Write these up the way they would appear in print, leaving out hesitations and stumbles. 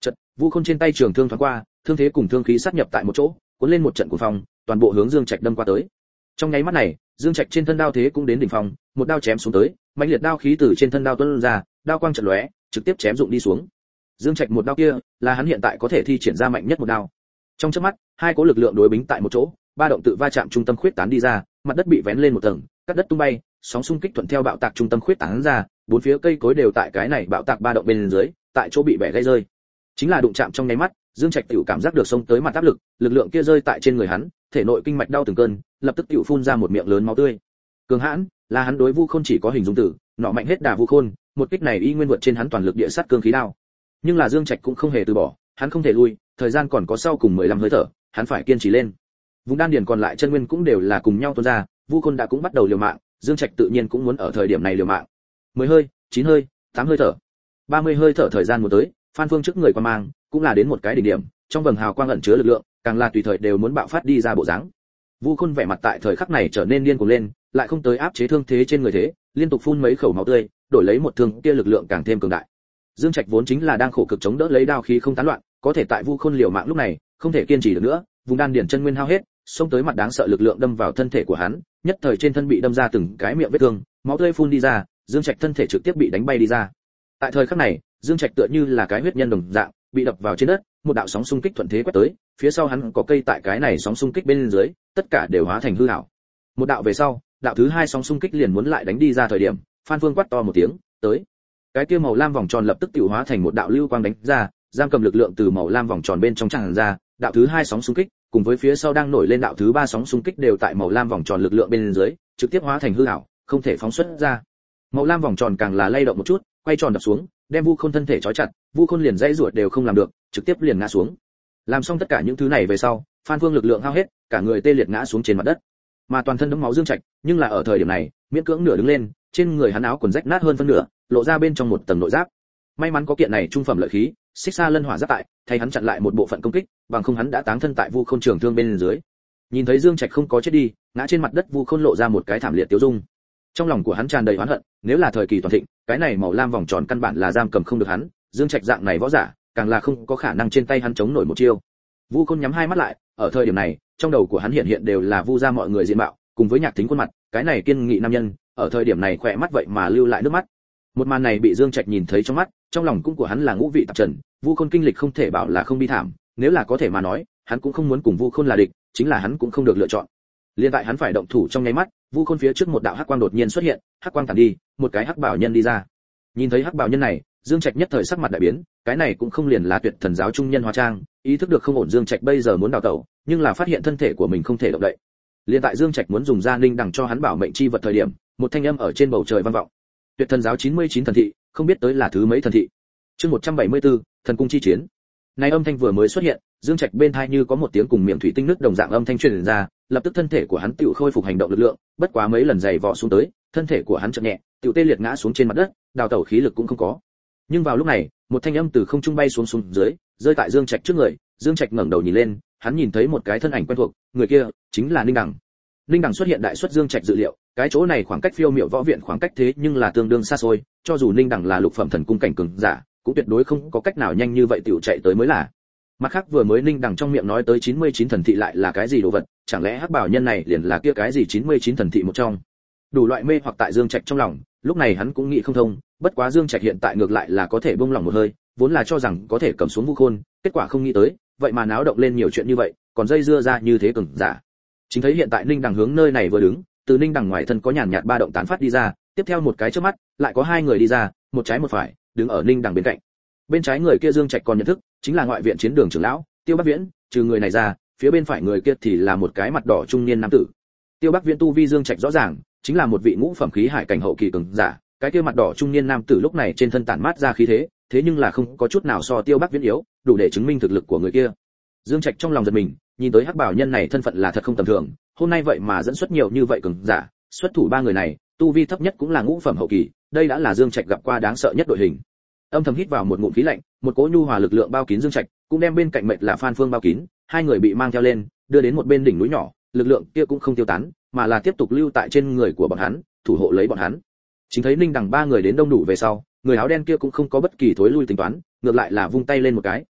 Chợt, Vu Khôn trên tay trường thương thoáng qua, thương thế cùng thương khí sát nhập tại một chỗ, cuốn lên một trận cuồng phong, toàn bộ hướng Dương Trạch đâm qua tới. Trong nháy mắt này, Dương Trạch trên thân đao thế cũng đến đỉnh phong, một đao chém xuống tới, mãnh liệt đao khí từ trên thân đao tuôn ra, đao quang chợt lóe, trực tiếp chém dụng đi xuống. Dương Trạch một đao kia, là hắn hiện tại có thể thi triển ra mạnh nhất một đao. Trong chớp mắt, hai cỗ lực lượng đối bính tại một chỗ, ba động tự va chạm trung tâm khuyết tán đi ra, mặt đất bị vén lên một tầng, cắt đất tung bay, sóng xung kích thuận theo bạo tạc trung tâm khuyết tán ra, bốn phía cây cối đều tại cái này bạo tạc ba động bên dưới, tại chỗ bị bẻ gãy rơi. Chính là đụng chạm trong nháy mắt, Dương Trạch tiểu cảm giác được xông tới mặt áp lực, lực lượng kia rơi tại trên người hắn, thể nội kinh mạch đau từng cơn, lập tức tiểu phun ra một miệng lớn máu tươi. Cường hãn, là hắn đối Vu Khôn chỉ có hình dung từ, nọ mạnh hết đà Vu Khôn, một kích này y nguyên vượt trên hắn toàn lực địa sát cương khí đao. Nhưng là Dương Trạch cũng không hề từ bỏ, hắn không thể lui, thời gian còn có sau cùng 15 hơi thở, hắn phải kiên trì lên. Vùng đan điền còn lại chân nguyên cũng đều là cùng nhau tuôn ra, Vu Khôn đã cũng bắt đầu liều mạng, Dương Trạch tự nhiên cũng muốn ở thời điểm này liều mạng. 10 hơi, 9 hơi, 8 hơi thở, 30 hơi thở thời gian một tới, Phan Phương trước người quan mang, cũng là đến một cái đỉnh điểm, trong vầng hào quang ẩn chứa lực lượng, càng là tùy thời đều muốn bạo phát đi ra bộ dáng. Vu Khôn vẻ mặt tại thời khắc này trở nên điên cuồng lên, lại không tới áp chế thương thế trên người thế, liên tục phun mấy khẩu máu tươi, đổi lấy một thương kia lực lượng càng thêm cường đại. Dương Trạch vốn chính là đang khổ cực chống đỡ lấy đao khí không tán loạn, có thể tại Vu Khôn liều mạng lúc này, không thể kiên trì được nữa, vùng đan điền chân nguyên hao hết, xông tới mặt đáng sợ lực lượng đâm vào thân thể của hắn, nhất thời trên thân bị đâm ra từng cái miệng vết thương, máu tươi phun đi ra, Dương Trạch thân thể trực tiếp bị đánh bay đi ra. Tại thời khắc này, Dương Trạch tựa như là cái huyết nhân đồng dạng, bị đập vào trên đất, một đạo sóng xung kích thuận thế quét tới, phía sau hắn có cây tại cái này sóng xung kích bên dưới, tất cả đều hóa thành hư ảo. Một đạo về sau, đạo thứ hai sóng xung kích liền muốn lại đánh đi ra thời điểm, Phan Phương quát to một tiếng, tới. Cái kia màu lam vòng tròn lập tức tiểu hóa thành một đạo lưu quang đánh ra, giam cầm lực lượng từ màu lam vòng tròn bên trong tràn ra, đạo thứ hai sóng xung kích, cùng với phía sau đang nổi lên đạo thứ ba sóng xung kích đều tại màu lam vòng tròn lực lượng bên dưới, trực tiếp hóa thành hư ảo, không thể phóng xuất ra. Màu lam vòng tròn càng là lay động một chút, quay tròn đập xuống, đem Vu Khôn thân thể trói chặt, Vu Khôn liền dãy ruột đều không làm được, trực tiếp liền ngã xuống. Làm xong tất cả những thứ này về sau, Phan Phương lực lượng hao hết, cả người tê liệt ngã xuống trên mặt đất. Mà toàn thân đẫm máu Dương Trạch, nhưng là ở thời điểm này, miễn cưỡng nửa đứng lên, trên người hắn áo quần rách nát hơn phân nửa, lộ ra bên trong một tầng nội giáp. May mắn có kiện này trung phẩm lợi khí, Xích Sa Lân Hỏa giáp tại, thay hắn chặn lại một bộ phận công kích, bằng không hắn đã táng thân tại Vu Khôn trường thương bên dưới. Nhìn thấy Dương Trạch không có chết đi, ngã trên mặt đất Vu Khôn lộ ra một cái thảm liệt tiêu dung. Trong lòng của hắn tràn đầy oán hận, nếu là thời kỳ toàn thịnh, cái này màu lam vòng tròn căn bản là giam cầm không được hắn, Dương Trạch dạng này võ giả, càng là không có khả năng trên tay hắn chống nổi một chiêu. Vu Khôn nhắm hai mắt lại, ở thời điểm này, trong đầu của hắn hiện đều là Vu gia mọi người diện mạo, cùng với Nhạc Thính khuôn mặt, cái này kiên nghị nam nhân, ở thời điểm này khỏe mắt vậy mà lưu lại nước mắt. Một màn này bị Dương Trạch nhìn thấy trong mắt, trong lòng cũng của hắn là ngũ vị tạp trần, Vu Khôn kinh lịch không thể bảo là không bi thảm, nếu là có thể mà nói, hắn cũng không muốn cùng Vu Khôn là địch, chính là hắn cũng không được lựa chọn. Liên tại hắn phải động thủ trong nháy mắt, Vu Khôn phía trước một đạo hắc quang đột nhiên xuất hiện, hắc quang tản đi, một cái hắc bảo nhân đi ra. Nhìn thấy hắc bảo nhân này, Dương Trạch nhất thời sắc mặt đại biến, cái này cũng không liền là Tuyệt Thần giáo trung nhân hóa trang, ý thức được không ổn Dương Trạch bây giờ muốn đào tẩu, nhưng là phát hiện thân thể của mình không thể động đậy. Liên tại Dương Trạch muốn dùng ra linh đằng cho hắn bảo mệnh chi vật thời điểm, một thanh âm ở trên bầu trời vang vọng. Tuyệt Thần giáo 99 thần thị, không biết tới là thứ mấy thần thị. Chương 174, thần cung chi chiến. Này âm thanh vừa mới xuất hiện, Dương Trạch bên tai như có một tiếng cùng miệng thủy tinh nước đồng dạng âm thanh truyền ra, lập tức thân thể của hắn tựu khôi phục hành động lực lượng, bất quá mấy lần giày vò xuống tới, thân thể của hắn chợt nhẹ, tựu tê liệt ngã xuống trên mặt đất, đào tẩu khí lực cũng không có. Nhưng vào lúc này, một thanh âm từ không trung bay xuống dưới, rơi tại Dương Trạch trước người, Dương Trạch ngẩng đầu nhìn lên, hắn nhìn thấy một cái thân ảnh quen thuộc, người kia chính là Ninh Đằng. Ninh Đằng xuất hiện đại xuất Dương Trạch dự liệu, cái chỗ này khoảng cách Phiêu Miểu võ viện khoảng cách thế nhưng là tương đương xa xôi, cho dù Ninh Đằng là lục phẩm thần cung cảnh cường giả, cũng tuyệt đối không có cách nào nhanh như vậy tiểu chạy tới mới là. Mặt khác vừa mới Ninh Đằng trong miệng nói tới 99 thần thị lại là cái gì đồ vật, chẳng lẽ hắc bảo nhân này liền là kia cái gì 99 thần thị một trong. Đủ loại mê hoặc tại Dương Trạch trong lòng, lúc này hắn cũng nghĩ không thông, bất quá Dương Trạch hiện tại ngược lại là có thể buông lòng một hơi, vốn là cho rằng có thể cầm xuống Vu Khôn, kết quả không nghĩ tới, vậy mà náo động lên nhiều chuyện như vậy, còn dây dưa ra như thế cường giả. Chính thấy hiện tại Ninh Đằng hướng nơi này vừa đứng, từ Ninh Đằng ngoài thân có nhàn nhạt ba động tán phát đi ra, tiếp theo một cái chớp mắt, lại có hai người đi ra, một trái một phải, đứng ở Ninh Đằng bên cạnh. Bên trái người kia Dương Trạch còn nhận thức, chính là ngoại viện chiến đường trưởng lão Tiêu Bắc Viễn, trừ người này ra, phía bên phải người kia thì là một cái mặt đỏ trung niên nam tử. Tiêu Bắc Viễn tu vi Dương Trạch rõ ràng, chính là một vị ngũ phẩm khí hải cảnh hậu kỳ cường giả, cái kia mặt đỏ trung niên nam tử lúc này trên thân tản mát ra khí thế, thế nhưng là không có chút nào so Tiêu Bắc Viễn yếu, đủ để chứng minh thực lực của người kia. Dương Trạch trong lòng giật mình, nhìn tới hắc bảo nhân này thân phận là thật không tầm thường, hôm nay vậy mà dẫn xuất nhiều như vậy cường giả, xuất thủ ba người này, tu vi thấp nhất cũng là ngũ phẩm hậu kỳ, đây đã là Dương Trạch gặp qua đáng sợ nhất đội hình. Âm thầm hít vào một ngụm khí lạnh, một cỗ nhu hòa lực lượng bao kín Dương Trạch, cũng đem bên cạnh mệt là Phan Phương bao kín, hai người bị mang theo lên, đưa đến một bên đỉnh núi nhỏ, lực lượng kia cũng không tiêu tán, mà là tiếp tục lưu tại trên người của bọn hắn, thủ hộ lấy bọn hắn. Chính thấy Ninh Đằng ba người đến đông đủ về sau, người áo đen kia cũng không có bất kỳ thối lui tính toán, ngược lại là vung tay lên một cái,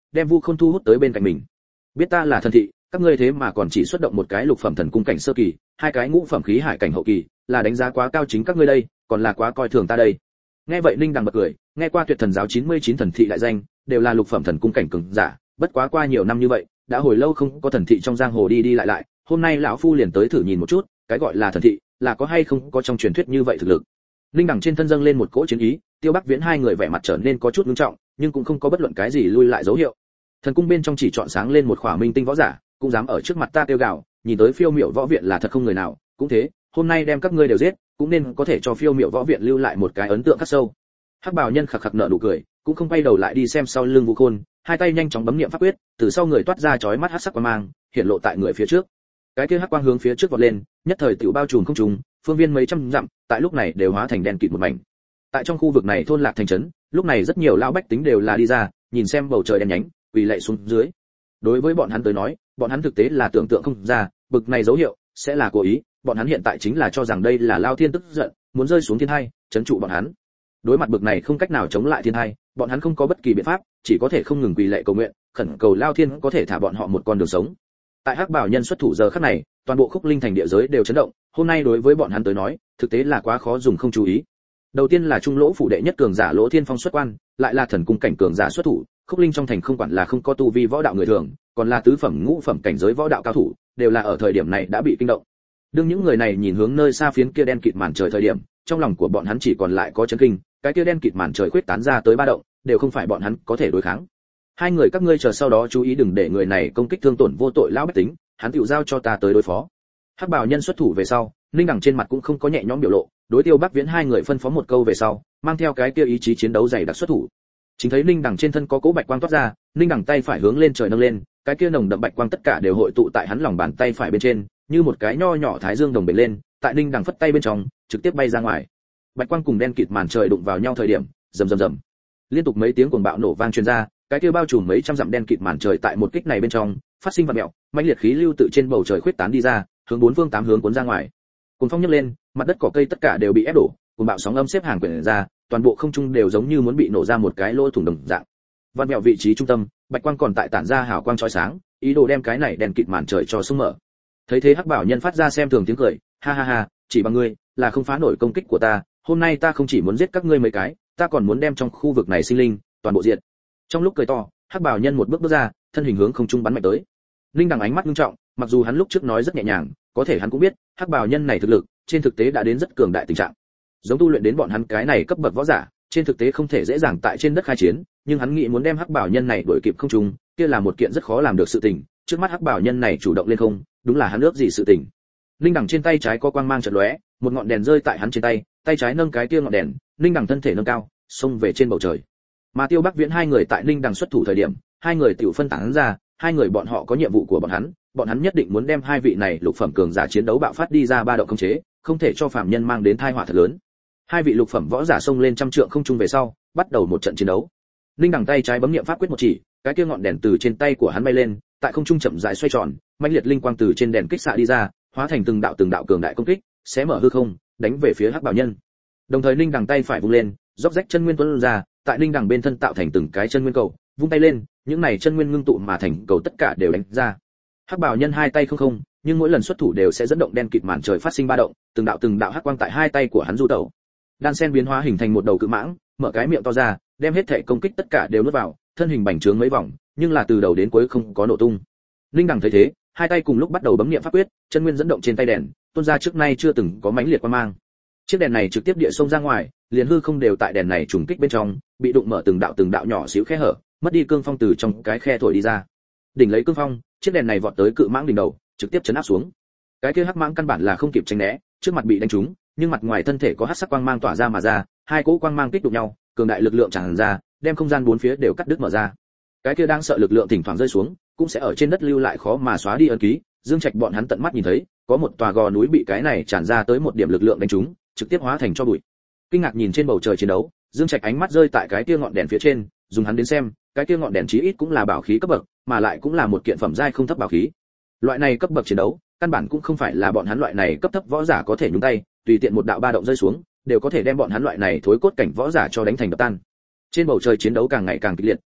đem Vu Khôn thu hút tới bên cạnh mình. Biết ta là thần thị, các ngươi thế mà còn chỉ xuất động một cái lục phẩm thần cung cảnh sơ kỳ, hai cái ngũ phẩm khí hải cảnh hậu kỳ, là đánh giá quá cao chính các ngươi đây, còn là quá coi thường ta đây. Nghe vậy Ninh Đằng bật cười, nghe qua Tuyệt Thần giáo 99 thần thị đại danh, đều là lục phẩm thần cung cảnh cường giả, bất quá qua nhiều năm như vậy, đã hồi lâu không có thần thị trong giang hồ đi đi lại, hôm nay lão phu liền tới thử nhìn một chút, cái gọi là thần thị, là có hay không có trong truyền thuyết như vậy thực lực. Ninh Đằng trên thân dâng lên một cỗ chiến ý, Tiêu Bắc Viễn hai người vẻ mặt trở nên có chút nghiêm trọng, nhưng cũng không có bất luận cái gì lui lại dấu hiệu. Thần cung bên trong chỉ chọn sáng lên một khỏa minh tinh võ giả, cũng dám ở trước mặt ta kêu gào, nhìn tới Phiêu Miểu võ viện là thật không người nào, cũng thế, hôm nay đem các ngươi đều giết, cũng nên có thể cho Phiêu Miểu võ viện lưu lại một cái ấn tượng khắc sâu. Hắc Bào Nhân khặc khặc nở nụ cười, cũng không quay đầu lại đi xem sau lưng Vu Khôn, hai tay nhanh chóng bấm niệm pháp quyết, từ sau người toát ra chói mắt hắc sắc quang mang, hiện lộ tại người phía trước. Cái kia hắc quang hướng phía trước vọt lên, nhất thời tiểu bao trùm không trùng, phương viên mấy trăm dặm, tại lúc này đều hóa thành đen kịt một mảnh. Tại trong khu vực này thôn lạc thành trấn, lúc này rất nhiều lão bách tính đều là đi ra, nhìn xem bầu trời đen nhánh, quỳ lạy xuống dưới. Đối với bọn hắn tới nói, bọn hắn thực tế là tưởng tượng không ra, bực này dấu hiệu sẽ là cố ý, bọn hắn hiện tại chính là cho rằng đây là Lao Thiên tức giận, muốn rơi xuống thiên hai, trấn trụ bọn hắn. Đối mặt bực này không cách nào chống lại thiên hai, bọn hắn không có bất kỳ biện pháp, chỉ có thể không ngừng quỳ lạy cầu nguyện, khẩn cầu Lao Thiên có thể thả bọn họ một con đường sống. Tại Hắc Bảo Nhân xuất thủ giờ khắc này, toàn bộ Khúc Linh thành địa giới đều chấn động, hôm nay đối với bọn hắn tới nói, thực tế là quá khó dùng không chú ý. Đầu tiên là trung lỗ phủ đệ nhất cường giả Lỗ Thiên Phong xuất quan, lại là thần cung cảnh cường giả xuất thủ, Khúc Linh trong thành không quản là không có tu vi võ đạo người thường, còn là tứ phẩm ngũ phẩm cảnh giới võ đạo cao thủ, đều là ở thời điểm này đã bị kinh động. Đương những người này nhìn hướng nơi xa phiến kia đen kịt màn trời thời điểm, trong lòng của bọn hắn chỉ còn lại có chấn kinh, cái kia đen kịt màn trời khuyết tán ra tới ba động, đều không phải bọn hắn có thể đối kháng. Hai người các ngươi chờ sau đó chú ý đừng để người này công kích thương tổn vô tội lão bách tính, hắn tiểu giao cho ta tới đối phó. Hắc Bảo Nhân xuất thủ về sau, Ninh Đằng trên mặt cũng không có nhẹ nhõm biểu lộ, đối Tiêu Bắc Viễn hai người phân phó một câu về sau, mang theo cái kia ý chí chiến đấu dày đặc xuất thủ. Chính thấy Ninh Đằng trên thân có cỗ bạch quang toát ra, Ninh Đằng tay phải hướng lên trời nâng lên, cái kia nồng đậm bạch quang tất cả đều hội tụ tại hắn lòng bàn tay phải bên trên, như một cái nho nhỏ thái dương đồng bể lên, tại Ninh Đằng phất tay bên trong, trực tiếp bay ra ngoài. Bạch quang cùng đen kịt màn trời đụng vào nhau thời điểm, rầm rầm rầm. Liên tục mấy tiếng cuồng bạo nổ vang truyền ra, cái kia bao trùm mấy trăm dặm đen kịt màn trời tại một kích này bên trong, phát sinh vặn mèo, mãnh liệt khí lưu tự trên bầu trời khuyết tán đi ra, hướng bốn phương tám hướng cuốn ra ngoài. Cuồng phong nhấc lên, mặt đất cỏ cây tất cả đều bị ép đổ, cuồng bạo sóng âm xếp hàng quyển ra, toàn bộ không trung đều giống như muốn bị nổ ra một cái lỗ thủng đồng dạng. Vặn mèo vị trí trung tâm, bạch quang còn tại tản ra hào quang chói sáng, ý đồ đem cái này đen kịt màn trời cho xung mở. Thấy thế Hắc Bảo Nhân phát ra xem thường tiếng cười, ha ha ha, chỉ bằng ngươi là không phá nổi công kích của ta, hôm nay ta không chỉ muốn giết các ngươi mấy cái, ta còn muốn đem trong khu vực này sinh linh toàn bộ diệt. Trong lúc cười to, Hắc Bảo Nhân một bước bước ra, thân hình hướng không trung bắn mạnh tới. Linh Đằng ánh mắt nghiêm trọng, mặc dù hắn lúc trước nói rất nhẹ nhàng, có thể hắn cũng biết, Hắc Bảo Nhân này thực lực, trên thực tế đã đến rất cường đại tình trạng. Giống tu luyện đến bọn hắn cái này cấp bậc võ giả, trên thực tế không thể dễ dàng tại trên đất khai chiến, nhưng hắn nghĩ muốn đem Hắc Bảo Nhân này đuổi kịp không trung, kia là một kiện rất khó làm được sự tình, trước mắt Hắc Bảo Nhân này chủ động lên không, đúng là hắn ước gì sự tình. Linh Đằng trên tay trái có quang mang chợt lóe, một ngọn đèn rơi tại hắn trên tay, tay trái nâng cái kia ngọn đèn, Linh Đằng thân thể nâng cao, xông về trên bầu trời. Mà Tiêu Bắc Viễn hai người tại Linh Đằng xuất thủ thời điểm, hai người tiểu phân tán ra, hai người bọn họ có nhiệm vụ của bọn hắn nhất định muốn đem hai vị này lục phẩm cường giả chiến đấu bạo phát đi ra ba động khống chế, không thể cho phàm nhân mang đến tai họa thật lớn. Hai vị lục phẩm võ giả xông lên trăm trượng không trung về sau, bắt đầu một trận chiến đấu. Linh Đằng tay trái bấm niệm pháp quyết một chỉ, cái kia ngọn đèn từ trên tay của hắn bay lên, tại không trung chậm rãi xoay tròn, mãnh liệt linh quang từ trên đèn kích xạ đi ra, hóa thành từng đạo cường đại công kích, xé mở hư không, đánh về phía Hắc Bảo Nhân. Đồng thời Linh Đằng tay phải vung lên, róc rách chân nguyên tuôn ra, tại Linh Đằng bên thân tạo thành từng cái chân nguyên cầu, vung tay lên, những này chân nguyên ngưng tụ mà thành cầu tất cả đều đánh ra. Hắc Bảo Nhân hai tay không, nhưng mỗi lần xuất thủ đều sẽ dẫn động đen kịt màn trời phát sinh ba động, từng đạo hắc quang tại hai tay của hắn du tẩu. Đan sen biến hóa hình thành một đầu cự mãng, mở cái miệng to ra, đem hết thể công kích tất cả đều nuốt vào, thân hình bành trướng mấy vòng, nhưng là từ đầu đến cuối không có nổ tung. Linh Đằng thấy thế, hai tay cùng lúc bắt đầu bấm niệm pháp quyết, chân nguyên dẫn động trên tay đèn, tuôn ra trước nay chưa từng có mãnh liệt quang mang. Chiếc đèn này trực tiếp địa xông ra ngoài, liền hư không đều tại đèn này trùng kích bên trong, bị đụng mở từng đạo nhỏ xíu khe hở, mất đi cương phong từ trong cái khe thổi đi ra. Đỉnh lấy cương phong, chiếc đèn này vọt tới cự mãng đỉnh đầu, trực tiếp chấn áp xuống. Cái kia hắc mãng căn bản là không kịp tránh né, trước mặt bị đánh trúng, nhưng mặt ngoài thân thể có hắc sắc quang mang tỏa ra mà ra, hai cỗ quang mang kích đụng nhau, cường đại lực lượng tràn ra, đem không gian bốn phía đều cắt đứt mở ra. Cái kia đang sợ lực lượng thỉnh thoảng rơi xuống, cũng sẽ ở trên đất lưu lại khó mà xóa đi ấn ký. Dương Trạch bọn hắn tận mắt nhìn thấy, có một tòa gò núi bị cái này tràn ra tới một điểm lực lượng đánh trúng, trực tiếp hóa thành tro bụi. Kinh ngạc nhìn trên bầu trời chiến đấu, Dương Trạch ánh mắt rơi tại cái kia ngọn đèn phía trên, dùng hắn đến xem, cái kia ngọn đèn chí ít cũng là bảo khí cấp bậc, mà lại cũng là một kiện phẩm giai không thấp bảo khí. Loại này cấp bậc chiến đấu, căn bản cũng không phải là bọn hắn loại này cấp thấp võ giả có thể nhúng tay, tùy tiện một đạo ba động rơi xuống, đều có thể đem bọn hắn loại này thối cốt cảnh võ giả cho đánh thành đập tan. Trên bầu trời chiến đấu càng ngày càng kịch liệt,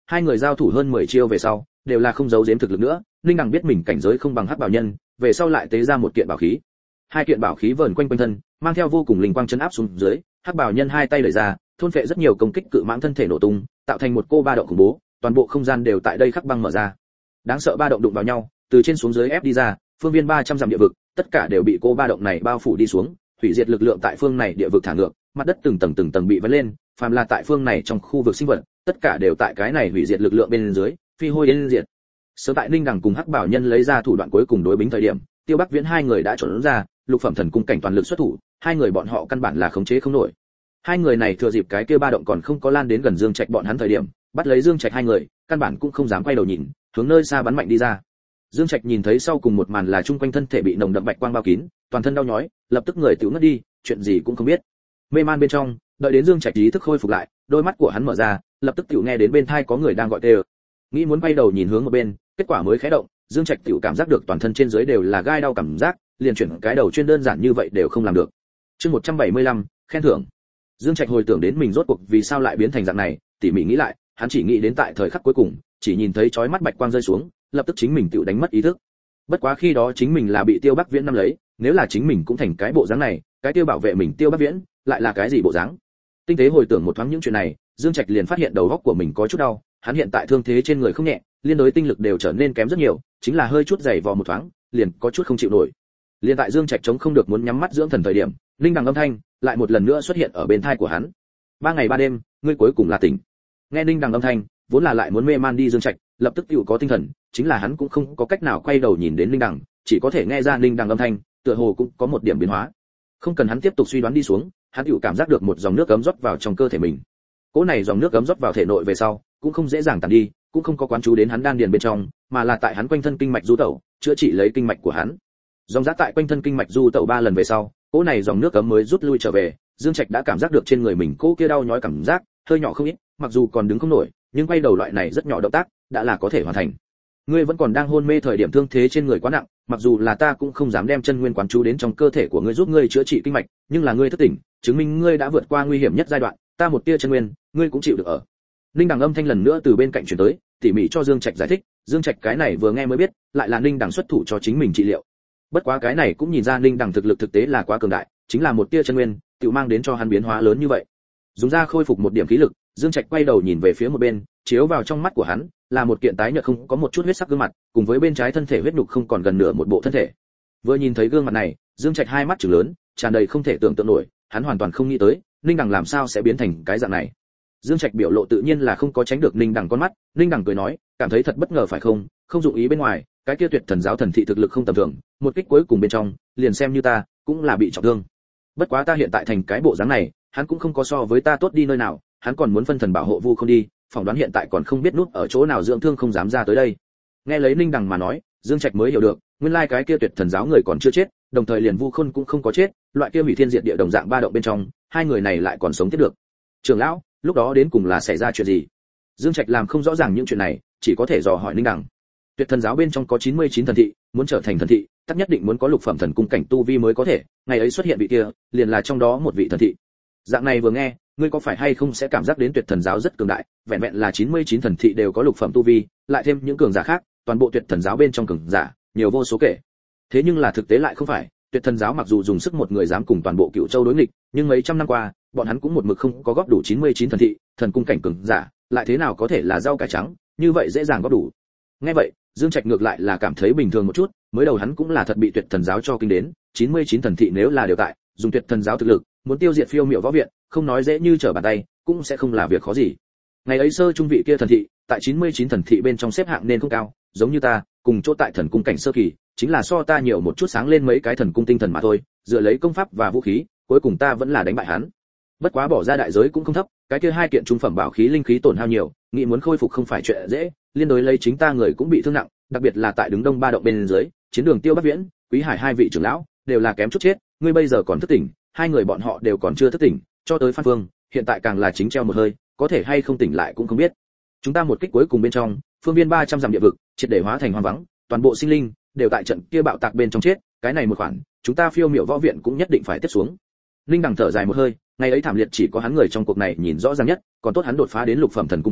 hai người giao thủ hơn 10 chiêu về sau, đều là không giấu giếm thực lực nữa, Ninh Đằng biết mình cảnh giới không bằng Hắc Bảo Nhân, về sau lại tế ra một kiện bảo khí. Hai kiện bảo khí vờn quanh quanh thân, mang theo vô cùng linh quang chấn áp xuống dưới, Hắc Bảo Nhân hai tay đẩy ra, thôn phệ rất nhiều công kích cự mãng thân thể nổ tung, tạo thành một cô ba động khủng bố, toàn bộ không gian đều tại đây khắc băng mở ra. Đáng sợ ba động đụng vào nhau, từ trên xuống dưới ép đi ra, phương viên 300 dặm địa vực, tất cả đều bị cô ba động này bao phủ đi xuống, hủy diệt lực lượng tại phương này địa vực thả ngược, mặt đất từng tầng bị vén lên, phàm là tại phương này trong khu vực sinh vật, tất cả đều tại cái này hủy diệt lực lượng bên dưới, phi hôi đến diệt. Sớm tại Ninh Đằng cùng Hắc Bảo Nhân lấy ra thủ đoạn cuối cùng đối bính thời điểm, Tiêu Bắc Viễn hai người đã chuẩn ra, lục phẩm thần cung cảnh toàn lực xuất thủ, hai người bọn họ căn bản là khống chế không nổi. Hai người này thừa dịp cái kia ba động còn không có lan đến gần Dương Trạch bọn hắn thời điểm, bắt lấy Dương Trạch hai người, căn bản cũng không dám quay đầu nhìn, hướng nơi xa bắn mạnh đi ra. Dương Trạch nhìn thấy sau cùng một màn là chung quanh thân thể bị nồng đậm bạch quang bao kín, toàn thân đau nhói, lập tức người tiểu ngất đi, chuyện gì cũng không biết. Mê man bên trong, đợi đến Dương Trạch ý thức khôi phục lại, đôi mắt của hắn mở ra, lập tức tiểu nghe đến bên tai có người đang gọi tê. Nghĩ muốn quay đầu nhìn hướng một bên, kết quả mới khẽ động, Dương Trạch tiểu cảm giác được toàn thân trên dưới đều là gai đau cảm giác, liền chuyển cái đầu chuyên đơn giản như vậy đều không làm được. Chương 175, khen thưởng. Dương Trạch hồi tưởng đến mình rốt cuộc vì sao lại biến thành dạng này, tỉ mỉ nghĩ lại, hắn chỉ nghĩ đến tại thời khắc cuối cùng, chỉ nhìn thấy chói mắt bạch quang rơi xuống, lập tức chính mình tự đánh mất ý thức. Bất quá khi đó chính mình là bị Tiêu Bắc Viễn nắm lấy, nếu là chính mình cũng thành cái bộ dáng này, cái Tiêu bảo vệ mình Tiêu Bắc Viễn, lại là cái gì bộ dáng? Tinh tế hồi tưởng một thoáng những chuyện này, Dương Trạch liền phát hiện đầu óc của mình có chút đau, hắn hiện tại thương thế trên người không nhẹ, liên đối tinh lực đều trở nên kém rất nhiều, chính là hơi chút dày vò một thoáng, liền có chút không chịu nổi. Liên tại Dương Trạch chống không được muốn nhắm mắt dưỡng thần thời điểm, linh đằng âm thanh lại một lần nữa xuất hiện ở bên tai của hắn. 3 ngày 3 đêm, ngươi cuối cùng là tỉnh. Nghe linh đằng âm thanh, vốn là lại muốn mê man đi Dương Trạch, lập tức tựu có tinh thần, chính là hắn cũng không có cách nào quay đầu nhìn đến linh đằng, chỉ có thể nghe ra linh đằng âm thanh, tựa hồ cũng có một điểm biến hóa. Không cần hắn tiếp tục suy đoán đi xuống, hắn tựu cảm giác được một dòng nước ấm rót vào trong cơ thể mình. Cỗ này dòng nước ấm rót vào thể nội về sau, cũng không dễ dàng tản đi, cũng không có quán chú đến hắn đan điền bên trong, mà là tại hắn quanh thân kinh mạch du tẩu, chữa trị lấy kinh mạch của hắn. Dòng giá tại quanh thân kinh mạch du tẩu 3 lần về sau, cỗ này dòng nước ấm mới rút lui trở về, Dương Trạch đã cảm giác được trên người mình cỗ kia đau nhói cảm giác, hơi nhỏ không ít, mặc dù còn đứng không nổi, nhưng quay đầu loại này rất nhỏ động tác, đã là có thể hoàn thành. Ngươi vẫn còn đang hôn mê thời điểm thương thế trên người quá nặng, mặc dù là ta cũng không dám đem chân nguyên quán chú đến trong cơ thể của ngươi giúp ngươi chữa trị kinh mạch, nhưng là ngươi thức tỉnh, chứng minh ngươi đã vượt qua nguy hiểm nhất giai đoạn, ta một tia chân nguyên, ngươi cũng chịu được ở. Ninh Đằng âm thanh lần nữa từ bên cạnh truyền tới, tỉ mỉ cho Dương Trạch giải thích, Dương Trạch cái này vừa nghe mới biết, lại là Ninh Đằng xuất thủ cho chính mình trị liệu. Bất quá cái này cũng nhìn ra Ninh Đằng thực lực thực tế là quá cường đại, chính là một tia chân nguyên, tự mang đến cho hắn biến hóa lớn như vậy. Dùng ra khôi phục một điểm khí lực, Dương Trạch quay đầu nhìn về phía một bên, chiếu vào trong mắt của hắn, là một kiện tái nhợt không có một chút huyết sắc gương mặt, cùng với bên trái thân thể huyết nhục không còn gần nửa một bộ thân thể. Vừa nhìn thấy gương mặt này, Dương Trạch hai mắt trừng lớn, tràn đầy không thể tưởng tượng nổi, hắn hoàn toàn không nghĩ tới, Ninh Đằng làm sao sẽ biến thành cái dạng này. Dương Trạch biểu lộ tự nhiên là không có tránh được Ninh Đằng con mắt, Ninh Đằng cười nói, cảm thấy thật bất ngờ phải không, không dụng ý bên ngoài, cái kia Tuyệt Thần giáo thần thị thực lực không tầm thường, một kích cuối cùng bên trong, liền xem như ta, cũng là bị trọng thương. Bất quá ta hiện tại thành cái bộ dáng này, hắn cũng không có so với ta tốt đi nơi nào, hắn còn muốn phân thần bảo hộ Vu không đi, phỏng đoán hiện tại còn không biết nút ở chỗ nào dưỡng thương không dám ra tới đây. Nghe lấy Ninh Đằng mà nói, Dương Trạch mới hiểu được, nguyên lai cái kia Tuyệt Thần giáo người còn chưa chết, đồng thời liền Vu Khôn cũng không có chết, loại kia hủy thiên diệt địa đồng dạng ba động bên trong, hai người này lại còn sống tiếp được. Trưởng lão, lúc đó đến cùng là xảy ra chuyện gì? Dương Trạch làm không rõ ràng những chuyện này, chỉ có thể dò hỏi Ninh Đằng. Tuyệt Thần giáo bên trong có 99 thần thị, muốn trở thành thần thị, tất nhất định muốn có lục phẩm thần cung cảnh tu vi mới có thể, ngày ấy xuất hiện vị kia, liền là trong đó một vị thần thị. Dạng này vừa nghe, ngươi có phải hay không sẽ cảm giác đến Tuyệt Thần giáo rất cường đại, vẹn vẹn là 99 thần thị đều có lục phẩm tu vi, lại thêm những cường giả khác, toàn bộ Tuyệt Thần giáo bên trong cường giả, nhiều vô số kể. Thế nhưng là thực tế lại không phải, Tuyệt Thần giáo mặc dù dùng sức một người dám cùng toàn bộ Cựu Châu đối nghịch, nhưng mấy trăm năm qua, bọn hắn cũng một mực không có góp đủ 99 thần thị, thần cung cảnh cường giả, lại thế nào có thể là rau cải trắng, như vậy dễ dàng góp đủ. Nghe vậy, Dương Trạch ngược lại là cảm thấy bình thường một chút, mới đầu hắn cũng là thật bị Tuyệt Thần giáo cho kinh đến, 99 thần thị nếu là đều tại, dùng Tuyệt Thần giáo thực lực, muốn tiêu diệt Phiêu Miểu võ viện, không nói dễ như trở bàn tay, cũng sẽ không là việc khó gì. Ngày ấy sơ trung vị kia thần thị, tại 99 thần thị bên trong xếp hạng nên không cao, giống như ta, cùng chỗ tại thần cung cảnh sơ kỳ, chính là so ta nhiều một chút sáng lên mấy cái thần cung tinh thần mà thôi, dựa lấy công pháp và vũ khí, cuối cùng ta vẫn là đánh bại hắn. Bất quá bỏ ra đại giới cũng không thấp, cái kia hai kiện trung phẩm bảo khí linh khí tổn hao nhiều, nghĩ muốn khôi phục không phải chuyện dễ, liên đối lấy chính ta người cũng bị thương nặng, đặc biệt là tại đứng đông ba động bên dưới, chiến đường Tiêu Bắc Viễn, Quý Hải hai vị trưởng lão, đều là kém chút chết, ngươi bây giờ còn thức tỉnh, hai người bọn họ đều còn chưa thức tỉnh, cho tới Phan Phương, hiện tại càng là chính treo một hơi, có thể hay không tỉnh lại cũng không biết. Chúng ta một kích cuối cùng bên trong, phương viên 300 dặm địa vực, triệt để hóa thành hoang vắng, toàn bộ sinh linh đều tại trận kia bạo tạc bên trong chết, cái này một khoản, chúng ta Phiêu Miểu võ viện cũng nhất định phải tiếp xuống. Linh Đằng thở dài một hơi, ngày ấy thảm liệt chỉ có hắn người trong cuộc này nhìn rõ ràng nhất, còn tốt hắn đột phá đến lục phẩm thần cung cảnh,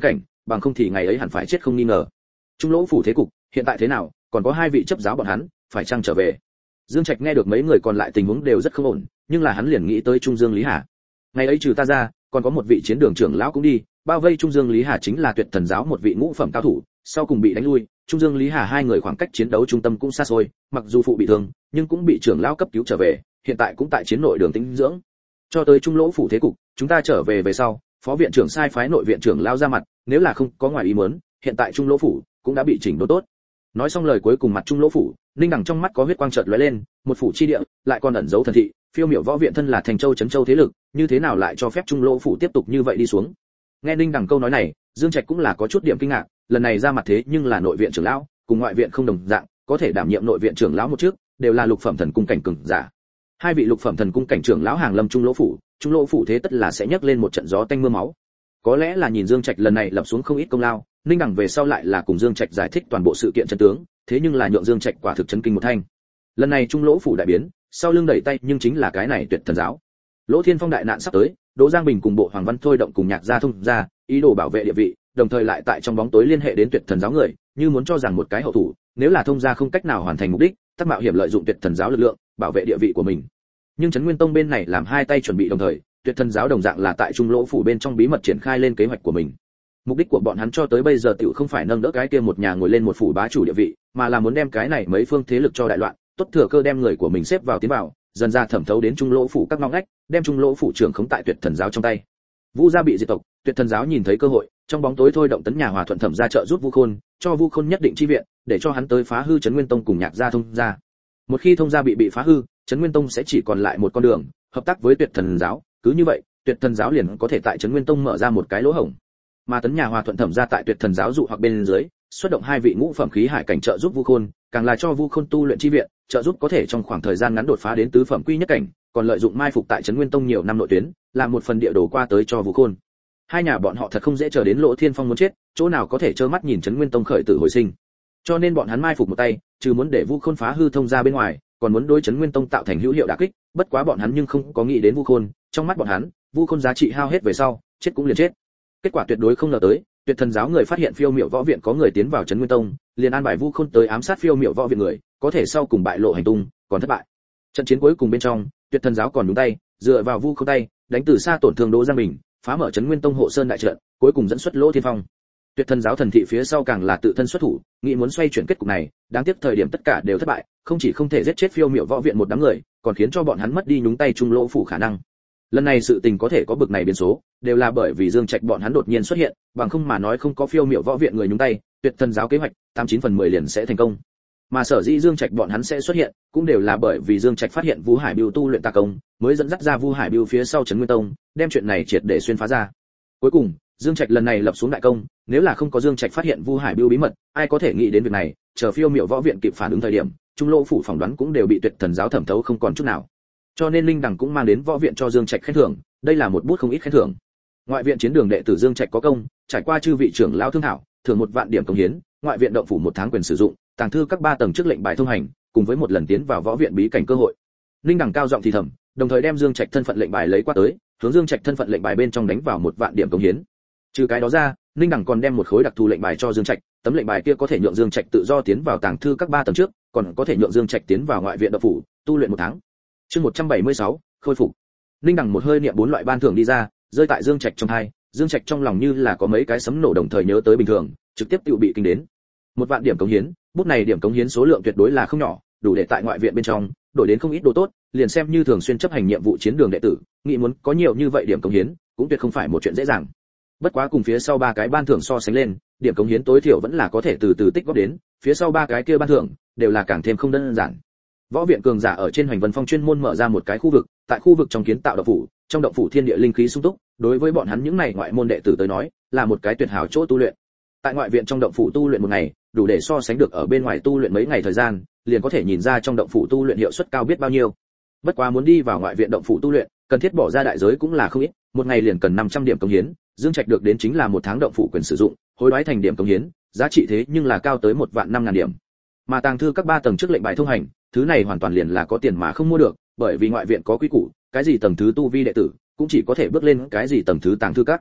bằng không thì ngày ấy hẳn phải chết không nghi ngờ. Trung lỗ phủ thế cục hiện tại thế nào, còn có hai vị chấp giáo bọn hắn phải chăng trở về? Dương Trạch nghe được mấy người còn lại tình huống đều rất không ổn, nhưng là hắn liền nghĩ tới Trung Dương Lý Hà. Ngày ấy trừ ta ra, còn có một vị chiến đường trưởng lão cũng đi, bao vây Trung Dương Lý Hà chính là Tuyệt Thần giáo một vị ngũ phẩm cao thủ, sau cùng bị đánh lui. Trung Dương Lý Hà hai người khoảng cách chiến đấu trung tâm cũng xa xôi, mặc dù phụ bị thương, nhưng cũng bị trưởng lão cấp cứu trở về, hiện tại cũng tại chiến nội đường tĩnh dưỡng. Cho tới Trung lỗ phủ thế cục, chúng ta trở về về sau, phó viện trưởng sai phái nội viện trưởng lao ra mặt, nếu là không có ngoài ý muốn, hiện tại Trung lỗ phủ cũng đã bị chỉnh đốn tốt. Nói xong lời cuối cùng mặt Trung lỗ phủ, Ninh Đằng trong mắt có huyết quang chợt lóe lên, một phủ chi địa, lại còn ẩn giấu thần thị, phiêu miểu võ viện thân là thành châu trấn châu thế lực, như thế nào lại cho phép Trung lỗ phủ tiếp tục như vậy đi xuống? Nghe Ninh Đằng câu nói này, Dương Trạch cũng là có chút điểm kinh ngạc, lần này ra mặt thế nhưng là nội viện trưởng lão, cùng ngoại viện không đồng dạng, có thể đảm nhiệm nội viện trưởng lão một trước, đều là lục phẩm thần cung cảnh cường giả. Hai vị lục phẩm thần cung cảnh trưởng lão hàng lâm Trung lỗ phủ thế tất là sẽ nhấc lên một trận gió tanh mưa máu. Có lẽ là nhìn Dương Trạch lần này lập xuống không ít công lao, Ninh Đằng về sau lại là cùng Dương Trạch giải thích toàn bộ sự kiện chân tướng, thế nhưng là nhượng Dương Trạch quả thực chấn kinh một thanh. Lần này Trung lỗ phủ đại biến, sau lưng đẩy tay nhưng chính là cái này Tuyệt Thần giáo. Lỗ Thiên Phong đại nạn sắp tới, Đỗ Giang Bình cùng bộ Hoàng Văn thôi động cùng Nhạc gia thông gia, ý đồ bảo vệ địa vị, đồng thời lại tại trong bóng tối liên hệ đến Tuyệt Thần giáo người, như muốn cho rằng một cái hậu thủ, nếu là thông gia không cách nào hoàn thành mục đích, tất mạo hiểm lợi dụng Tuyệt Thần giáo lực lượng, bảo vệ địa vị của mình. Nhưng Trấn Nguyên Tông bên này làm hai tay chuẩn bị đồng thời, Tuyệt Thần giáo đồng dạng là tại Trung lỗ phủ bên trong bí mật triển khai lên kế hoạch của mình. Mục đích của bọn hắn cho tới bây giờ tiểu không phải nâng đỡ cái kia một nhà ngồi lên một phủ bá chủ địa vị, mà là muốn đem cái này mấy phương thế lực cho đại loạn, tốt thừa cơ đem người của mình xếp vào tiến vào, dần ra thẩm thấu đến Trung lỗ phủ các ngõ ngách, đem Trung lỗ phủ trưởng khống tại Tuyệt Thần giáo trong tay. Vu gia bị diệt tộc, Tuyệt Thần giáo nhìn thấy cơ hội, trong bóng tối thôi động Tấn Nhà Hòa Thuận Thẩm ra trợ giúp Vu Khôn, cho Vu Khôn nhất định chi viện, để cho hắn tới phá hư Trấn Nguyên Tông cùng Nhạc gia thông gia. Một khi thông gia bị phá hư, Trấn Nguyên Tông sẽ chỉ còn lại một con đường, hợp tác với Tuyệt Thần giáo, cứ như vậy, Tuyệt Thần giáo liền có thể tại Trấn Nguyên Tông mở ra một cái lỗ hổng. Mà Tấn Nhà Hòa Thuận Thẩm ra tại Tuyệt Thần giáo dụ hoặc bên dưới, xuất động hai vị ngũ phẩm khí hải cảnh trợ giúp Vu Khôn, càng là cho Vu Khôn tu luyện chi viện, trợ giúp có thể trong khoảng thời gian ngắn đột phá đến tứ phẩm quy nhất cảnh, còn lợi dụng mai phục tại Trấn Nguyên Tông nhiều năm nội tuyến, làm một phần địa đồ qua tới cho Vu Khôn. Hai nhà bọn họ thật không dễ chờ đến Lỗ Thiên Phong muốn chết, chỗ nào có thể trơ mắt nhìn Trấn Nguyên Tông khởi tử hồi sinh. Cho nên bọn hắn mai phục một tay, trừ muốn để Vu Khôn phá hư thông gia bên ngoài, còn muốn đối Trấn Nguyên Tông tạo thành hữu hiệu đả kích, bất quá bọn hắn nhưng không có nghĩ đến Vu Khôn, trong mắt bọn hắn, Vu Khôn giá trị hao hết về sau, chết cũng liền chết. Kết quả tuyệt đối không ngờ tới, Tuyệt Thần giáo người phát hiện phiêu miểu võ viện có người tiến vào Trấn Nguyên Tông, liền an bài Vu Khôn tới ám sát phiêu miểu võ viện người, có thể sau cùng bại lộ hành tung, còn thất bại. Trận chiến cuối cùng bên trong, Tuyệt Thần giáo còn đúng tay, dựa vào Vu Khôn tay, đánh từ xa tổn thương Đỗ Giang Bình, phá mở Trấn Nguyên Tông hộ sơn đại trận, cuối cùng dẫn xuất Lỗ Thiên Phong. Tuyệt Thần giáo thần thị phía sau càng là tự thân xuất thủ, nghĩ muốn xoay chuyển kết cục này, đáng tiếc thời điểm tất cả đều thất bại, không chỉ không thể giết chết phiêu miểu võ viện một đám người, còn khiến cho bọn hắn mất đi nhúng tay Trung lỗ phủ khả năng. Lần này sự tình có thể có bực này biến số, đều là bởi vì Dương Trạch bọn hắn đột nhiên xuất hiện, bằng không mà nói không có phiêu miểu võ viện người nhúng tay, Tuyệt Thần giáo kế hoạch 89/10 liền sẽ thành công. Mà sở dĩ Dương Trạch bọn hắn sẽ xuất hiện, cũng đều là bởi vì Dương Trạch phát hiện Vu Hải Bưu tu luyện tà công, mới dẫn dắt ra Vu Hải Bưu phía sau Trấn Nguyên Tông, đem chuyện này triệt để xuyên phá ra. Cuối cùng, Dương Trạch lần này lập xuống đại công, nếu là không có Dương Trạch phát hiện Vu Hải Bưu bí mật, ai có thể nghĩ đến việc này, chờ phiêu miểu võ viện kịp phản ứng thời điểm, Trung lỗ phủ phỏng đoán cũng đều bị Tuyệt Thần giáo thẩm thấu không còn chút nào. Cho nên Linh Đằng cũng mang đến võ viện cho Dương Trạch khen thưởng, đây là một bút không ít khen thưởng. Ngoại viện chiến đường đệ tử Dương Trạch có công, trải qua chư vị trưởng lão thương thảo, thưởng 1 vạn điểm công hiến, ngoại viện động phủ 1 tháng quyền sử dụng, tàng thư các 3 tầng trước lệnh bài thông hành, cùng với một lần tiến vào võ viện bí cảnh cơ hội. Linh Đằng cao giọng thì thầm, đồng thời đem Dương Trạch thân phận lệnh bài lấy qua tới, hướng Dương Trạch thân phận lệnh bài bên trong đánh vào 1 vạn điểm công hiến. Trừ cái đó ra, Linh Đằng còn đem một khối đặc thù lệnh bài cho Dương Trạch, tấm lệnh bài kia có thể nhượng Dương Trạch tự do tiến vào tàng thư các 3 tầng trước, còn có thể nhượng Dương Trạch tiến vào ngoại viện động phủ, tu luyện 1 tháng. Chương 176, khôi phục. Linh Đằng một hơi niệm 4 loại ban thưởng đi ra, rơi tại Dương Trạch trong hai, Dương Trạch trong lòng như là có mấy cái sấm nổ đồng thời nhớ tới bình thường, trực tiếp tự bị kinh đến. 1 vạn điểm cống hiến, bút này điểm cống hiến số lượng tuyệt đối là không nhỏ, đủ để tại ngoại viện bên trong đổi đến không ít đồ tốt, liền xem như thường xuyên chấp hành nhiệm vụ chiến đường đệ tử, nghĩ muốn có nhiều như vậy điểm cống hiến, cũng tuyệt không phải một chuyện dễ dàng. Bất quá cùng phía sau 3 cái ban thưởng so sánh lên, điểm cống hiến tối thiểu vẫn là có thể từ từ tích góp đến, phía sau 3 cái kia ban thưởng đều là càng thêm không đơn giản. Võ viện cường giả ở trên Hoành Vân Phong chuyên môn mở ra một cái khu vực, tại khu vực trong kiến tạo động phủ, trong động phủ thiên địa linh khí sung túc, đối với bọn hắn những này ngoại môn đệ tử tới nói, là một cái tuyệt hảo chỗ tu luyện. Tại ngoại viện trong động phủ tu luyện một ngày, đủ để so sánh được ở bên ngoài tu luyện mấy ngày thời gian, liền có thể nhìn ra trong động phủ tu luyện hiệu suất cao biết bao nhiêu. Bất quá muốn đi vào ngoại viện động phủ tu luyện, cần thiết bỏ ra đại giới cũng là không ít, một ngày liền cần 500 điểm cống hiến, Dương Trạch được đến chính là 1 tháng động phủ quyền sử dụng, hối đoái thành điểm cống hiến, giá trị thế nhưng là cao tới 1.500.000 điểm. Mà tàng thư các 3 tầng trước lệnh bài thông hành, thứ này hoàn toàn liền là có tiền mà không mua được, bởi vì ngoại viện có quy củ, cái gì tầng thứ tu vi đệ tử, cũng chỉ có thể bước lên cái gì tầng thứ tàng thư các.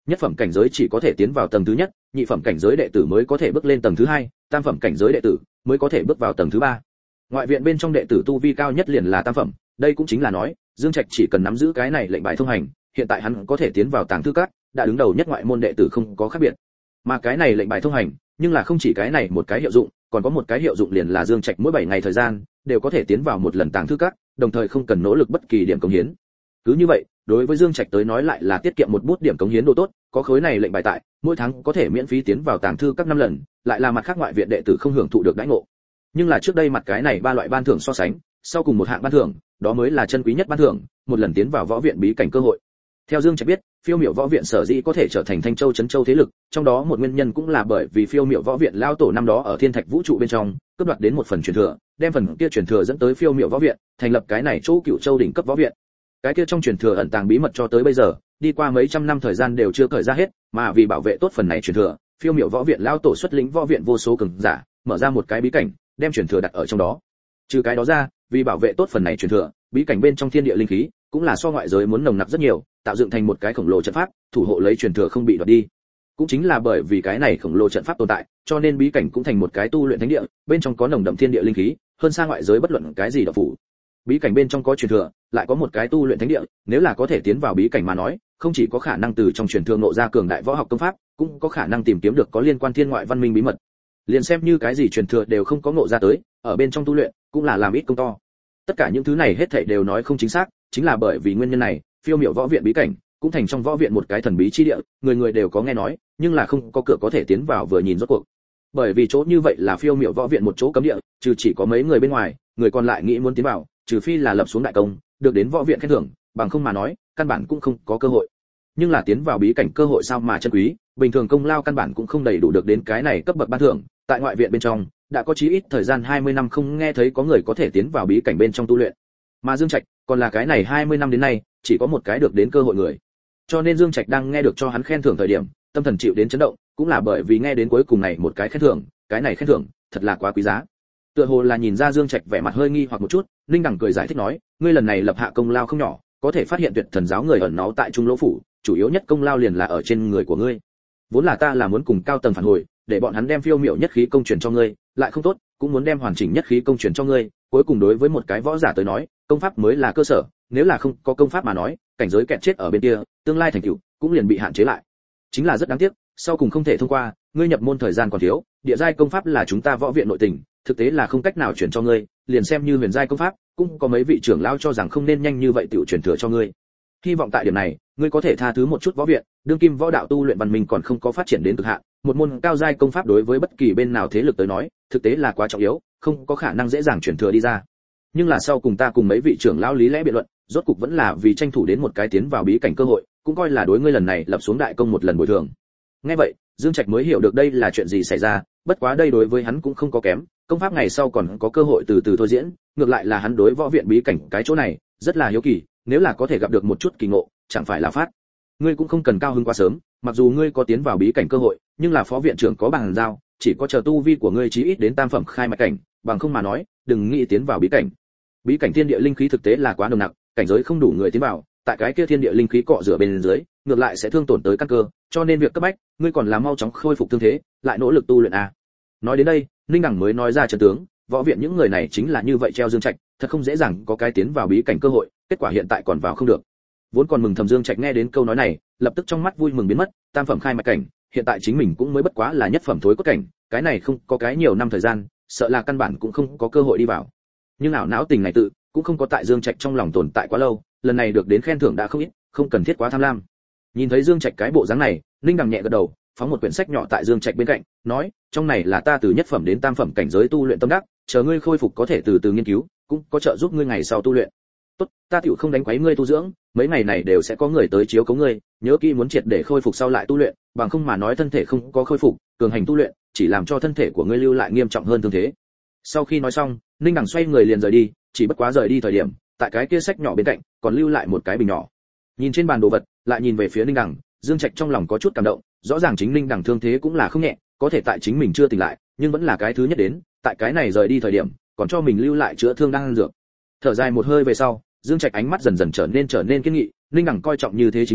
Nhất phẩm cảnh giới chỉ có thể tiến vào tầng thứ nhất, nhị phẩm cảnh giới đệ tử mới có thể bước lên tầng thứ hai, tam phẩm cảnh giới đệ tử mới có thể bước vào tầng thứ ba. Ngoại viện bên trong đệ tử tu vi cao nhất liền là tam phẩm, đây cũng chính là nói, Dương Trạch chỉ cần nắm giữ cái này lệnh bài thông hành, hiện tại hắn có thể tiến vào tàng thư các, đã đứng đầu nhất ngoại môn đệ tử không có khác biệt. Mà cái này lệnh bài thông hành, nhưng là không chỉ cái này một cái hiệu dụng, còn có một cái hiệu dụng liền là Dương Trạch mỗi 7 ngày thời gian đều có thể tiến vào một lần tàng thư các, đồng thời không cần nỗ lực bất kỳ điểm cống hiến. Cứ như vậy, đối với Dương Trạch tới nói lại là tiết kiệm một bút điểm cống hiến độ tốt, có khối này lệnh bài tại, mỗi tháng có thể miễn phí tiến vào tàng thư các 5 lần, lại là mặt khác ngoại viện đệ tử không hưởng thụ được đãi ngộ. Nhưng là trước đây mặt cái này ba loại ban thưởng so sánh, sau cùng một hạng ban thưởng, đó mới là chân quý nhất ban thưởng, một lần tiến vào võ viện bí cảnh cơ hội. Theo Dương Trạch biết, Phiêu Miểu Võ Viện sở dĩ có thể trở thành Thanh Châu Trấn Châu thế lực, trong đó một nguyên nhân cũng là bởi vì Phiêu Miểu Võ Viện lao tổ năm đó ở Thiên Thạch Vũ trụ bên trong, cướp đoạt đến một phần truyền thừa, đem phần kia truyền thừa dẫn tới Phiêu Miểu Võ Viện, thành lập cái này chỗ Cửu Châu đỉnh cấp võ viện. Cái kia trong truyền thừa ẩn tàng bí mật cho tới bây giờ, đi qua mấy trăm năm thời gian đều chưa cởi ra hết, mà vì bảo vệ tốt phần này truyền thừa, Phiêu Miểu Võ Viện lao tổ xuất lĩnh võ viện vô số cường giả, mở ra một cái bí cảnh, đem truyền thừa đặt ở trong đó. Trừ cái đó ra, vì bảo vệ tốt phần này truyền thừa, bí cảnh bên trong thiên địa linh khí cũng là so ngoại giới muốn nồng nặc rất nhiều, tạo dựng thành một cái khổng lồ trận pháp, thủ hộ lấy truyền thừa không bị đoạt đi. Cũng chính là bởi vì cái này khổng lồ trận pháp tồn tại, cho nên bí cảnh cũng thành một cái tu luyện thánh địa, bên trong có nồng đậm thiên địa linh khí, hơn xa ngoại giới bất luận cái gì đạo phủ. Bí cảnh bên trong có truyền thừa, lại có một cái tu luyện thánh địa, nếu là có thể tiến vào bí cảnh mà nói, không chỉ có khả năng từ trong truyền thừa ngộ ra cường đại võ học công pháp, cũng có khả năng tìm kiếm được có liên quan thiên ngoại văn minh bí mật. Liền xem như cái gì truyền thừa đều không có ngộ ra tới, ở bên trong tu luyện, cũng là làm ít công to. Tất cả những thứ này hết thảy đều nói không chính xác, chính là bởi vì nguyên nhân này, Phiêu Miểu Võ Viện bí cảnh cũng thành trong võ viện một cái thần bí chi địa, người người đều có nghe nói, nhưng là không có cửa có thể tiến vào vừa nhìn rốt cuộc. Bởi vì chỗ như vậy là Phiêu Miểu Võ Viện một chỗ cấm địa, trừ chỉ có mấy người bên ngoài, người còn lại nghĩ muốn tiến vào, trừ phi là lập xuống đại công, được đến võ viện khen thưởng, bằng không mà nói, căn bản cũng không có cơ hội. Nhưng là tiến vào bí cảnh cơ hội sao mà chân quý, bình thường công lao căn bản cũng không đầy đủ được đến cái này cấp bậc ban thưởng, tại ngoại viện bên trong, đã có chí ít thời gian 20 năm không nghe thấy có người có thể tiến vào bí cảnh bên trong tu luyện. Mà Dương Trạch, còn là cái này 20 năm đến nay, chỉ có một cái được đến cơ hội người. Cho nên Dương Trạch đang nghe được cho hắn khen thưởng thời điểm, tâm thần chịu đến chấn động, cũng là bởi vì nghe đến cuối cùng này một cái khen thưởng, cái này khen thưởng thật là quá quý giá. Tựa hồ là nhìn ra Dương Trạch vẻ mặt hơi nghi hoặc một chút, Linh Đằng cười giải thích nói, ngươi lần này lập hạ công lao không nhỏ, có thể phát hiện Tuyệt Thần giáo người ẩn náu tại Trung Lỗ phủ, chủ yếu nhất công lao liền là ở trên người của ngươi. Vốn là ta là muốn cùng cao tầng phản hồi, để bọn hắn đem phiêu miểu nhất khí công truyền cho ngươi, lại không tốt, cũng muốn đem hoàn chỉnh nhất khí công truyền cho ngươi, cuối cùng đối với một cái võ giả tới nói, công pháp mới là cơ sở, nếu là không có công pháp mà nói, cảnh giới kẹt chết ở bên kia, tương lai thành tựu cũng liền bị hạn chế lại. Chính là rất đáng tiếc, sau cùng không thể thông qua, ngươi nhập môn thời gian còn thiếu, địa giai công pháp là chúng ta võ viện nội tình, thực tế là không cách nào truyền cho ngươi, liền xem như huyền giai công pháp, cũng có mấy vị trưởng lão cho rằng không nên nhanh như vậy tiểu truyền thừa cho ngươi. Hy vọng tại điểm này, ngươi có thể tha thứ một chút võ viện, đương kim võ đạo tu luyện văn minh còn không có phát triển đến cực hạn, một môn cao giai công pháp đối với bất kỳ bên nào thế lực tới nói, thực tế là quá trọng yếu, không có khả năng dễ dàng truyền thừa đi ra. Nhưng là sau cùng ta cùng mấy vị trưởng lão lý lẽ biện luận, rốt cục vẫn là vì tranh thủ đến một cái tiến vào bí cảnh cơ hội, cũng coi là đối ngươi lần này lập xuống đại công một lần bồi thường. Nghe vậy, Dương Trạch mới hiểu được đây là chuyện gì xảy ra, bất quá đây đối với hắn cũng không có kém, công pháp ngày sau còn có cơ hội từ từ thôi diễn, ngược lại là hắn đối võ viện bí cảnh cái chỗ này rất là hiếu kỳ, nếu là có thể gặp được một chút kỳ ngộ, chẳng phải là phát. Ngươi cũng không cần cao hứng quá sớm, mặc dù ngươi có tiến vào bí cảnh cơ hội, nhưng là phó viện trưởng có bàn giao, chỉ có chờ tu vi của ngươi chí ít đến tam phẩm khai mạch cảnh, bằng không mà nói, đừng nghĩ tiến vào bí cảnh. Bí cảnh thiên địa linh khí thực tế là quá nồng nặc, cảnh giới không đủ người tiến vào, tại cái kia thiên địa linh khí cọ rửa bên dưới, ngược lại sẽ thương tổn tới căn cơ, cho nên việc cấp bách, ngươi còn là mau chóng khôi phục thương thế, lại nỗ lực tu luyện a. Nói đến đây, Ninh Đẳng mới nói ra trận tướng, võ viện những người này chính là như vậy treo Dương Trạch, thật không dễ dàng có cái tiến vào bí cảnh cơ hội, kết quả hiện tại còn vào không được. Vốn còn mừng thầm Dương Trạch nghe đến câu nói này, lập tức trong mắt vui mừng biến mất, tam phẩm khai mạch cảnh, hiện tại chính mình cũng mới bất quá là nhất phẩm thối cốt cảnh, cái này không có cái nhiều năm thời gian, sợ là căn bản cũng không có cơ hội đi vào. Nhưng ảo não tình này tự cũng không có tại Dương Trạch trong lòng tồn tại quá lâu, lần này được đến khen thưởng đã không ít, không cần thiết quá tham lam. Nhìn thấy Dương Trạch cái bộ dáng này, Ninh Đằng nhẹ gật đầu, phóng một quyển sách nhỏ tại Dương Trạch bên cạnh, nói, trong này là ta từ nhất phẩm đến tam phẩm cảnh giới tu luyện tâm đắc, chờ ngươi khôi phục có thể từ từ nghiên cứu, cũng có trợ giúp ngươi ngày sau tu luyện. Tốt, ta tiểu không đánh quấy ngươi tu dưỡng, mấy ngày này đều sẽ có người tới chiếu cố ngươi, nhớ kỹ muốn triệt để khôi phục sau lại tu luyện, bằng không mà nói thân thể không có khôi phục, cường hành tu luyện, chỉ làm cho thân thể của ngươi lưu lại nghiêm trọng hơn thương thế. Sau khi nói xong, Ninh Đằng xoay người liền rời đi, chỉ bất quá rời đi thời điểm, tại cái kia sách nhỏ bên cạnh, còn lưu lại một cái bình nhỏ. Nhìn trên bàn đồ vật, lại nhìn về phía Ninh Đằng, Dương Trạch trong lòng có chút cảm động, rõ ràng chính Ninh Đằng thương thế cũng là không nhẹ, có thể tại chính mình chưa tỉnh lại, nhưng vẫn là cái thứ nhất đến, tại cái này rời đi thời điểm, còn cho mình lưu lại chữa thương đang ăn dược. Thở dài một hơi về sau, Dương Trạch ánh mắt dần dần trở nên kiên nghị, Ninh Đằng coi trọng như thế chính mình,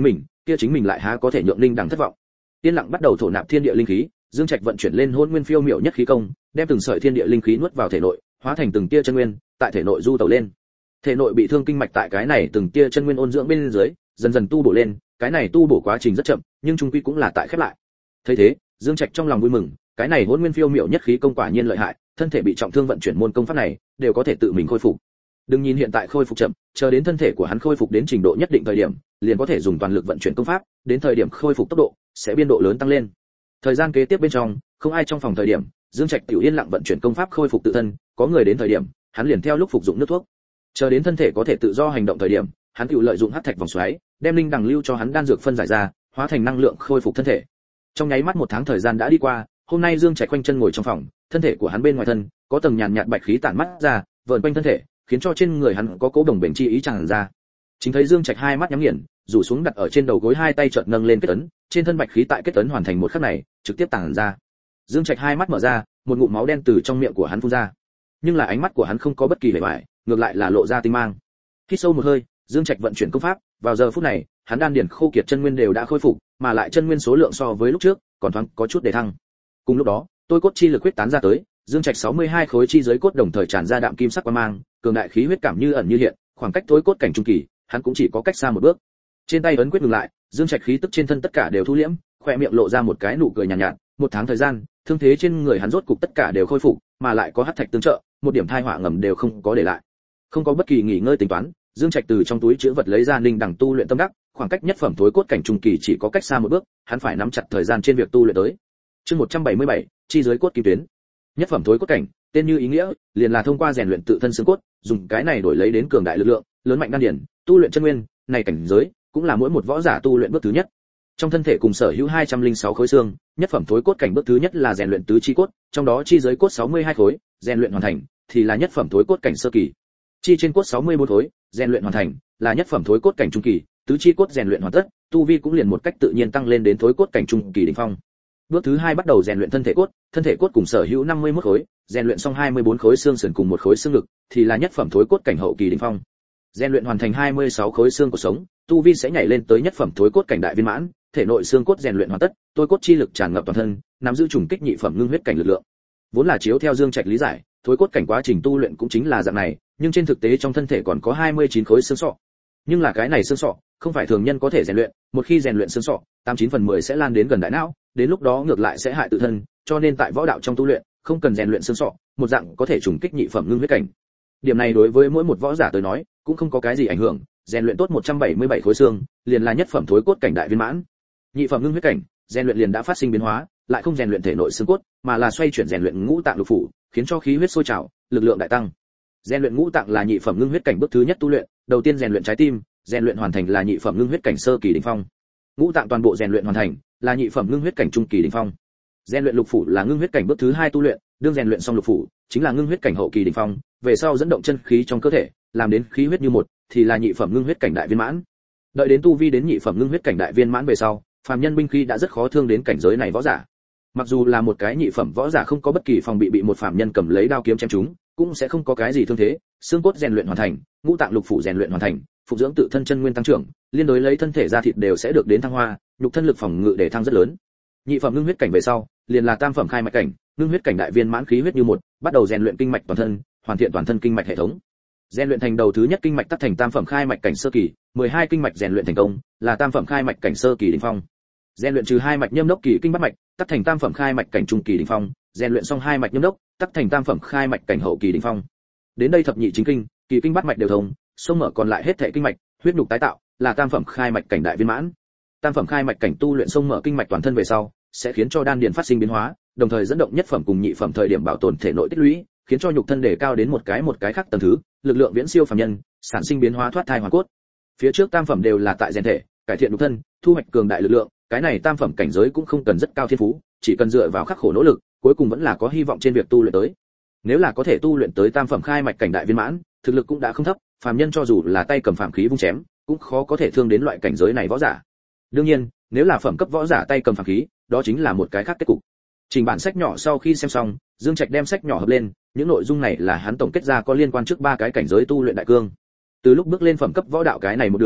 kia chính mình lại há có thể nhượng linh đằng thất vọng. Tiên lặng bắt đầu thổ nạp thiên địa linh khí, Dương Trạch vận chuyển lên Hỗn Nguyên Phiêu Miểu Nhất Khí Công, đem từng sợi thiên địa linh khí nuốt vào thể nội, hóa thành từng tia chân nguyên, tại thể nội du tẩu lên. Thể nội bị thương kinh mạch tại cái này từng tia chân nguyên ôn dưỡng bên dưới, dần dần tu bổ lên, cái này tu bổ quá trình rất chậm, nhưng chung quy cũng là tại khép lại. Thấy thế, Dương Trạch trong lòng vui mừng, cái này Hỗn Nguyên Phiêu Miểu Nhất Khí Công quả nhiên lợi hại, thân thể bị trọng thương vận chuyển môn công pháp này, đều có thể tự mình khôi phục. Đừng nhìn hiện tại khôi phục chậm, chờ đến thân thể của hắn khôi phục đến trình độ nhất định thời điểm, liền có thể dùng toàn lực vận chuyển công pháp, đến thời điểm khôi phục tốc độ sẽ biên độ lớn tăng lên. Thời gian kế tiếp bên trong, không ai trong phòng thời điểm, Dương Trạch tiểu yên lặng vận chuyển công pháp khôi phục tự thân, có người đến thời điểm, hắn liền theo lúc phục dụng nước thuốc. Chờ đến thân thể có thể tự do hành động thời điểm, hắn tiểu lợi dụng hắc thạch vòng xoáy, đem linh đằng lưu cho hắn đan dược phân giải ra, hóa thành năng lượng khôi phục thân thể. Trong nháy mắt 1 tháng thời gian đã đi qua, hôm nay Dương Trạch quanh chân ngồi trong phòng, thân thể của hắn bên ngoài thân có tầng nhàn nhạt bạch khí tản mắt ra, vờn quanh thân thể, khiến cho trên người hắn có cố đồng bền chi ý tràn ra. Chính thấy Dương Trạch hai mắt nhắm nghiền, rủ xuống đặt ở trên đầu gối, hai tay chợt nâng lên kết ấn, trên thân bạch khí tại kết ấn hoàn thành một khắc này, trực tiếp tản ra. Dương Trạch hai mắt mở ra, một ngụm máu đen từ trong miệng của hắn phun ra. Nhưng là ánh mắt của hắn không có bất kỳ vẻ bại, ngược lại là lộ ra tinh mang. Hít sâu một hơi, Dương Trạch vận chuyển công pháp, vào giờ phút này, hắn đan điển khô kiệt chân nguyên đều đã khôi phục, mà lại chân nguyên số lượng so với lúc trước còn thoáng có chút đề thăng. Cùng lúc đó, tôi cốt chi lực huyết tán ra tới, Dương Trạch 62 khối chi giới cốt đồng thời tràn ra đạm kim sắc quang mang, cường đại khí huyết cảm như ẩn như hiện, khoảng cách tối cốt cảnh trung kỳ, hắn cũng chỉ có cách xa một bước. Trên tay ấn quyết ngừng lại, Dương Trạch khí tức trên thân tất cả đều thu liễm, khóe miệng lộ ra một cái nụ cười nhàn nhạt, 1 tháng thời gian, thương thế trên người hắn rốt cục tất cả đều khôi phục, mà lại có hắc thạch tương trợ, một điểm tai họa ngầm đều không có để lại. Không có bất kỳ nghỉ ngơi tính toán, Dương Trạch từ trong túi trữ vật lấy ra linh đằng tu luyện tâm đắc, khoảng cách nhất phẩm tối cốt cảnh trung kỳ chỉ có cách xa một bước, hắn phải nắm chặt thời gian trên việc tu luyện tới. Chương 177, chi giới cốt kim tuyến. Nhất phẩm tối cốt cảnh, tên như ý nghĩa, liền là thông qua rèn luyện tự thân xương cốt, dùng cái này đổi lấy đến cường đại lực lượng, lớn mạnh đan điển, tu luyện chân nguyên, này cảnh giới cũng là mỗi một võ giả tu luyện bước thứ nhất. Trong thân thể cùng sở hữu 206 khối xương, nhất phẩm tối cốt cảnh bước thứ nhất là rèn luyện tứ chi cốt, trong đó chi giới cốt 62 khối, rèn luyện hoàn thành thì là nhất phẩm tối cốt cảnh sơ kỳ. Chi trên cốt 64 khối, rèn luyện hoàn thành là nhất phẩm tối cốt cảnh trung kỳ, tứ chi cốt rèn luyện hoàn tất, tu vi cũng liền một cách tự nhiên tăng lên đến tối cốt cảnh trung kỳ đỉnh phong. Bước thứ 2 bắt đầu rèn luyện thân thể cốt cùng sở hữu 51 khối, rèn luyện xong 24 khối xương sườn cùng một khối xương ngực, thì là nhất phẩm tối cốt cảnh hậu kỳ đỉnh phong. Rèn luyện hoàn thành 26 khối xương của sống, tu vi sẽ nhảy lên tới nhất phẩm tối cốt cảnh đại viên mãn, thể nội xương cốt rèn luyện hoàn tất, tối cốt chi lực tràn ngập toàn thân, nắm giữ trùng kích nhị phẩm ngưng huyết cảnh lực lượng. Vốn là chiếu theo Dương Trạch lý giải, tối cốt cảnh quá trình tu luyện cũng chính là dạng này, nhưng trên thực tế trong thân thể còn có 29 khối xương sọ. Nhưng là cái này xương sọ, không phải thường nhân có thể rèn luyện, một khi rèn luyện xương sọ, 89/10 sẽ lan đến gần đại não, đến lúc đó ngược lại sẽ hại tự thân, cho nên tại võ đạo trong tu luyện, không cần rèn luyện xương sọ, một dạng có thể trùng kích nhị phẩm ngưng huyết cảnh. Điểm này đối với mỗi một võ giả tới nói, cũng không có cái gì ảnh hưởng, rèn luyện tốt 177 khối xương, liền là nhất phẩm tối cốt cảnh đại viên mãn. Nhị phẩm ngưng huyết cảnh, rèn luyện liền đã phát sinh biến hóa, lại không rèn luyện thể nội xương cốt, mà là xoay chuyển rèn luyện ngũ tạng lục phủ, khiến cho khí huyết sôi trào, lực lượng đại tăng. Rèn luyện ngũ tạng là nhị phẩm ngưng huyết cảnh bước thứ nhất tu luyện, đầu tiên rèn luyện trái tim, rèn luyện hoàn thành là nhị phẩm ngưng huyết cảnh sơ kỳ đỉnh phong. Ngũ tạng toàn bộ rèn luyện hoàn thành, là nhị phẩm ngưng huyết cảnh trung kỳ đỉnh phong. Rèn luyện lục phủ là ngưng huyết cảnh bước thứ 2 tu luyện, đương rèn luyện xong lục phủ, chính là ngưng huyết cảnh hậu kỳ đỉnh phong, về sau dẫn động chân khí trong cơ thể, làm đến khí huyết như một, thì là nhị phẩm ngưng huyết cảnh đại viên mãn. Đợi đến tu vi đến nhị phẩm ngưng huyết cảnh đại viên mãn về sau, phàm nhân binh khí đã rất khó thương đến cảnh giới này võ giả. Mặc dù là một cái nhị phẩm võ giả không có bất kỳ phòng bị một phàm nhân cầm lấy đao kiếm chém chúng, cũng sẽ không có cái gì thương thế. Xương cốt rèn luyện hoàn thành, ngũ tạng lục phủ rèn luyện hoàn thành, phục dưỡng tự thân chân nguyên tăng trưởng, liên đối lấy thân thể da thịt đều sẽ được đến thăng hoa, nhục thân lực phòng ngự để thăng rất lớn. Nhị phẩm ngưng huyết cảnh về sau, liền là tam phẩm khai mạch cảnh, ngưng huyết cảnh đại viên mãn khí huyết như một, bắt đầu rèn luyện kinh mạch toàn thân, hoàn thiện toàn thân kinh mạch hệ thống. Rèn luyện thành đầu thứ nhất kinh mạch tắc thành tam phẩm khai mạch cảnh sơ kỳ, 12 kinh mạch rèn luyện thành công, là tam phẩm khai mạch cảnh sơ kỳ đỉnh phong. Rèn luyện trừ 2 mạch nhâm đốc kỳ kinh bát mạch, tắc thành tam phẩm khai mạch cảnh trung kỳ đỉnh phong, rèn luyện xong 2 mạch nhâm đốc, tắc thành tam phẩm khai mạch cảnh hậu kỳ đỉnh phong. Đến đây thập nhị chính kinh, kỳ kinh bát mạch đều thông, xông mở còn lại hết thảy kinh mạch, huyết nhục tái tạo, là tam phẩm khai mạch cảnh đại viên mãn. Tam phẩm khai mạch cảnh tu luyện xông mở kinh mạch toàn thân về sau, sẽ khiến cho đan điền phát sinh biến hóa, đồng thời dẫn động nhất phẩm cùng nhị phẩm thời điểm bảo tồn thể nội tích lũy, khiến cho nhục thân đề cao đến một cái khác tầng thứ, lực lượng viễn siêu phàm nhân, sản sinh biến hóa thoát thai hoàn cốt. Phía trước tam phẩm đều là tại rèn thể, cải thiện nhục thân, thu hoạch cường đại lực lượng, cái này tam phẩm cảnh giới cũng không cần rất cao thiên phú, chỉ cần dựa vào khắc khổ nỗ lực, cuối cùng vẫn là có hy vọng trên việc tu luyện tới. Nếu là có thể tu luyện tới tam phẩm khai mạch cảnh đại viên mãn, thực lực cũng đã không thấp, phàm nhân cho dù là tay cầm phàm khí vung chém, cũng khó có thể thương đến loại cảnh giới này võ giả. Đương nhiên, nếu là phẩm cấp võ giả tay cầm phàm khí, đó chính là một cái khác kết cục. Trình bản sách nhỏ sau khi xem xong, Dương Trạch đem sách nhỏ hợp lên, những nội dung này là hắn tổng kết ra có liên quan trước 3 cái cảnh giới tu luyện đại cương. Từ lúc bước lên phẩm cấp võ đạo cái này một đường,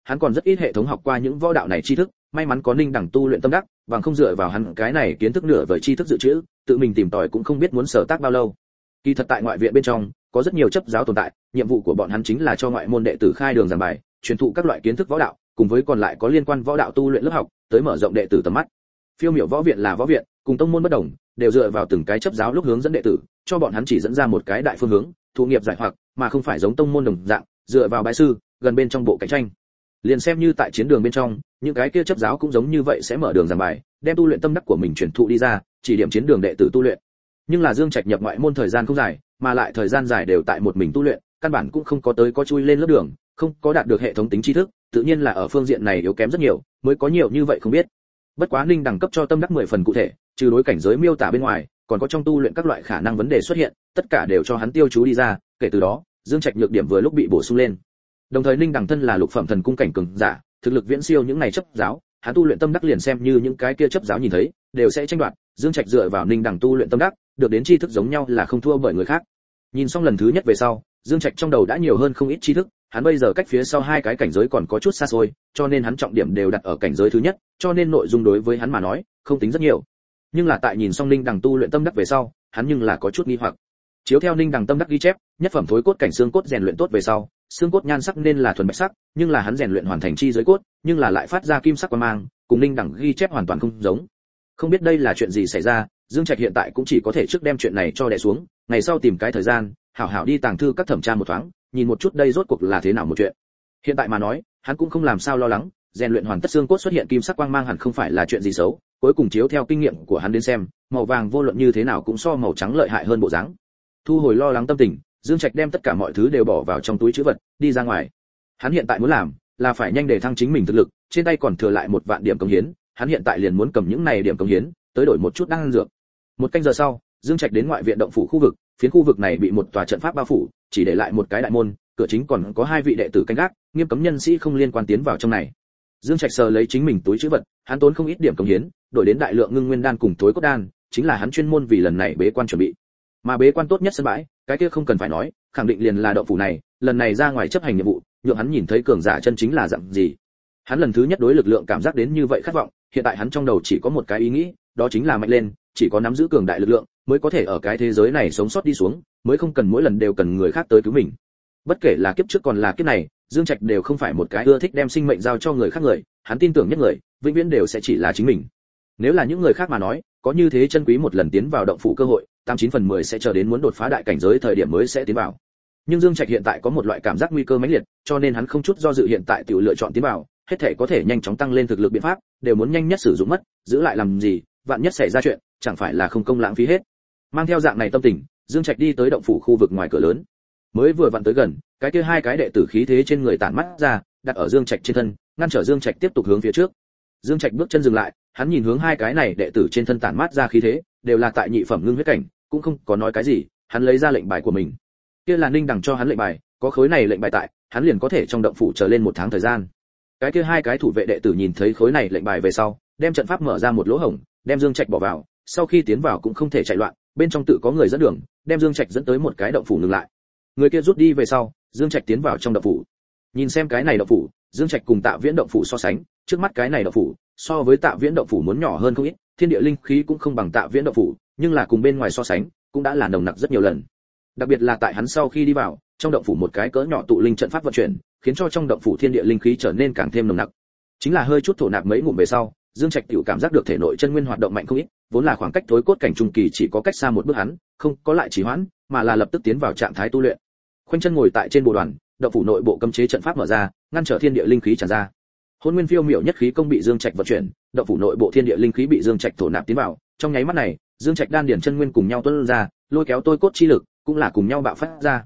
hắn còn rất ít hệ thống học qua những võ đạo này tri thức, may mắn có Ninh Đằng tu luyện tâm đắc, bằng không dựa vào hắn cái này kiến thức nửa vời tri thức dự trữ, tự mình tìm tòi cũng không biết muốn sở tác bao lâu. Kỳ thật tại ngoại viện bên trong, có rất nhiều chấp giáo tồn tại, nhiệm vụ của bọn hắn chính là cho ngoại môn đệ tử khai đường giảng bài, truyền thụ các loại kiến thức võ đạo, cùng với còn lại có liên quan võ đạo tu luyện lớp học, tới mở rộng đệ tử tầm mắt. Phiêu miểu võ viện là võ viện, cùng tông môn bất đồng, đều dựa vào từng cái chấp giáo lúc hướng dẫn đệ tử, cho bọn hắn chỉ dẫn ra một cái đại phương hướng, thụ nghiệp giải hoặc, mà không phải giống tông môn đồng dạng, dựa vào bái sư, gần bên trong bộ cạnh tranh. Liền xem như tại chiến đường bên trong, những cái kia chấp giáo cũng giống như vậy sẽ mở đường giảng bài, đem tu luyện tâm đắc của mình truyền thụ đi ra, chỉ điểm chiến đường đệ tử tu luyện. Nhưng là Dương Trạch nhập ngoại môn thời gian không dài, mà lại thời gian dài đều tại một mình tu luyện, căn bản cũng không có tới có chui lên lớp đường, không có đạt được hệ thống tính tri thức, tự nhiên là ở phương diện này yếu kém rất nhiều, mới có nhiều như vậy không biết. Bất quá Ninh đẳng cấp cho tâm đắc 10 phần cụ thể, trừ đối cảnh giới miêu tả bên ngoài, còn có trong tu luyện các loại khả năng vấn đề xuất hiện, tất cả đều cho hắn tiêu chú đi ra, kể từ đó, Dương Trạch nhược điểm vừa lúc bị bổ sung lên. Đồng thời Ninh đẳng thân là lục phẩm thần cung cảnh cường giả, thực lực viễn siêu những này chấp giáo, hắn tu luyện tâm đắc liền xem như những cái kia chấp giáo nhìn thấy, đều sẽ tranh đoạt, Dương Trạch dựa vào Ninh đẳng tu luyện tâm đắc, được đến tri thức giống nhau là không thua bởi người khác. Nhìn xong lần thứ nhất về sau, Dương Trạch trong đầu đã nhiều hơn không ít tri thức, hắn bây giờ cách phía sau hai cái cảnh giới còn có chút xa xôi, cho nên hắn trọng điểm đều đặt ở cảnh giới thứ nhất, cho nên nội dung đối với hắn mà nói, không tính rất nhiều. Nhưng là tại nhìn xong Ninh đẳng tu luyện tâm đắc về sau, hắn nhưng là có chút nghi hoặc. Chiếu theo Ninh đẳng tâm đắc ghi chép, nhất phẩm thối cốt cảnh xương cốt rèn luyện tốt về sau, xương cốt nhan sắc nên là thuần bạch sắc, nhưng là hắn rèn luyện hoàn thành chi giới cốt, nhưng là lại phát ra kim sắc quang mang, cùng Ninh đẳng ghi chép hoàn toàn không giống. Không biết đây là chuyện gì xảy ra, Dương Trạch hiện tại cũng chỉ có thể trước đem chuyện này cho đè xuống, ngày sau tìm cái thời gian, hảo hảo đi tàng thư các thẩm tra một thoáng, nhìn một chút đây rốt cuộc là thế nào một chuyện. Hiện tại mà nói, hắn cũng không làm sao lo lắng, rèn luyện hoàn tất xương cốt xuất hiện kim sắc quang mang hẳn không phải là chuyện gì xấu, cuối cùng chiếu theo kinh nghiệm của hắn đến xem, màu vàng vô luận như thế nào cũng so màu trắng lợi hại hơn bộ dáng. Thu hồi lo lắng tâm tình, Dương Trạch đem tất cả mọi thứ đều bỏ vào trong túi trữ vật, đi ra ngoài. Hắn hiện tại muốn làm là phải nhanh để thăng chính mình thực lực, trên tay còn thừa lại 1 vạn điểm công hiến, hắn hiện tại liền muốn cầm những này điểm công hiến, tới đổi một chút đan dược. 1 canh giờ sau, Dương Trạch đến ngoại viện động phủ khu vực, phiến khu vực này bị một tòa trận pháp bao phủ, chỉ để lại một cái đại môn, cửa chính còn có 2 vị đệ tử canh gác, nghiêm cấm nhân sĩ không liên quan tiến vào trong này. Dương Trạch sờ lấy chính mình túi trữ vật, hắn tốn không ít điểm công hiến, đổi đến đại lượng ngưng nguyên đan cùng thối cốt đan, chính là hắn chuyên môn vì lần này bế quan chuẩn bị. Mà bế quan tốt nhất sân bãi, cái kia không cần phải nói, khẳng định liền là động phủ này, lần này ra ngoài chấp hành nhiệm vụ, nhượng hắn nhìn thấy cường giả chân chính là dạng gì. Hắn lần thứ nhất đối lực lượng cảm giác đến như vậy khát vọng, hiện tại hắn trong đầu chỉ có một cái ý nghĩ, đó chính là mạnh lên, chỉ có nắm giữ cường đại lực lượng, mới có thể ở cái thế giới này sống sót đi xuống, mới không cần mỗi lần đều cần người khác tới cứu mình. Bất kể là kiếp trước còn là kiếp này, Dương Trạch đều không phải một cái ưa thích đem sinh mệnh giao cho người khác người, hắn tin tưởng nhất người, vĩnh viễn đều sẽ chỉ là chính mình. Nếu là những người khác mà nói, có như thế chân quý một lần tiến vào động phủ cơ hội, 89 phần 10 sẽ chờ đến muốn đột phá đại cảnh giới thời điểm mới sẽ tiến vào. Nhưng Dương Trạch hiện tại có một loại cảm giác nguy cơ mãnh liệt, cho nên hắn không chút do dự hiện tại tiểu lựa chọn tiến vào, hết thể có thể nhanh chóng tăng lên thực lực biện pháp, đều muốn nhanh nhất sử dụng mất, giữ lại làm gì, vạn nhất xảy ra chuyện, chẳng phải là không công lãng phí hết. Mang theo dạng này tâm tình, Dương Trạch đi tới động phủ khu vực ngoài cửa lớn. Mới vừa vặn tới gần, cái kia 2 cái đệ tử khí thế trên người tản mắt ra, đặt ở Dương Trạch trên thân, ngăn trở Dương Trạch tiếp tục hướng phía trước. Dương Trạch bước chân dừng lại, hắn nhìn hướng 2 cái này đệ tử trên thân tản mát ra khí thế, đều là tại nhị phẩm ngưng huyết cảnh, cũng không có nói cái gì, hắn lấy ra lệnh bài của mình. Kia là Ninh đằng cho hắn lệnh bài, có khối này lệnh bài tại, hắn liền có thể trong động phủ chờ lên 1 tháng thời gian. Cái kia 2 cái thủ vệ đệ tử nhìn thấy khối này lệnh bài về sau, đem trận pháp mở ra một lỗ hổng, đem Dương Trạch bỏ vào, sau khi tiến vào cũng không thể chạy loạn, bên trong tự có người dẫn đường, đem Dương Trạch dẫn tới một cái động phủ ngừng lại. Người kia rút đi về sau, Dương Trạch tiến vào trong động phủ. Nhìn xem cái này động phủ, Dương Trạch cùng Tạ Viễn động phủ so sánh, trước mắt cái này động phủ, so với Tạ Viễn động phủ muốn nhỏ hơn không ít, thiên địa linh khí cũng không bằng Tạ Viễn động phủ, nhưng là cùng bên ngoài so sánh, cũng đã là nồng nặc rất nhiều lần. Đặc biệt là tại hắn sau khi đi vào, trong động phủ một cái cỡ nhỏ tụ linh trận pháp vận chuyển, khiến cho trong động phủ thiên địa linh khí trở nên càng thêm nồng nặc. Chính là hơi chút thổ nạp mấy ngụm về sau, Dương Trạch tiểu cảm giác được thể nội chân nguyên hoạt động mạnh không ít, vốn là khoảng cách thối cốt cảnh trung kỳ chỉ có cách xa một bước hắn, không có lại trì hoãn, mà là lập tức tiến vào trạng thái tu luyện. Khoanh chân ngồi tại trên bồ đoàn, động phủ nội bộ cấm chế trận pháp mở ra, ngăn trở thiên địa linh khí tràn ra. Hỗn nguyên phiêu miểu nhất khí công bị Dương Trạch vận chuyển, động phủ nội bộ thiên địa linh khí bị Dương Trạch thổ nạp tiến vào, trong nháy mắt này, Dương Trạch đan điển chân nguyên cùng nhau tuôn ra, lôi kéo tôi cốt chi lực, cũng là cùng nhau bạo phát ra.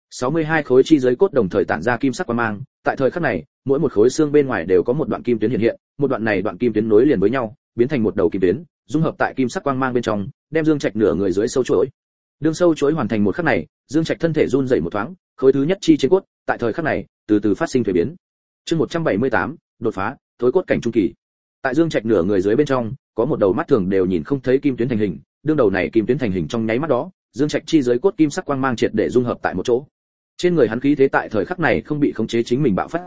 62 khối chi giới cốt đồng thời tản ra kim sắc quang mang, tại thời khắc này, mỗi một khối xương bên ngoài đều có một đoạn kim tuyến hiện hiện, một đoạn này đoạn kim tuyến nối liền với nhau, biến thành một đầu kim tuyến, dung hợp tại kim sắc quang mang bên trong, đem Dương Trạch nửa người dưới sâu chuỗi. Đương sâu chuỗi hoàn thành một khắc này, Dương Trạch thân thể run rẩy một thoáng, khối thứ nhất chi trên cốt, tại thời khắc này, từ từ phát sinh thay biến. Chương 178, đột phá, thối cốt cảnh trung kỳ. Tại Dương Trạch nửa người dưới bên trong, có một đầu mắt thường đều nhìn không thấy kim tuyến thành hình, đương đầu này kim tuyến thành hình trong nháy mắt đó, Dương Trạch chi giới cốt kim sắc quang mang triệt để dung hợp tại một chỗ. Trên người hắn khí thế tại thời khắc này không bị khống chế chính mình bạo phát ra,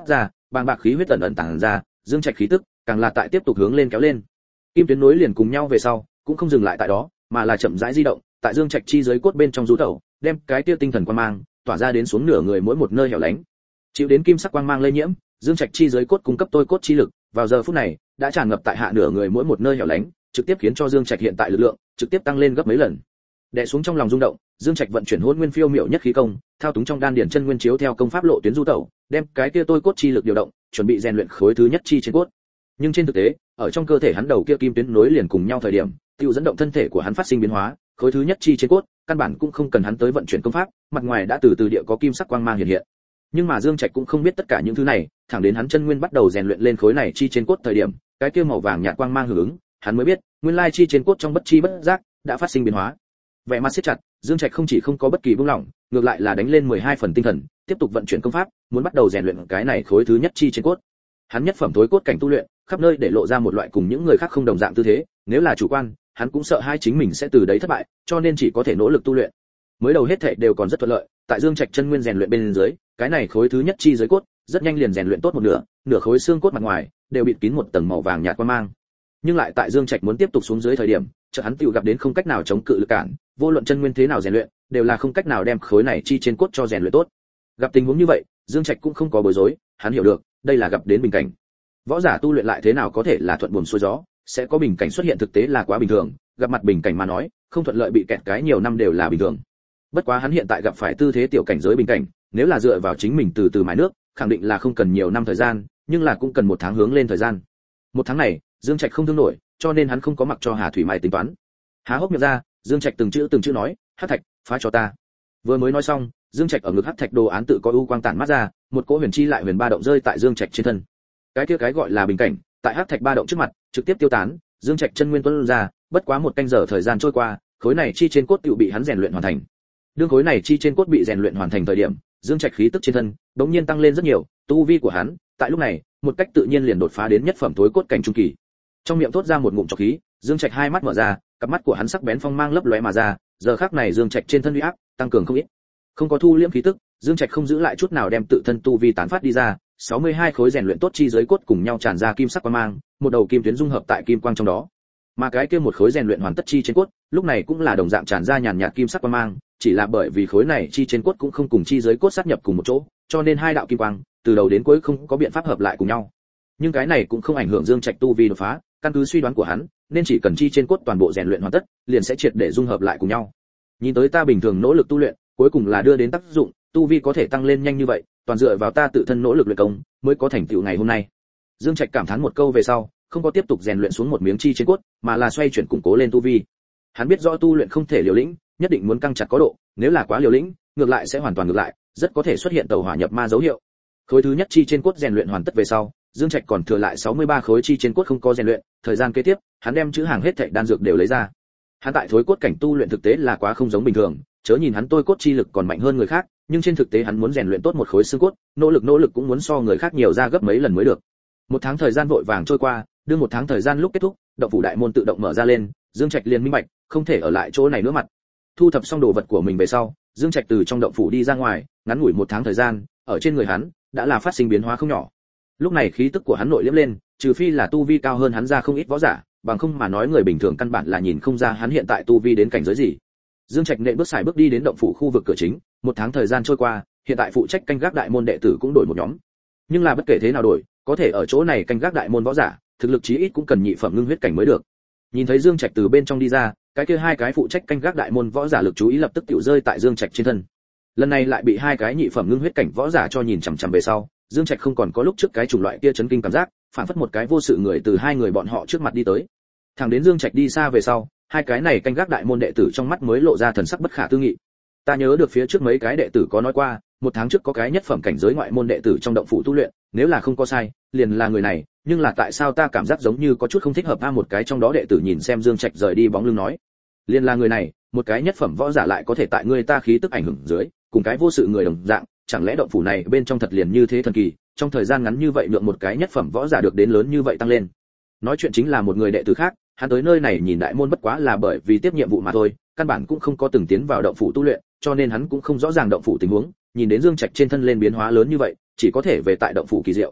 bàng bạc khí huyết ẩn ẩn tản ra, Dương Trạch khí tức càng là tại tiếp tục hướng lên kéo lên. Kim tuyến nối liền cùng nhau về sau, cũng không dừng lại tại đó, mà là chậm rãi di động, tại Dương Trạch chi dưới cốt bên trong rú tẩu, đem cái tia tinh thần quang mang tỏa ra đến xuống nửa người mỗi một nơi hẻo lánh. Chịu đến kim sắc quang mang lây nhiễm, Dương Trạch chi dưới cốt cung cấp tôi cốt chi lực, vào giờ phút này đã tràn ngập tại hạ nửa người mỗi một nơi hẻo lánh, trực tiếp khiến cho Dương Trạch hiện tại lực lượng trực tiếp tăng lên gấp mấy lần. Đè xuống trong lòng rung động, Dương Trạch vận chuyển Hỗn Nguyên Phiêu Miểu Nhất khí công, thao túng trong đan điển chân nguyên chiếu theo công pháp lộ tuyến du tẩu, đem cái kia tôi cốt chi lực điều động, chuẩn bị rèn luyện khối thứ nhất chi trên cốt. Nhưng trên thực tế, ở trong cơ thể hắn đầu kia kim tuyến nối liền cùng nhau thời điểm, tiêu dẫn động thân thể của hắn phát sinh biến hóa, khối thứ nhất chi trên cốt, căn bản cũng không cần hắn tới vận chuyển công pháp, mặt ngoài đã từ từ địa có kim sắc quang mang hiện hiện. Nhưng mà Dương Trạch cũng không biết tất cả những thứ này, thẳng đến hắn chân nguyên bắt đầu rèn luyện lên khối này chi trên cốt thời điểm, cái kia màu vàng nhạt quang mang hưởng ứng, hắn mới biết, nguyên lai chi trên cốt trong bất chi bất giác đã phát sinh biến hóa. Vẻ mặt siết chặt, Dương Trạch không chỉ không có bất kỳ buông lỏng, ngược lại là đánh lên 12 phần tinh thần, tiếp tục vận chuyển công pháp, muốn bắt đầu rèn luyện cái này khối thứ nhất chi trên cốt. Hắn nhất phẩm tối cốt cảnh tu luyện, khắp nơi để lộ ra một loại cùng những người khác không đồng dạng tư thế, nếu là chủ quan, hắn cũng sợ hai chính mình sẽ từ đấy thất bại, cho nên chỉ có thể nỗ lực tu luyện. Mới đầu hết thảy đều còn rất thuận lợi, tại Dương Trạch chân nguyên rèn luyện bên dưới, cái này khối thứ nhất chi dưới cốt, rất nhanh liền rèn luyện tốt một nửa, nửa khối xương cốt mặt ngoài đều bịt kín một tầng màu vàng nhạt quang mang. Nhưng lại tại Dương Trạch muốn tiếp tục xuống dưới thời điểm, chợt hắn tự gặp đến không cách nào chống cự lực cản, vô luận chân nguyên thế nào rèn luyện, đều là không cách nào đem khối này chi trên cốt cho rèn luyện tốt. Gặp tình huống như vậy, Dương Trạch cũng không có bối rối, hắn hiểu được, đây là gặp đến bình cảnh. Võ giả tu luyện lại thế nào có thể là thuận buồm xuôi gió, sẽ có bình cảnh xuất hiện thực tế là quá bình thường, gặp mặt bình cảnh mà nói, không thuận lợi bị kẹt cái nhiều năm đều là bình thường. Bất quá hắn hiện tại gặp phải tư thế tiểu cảnh giới bình cảnh, nếu là dựa vào chính mình từ từ mài nước, khẳng định là không cần nhiều năm thời gian, nhưng là cũng cần một tháng hướng lên thời gian. Một tháng này, Dương Trạch không thương nổi, cho nên hắn không có mặc cho Hà Thủy Mai tính toán. Há hốc miệng ra, Dương Trạch từng chữ nói, "Hắc thạch, phá cho ta." Vừa mới nói xong, Dương Trạch ở ngực hắc thạch đồ án tự có u quang tản mắt ra, một cỗ huyền chi lại huyền ba động rơi tại Dương Trạch trên thân. Cái kia cái gọi là bình cảnh, tại hắc thạch ba động trước mặt, trực tiếp tiêu tán, Dương Trạch chân nguyên tuôn ra, bất quá một canh giờ thời gian trôi qua, khối này chi trên cốt tựu bị hắn rèn luyện hoàn thành. Đương khối này chi trên cốt bị rèn luyện hoàn thành thời điểm, Dương Trạch khí tức trên thân bỗng nhiên tăng lên rất nhiều, tu vi của hắn, tại lúc này, một cách tự nhiên liền đột phá đến nhất phẩm tối cốt cảnh trung kỳ. Trong miệng thốt ra một ngụm trọc khí, Dương Trạch hai mắt mở ra, cặp mắt của hắn sắc bén phong mang lấp lóe mà ra, giờ khắc này Dương Trạch trên thân uy áp tăng cường không ít. Không có thu liễm khí tức, Dương Trạch không giữ lại chút nào đem tự thân tu vi tán phát đi ra, 62 khối rèn luyện tốt chi giới cốt cùng nhau tràn ra kim sắc quang mang, một đầu kim tuyến dung hợp tại kim quang trong đó. Mà cái kia một khối rèn luyện hoàn tất chi trên cốt, lúc này cũng là đồng dạng tràn ra nhàn nhạt kim sắc quang mang, chỉ là bởi vì khối này chi trên cốt cũng không cùng chi giới cốt sát nhập cùng một chỗ, cho nên hai đạo kim quang từ đầu đến cuối không có biện pháp hợp lại cùng nhau. Nhưng cái này cũng không ảnh hưởng Dương Trạch tu vi đột phá, căn cứ suy đoán của hắn, nên chỉ cần chi trên cốt toàn bộ rèn luyện hoàn tất, liền sẽ triệt để dung hợp lại cùng nhau. Nhìn tới ta bình thường nỗ lực tu luyện, cuối cùng là đưa đến tác dụng, tu vi có thể tăng lên nhanh như vậy, toàn dựa vào ta tự thân nỗ lực luyện công, mới có thành tựu ngày hôm nay. Dương Trạch cảm thán một câu về sau, không có tiếp tục rèn luyện xuống một miếng chi trên cốt, mà là xoay chuyển củng cố lên tu vi. Hắn biết rõ tu luyện không thể liều lĩnh, nhất định muốn căng chặt có độ, nếu là quá liều lĩnh, ngược lại sẽ hoàn toàn ngược lại, rất có thể xuất hiện tẩu hỏa nhập ma dấu hiệu. Khối thứ nhất chi trên cốt rèn luyện hoàn tất về sau, Dương Trạch còn thừa lại 63 khối chi trên cốt không có rèn luyện, thời gian kế tiếp, hắn đem chữ hàng hết thảy đan dược đều lấy ra. Hắn tại thối cốt cảnh tu luyện thực tế là quá không giống bình thường, chớ nhìn hắn tôi cốt chi lực còn mạnh hơn người khác, nhưng trên thực tế hắn muốn rèn luyện tốt một khối xương cốt, nỗ lực cũng muốn so người khác nhiều ra gấp mấy lần mới được. Một tháng thời gian vội vàng trôi qua, đương một tháng thời gian lúc kết thúc, động phủ đại môn tự động mở ra lên, Dương Trạch liền minh bạch, không thể ở lại chỗ này nữa mặt. Thu thập xong đồ vật của mình về sau, Dương Trạch từ trong động phủ đi ra ngoài, ngắn ngủi một tháng thời gian, ở trên người hắn đã là phát sinh biến hóa không nhỏ. Lúc này khí tức của hắn nội liễm lên, trừ phi là tu vi cao hơn hắn ra không ít võ giả, bằng không mà nói người bình thường căn bản là nhìn không ra hắn hiện tại tu vi đến cảnh giới gì. Dương Trạch nện bước xài bước đi đến động phủ khu vực cửa chính, một tháng thời gian trôi qua, hiện tại phụ trách canh gác đại môn đệ tử cũng đổi một nhóm. Nhưng là bất kể thế nào đổi, có thể ở chỗ này canh gác đại môn võ giả, thực lực chí ít cũng cần nhị phẩm ngưng huyết cảnh mới được. Nhìn thấy Dương Trạch từ bên trong đi ra, cái kia hai cái phụ trách canh gác đại môn võ giả lực chú ý lập tức tiểu rơi tại Dương Trạch trên thân. Lần này lại bị hai cái nhị phẩm ngưng huyết cảnh võ giả cho nhìn chằm chằm về sau, Dương Trạch không còn có lúc trước cái chủng loại kia chấn kinh cảm giác, phản phất một cái vô sự người từ hai người bọn họ trước mặt đi tới. Thẳng đến Dương Trạch đi xa về sau, hai cái này canh gác đại môn đệ tử trong mắt mới lộ ra thần sắc bất khả tư nghị. Ta nhớ được phía trước mấy cái đệ tử có nói qua, một tháng trước có cái nhất phẩm cảnh giới ngoại môn đệ tử trong động phủ tu luyện, nếu là không có sai, liền là người này, nhưng là tại sao ta cảm giác giống như có chút không thích hợp a? Một cái trong đó đệ tử nhìn xem Dương Trạch rời đi bóng lưng nói, liền là người này, một cái nhất phẩm võ giả lại có thể tại người ta khí tức ảnh hưởng dưới, cùng cái vô sự người đồng dạng, chẳng lẽ động phủ này bên trong thật liền như thế thần kỳ, trong thời gian ngắn như vậy lượng một cái nhất phẩm võ giả được đến lớn như vậy tăng lên. Nói chuyện chính là một người đệ tử khác, hắn tới nơi này nhìn đại môn bất quá là bởi vì tiếp nhiệm vụ mà thôi, căn bản cũng không có từng tiến vào động phủ tu luyện, cho nên hắn cũng không rõ ràng động phủ tình huống, nhìn đến Dương Trạch trên thân lên biến hóa lớn như vậy, chỉ có thể về tại động phủ kỳ diệu.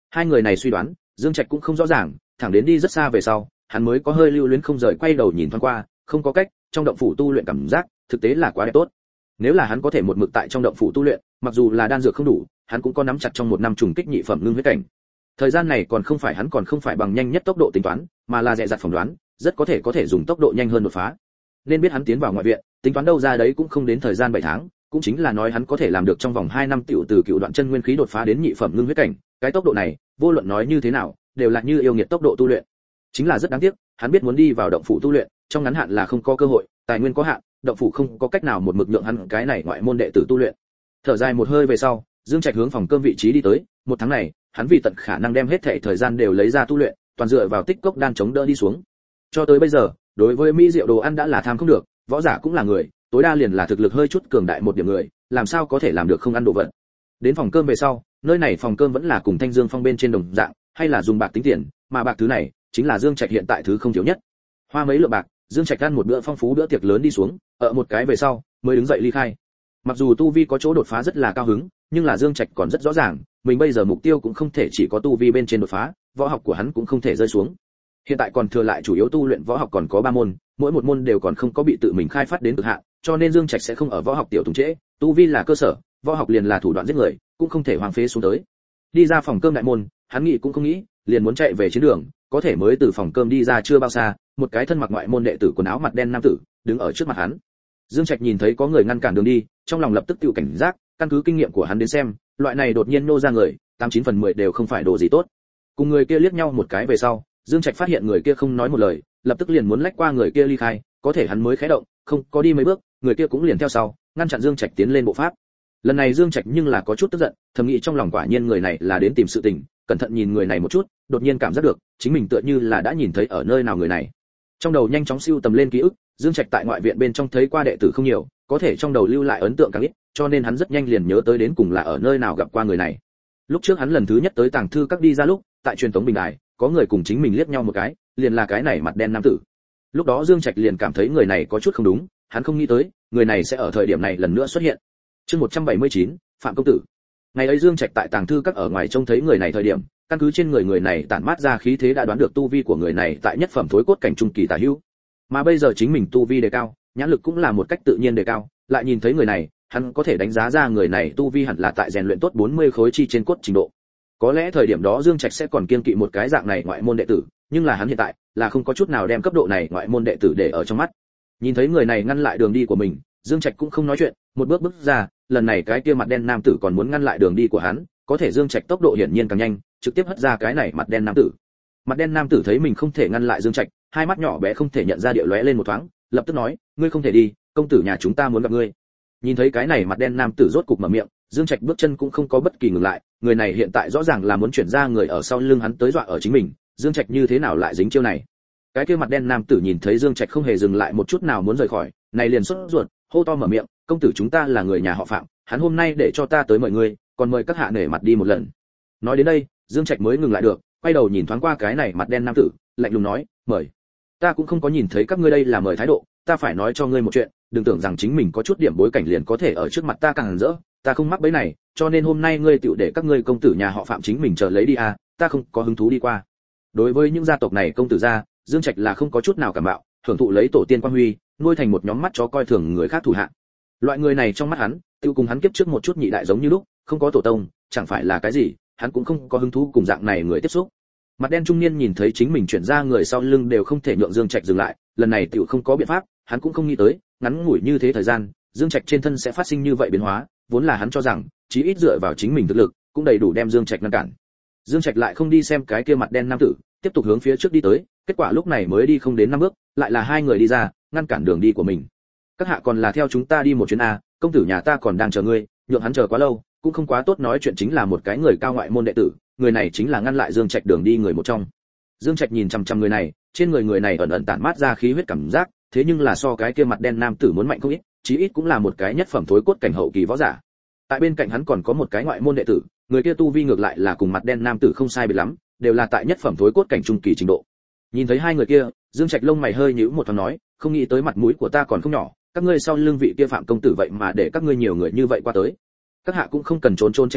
Hai người này suy đoán, Dương Trạch cũng không rõ ràng, thẳng đến đi rất xa về sau, hắn mới có hơi lưu luyến không rời quay đầu nhìn thoáng qua, không có cách, trong động phủ tu luyện cảm giác, thực tế là quá đẹp tốt. Nếu là hắn có thể một mực tại trong động phủ tu luyện, mặc dù là đan dược không đủ, hắn cũng có nắm chặt trong một năm trùng kích nhị phẩm ngưng huyết cảnh. Thời gian này còn không phải bằng nhanh nhất tốc độ tính toán, mà là dè dặt phỏng đoán, rất có thể dùng tốc độ nhanh hơn đột phá. Nên biết hắn tiến vào ngoại viện, tính toán đâu ra đấy cũng không đến thời gian 7 tháng, cũng chính là nói hắn có thể làm được trong vòng 2 năm tiểu từ cựu đoạn chân nguyên khí đột phá đến nhị phẩm ngưng huyết cảnh, cái tốc độ này, vô luận nói như thế nào, đều là như yêu nghiệt tốc độ tu luyện. Chính là rất đáng tiếc, hắn biết muốn đi vào động phủ tu luyện, trong ngắn hạn là không có cơ hội, tài nguyên có hạn, động phủ không có cách nào một mực nhượng hắn cái này ngoại môn đệ tử tu luyện. Thở dài một hơi về sau, Dương Trạch hướng phòng cơm vị trí đi tới, một tháng này, hắn vì tận khả năng đem hết thảy thời gian đều lấy ra tu luyện, toàn dựa vào tích cốc đan chống đỡ đi xuống. Cho tới bây giờ, đối với mỹ rượu đồ ăn đã là tham không được, võ giả cũng là người, tối đa liền là thực lực hơi chút cường đại một điểm người, làm sao có thể làm được không ăn đồ vật. Đến phòng cơm về sau, nơi này phòng cơm vẫn là cùng Thanh Dương Phong bên trên đồng dạng, hay là dùng bạc tính tiền, mà bạc thứ này chính là Dương Trạch hiện tại thứ không thiếu nhất. Hoa mấy lượng bạc, Dương Trạch ăn một bữa phong phú bữa tiệc lớn đi xuống, ở một cái về sau, mới đứng dậy ly khai. Mặc dù tu vi có chỗ đột phá rất là cao hứng, nhưng là Dương Trạch còn rất rõ ràng, mình bây giờ mục tiêu cũng không thể chỉ có tu vi bên trên đột phá, võ học của hắn cũng không thể rơi xuống. Hiện tại còn thừa lại chủ yếu tu luyện võ học còn có 3 môn, mỗi một môn đều còn không có bị tự mình khai phát đến cực hạn, cho nên Dương Trạch sẽ không ở võ học tiểu tùng trễ, tu vi là cơ sở, võ học liền là thủ đoạn giết người, cũng không thể hoang phế xuống tới. Đi ra phòng cơm đại môn, hắn nghĩ cũng không nghĩ, liền muốn chạy về chiến đường, có thể mới từ phòng cơm đi ra chưa bao xa, một cái thân mặc ngoại môn đệ tử quần áo mặt đen nam tử đứng ở trước mặt hắn. Dương Trạch nhìn thấy có người ngăn cản đường đi, trong lòng lập tức tự cảnh giác, căn cứ kinh nghiệm của hắn đến xem, loại này đột nhiên nô ra người, 89 phần 10 đều không phải đồ gì tốt. Cùng người kia liếc nhau một cái về sau, Dương Trạch phát hiện người kia không nói một lời, lập tức liền muốn lách qua người kia ly khai, có thể hắn mới khẽ động, không có đi mấy bước, người kia cũng liền theo sau, ngăn chặn Dương Trạch tiến lên bộ pháp. Lần này Dương Trạch nhưng là có chút tức giận, thầm nghĩ trong lòng quả nhiên người này là đến tìm sự tình, cẩn thận nhìn người này một chút, đột nhiên cảm giác được, chính mình tựa như là đã nhìn thấy ở nơi nào người này. Trong đầu nhanh chóng siêu tầm lên ký ức, Dương Trạch tại ngoại viện bên trong thấy qua đệ tử không nhiều, có thể trong đầu lưu lại ấn tượng càng ít, cho nên hắn rất nhanh liền nhớ tới đến cùng là ở nơi nào gặp qua người này. Lúc trước hắn lần thứ nhất tới tàng thư các đi ra lúc, tại truyền tống bình đài, có người cùng chính mình liếc nhau một cái, liền là cái này mặt đen nam tử. Lúc đó Dương Trạch liền cảm thấy người này có chút không đúng, hắn không nghĩ tới, người này sẽ ở thời điểm này lần nữa xuất hiện. Chương 179, Phạm công tử. Ngày ấy Dương Trạch tại tàng thư các ở ngoài trông thấy người này thời điểm, căn cứ trên người này tản mát ra khí thế đã đoán được tu vi của người này tại nhất phẩm thối cốt cảnh trung kỳ tả hữu. Mà bây giờ chính mình tu vi đề cao, nhãn lực cũng là một cách tự nhiên đề cao, lại nhìn thấy người này, hắn có thể đánh giá ra người này tu vi hẳn là tại rèn luyện tốt 40 khối chi trên cốt trình độ. Có lẽ thời điểm đó Dương Trạch sẽ còn kiêng kỵ một cái dạng này ngoại môn đệ tử, nhưng là hắn hiện tại là không có chút nào đem cấp độ này ngoại môn đệ tử để ở trong mắt. Nhìn thấy người này ngăn lại đường đi của mình, Dương Trạch cũng không nói chuyện, một bước bước ra, lần này cái kia mặt đen nam tử còn muốn ngăn lại đường đi của hắn, có thể Dương Trạch tốc độ hiển nhiên càng nhanh, trực tiếp hất ra cái này mặt đen nam tử. Mặt đen nam tử thấy mình không thể ngăn lại Dương Trạch, hai mắt nhỏ bé không thể nhận ra địa lóe lên một thoáng, lập tức nói, ngươi không thể đi, công tử nhà chúng ta muốn gặp ngươi. Nhìn thấy cái này mặt đen nam tử rốt cục mở miệng, Dương Trạch bước chân cũng không có bất kỳ ngừng lại, người này hiện tại rõ ràng là muốn chuyển ra người ở sau lưng hắn tới dọa ở chính mình, Dương Trạch như thế nào lại dính chiêu này. Cái kia mặt đen nam tử nhìn thấy Dương Trạch không hề dừng lại một chút nào muốn rời khỏi, này liền sốt ruột, hô to mở miệng, công tử chúng ta là người nhà họ Phạm, hắn hôm nay để cho ta tới mời ngươi, còn mời các hạ nể mặt đi một lần. Nói đến đây, Dương Trạch mới ngừng lại được, quay đầu nhìn thoáng qua cái này mặt đen nam tử, lạnh lùng nói, mời. Ta cũng không có nhìn thấy các ngươi đây là mời thái độ, ta phải nói cho ngươi một chuyện, đừng tưởng rằng chính mình có chút điểm bối cảnh liền có thể ở trước mặt ta càng rỡ, ta không mắc bẫy này, cho nên hôm nay ngươi tiểu để các ngươi công tử nhà họ Phạm chính mình chờ lấy đi à, ta không có hứng thú đi qua. Đối với những gia tộc này công tử gia, Dương Trạch là không có chút nào cảm mạo, thưởng thụ lấy tổ tiên quan huy, nuôi thành một nhóm mắt chó coi thường người khác thủ hạ. Loại người này trong mắt hắn, tiêu cùng hắn kiếp trước một chút nhị đại giống như lúc, không có tổ tông, chẳng phải là cái gì, hắn cũng không có hứng thú cùng dạng này người tiếp xúc. Mặt đen trung niên nhìn thấy chính mình chuyển ra người sau lưng đều không thể nhượng Dương Trạch dừng lại, lần này tiểu không có biện pháp, hắn cũng không nghĩ tới, ngắn ngủi như thế thời gian, Dương Trạch trên thân sẽ phát sinh như vậy biến hóa, vốn là hắn cho rằng, chí ít dựa vào chính mình thực lực, cũng đầy đủ đem Dương Trạch ngăn cản. Dương Trạch lại không đi xem cái kia mặt đen nam tử, tiếp tục hướng phía trước đi tới, kết quả lúc này mới đi không đến 5 bước, lại là hai người đi ra, ngăn cản đường đi của mình. Các hạ còn là theo chúng ta đi một chuyến a, công tử nhà ta còn đang chờ ngươi, nhượng hắn chờ quá lâu, cũng không quá tốt nói chuyện chính là một cái người cao ngoại môn đệ tử, người này chính là ngăn lại Dương Trạch đường đi người một trong. Dương Trạch nhìn chằm chằm người này, trên người này ẩn ẩn tản mát ra khí huyết cảm giác, thế nhưng là so cái kia mặt đen nam tử muốn mạnh không ít, chí ít cũng là một cái nhất phẩm thối cốt cảnh hậu kỳ võ giả. Tại bên cạnh hắn còn có một cái ngoại môn đệ tử, người kia tu vi ngược lại là cùng mặt đen nam tử không sai biệt lắm, đều là tại nhất phẩm thối cốt cảnh trung kỳ trình độ. Nhìn thấy hai người kia, Dương Trạch lông mày hơi nhíu một thoáng nói, không nghĩ tới mặt mũi của ta còn không nhỏ, các ngươi sau lưng vị kia Phạm công tử vậy mà để các ngươi nhiều người như vậy qua tới. Các hạ cũng không cần trốn trốn tránh tránh,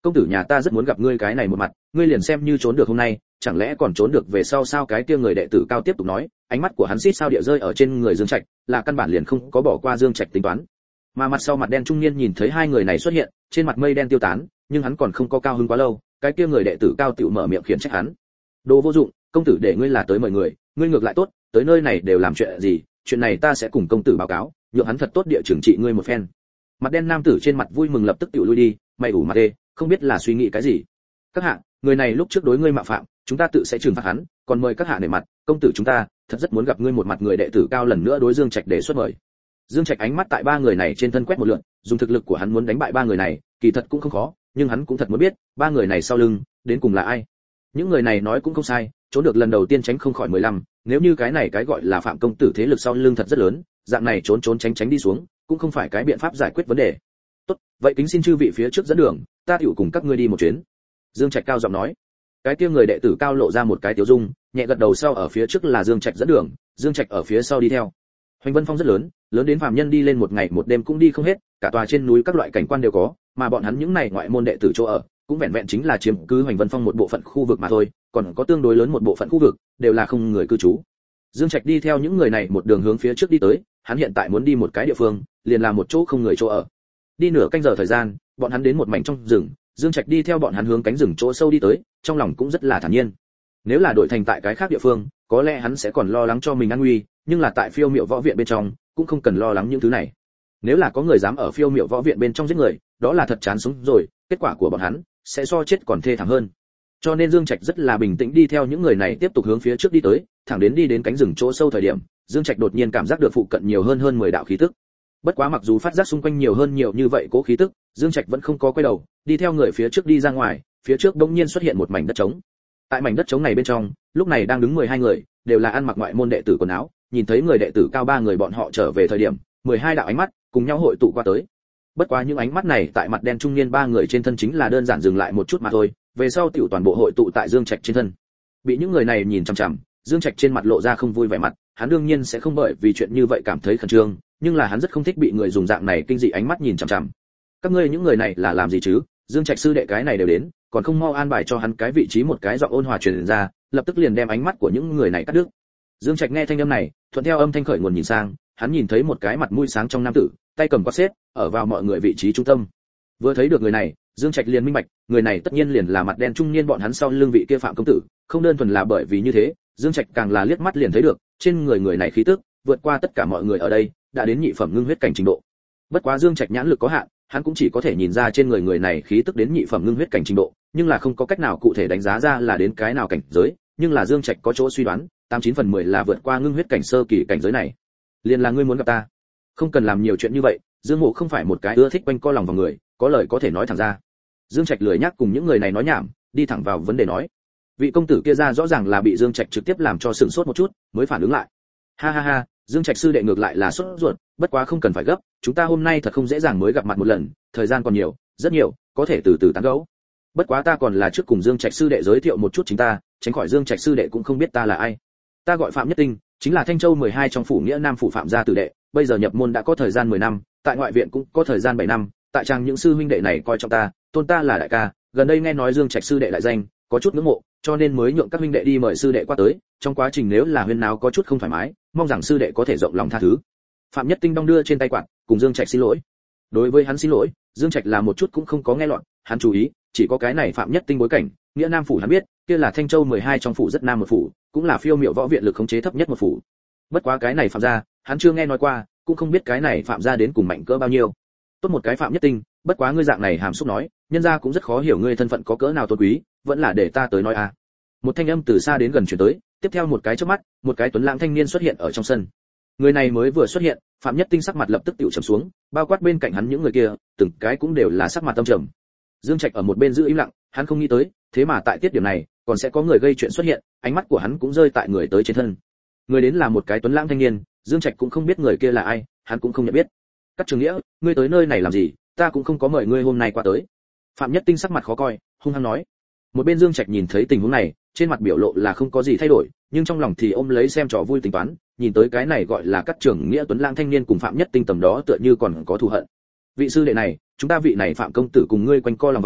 công tử nhà ta rất muốn gặp ngươi cái này một mặt, ngươi liền xem như trốn được hôm nay, chẳng lẽ còn trốn được về sau sao? Cái kia người đệ tử cao tiếp tục nói, ánh mắt của hắn xít sao địa rơi ở trên người Dương Trạch, là căn bản liền không có bỏ qua Dương Trạch tính toán. Mà mặt sau mặt đen trung niên nhìn thấy hai người này xuất hiện, trên mặt mây đen tiêu tán, nhưng hắn còn không có cao hứng quá lâu, cái kia người đệ tử cao tiểu mở miệng khiển trách hắn. Đồ vô dụng, công tử để ngươi là tới mời người, ngươi ngược lại tốt, tới nơi này đều làm chuyện gì? Chuyện này ta sẽ cùng công tử báo cáo, nhượng hắn thật tốt địa trừng trị ngươi một phen. Mặt đen nam tử trên mặt vui mừng lập tức tiểu lui đi, mày ủ mặt đê, không biết là suy nghĩ cái gì. Các hạ, người này lúc trước đối ngươi mạo phạm, chúng ta tự sẽ trừng phạt hắn, còn mời các hạ nể mặt, công tử chúng ta thật rất muốn gặp ngươi một mặt. Người đệ tử cao lần nữa đối Dương Trạch đề xuất mời. Dương Trạch ánh mắt tại ba người này trên thân quét một lượt, dùng thực lực của hắn muốn đánh bại ba người này, kỳ thật cũng không khó, nhưng hắn cũng thật muốn biết, ba người này sau lưng đến cùng là ai. Những người này nói cũng không sai, trốn được lần đầu tiên tránh không khỏi 15, nếu như cái này cái gọi là phạm công tử thế lực sau lưng thật rất lớn, dạng này trốn trốn tránh tránh đi xuống, cũng không phải cái biện pháp giải quyết vấn đề. Tốt, vậy kính xin chư vị phía trước dẫn đường, ta tiểu cùng các ngươi đi một chuyến. Dương Trạch cao giọng nói. Cái kia người đệ tử cao lộ ra một cái tiểu dung, nhẹ gật đầu sau ở phía trước là Dương Trạch dẫn đường, Dương Trạch ở phía sau đi theo. Hoành Vân Phong rất lớn, lớn đến phàm nhân đi lên một ngày một đêm cũng đi không hết, cả tòa trên núi các loại cảnh quan đều có, mà bọn hắn những này ngoại môn đệ tử chỗ ở, cũng vẹn vẹn chính là chiếm cứ Hoành Vân Phong một bộ phận khu vực mà thôi, còn có tương đối lớn một bộ phận khu vực đều là không người cư trú. Dương Trạch đi theo những người này một đường hướng phía trước đi tới, hắn hiện tại muốn đi một cái địa phương, liền là một chỗ không người chỗ ở. Đi nửa canh giờ thời gian, bọn hắn đến một mảnh trong rừng, Dương Trạch đi theo bọn hắn hướng cánh rừng chỗ sâu đi tới, trong lòng cũng rất là thản nhiên. Nếu là đổi thành tại cái khác địa phương, có lẽ hắn sẽ còn lo lắng cho mình an nguy, nhưng là tại Phiêu Miệu Võ Viện bên trong, cũng không cần lo lắng những thứ này. Nếu là có người dám ở Phiêu Miệu Võ Viện bên trong giết người, đó là thật chán sống rồi, kết quả của bọn hắn sẽ so chết còn thê thảm hơn. Cho nên Dương Trạch rất là bình tĩnh đi theo những người này tiếp tục hướng phía trước đi tới, thẳng đến đi đến cánh rừng chỗ sâu thời điểm, Dương Trạch đột nhiên cảm giác được phụ cận nhiều hơn 10 đạo khí tức. Bất quá mặc dù phát giác xung quanh nhiều như vậy cố khí tức, Dương Trạch vẫn không có quay đầu, đi theo người phía trước đi ra ngoài, phía trước đột nhiên xuất hiện một mảnh đất trống. Tại mảnh đất trống này bên trong, lúc này đang đứng 12 người, đều là ăn mặc ngoại môn đệ tử quần áo, nhìn thấy người đệ tử cao ba người bọn họ trở về thời điểm, 12 đạo ánh mắt cùng nhau hội tụ qua tới. Bất quá những ánh mắt này tại mặt đen trung niên ba người trên thân chính là đơn giản dừng lại một chút mà thôi, về sau tiểu toàn bộ hội tụ tại Dương Trạch trên thân. Bị những người này nhìn chằm chằm, Dương Trạch trên mặt lộ ra không vui vẻ mặt, hắn đương nhiên sẽ không bởi vì chuyện như vậy cảm thấy khẩn trương, nhưng là hắn rất không thích bị người dùng dạng này kinh dị ánh mắt nhìn chằm chằm. Các ngươi những người này là làm gì chứ? Dương Trạch sư đệ cái này đều đến, còn không mau an bài cho hắn cái vị trí. một cái giọng ôn hòa truyền ra, lập tức liền đem ánh mắt của những người này cắt đứt. Dương Trạch nghe thanh âm này, thuận theo âm thanh khởi nguồn nhìn sang, hắn nhìn thấy một cái mặt mũi sáng trong nam tử, tay cầm quạt xếp, ở vào mọi người vị trí trung tâm. Vừa thấy được người này, Dương Trạch liền minh bạch, người này tất nhiên liền là mặt đen trung niên bọn hắn sau lưng vị kia Phạm công tử, không đơn thuần là bởi vì như thế, Dương Trạch càng là liếc mắt liền thấy được, trên người này khí tức vượt qua tất cả mọi người ở đây, đã đến nhị phẩm ngưng huyết cảnh trình độ. Bất quá Dương Trạch nhãn lực có hạn, hắn cũng chỉ có thể nhìn ra trên người này khí tức đến nhị phẩm ngưng huyết cảnh trình độ, nhưng là không có cách nào cụ thể đánh giá ra là đến cái nào cảnh giới, nhưng là Dương Trạch có chỗ suy đoán, 89 phần 10 là vượt qua ngưng huyết cảnh sơ kỳ cảnh giới này. Liền là ngươi muốn gặp ta, không cần làm nhiều chuyện như vậy. Dương Mộ không phải một cái ưa thích quanh co lòng vào người, có lời có thể nói thẳng ra. Dương Trạch lười nhắc cùng những người này nói nhảm, đi thẳng vào vấn đề nói. Vị công tử kia ra rõ ràng là bị Dương Trạch trực tiếp làm cho sửng sốt một chút, mới phản ứng lại. Ha ha ha, Dương Trạch sư đệ ngược lại là sốt ruột, bất quá không cần phải gấp, chúng ta hôm nay thật không dễ dàng mới gặp mặt một lần, thời gian còn nhiều, rất nhiều, có thể từ từ tán gẫu. Bất quá ta còn là trước cùng Dương Trạch sư đệ giới thiệu một chút chính ta, tránh khỏi Dương Trạch sư đệ cũng không biết ta là ai. Ta gọi Phạm Nhất Tinh, chính là Thanh Châu 12 trong phủ Nghĩa Nam phủ Phạm gia tử đệ, bây giờ nhập môn đã có thời gian 10 năm, tại ngoại viện cũng có thời gian 7 năm, tại trang những sư huynh đệ này coi trọng ta, tôn ta là đại ca, gần đây nghe nói Dương Trạch sư đệ đại danh, có chút ngưỡng mộ, cho nên mới nhượng các huynh đệ đi mời sư đệ qua tới, trong quá trình nếu là huyên náo có chút không thoải mái, mong rằng sư đệ có thể rộng lòng tha thứ. Phạm Nhất Tinh đong đưa trên tay quạt, cùng Dương Trạch xin lỗi. Đối với hắn xin lỗi, Dương Trạch là một chút cũng không có nghe lọt, hắn chú ý, chỉ có cái này Phạm Nhất Tinh bối cảnh, Nghĩa Nam phủ hắn biết, kia là Thanh Châu 12 trong phủ rất nam một phủ, cũng là Phiêu Miệu Võ Viện lực khống chế thấp nhất một phủ. Bất quá cái này Phạm gia, hắn chưa nghe nói qua, cũng không biết cái này Phạm gia đến cùng mạnh cỡ bao nhiêu. Tốt một cái Phạm Nhất Tinh, bất quá ngươi dạng này hàm xúc nói, nhân gia cũng rất khó hiểu ngươi thân phận có cỡ nào tôn quý, vẫn là để ta tới nói a. Một thanh âm từ xa đến gần truyền tới, tiếp theo một cái chớp mắt, một cái tuấn lãng thanh niên xuất hiện ở trong sân. Người này mới vừa xuất hiện, Phạm Nhất Tinh sắc mặt lập tức tiểu trầm xuống, bao quát bên cạnh hắn những người kia, từng cái cũng đều là sắc mặt tâm trầm. Dương Trạch ở một bên giữ im lặng, hắn không nghĩ tới, thế mà tại tiết điểm này, còn sẽ có người gây chuyện xuất hiện, ánh mắt của hắn cũng rơi tại người tới trên thân. Người đến là một cái tuấn lãng thanh niên, Dương Trạch cũng không biết người kia là ai, hắn cũng không nhận biết. Cát Trường Nghĩa, ngươi tới nơi này làm gì? Ta cũng không có mời ngươi hôm nay qua tới. Phạm Nhất Tinh sắc mặt khó coi, hung hăng nói. Một bên Dương Trạch nhìn thấy tình huống này, trên mặt biểu lộ là không có gì thay đổi, nhưng trong lòng thì ôm lấy xem trò vui tính toán, nhìn tới cái này gọi là Cát Trường Nghĩa tuấn lãng thanh niên cùng Phạm Nhất Tinh tầm đó tựa như còn có thù hận. Vị sư đệ này, chúng ta vị này Phạm công tử cùng ngươi quanh co lòng vòng,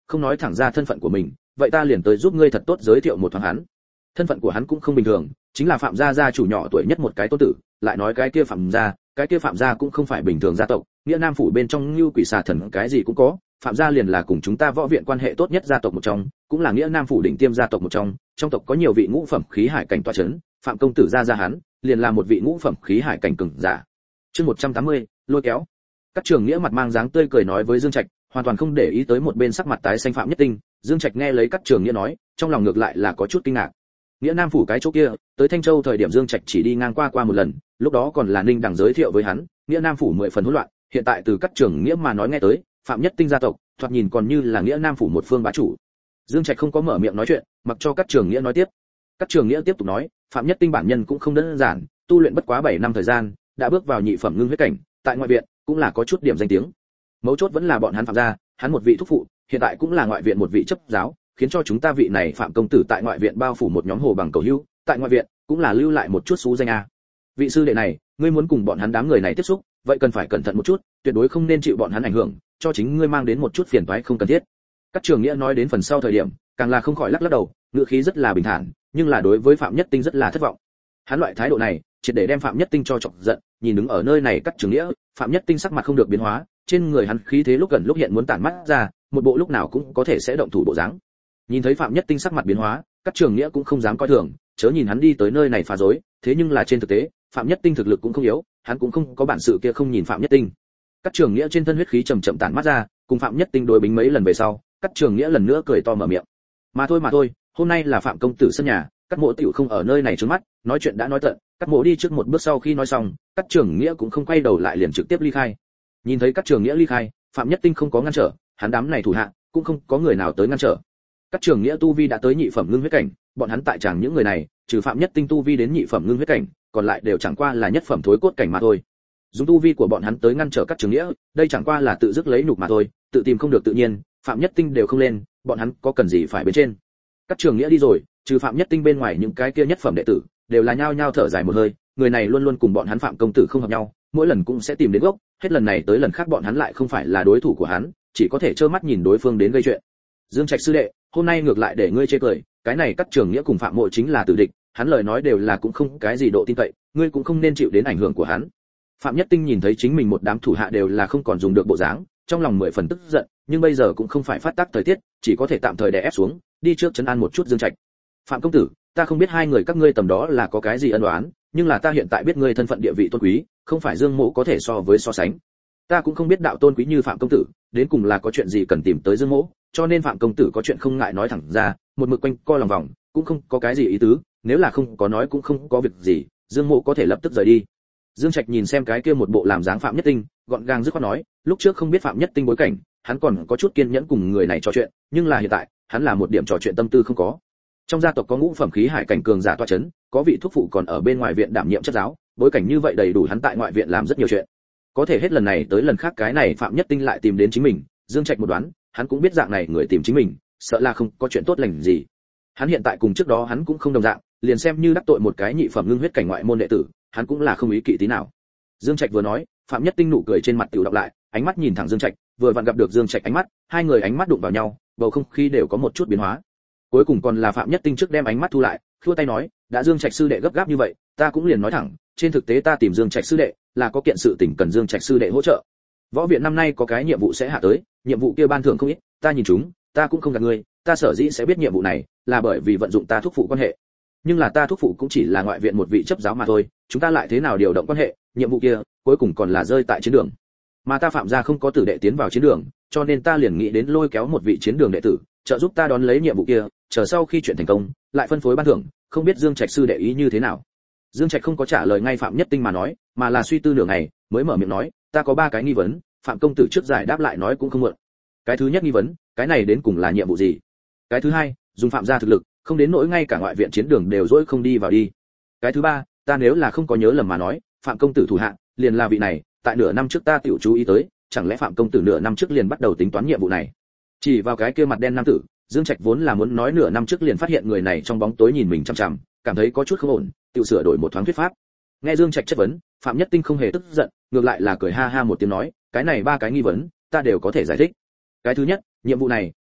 không nói thẳng ra thân phận của mình, vậy ta liền tới giúp ngươi thật tốt giới thiệu một thoáng hắn. Thân phận của hắn cũng không bình thường, chính là Phạm gia gia chủ nhỏ tuổi nhất một cái tôn tử, lại nói cái kia Phạm gia cũng không phải bình thường gia tộc, nghĩa Nam phủ bên trong như quỷ xà thần cái gì cũng có, Phạm gia liền là cùng chúng ta võ viện quan hệ tốt nhất gia tộc một trong, cũng là nghĩa Nam phủ đỉnh tiêm gia tộc một trong tộc có nhiều vị ngũ phẩm khí hải cảnh tọa chấn, Phạm công tử gia hắn, liền là một vị ngũ phẩm khí hải cảnh cường giả. Chương 180, lôi kéo. Các Trường Nghĩa mặt mang dáng tươi cười nói với Dương Trạch, hoàn toàn không để ý tới một bên sắc mặt tái xanh Phạm Nhất Tinh. Dương Trạch nghe lấy Các Trường Nghĩa nói, trong lòng ngược lại là có chút kinh ngạc. Nghĩa Nam phủ cái chỗ kia, tới Thanh Châu thời điểm Dương Trạch chỉ đi ngang qua một lần, lúc đó còn là Ninh Đằng giới thiệu với hắn, Nghĩa Nam phủ 10 phần hỗn loạn, hiện tại từ Các Trường Nghĩa mà nói nghe tới, Phạm Nhất Tinh gia tộc, thoạt nhìn còn như là Nghĩa Nam phủ một phương bá chủ. Dương Trạch không có mở miệng nói chuyện, mặc cho Các Trường Nghĩa nói tiếp. Các Trường Nghĩa tiếp tục nói, Phạm Nhất Tinh bản nhân cũng không đơn giản, tu luyện bất quá 7 năm thời gian, đã bước vào nhị phẩm ngưng huyết cảnh, tại ngoại viện cũng là có chút điểm danh tiếng. Mấu chốt vẫn là bọn hắn Phạm gia, hắn một vị thúc phụ, hiện tại cũng là ngoại viện một vị chấp giáo, khiến cho chúng ta vị này Phạm công tử tại ngoại viện bao phủ một nhóm hồ bằng cầu hữu, tại ngoại viện cũng là lưu lại một chút xú danh a. Vị sư đệ này, ngươi muốn cùng bọn hắn đám người này tiếp xúc, vậy cần phải cẩn thận một chút, tuyệt đối không nên chịu bọn hắn ảnh hưởng, cho chính ngươi mang đến một chút phiền toái không cần thiết. Các Trường Nghĩa nói đến phần sau thời điểm, càng là không khỏi lắc lắc đầu, ngữ khí rất là bình thản, nhưng là đối với Phạm Nhất Tinh rất là thất vọng. Hắn loại thái độ này, triệt để đem Phạm Nhất Tinh cho chọc giận, nhìn đứng ở nơi này Các Trường Nghĩa, Phạm Nhất Tinh sắc mặt không được biến hóa, trên người hắn khí thế lúc gần lúc hiện muốn tản mắt ra, một bộ lúc nào cũng có thể sẽ động thủ bộ dáng. Nhìn thấy Phạm Nhất Tinh sắc mặt biến hóa, Các Trường Nghĩa cũng không dám coi thường, chớ nhìn hắn đi tới nơi này phá rối, thế nhưng là trên thực tế, Phạm Nhất Tinh thực lực cũng không yếu, hắn cũng không có bản sự kia không nhìn Phạm Nhất Tinh. Các Trường Nghĩa trên thân huyết khí chậm chậm tản mắt ra, cùng Phạm Nhất Tinh đối bính mấy lần về sau, Các Trường Nghĩa lần nữa cười to mở miệng. Mà thôi, hôm nay là Phạm công tử sân nhà, Các Mỗ tiểu không ở nơi này trước mắt, nói chuyện đã nói tận, Các Mỗ đi trước một bước sau khi nói xong, Các Trường Nghĩa cũng không quay đầu lại liền trực tiếp ly khai. Nhìn thấy Các Trường Nghĩa ly khai, Phạm Nhất Tinh không có ngăn trở, hắn đám này thủ hạ cũng không có người nào tới ngăn trở. Các Trường Nghĩa tu vi đã tới nhị phẩm ngưng huyết cảnh, bọn hắn tại chẳng những người này, trừ Phạm Nhất Tinh tu vi đến nhị phẩm ngưng huyết cảnh, còn lại đều chẳng qua là nhất phẩm thối cốt cảnh mà thôi. Dùng tu vi của bọn hắn tới ngăn trở Các Trường Nghĩa, đây chẳng qua là tự dứt lấy nhục mà thôi, tự tìm không được tự nhiên, Phạm Nhất Tinh đều không lên, bọn hắn có cần gì phải bên trên. Các Trường Nghĩa đi rồi, trừ Phạm Nhất Tinh bên ngoài những cái kia nhất phẩm đệ tử, đều là nhao nhao thở dài một hơi, người này luôn luôn cùng bọn hắn Phạm công tử không hợp nhau, mỗi lần cũng sẽ tìm đến gốc, hết lần này tới lần khác bọn hắn lại không phải là đối thủ của hắn, chỉ có thể trơ mắt nhìn đối phương đến gây chuyện. Dương Trạch sư đệ, hôm nay ngược lại để ngươi chê cười, cái này Các Trường Nghĩa cùng Phạm Mộ chính là tử địch, hắn lời nói đều là cũng không cái gì độ tin cậy, ngươi cũng không nên chịu đến ảnh hưởng của hắn. Phạm Nhất Tinh nhìn thấy chính mình một đám thủ hạ đều là không còn dùng được bộ dáng, trong lòng 10 phần tức giận, nhưng bây giờ cũng không phải phát tác thời tiết, chỉ có thể tạm thời đè ép xuống, đi trước trấn an một chút Dương Trạch. Phạm công tử, ta không biết hai người các ngươi tầm đó là có cái gì ân oán, nhưng là ta hiện tại biết ngươi thân phận địa vị tôn quý, không phải Dương Mỗ có thể so sánh. Ta cũng không biết đạo tôn quý như Phạm công tử, đến cùng là có chuyện gì cần tìm tới Dương Mỗ, cho nên Phạm công tử có chuyện không ngại nói thẳng ra, một mực quanh co lòng vòng, cũng không có cái gì ý tứ, nếu là không có nói cũng không có việc gì, Dương Mỗ có thể lập tức rời đi. Dương Trạch nhìn xem cái kia một bộ làm dáng Phạm Nhất Tinh, gọn gàng dứt khoát nói, lúc trước không biết Phạm Nhất Tinh bối cảnh, hắn còn có chút kiên nhẫn cùng người này trò chuyện, nhưng là hiện tại, hắn là một điểm trò chuyện tâm tư không có. Trong gia tộc có ngũ phẩm khí hải cảnh cường giả tọa chấn, có vị thúc phụ còn ở bên ngoài viện đảm nhiệm chấp giáo, bối cảnh như vậy đầy đủ hắn tại ngoại viện làm rất nhiều chuyện. Có thể hết lần này tới lần khác cái này Phạm Nhất Tinh lại tìm đến chính mình, Dương Trạch một đoán, hắn cũng biết dạng này người tìm chính mình, sợ là không có chuyện tốt lành gì. Hắn hiện tại cùng trước đó hắn cũng không đồng dạng, liền xem như đắc tội một cái nhị phẩm ngưng huyết cảnh ngoại môn đệ tử, hắn cũng là không ý kỵ tí nào. Dương Trạch vừa nói, Phạm Nhất Tinh nụ cười trên mặt tiểu đọc lại, ánh mắt nhìn thẳng Dương Trạch, vừa vặn gặp được Dương Trạch ánh mắt, hai người ánh mắt đụng vào nhau, bầu không khí đều có một chút biến hóa. Cuối cùng còn là Phạm Nhất Tinh trước đem ánh mắt thu lại, khua tay nói, đã Dương Trạch sư đệ gấp gáp như vậy, ta cũng liền nói thẳng, trên thực tế ta tìm Dương Trạch sư đệ, là có kiện sự tình cần Dương Trạch sư đệ hỗ trợ. Võ viện năm nay có cái nhiệm vụ sẽ hạ tới, nhiệm vụ kia ban thưởng không ít, ta nhìn chúng, ta cũng không gạt ngươi, ta sở dĩ sẽ biết nhiệm vụ này, là bởi vì vận dụng ta thúc phụ quan hệ. Nhưng là ta thúc phụ cũng chỉ là ngoại viện một vị chấp giáo mà thôi, chúng ta lại thế nào điều động quan hệ, nhiệm vụ kia cuối cùng còn là rơi tại chiến đường. Mà ta Phạm gia không có tử đệ tiến vào chiến đường, cho nên ta liền nghĩ đến lôi kéo một vị chiến đường đệ tử, trợ giúp ta đón lấy nhiệm vụ kia, chờ sau khi chuyện thành công, lại phân phối ban thưởng, không biết Dương Trạch sư đệ ý như thế nào. Dương Trạch không có trả lời ngay Phạm Nhất Tinh mà nói, mà là suy tư nửa ngày, mới mở miệng nói, ta có 3 cái nghi vấn, Phạm công tử trước giải đáp lại nói cũng không muộn. Cái thứ nhất nghi vấn, cái này đến cùng là nhiệm vụ gì? Cái thứ hai, dùng Phạm gia thực lực, không đến nỗi ngay cả ngoại viện chiến đường đều dỗi không đi vào đi. Cái thứ ba, ta nếu là không có nhớ lầm mà nói, Phạm công tử thủ hạ, liền là vị này, tại nửa năm trước ta tiểu chú ý tới, chẳng lẽ Phạm công tử nửa năm trước liền bắt đầu tính toán nhiệm vụ này? Chỉ vào cái kia mặt đen nam tử, Dương Trạch vốn là muốn nói nửa năm trước liền phát hiện người này trong bóng tối nhìn mình chằm chằm, cảm thấy có chút không ổn, tiểu sửa đổi một thoáng thuyết pháp. Nghe Dương Trạch chất vấn, Phạm Nhất Tinh không hề tức giận, ngược lại là cười ha ha một tiếng nói, cái này 3 cái nghi vấn, ta đều có thể giải thích. Cái thứ nhất, nhiệm vụ này,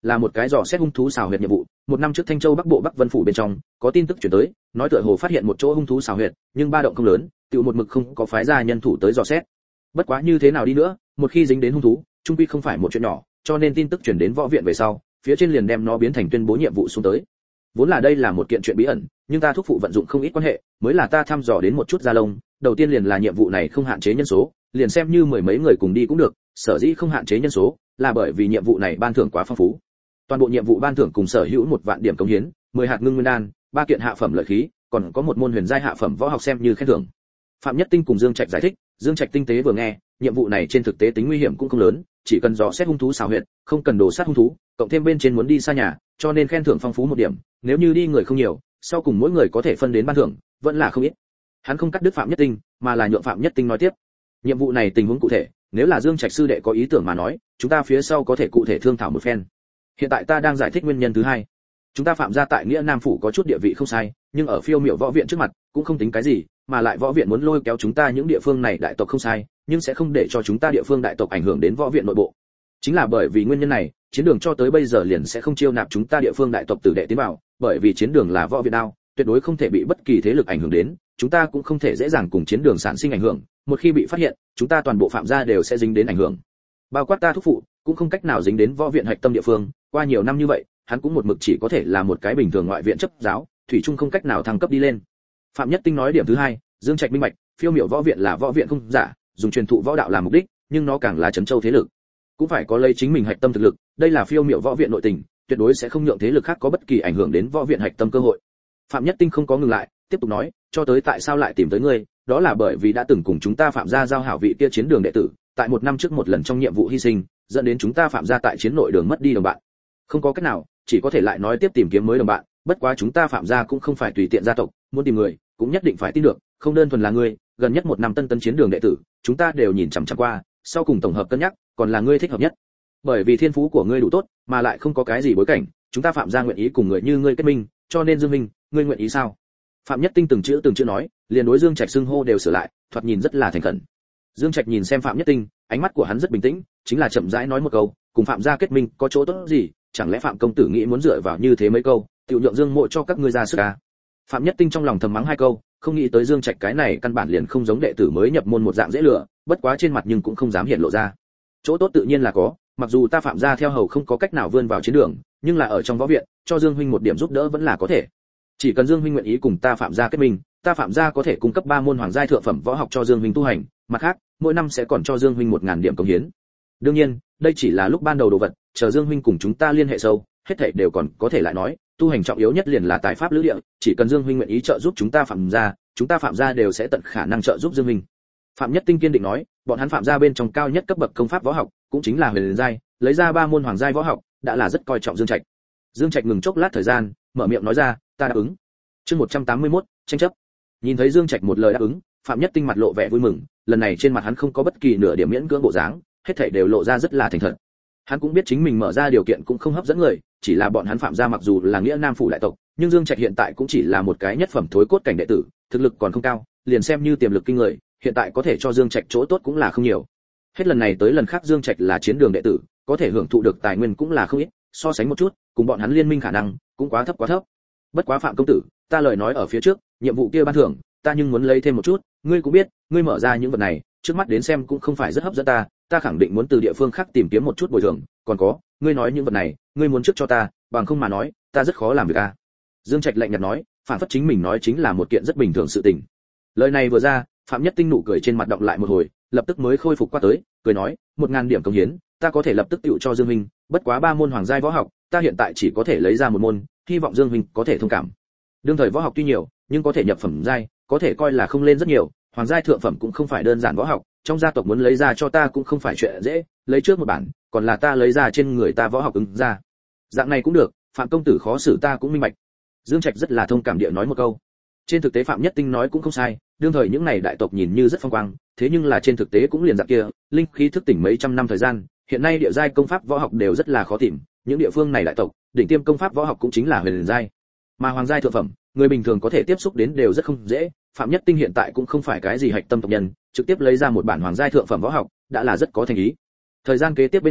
là một cái dò xét hung thú xào huyệt nhiệm vụ. Một năm trước Thanh Châu Bắc Bộ Bắc Vân phủ bên trong có tin tức chuyển tới, nói tựa hồ phát hiện một chỗ hung thú xào huyệt, nhưng ba động không lớn, tự một mực không có phái ra nhân thủ tới dò xét. Bất quá như thế nào đi nữa, một khi dính đến hung thú, trung quy không phải một chuyện nhỏ, cho nên tin tức chuyển đến võ viện về sau, phía trên liền đem nó biến thành tuyên bố nhiệm vụ xuống tới. Vốn là đây là một kiện chuyện bí ẩn, nhưng ta thúc phụ vận dụng không ít quan hệ, mới là ta thăm dò đến một chút da lông. Đầu tiên liền là nhiệm vụ này không hạn chế nhân số, liền xem như mười mấy người cùng đi cũng được, sở dĩ không hạn chế nhân số, là bởi vì nhiệm vụ này ban thưởng quá phong phú. Toàn bộ nhiệm vụ ban thưởng cùng sở hữu 1 vạn điểm cống hiến, 10 hạt ngưng nguyên đan, 3 kiện hạ phẩm lợi khí, còn có một môn huyền giai hạ phẩm võ học xem như khen thưởng. Phạm Nhất Tinh cùng Dương Trạch giải thích, Dương Trạch tinh tế vừa nghe, nhiệm vụ này trên thực tế tính nguy hiểm cũng không lớn, chỉ cần dò xét hung thú xào huyệt, không cần đồ sát hung thú, cộng thêm bên trên muốn đi xa nhà, cho nên khen thưởng phong phú một điểm, nếu như đi người không nhiều, sau cùng mỗi người có thể phân đến ban thưởng, vẫn là không ít. Hắn không cắt đứt Phạm Nhất Tinh, mà là nhượng Phạm Nhất Tinh nói tiếp. Nhiệm vụ này tình huống cụ thể, nếu là Dương Trạch sư đệ có ý tưởng mà nói, chúng ta phía sau có thể cụ thể thương thảo một phen. Hiện tại ta đang giải thích nguyên nhân thứ hai. Chúng ta Phạm gia tại Nghĩa Nam phủ có chút địa vị không sai, nhưng ở Phiêu Miểu võ viện trước mặt, cũng không tính cái gì, mà lại võ viện muốn lôi kéo chúng ta những địa phương này đại tộc không sai, nhưng sẽ không để cho chúng ta địa phương đại tộc ảnh hưởng đến võ viện nội bộ. Chính là bởi vì nguyên nhân này, chiến đường cho tới bây giờ liền sẽ không chiêu nạp chúng ta địa phương đại tộc tử đệ tiến vào, bởi vì chiến đường là võ viện đao, tuyệt đối không thể bị bất kỳ thế lực ảnh hưởng đến, chúng ta cũng không thể dễ dàng cùng chiến đường sản sinh ảnh hưởng, một khi bị phát hiện, chúng ta toàn bộ Phạm gia đều sẽ dính đến ảnh hưởng. Bao quát ta thúc phụ, cũng không cách nào dính đến võ viện hạch tâm địa phương, qua nhiều năm như vậy, hắn cũng một mực chỉ có thể là một cái bình thường ngoại viện chấp giáo, thủy chung không cách nào thăng cấp đi lên. Phạm Nhất Tinh nói điểm thứ hai, Dương Trạch minh bạch, Phiêu Miểu võ viện là võ viện không giả, dùng truyền thụ võ đạo làm mục đích, nhưng nó càng là trấn châu thế lực, cũng phải có lấy chính mình hạch tâm thực lực, đây là Phiêu Miểu võ viện nội tình, tuyệt đối sẽ không nhượng thế lực khác có bất kỳ ảnh hưởng đến võ viện hạch tâm cơ hội. Phạm Nhất Tinh không có ngừng lại, tiếp tục nói, cho tới tại sao lại tìm tới ngươi, đó là bởi vì đã từng cùng chúng ta Phạm gia giao hảo vị kia chiến đường đệ tử, tại 1 năm trước một lần trong nhiệm vụ hy sinh, dẫn đến chúng ta Phạm gia tại chiến nội đường mất đi đồng bạn. Không có cách nào, chỉ có thể lại nói tiếp tìm kiếm mới đồng bạn, bất quá chúng ta Phạm gia cũng không phải tùy tiện gia tộc, muốn tìm người, cũng nhất định phải tin được, không đơn thuần là ngươi, gần nhất 1 năm tân chiến đường đệ tử, chúng ta đều nhìn chằm chằm qua, sau cùng tổng hợp cân nhắc, còn là ngươi thích hợp nhất. Bởi vì thiên phú của ngươi đủ tốt, mà lại không có cái gì bối cảnh, chúng ta Phạm gia nguyện ý cùng người như ngươi kết minh, cho nên Dương Minh, ngươi nguyện ý sao? Phạm Nhất Tinh từng chữ nói, liền đối Dương Trạch xưng hô đều sửa lại, thoạt nhìn rất là thành khẩn. Dương Trạch nhìn xem Phạm Nhất Tinh, ánh mắt của hắn rất bình tĩnh, chính là chậm rãi nói một câu, cùng Phạm gia kết minh có chỗ tốt gì, chẳng lẽ Phạm công tử nghĩ muốn dựa vào như thế mấy câu, tiểu nhượng Dương Mộ cho các ngươi ra sức à? Phạm Nhất Tinh trong lòng thầm mắng 2 câu, không nghĩ tới Dương Trạch cái này căn bản liền không giống đệ tử mới nhập môn một dạng dễ lừa, bất quá trên mặt nhưng cũng không dám hiện lộ ra. Chỗ tốt tự nhiên là có, mặc dù ta Phạm gia theo hầu không có cách nào vươn vào chiến đường, nhưng là ở trong võ viện, cho Dương huynh một điểm giúp đỡ vẫn là có thể. Chỉ cần Dương huynh nguyện ý cùng ta Phạm gia kết minh, ta Phạm gia có thể cung cấp 3 môn hoàng giai thượng phẩm võ học cho Dương huynh tu hành, mặt khác, mỗi năm sẽ còn cho Dương huynh 1000 điểm cống hiến. Đương nhiên, đây chỉ là lúc ban đầu đồ vật, chờ Dương huynh cùng chúng ta liên hệ sâu, hết thảy đều còn có thể lại nói, tu hành trọng yếu nhất liền là tài pháp lữ địa, chỉ cần Dương huynh nguyện ý trợ giúp chúng ta Phạm gia đều sẽ tận khả năng trợ giúp Dương huynh. Phạm Nhất Tinh kiên định nói, bọn hắn Phạm gia bên trong cao nhất cấp bậc công pháp võ học, cũng chính là huyền giai, lấy ra 3 môn hoàng giai võ học, đã là rất coi trọng Dương Trạch. Dương Trạch ngừng chốc lát thời gian, mở miệng nói ra, ta đáp ứng. Chương 181, tranh chấp. Nhìn thấy Dương Trạch một lời đáp ứng, Phạm Nhất Tinh mặt lộ vẻ vui mừng, lần này trên mặt hắn không có bất kỳ nửa điểm miễn cưỡng bộ dáng, hết thảy đều lộ ra rất là thành thật. Hắn cũng biết chính mình mở ra điều kiện cũng không hấp dẫn người, chỉ là bọn hắn Phạm gia mặc dù là Nghĩa Nam phủ đại tộc, nhưng Dương Trạch hiện tại cũng chỉ là một cái nhất phẩm thối cốt cảnh đệ tử, thực lực còn không cao, liền xem như tiềm lực kinh người, hiện tại có thể cho Dương Trạch chỗ tốt cũng là không nhiều. Hết lần này tới lần khác Dương Trạch là chiến đường đệ tử, có thể hưởng thụ được tài nguyên cũng là không ít, so sánh một chút, cùng bọn hắn liên minh khả năng cũng quá thấp. Bất quá Phạm công tử, ta lời nói ở phía trước, nhiệm vụ kia ban thưởng, ta nhưng muốn lấy thêm một chút, ngươi cũng biết, ngươi mở ra những vật này, trước mắt đến xem cũng không phải rất hấp dẫn ta khẳng định muốn từ địa phương khác tìm kiếm một chút bồi thường, còn có, ngươi nói những vật này, ngươi muốn trước cho ta, bằng không mà nói, ta rất khó làm việc a. Dương Trạch lạnh nhạt nói, phản phất chính mình nói chính là một kiện rất bình thường sự tình. Lời này vừa ra, Phạm Nhất Tinh nụ cười trên mặt đọng lại một hồi, lập tức mới khôi phục qua tới, cười nói, 1000 điểm cống hiến, ta có thể lập tức tựu cho Dương huynh, bất quá 3 môn hoàng giai võ học, ta hiện tại chỉ có thể lấy ra 1 môn, hy vọng Dương huynh có thể thông cảm. Đương thời võ học tuy nhiều, nhưng có thể nhập phẩm giai, có thể coi là không lên rất nhiều, hoàng giai thượng phẩm cũng không phải đơn giản võ học, trong gia tộc muốn lấy ra cho ta cũng không phải chuyện dễ, lấy trước một bản, còn là ta lấy ra trên người ta võ học ứng ra. Dạng này cũng được, Phạm công tử khó xử ta cũng minh bạch. Dương Trạch rất là thông cảm địa nói một câu. Trên thực tế Phạm Nhất Tinh nói cũng không sai, đương thời những này đại tộc nhìn như rất phong quang, thế nhưng là trên thực tế cũng liền dạng kia, linh khí thức tỉnh mấy trăm năm thời gian, hiện nay địa giai công pháp võ học đều rất là khó tìm, những địa phương này đại tộc, đỉnh tiêm công pháp võ học cũng chính là huyền giai. Mà hoàng giai thượng phẩm, người bình thường có thể tiếp xúc đến đều rất không dễ, Phạm Nhất Tinh hiện tại cũng không phải cái gì hạch tâm tộc nhân, trực tiếp lấy ra một bản hoàng giai thượng phẩm võ học, đã là rất có thành ý. Thời gian kế tiếp bên trong,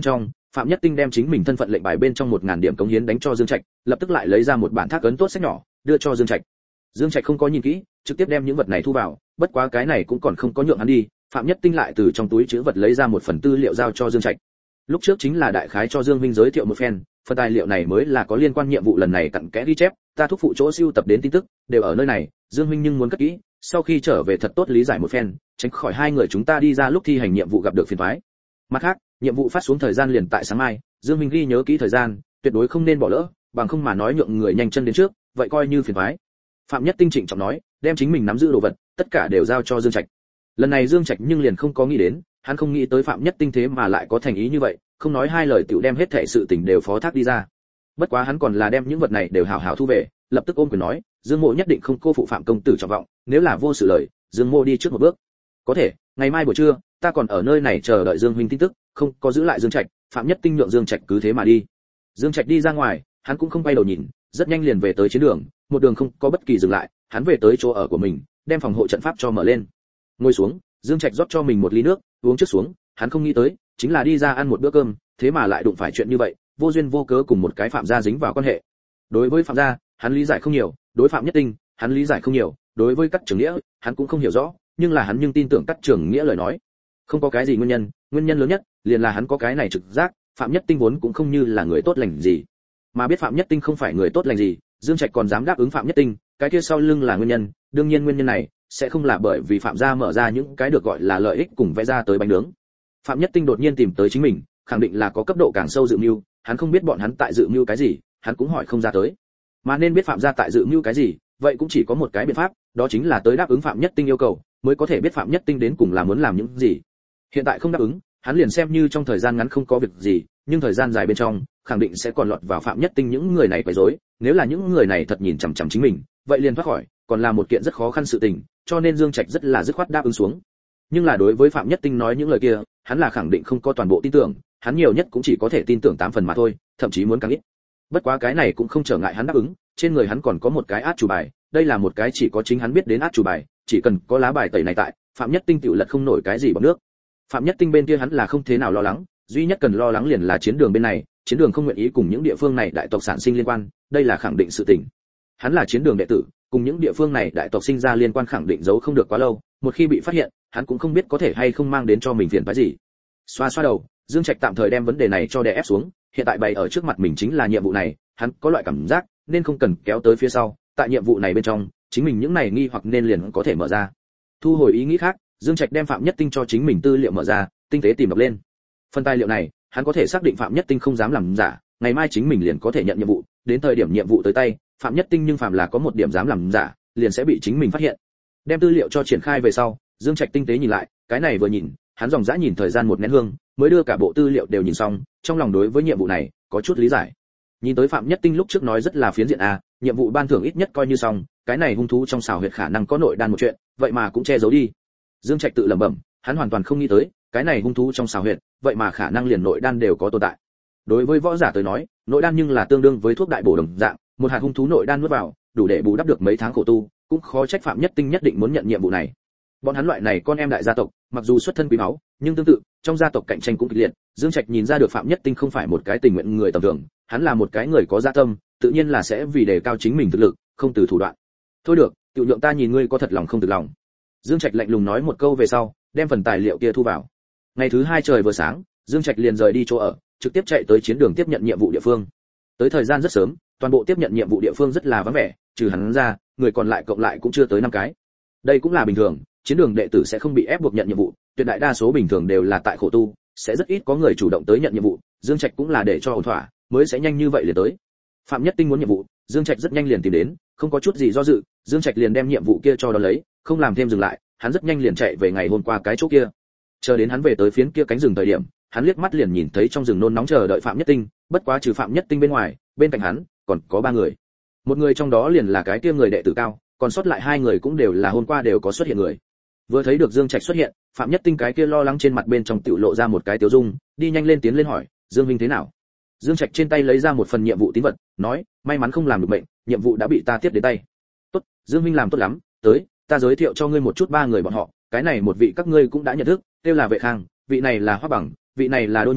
Phạm Nhất Tinh đem chính mình thân phận lệnh bài bên trong 1000 điểm cống hiến đánh cho Dương Trạch, lập tức lại lấy ra một bản thác ấn tốt sách nhỏ, đưa cho Dương Trạch. Dương Trạch không có nhìn kỹ, trực tiếp đem những vật này thu vào, bất quá cái này cũng còn không có nhượng hắn đi, Phạm Nhất Tinh lại từ trong túi trữ vật lấy ra một phần tư liệu giao cho Dương Trạch. Lúc trước chính là đại khái cho Dương Vinh giới thiệu một phen, phần tài liệu này mới là có liên quan nhiệm vụ lần này cặn kẽ ghi chép, ta thúc phụ chỗ siêu tập đến tin tức, đều ở nơi này, Dương Vinh nhưng muốn cất kỹ, sau khi trở về thật tốt lý giải một phen, tránh khỏi hai người chúng ta đi ra lúc thi hành nhiệm vụ gặp được phiền toái. Mặt khác, nhiệm vụ phát xuống thời gian liền tại sáng mai, Dương Vinh ghi nhớ kỹ thời gian, tuyệt đối không nên bỏ lỡ, bằng không mà nói nhượng người nhanh chân đến trước, vậy coi như phiền toái. Phạm Nhất Tinh trịnh trọng nói, đem chính mình nắm giữ đồ vật, tất cả đều giao cho Dương Trạch. Lần này Dương Trạch nhưng liền không có nghĩ đến, hắn không nghĩ tới Phạm Nhất Tinh thế mà lại có thành ý như vậy, không nói hai lời tiểu đem hết thảy sự tình đều phó thác đi ra. Bất quá hắn còn là đem những vật này đều hảo hảo thu về, lập tức ôm quyền nói, Dương Mộ nhất định không cô phụ Phạm công tử trọng vọng, nếu là vô sự lời, Dương Mộ đi trước một bước. Có thể, ngày mai buổi trưa, ta còn ở nơi này chờ đợi Dương huynh tin tức, không có giữ lại Dương Trạch, Phạm Nhất Tinh nhượng Dương Trạch cứ thế mà đi. Dương Trạch đi ra ngoài, hắn cũng không quay đầu nhìn, rất nhanh liền về tới chiến đường, một đường không có bất kỳ dừng lại, hắn về tới chỗ ở của mình, đem phòng hộ trận pháp cho mở lên. Ngồi xuống, Dương Trạch rót cho mình một ly nước, uống trước xuống, hắn không nghĩ tới, chính là đi ra ăn một bữa cơm, thế mà lại đụng phải chuyện như vậy, vô duyên vô cớ cùng một cái Phạm gia dính vào quan hệ. Đối với Phạm gia, hắn lý giải không nhiều, đối Phạm Nhất Tinh, hắn lý giải không nhiều, đối với Cát Trường Nghĩa, hắn cũng không hiểu rõ, nhưng là hắn nhưng tin tưởng Cát Trường Nghĩa lời nói. Không có cái gì nguyên nhân lớn nhất liền là hắn có cái này trực giác, Phạm Nhất Tinh vốn cũng không như là người tốt lành gì. Mà biết Phạm Nhất Tinh không phải người tốt lành gì, Dương Trạch còn dám đáp ứng Phạm Nhất Tinh, cái kia sau lưng là nguyên nhân, đương nhiên nguyên nhân này sẽ không là bởi vì Phạm gia mở ra những cái được gọi là lợi ích cùng vẽ ra tới bánh nướng. Phạm Nhất Tinh đột nhiên tìm tới chính mình, khẳng định là có cấp độ càng sâu dự mưu, hắn không biết bọn hắn tại dự mưu cái gì, hắn cũng hỏi không ra tới. Mà nên biết Phạm gia tại dự mưu cái gì, vậy cũng chỉ có một cái biện pháp, đó chính là tới đáp ứng Phạm Nhất Tinh yêu cầu, mới có thể biết Phạm Nhất Tinh đến cùng là muốn làm những gì. Hiện tại không đáp ứng, hắn liền xem như trong thời gian ngắn không có việc gì, nhưng thời gian dài bên trong, khẳng định sẽ còn lọt vào Phạm Nhất Tinh những người này quấy rối, nếu là những người này thật nhìn chằm chằm chính mình, vậy liền thoát khỏi, còn là một kiện rất khó khăn sự tình, cho nên Dương Trạch rất là dứt khoát đáp ứng xuống. Nhưng là đối với Phạm Nhất Tinh nói những lời kia, hắn là khẳng định không có toàn bộ tin tưởng, hắn nhiều nhất cũng chỉ có thể tin tưởng 8 phần mà thôi, thậm chí muốn càng ít. Bất quá cái này cũng không trở ngại hắn đáp ứng, trên người hắn còn có một cái át chủ bài, đây là một cái chỉ có chính hắn biết đến át chủ bài, chỉ cần có lá bài tẩy này tại, Phạm Nhất Tinh tiểu lật không nổi cái gì bằng nước. Phạm Nhất Tinh bên kia hắn là không thế nào lo lắng, duy nhất cần lo lắng liền là chiến đường bên này, chiến đường không nguyện ý cùng những địa phương này đại tộc sản sinh liên quan, đây là khẳng định sự tình. Hắn là chiến đường đệ tử, cùng những địa phương này đại tộc sinh ra liên quan khẳng định giấu không được quá lâu, một khi bị phát hiện, hắn cũng không biết có thể hay không mang đến cho mình phiền phức gì. Xoa xoa đầu, Dương Trạch tạm thời đem vấn đề này cho đè ép xuống, hiện tại bày ở trước mặt mình chính là nhiệm vụ này, hắn có loại cảm giác nên không cần kéo tới phía sau, tại nhiệm vụ này bên trong, chính mình những này nghi hoặc nên liền có thể mở ra. Thu hồi ý nghĩ khác, Dương Trạch đem Phạm Nhất Tinh cho chính mình tư liệu mở ra, tinh tế tìm đọc lên. Phần tài liệu này, hắn có thể xác định Phạm Nhất Tinh không dám làm giả, ngày mai chính mình liền có thể nhận nhiệm vụ, đến thời điểm nhiệm vụ tới tay, Phạm Nhất Tinh nhưng phàm là có một điểm dám làm giả, liền sẽ bị chính mình phát hiện. Đem tư liệu cho triển khai về sau, Dương Trạch tinh tế nhìn lại, cái này vừa nhìn, hắn dòng dã nhìn thời gian một nén hương, mới đưa cả bộ tư liệu đều nhìn xong, trong lòng đối với nhiệm vụ này có chút lý giải. Nhìn tới Phạm Nhất Tinh lúc trước nói rất là phiến diện a, nhiệm vụ ban thưởng ít nhất coi như xong, cái này hung thú trong xào huyệt khả năng có nội đan một chuyện, vậy mà cũng che giấu đi. Dương Trạch tự lẩm bẩm, hắn hoàn toàn không nghĩ tới, cái này hung thú trong xào huyệt, vậy mà khả năng liền nội đan đều có tồn tại. Đối với võ giả tới nói, nội đan nhưng là tương đương với thuốc đại bổ đồng dạng, một hạt hung thú nội đan nuốt vào, đủ để bù đắp được mấy tháng khổ tu, cũng khó trách Phạm Nhất Tinh nhất định muốn nhận nhiệm vụ này. Bọn hắn loại này con em đại gia tộc, mặc dù xuất thân quý báu, nhưng tương tự, trong gia tộc cạnh tranh cũng kịch liệt, Dương Trạch nhìn ra được Phạm Nhất Tinh không phải một cái tình nguyện người tầm thường, hắn là một cái người có dạ tâm, tự nhiên là sẽ vì đề cao chính mình thực lực, không từ thủ đoạn. Thôi được, tiểu nhượng ta nhìn ngươi có thật lòng không từ lòng. Dương Trạch lạnh lùng nói một câu về sau, đem phần tài liệu kia thu vào. Ngày thứ 2 trời vừa sáng, Dương Trạch liền rời đi chỗ ở, trực tiếp chạy tới chiến đường tiếp nhận nhiệm vụ địa phương. Tới thời gian rất sớm, toàn bộ tiếp nhận nhiệm vụ địa phương rất là vắng vẻ, trừ hắn ra, người còn lại cộng lại cũng chưa tới 5 cái. Đây cũng là bình thường, chiến đường đệ tử sẽ không bị ép buộc nhận nhiệm vụ, tuyệt đại đa số bình thường đều là tại khổ tu, sẽ rất ít có người chủ động tới nhận nhiệm vụ, Dương Trạch cũng là để cho ổn thỏa, mới sẽ nhanh như vậy liền tới. Phạm Nhất Tinh muốn nhiệm vụ, Dương Trạch rất nhanh liền tìm đến, không có chút gì do dự, Dương Trạch liền đem nhiệm vụ kia cho đó lấy, không làm thêm dừng lại, hắn rất nhanh liền chạy về ngày hôm qua cái chỗ kia. Chờ đến hắn về tới phiến kia cánh rừng thời điểm, hắn liếc mắt liền nhìn thấy trong rừng nôn nóng chờ đợi Phạm Nhất Tinh, bất quá trừ Phạm Nhất Tinh bên ngoài, bên cạnh hắn còn có 3 người. Một người trong đó liền là cái kia người đệ tử cao, còn sót lại 2 người cũng đều là hôm qua đều có xuất hiện người. Vừa thấy được Dương Trạch xuất hiện, Phạm Nhất Tinh cái kia lo lắng trên mặt bên trong tiểu lộ ra một cái tiêu dung, đi nhanh lên tiến lên hỏi, Dương huynh thế nào? Dương Trạch trên tay lấy ra một phần nhiệm vụ tín vật, nói, may mắn không làm được bệnh, nhiệm vụ đã bị ta tiếp đến tay. Tốt, Dương huynh làm tốt lắm, tới, ta giới thiệu cho ngươi một chút 3 người bọn họ, cái này một vị các ngươi cũng đã nhận thức, tên là Vệ Khang, vị này là Hoắc Bằng, vị này là Đô Nhiên,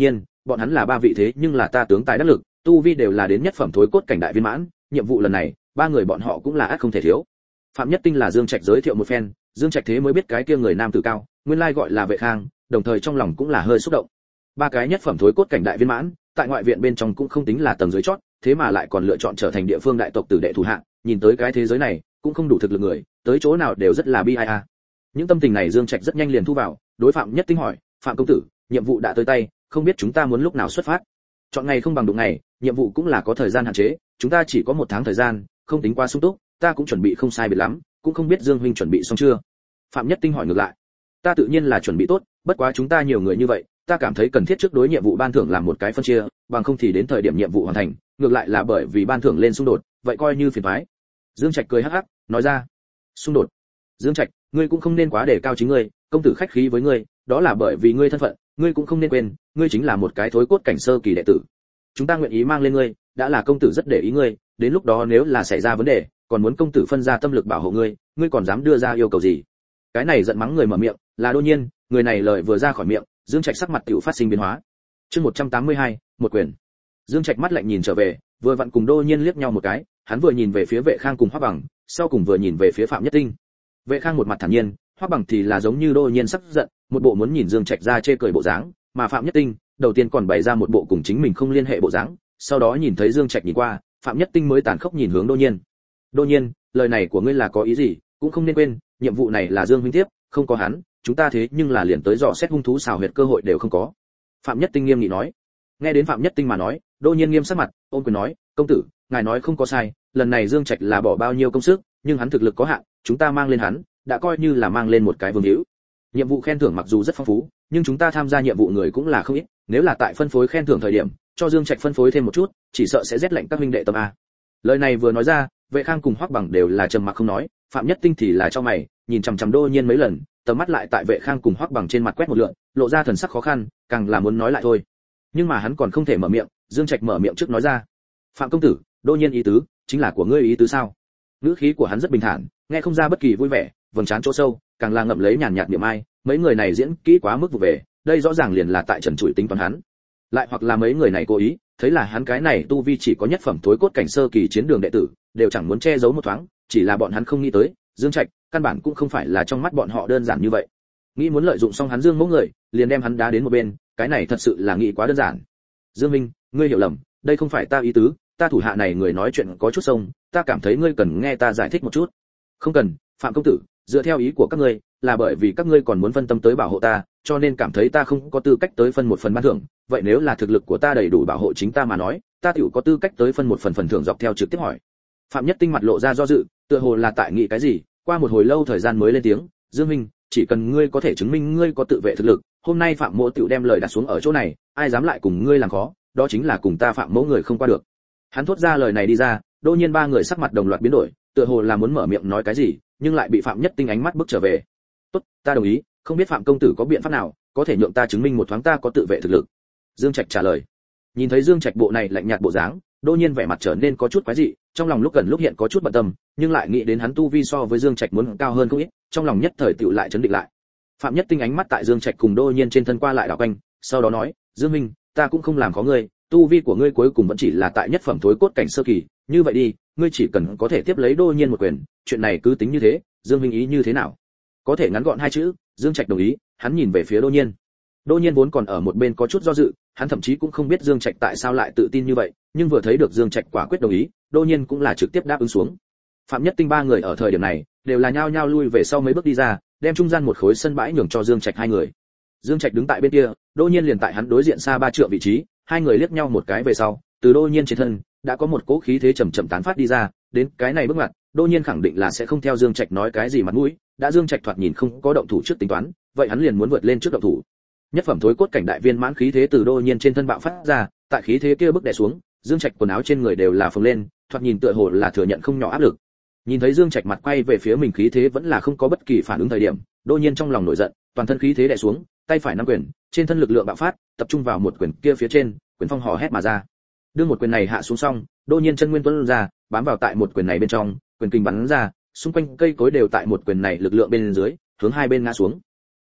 bọn hắn là ba vị thế nhưng là ta tướng tài đắc lực, tu vi đều là đến nhất phẩm thối cốt cảnh đại viên mãn, nhiệm vụ lần này ba người bọn họ cũng là ắt không thể thiếu. Phạm Nhất Tinh là Dương Trạch giới thiệu một phen, Dương Trạch thế mới biết cái kia người nam tử cao, nguyên lai gọi là Vệ Khang, đồng thời trong lòng cũng là hơi xúc động. Ba cái nhất phẩm thối cốt cảnh đại viên mãn, tại ngoại viện bên trong cũng không tính là tầng dưới chót, thế mà lại còn lựa chọn trở thành địa phương đại tộc tử đệ thủ hạ, nhìn tới cái thế giới này cũng không đủ thực lực người, tới chỗ nào đều rất là bi ai a. Những tâm tình này Dương Trạch rất nhanh liền thu vào, đối Phạm Nhất Tinh hỏi, "Phạm công tử, nhiệm vụ đã tới tay, không biết chúng ta muốn lúc nào xuất phát?" Chọn ngày không bằng đụng ngày, nhiệm vụ cũng là có thời gian hạn chế, chúng ta chỉ có 1 tháng thời gian, không tính quá sung túc, ta cũng chuẩn bị không sai biệt lắm, cũng không biết Dương huynh chuẩn bị xong chưa? Phạm Nhất Tinh hỏi ngược lại. Ta tự nhiên là chuẩn bị tốt, bất quá chúng ta nhiều người như vậy, ta cảm thấy cần thiết trước đối nhiệm vụ ban thưởng làm một cái phân chia, bằng không thì đến thời điểm nhiệm vụ hoàn thành, ngược lại là bởi vì ban thưởng lên xung đột, vậy coi như phiền toái. Dương Trạch cười hắc hắc, nói ra. Xung đột? Dương Trạch, ngươi cũng không nên quá đề cao chính ngươi, công tử khách khí với ngươi, đó là bởi vì ngươi thân phận, ngươi cũng không nên quên, ngươi chính là một cái thối cốt cảnh sơ kỳ đệ tử. Chúng ta nguyện ý mang lên ngươi, đã là công tử rất để ý ngươi, đến lúc đó nếu là xảy ra vấn đề, còn muốn công tử phân ra tâm lực bảo hộ ngươi, ngươi còn dám đưa ra yêu cầu gì? Cái này giận mắng người mở miệng, là Đô Nhiên, người này lời vừa ra khỏi miệng, Dương Trạch sắc mặt tiểu phát sinh biến hóa. Chương 182, một quyền. Dương Trạch mắt lạnh nhìn trở về, vừa vặn cùng Đô Nhiên liếc nhau một cái, hắn vừa nhìn về phía Vệ Khang cùng Hoắc Bằng, sau cùng vừa nhìn về phía Phạm Nhất Tinh. Vệ Khang một mặt thản nhiên, Hoắc Bằng thì là giống như Đô Nhiên sắc giận, một bộ muốn nhìn Dương Trạch ra chê cười bộ dáng, mà Phạm Nhất Tinh, đầu tiên còn bày ra một bộ cùng chính mình không liên hệ bộ dáng, sau đó nhìn thấy Dương Trạch nhìn qua, Phạm Nhất Tinh mới tàn khốc nhìn hướng Đô Nhiên. Đô Nhiên, lời này của ngươi là có ý gì? Cũng không nên quên, nhiệm vụ này là Dương huynh tiếp, không có hắn, chúng ta thế nhưng là liền tới dò xét hung thú xào huyệt cơ hội đều không có. Phạm Nhất Tinh nghiêm nghị nói. Nghe đến Phạm Nhất Tinh mà nói, Đô Nhiên nghiêm sắc mặt, ôn quyền nói, công tử, ngài nói không có sai, lần này Dương Trạch là bỏ bao nhiêu công sức, nhưng hắn thực lực có hạn, chúng ta mang lên hắn, đã coi như là mang lên một cái vương hữu. Nhiệm vụ khen thưởng mặc dù rất phong phú, nhưng chúng ta tham gia nhiệm vụ người cũng là không ít, nếu là tại phân phối khen thưởng thời điểm, cho Dương Trạch phân phối thêm một chút, chỉ sợ sẽ rét lạnh các huynh đệ tâm a. Lời này vừa nói ra, Vệ Khang cùng Hoắc Bằng đều là trầm mặc không nói, Phạm Nhất Tinh thì là cho mày, nhìn chằm chằm Đô Nhiên mấy lần, tầm mắt lại tại Vệ Khang cùng Hoắc Bằng trên mặt quét một lượt, lộ ra thần sắc khó khăn, càng là muốn nói lại thôi. Nhưng mà hắn còn không thể mở miệng, Dương Trạch mở miệng trước nói ra. "Phạm công tử, Đô Nhiên ý tứ, chính là của ngươi ý tứ sao?" Ngữ khí của hắn rất bình thản, nghe không ra bất kỳ vui vẻ, vầng trán chỗ sâu, càng là ngậm lấy nhàn nhạt niệm ai, mấy người này diễn kỹ quá mức vụ về, đây rõ ràng liền là tại trần trụi tính toán hắn. Lại hoặc là mấy người này cố ý, thấy là hắn cái này tu vi chỉ có nhất phẩm thối cốt cảnh sơ kỳ chiến đường đệ tử, đều chẳng muốn che giấu một thoáng, chỉ là bọn hắn không nghĩ tới, Dương Trạch, căn bản cũng không phải là trong mắt bọn họ đơn giản như vậy. Nghĩ muốn lợi dụng xong hắn Dương mẫu người, liền đem hắn đá đến một bên, cái này thật sự là nghĩ quá đơn giản. Dương Minh, ngươi hiểu lầm, đây không phải ta ý tứ, ta thủ hạ này người nói chuyện có chút sông, ta cảm thấy ngươi cần nghe ta giải thích một chút. Không cần, Phạm công tử, dựa theo ý của các ngươi, là bởi vì các ngươi còn muốn phân tâm tới bảo hộ ta, cho nên cảm thấy ta không có tư cách tới phân một phần ban thưởng, vậy nếu là thực lực của ta đầy đủ bảo hộ chính ta mà nói, ta tiểu có tư cách tới phân một phần phần thưởng dọc theo trực tiếp hỏi. Phạm Nhất Tinh mặt lộ ra do dự, tựa hồ là tại nghĩ cái gì, qua một hồi lâu thời gian mới lên tiếng, Dương Minh, chỉ cần ngươi có thể chứng minh ngươi có tự vệ thực lực, hôm nay Phạm Mỗ tiểu đem lời đặt xuống ở chỗ này, ai dám lại cùng ngươi làm khó, đó chính là cùng ta Phạm Mỗ người không qua được. Hắn thốt ra lời này đi ra, đột nhiên ba người sắc mặt đồng loạt biến đổi, tựa hồ là muốn mở miệng nói cái gì, nhưng lại bị Phạm Nhất Tinh ánh mắt bức trở về. Tốt, ta đồng ý, không biết Phạm công tử có biện pháp nào, có thể nhượng ta chứng minh một thoáng ta có tự vệ thực lực. Dương Trạch trả lời. Nhìn thấy Dương Trạch bộ này lạnh nhạt bộ dáng, đột nhiên vẻ mặt trở nên có chút quái dị, trong lòng lúc gần lúc hiện có chút bận tâm, nhưng lại nghĩ đến hắn tu vi so với Dương Trạch muốn cao hơn không ít, trong lòng nhất thời tựu lại chấn định lại. Phạm Nhất Tinh ánh mắt tại Dương Trạch cùng đột nhiên trên thân qua lại đảo quanh, sau đó nói, Dương Minh, ta cũng không làm khó ngươi, tu vi của ngươi cuối cùng vẫn chỉ là tại nhất phẩm thối cốt cảnh sơ kỳ, như vậy đi, ngươi chỉ cần có thể tiếp lấy đột nhiên một quyền, chuyện này cứ tính như thế, Dương Minh ý như thế nào? Có thể ngắn gọn hai chữ, Dương Trạch đồng ý, hắn nhìn về phía Đỗ Nhiên. Đỗ Nhiên vốn còn ở một bên có chút do dự, hắn thậm chí cũng không biết Dương Trạch tại sao lại tự tin như vậy, nhưng vừa thấy được Dương Trạch quả quyết đồng ý, Đỗ Nhiên cũng là trực tiếp đáp ứng xuống. Phạm Nhất Tinh ba người ở thời điểm này đều là nhao nhao lui về sau mấy bước đi ra, đem trung gian một khối sân bãi nhường cho Dương Trạch hai người. Dương Trạch đứng tại bên kia, Đỗ Nhiên liền tại hắn đối diện xa 3 trượng vị trí, hai người liếc nhau một cái về sau, từ Đỗ Nhiên trên thân đã có một cỗ khí thế chậm chậm tán phát đi ra, đến cái này bước ngoặt, Đỗ Nhiên khẳng định là sẽ không theo Dương Trạch nói cái gì mặt mũi, đã Dương Trạch thoạt nhìn không có động thủ trước tính toán, vậy hắn liền muốn vượt lên trước động thủ. Nhất phẩm thối cốt cảnh đại viên mãn khí thế từ Đỗ Nhiên trên thân bạo phát ra, tại khí thế kia bước đè xuống, Dương Trạch quần áo trên người đều là phồng lên, thoạt nhìn tựa hồ là thừa nhận không nhỏ áp lực. Nhìn thấy Dương Trạch mặt quay về phía mình khí thế vẫn là không có bất kỳ phản ứng thời điểm, Đỗ Nhiên trong lòng nổi giận, toàn thân khí thế đè xuống, tay phải nắm quyền, trên thân lực lượng bạo phát, tập trung vào một quyền kia phía trên, quyền phong hò hét mà ra. Đưa một quyền này hạ xuống xong, Đỗ Nhiên chân nguyên tuôn ra, bám vào tại một quyền này bên trong, quyền kinh bắn ra, xung quanh cây cối đều tại một quyền này lực lượng bên dưới, hướng hai bên ngã xuống.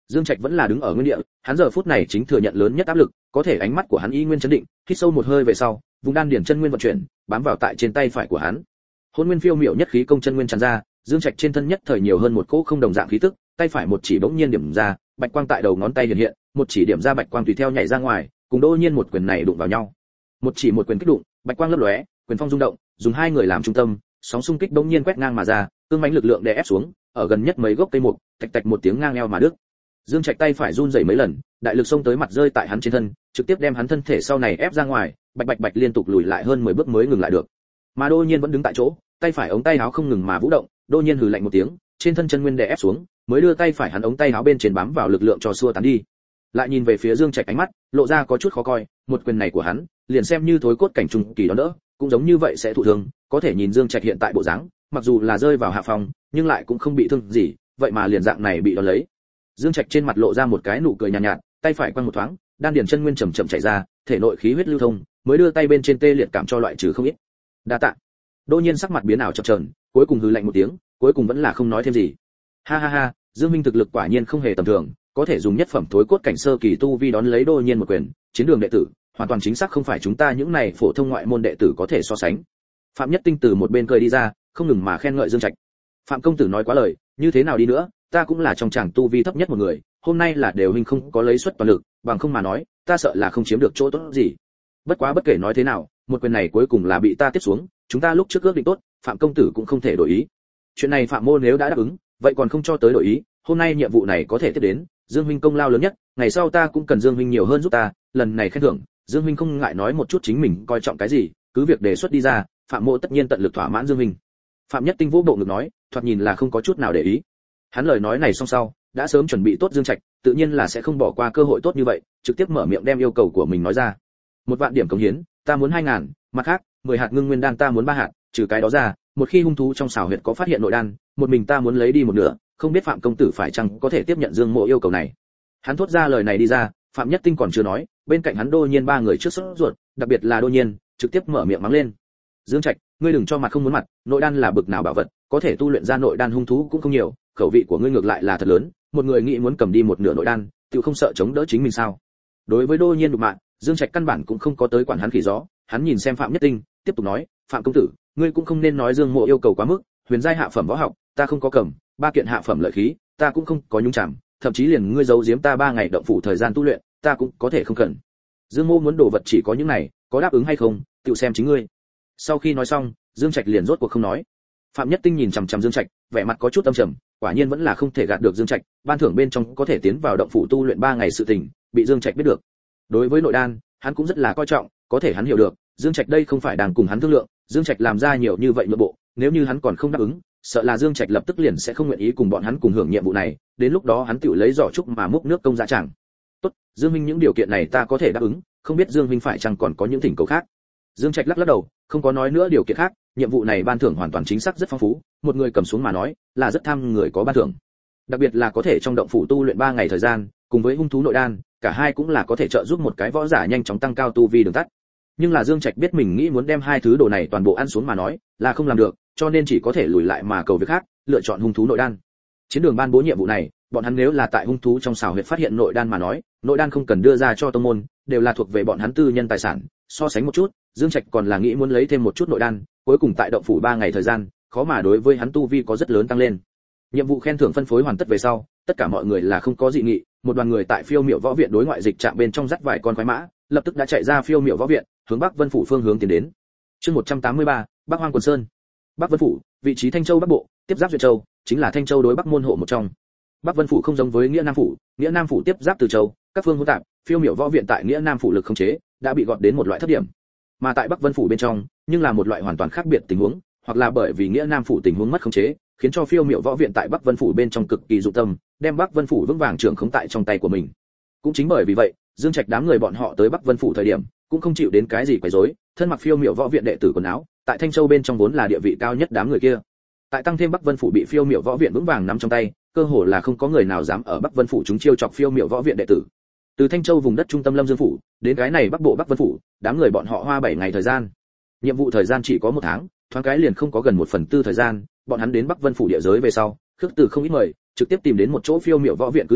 Dương Trạch vẫn là đứng ở nguyên địa, hắn giờ phút này chính thừa nhận lớn nhất áp lực, có thể ánh mắt của hắn y nguyên chấn định, hít sâu một hơi về sau, vùng đan điển chân nguyên vận chuyển, bám vào tại trên tay phải của hắn. Hôn nguyên phiêu miểu nhất khí công chân nguyên tràn ra, Dương Trạch trên thân nhất thời nhiều hơn một cỗ không đồng dạng khí tức, tay phải một chỉ bỗng nhiên điểm ra, bạch quang tại đầu ngón tay hiện hiện, một chỉ điểm ra bạch quang tùy theo nhảy ra ngoài, cùng đô nhiên một quyền này đụng vào nhau. Một chỉ một quyền kích đụng, bạch quang lấp lóe, quyền phong rung động, dùng hai người làm trung tâm, sóng xung kích bỗng nhiên quét ngang mà ra, cương mãnh lực lượng đè ép xuống, ở gần nhất mấy gốc cây mục, tạch tạch một tiếng ngang eo mà đứt. Dương Trạch tay phải run rẩy mấy lần, đại lực xông tới mặt rơi tại hắn trên thân, trực tiếp đem hắn thân thể sau này ép ra ngoài, bạch bạch bạch liên tục lùi lại hơn 10 bước mới ngừng lại được. Mà Đô Nhiên vẫn đứng tại chỗ, tay phải ống tay áo không ngừng mà vũ động, Đô Nhiên hừ lạnh một tiếng, trên thân chân nguyên đè ép xuống, mới đưa tay phải hắn ống tay áo bên trên bám vào lực lượng cho xua tán đi. Lại nhìn về phía Dương Trạch ánh mắt lộ ra có chút khó coi, một quyền này của hắn, liền xem như thối cốt cảnh trung kỳ đó đỡ, cũng giống như vậy sẽ thụ thương, có thể nhìn Dương Trạch hiện tại bộ dáng, mặc dù là rơi vào hạ phòng, nhưng lại cũng không bị thương gì, vậy mà liền dạng này bị đón lấy. Dương Trạch trên mặt lộ ra một cái nụ cười nhàn nhạt, tay phải quăng một thoáng, đan điền chân nguyên chậm chậm chảy ra, thể nội khí huyết lưu thông, mới đưa tay bên trên tê liệt cảm cho loại trừ không ít. Đa tạ. Đỗ Nhiên sắc mặt biến ảo chập chờn, cuối cùng hừ lạnh một tiếng, cuối cùng vẫn là không nói thêm gì. Ha ha ha, Dương Minh thực lực quả nhiên không hề tầm thường, có thể dùng nhất phẩm thối cốt cảnh sơ kỳ tu vi đón lấy Đỗ Nhiên một quyền, chiến đường đệ tử, hoàn toàn chính xác không phải chúng ta những này phổ thông ngoại môn đệ tử có thể so sánh. Phạm Nhất Tinh từ một bên cười đi ra, không ngừng mà khen ngợi Dương Trạch. Phạm công tử nói quá lời, như thế nào đi nữa, ta cũng là trong chàng tu vi thấp nhất một người, hôm nay là đều huynh không có lấy suất toàn lực, bằng không mà nói, ta sợ là không chiếm được chỗ tốt gì. Bất quá bất kể nói thế nào, một quyền này cuối cùng là bị ta tiếp xuống, chúng ta lúc trước ước định tốt, Phạm công tử cũng không thể đổi ý. Chuyện này Phạm mô nếu đã đáp ứng, vậy còn không cho tới đổi ý, hôm nay nhiệm vụ này có thể tiếp đến, Dương huynh công lao lớn nhất, ngày sau ta cũng cần Dương huynh nhiều hơn giúp ta, lần này khen thưởng, Dương huynh không ngại nói một chút chính mình coi trọng cái gì, cứ việc đề xuất đi ra, Phạm mô tất nhiên tận lực thỏa mãn Dương huynh. Phạm Nhất Tinh vũ bộ ngực nói, thoạt nhìn là không có chút nào để ý. Hắn lời nói này xong sau, đã sớm chuẩn bị tốt Dương Trạch, tự nhiên là sẽ không bỏ qua cơ hội tốt như vậy, trực tiếp mở miệng đem yêu cầu của mình nói ra. 1.000 điểm cống hiến, ta muốn 2.000, mặt khác, 10 hạt ngưng nguyên đan ta muốn 3 hạt, trừ cái đó ra, một khi hung thú trong xào huyệt có phát hiện nội đan, một mình ta muốn lấy đi một nửa, không biết Phạm công tử phải chăng có thể tiếp nhận Dương Mộ yêu cầu này. Hắn thốt ra lời này đi ra, Phạm Nhất Tinh còn chưa nói, bên cạnh hắn Đô Nhiên ba người trước sốt ruột, đặc biệt là Đô Nhiên, trực tiếp mở miệng mắng lên. Dương Trạch, ngươi đừng cho mặt không muốn mặt, nội đan là bực nào bảo vật, có thể tu luyện ra nội đan hung thú cũng không nhiều, khẩu vị của ngươi ngược lại là thật lớn, một người nghĩ muốn cầm đi một nửa nội đan, tự không sợ chống đỡ chính mình sao? Đối với Đô Nhiên đục mạng, Dương Trạch căn bản cũng không có tới quản hắn khỉ gió, hắn nhìn xem Phạm Nhất Tinh, tiếp tục nói, Phạm công tử, ngươi cũng không nên nói Dương Mộ yêu cầu quá mức, huyền giai hạ phẩm võ học, ta không có cầm, 3 kiện hạ phẩm lợi khí, ta cũng không có nhúng chạm, thậm chí liền ngươi giấu giếm ta 3 ngày động phủ thời gian tu luyện, ta cũng có thể không cần. Dương Mộ muốn đồ vật chỉ có những này, có đáp ứng hay không, tự xem chính ngươi. Sau khi nói xong, Dương Trạch liền rốt cuộc không nói. Phạm Nhất Tinh nhìn chằm chằm Dương Trạch, vẻ mặt có chút âm trầm, quả nhiên vẫn là không thể gạt được Dương Trạch, ban thưởng bên trong có thể tiến vào động phủ tu luyện 3 ngày sự tình, bị Dương Trạch biết được. Đối với nội đan, hắn cũng rất là coi trọng, có thể hắn hiểu được, Dương Trạch đây không phải đang cùng hắn thương lượng, Dương Trạch làm ra nhiều như vậy nhượng bộ, nếu như hắn còn không đáp ứng, sợ là Dương Trạch lập tức liền sẽ không nguyện ý cùng bọn hắn cùng hưởng nhiệm vụ này, đến lúc đó hắn tự lấy giỏ trúc mà múc nước công dạ chẳng. Tốt, Dương Minh những điều kiện này ta có thể đáp ứng, không biết Dương Minh phải chăng còn có những thỉnh cầu khác. Dương Trạch lắc lắc đầu, không có nói nữa điều kiện khác, nhiệm vụ này ban thưởng hoàn toàn chính xác rất phong phú, một người cầm xuống mà nói, là rất tham người có ban thưởng. Đặc biệt là có thể trong động phủ tu luyện 3 ngày thời gian, cùng với hung thú nội đan, cả hai cũng là có thể trợ giúp một cái võ giả nhanh chóng tăng cao tu vi đường tắt. Nhưng là Dương Trạch biết mình nghĩ muốn đem hai thứ đồ này toàn bộ ăn xuống mà nói, là không làm được, cho nên chỉ có thể lùi lại mà cầu việc khác, lựa chọn hung thú nội đan. Chiến đường ban bố nhiệm vụ này, bọn hắn nếu là tại hung thú trong xào huyệt phát hiện nội đan mà nói, nội đan không cần đưa ra cho tông môn, đều là thuộc về bọn hắn tư nhân tài sản, so sánh một chút, Dương Trạch còn là nghĩ muốn lấy thêm một chút nội đan, cuối cùng tại động phủ 3 ngày thời gian, khó mà đối với hắn tu vi có rất lớn tăng lên. Nhiệm vụ khen thưởng phân phối hoàn tất về sau, tất cả mọi người là không có dị nghị, một đoàn người tại Phiêu Miểu Võ viện đối ngoại dịch trạm bên trong dắt vài con khoái mã, lập tức đã chạy ra Phiêu Miểu Võ viện, hướng Bắc Vân phủ phương hướng tiến đến. Chương 183, Bắc Hoang Quần Sơn. Bắc Vân phủ, vị trí Thanh Châu Bắc Bộ, tiếp giáp Duyệt Châu, chính là Thanh Châu đối Bắc môn hộ một trong. Bắc Vân phủ không giống với Nghĩa Nam phủ tiếp giáp Từ Châu, các phương hỗn tạp, Phiêu Miểu Võ viện tại Nghĩa Nam phủ lực khống chế, đã bị gọt đến một loại thấp điểm. Mà tại Bắc Vân phủ bên trong, nhưng là một loại hoàn toàn khác biệt tình huống, hoặc là bởi vì Nghĩa Nam phủ tình huống mất khống chế, khiến cho Phiêu Miểu Võ viện tại Bắc Vân phủ bên trong cực kỳ dụng tâm, đem Bắc Vân phủ vững vàng trưởng khống tại trong tay của mình. Cũng chính bởi vì vậy, Dương Trạch đám người bọn họ tới Bắc Vân phủ thời điểm, cũng không chịu đến cái gì quấy rối, thân mặc Phiêu Miểu Võ viện đệ tử quần áo, tại Thanh Châu bên trong vốn là địa vị cao nhất đám người kia. Tại tăng thêm Bắc Vân phủ bị Phiêu Miểu Võ viện vững vàng nắm trong tay, cơ hồ là không có người nào dám ở Bắc Vân phủ chúng chiêu chọc Phiêu Miểu Võ viện đệ tử. Từ Thanh Châu vùng đất trung tâm Lâm Dương phủ, đến cái này Bắc Bộ Bắc Vân phủ, đám người bọn họ hoa 7 ngày thời gian. Nhiệm vụ thời gian chỉ có 1 tháng, thoáng cái liền không có gần 1/4 thời gian, bọn hắn đến Bắc Vân phủ địa giới về sau, khước từ không ít mời, trực tiếp tìm đến một chỗ Phiêu Miểu Võ viện cứ điểm,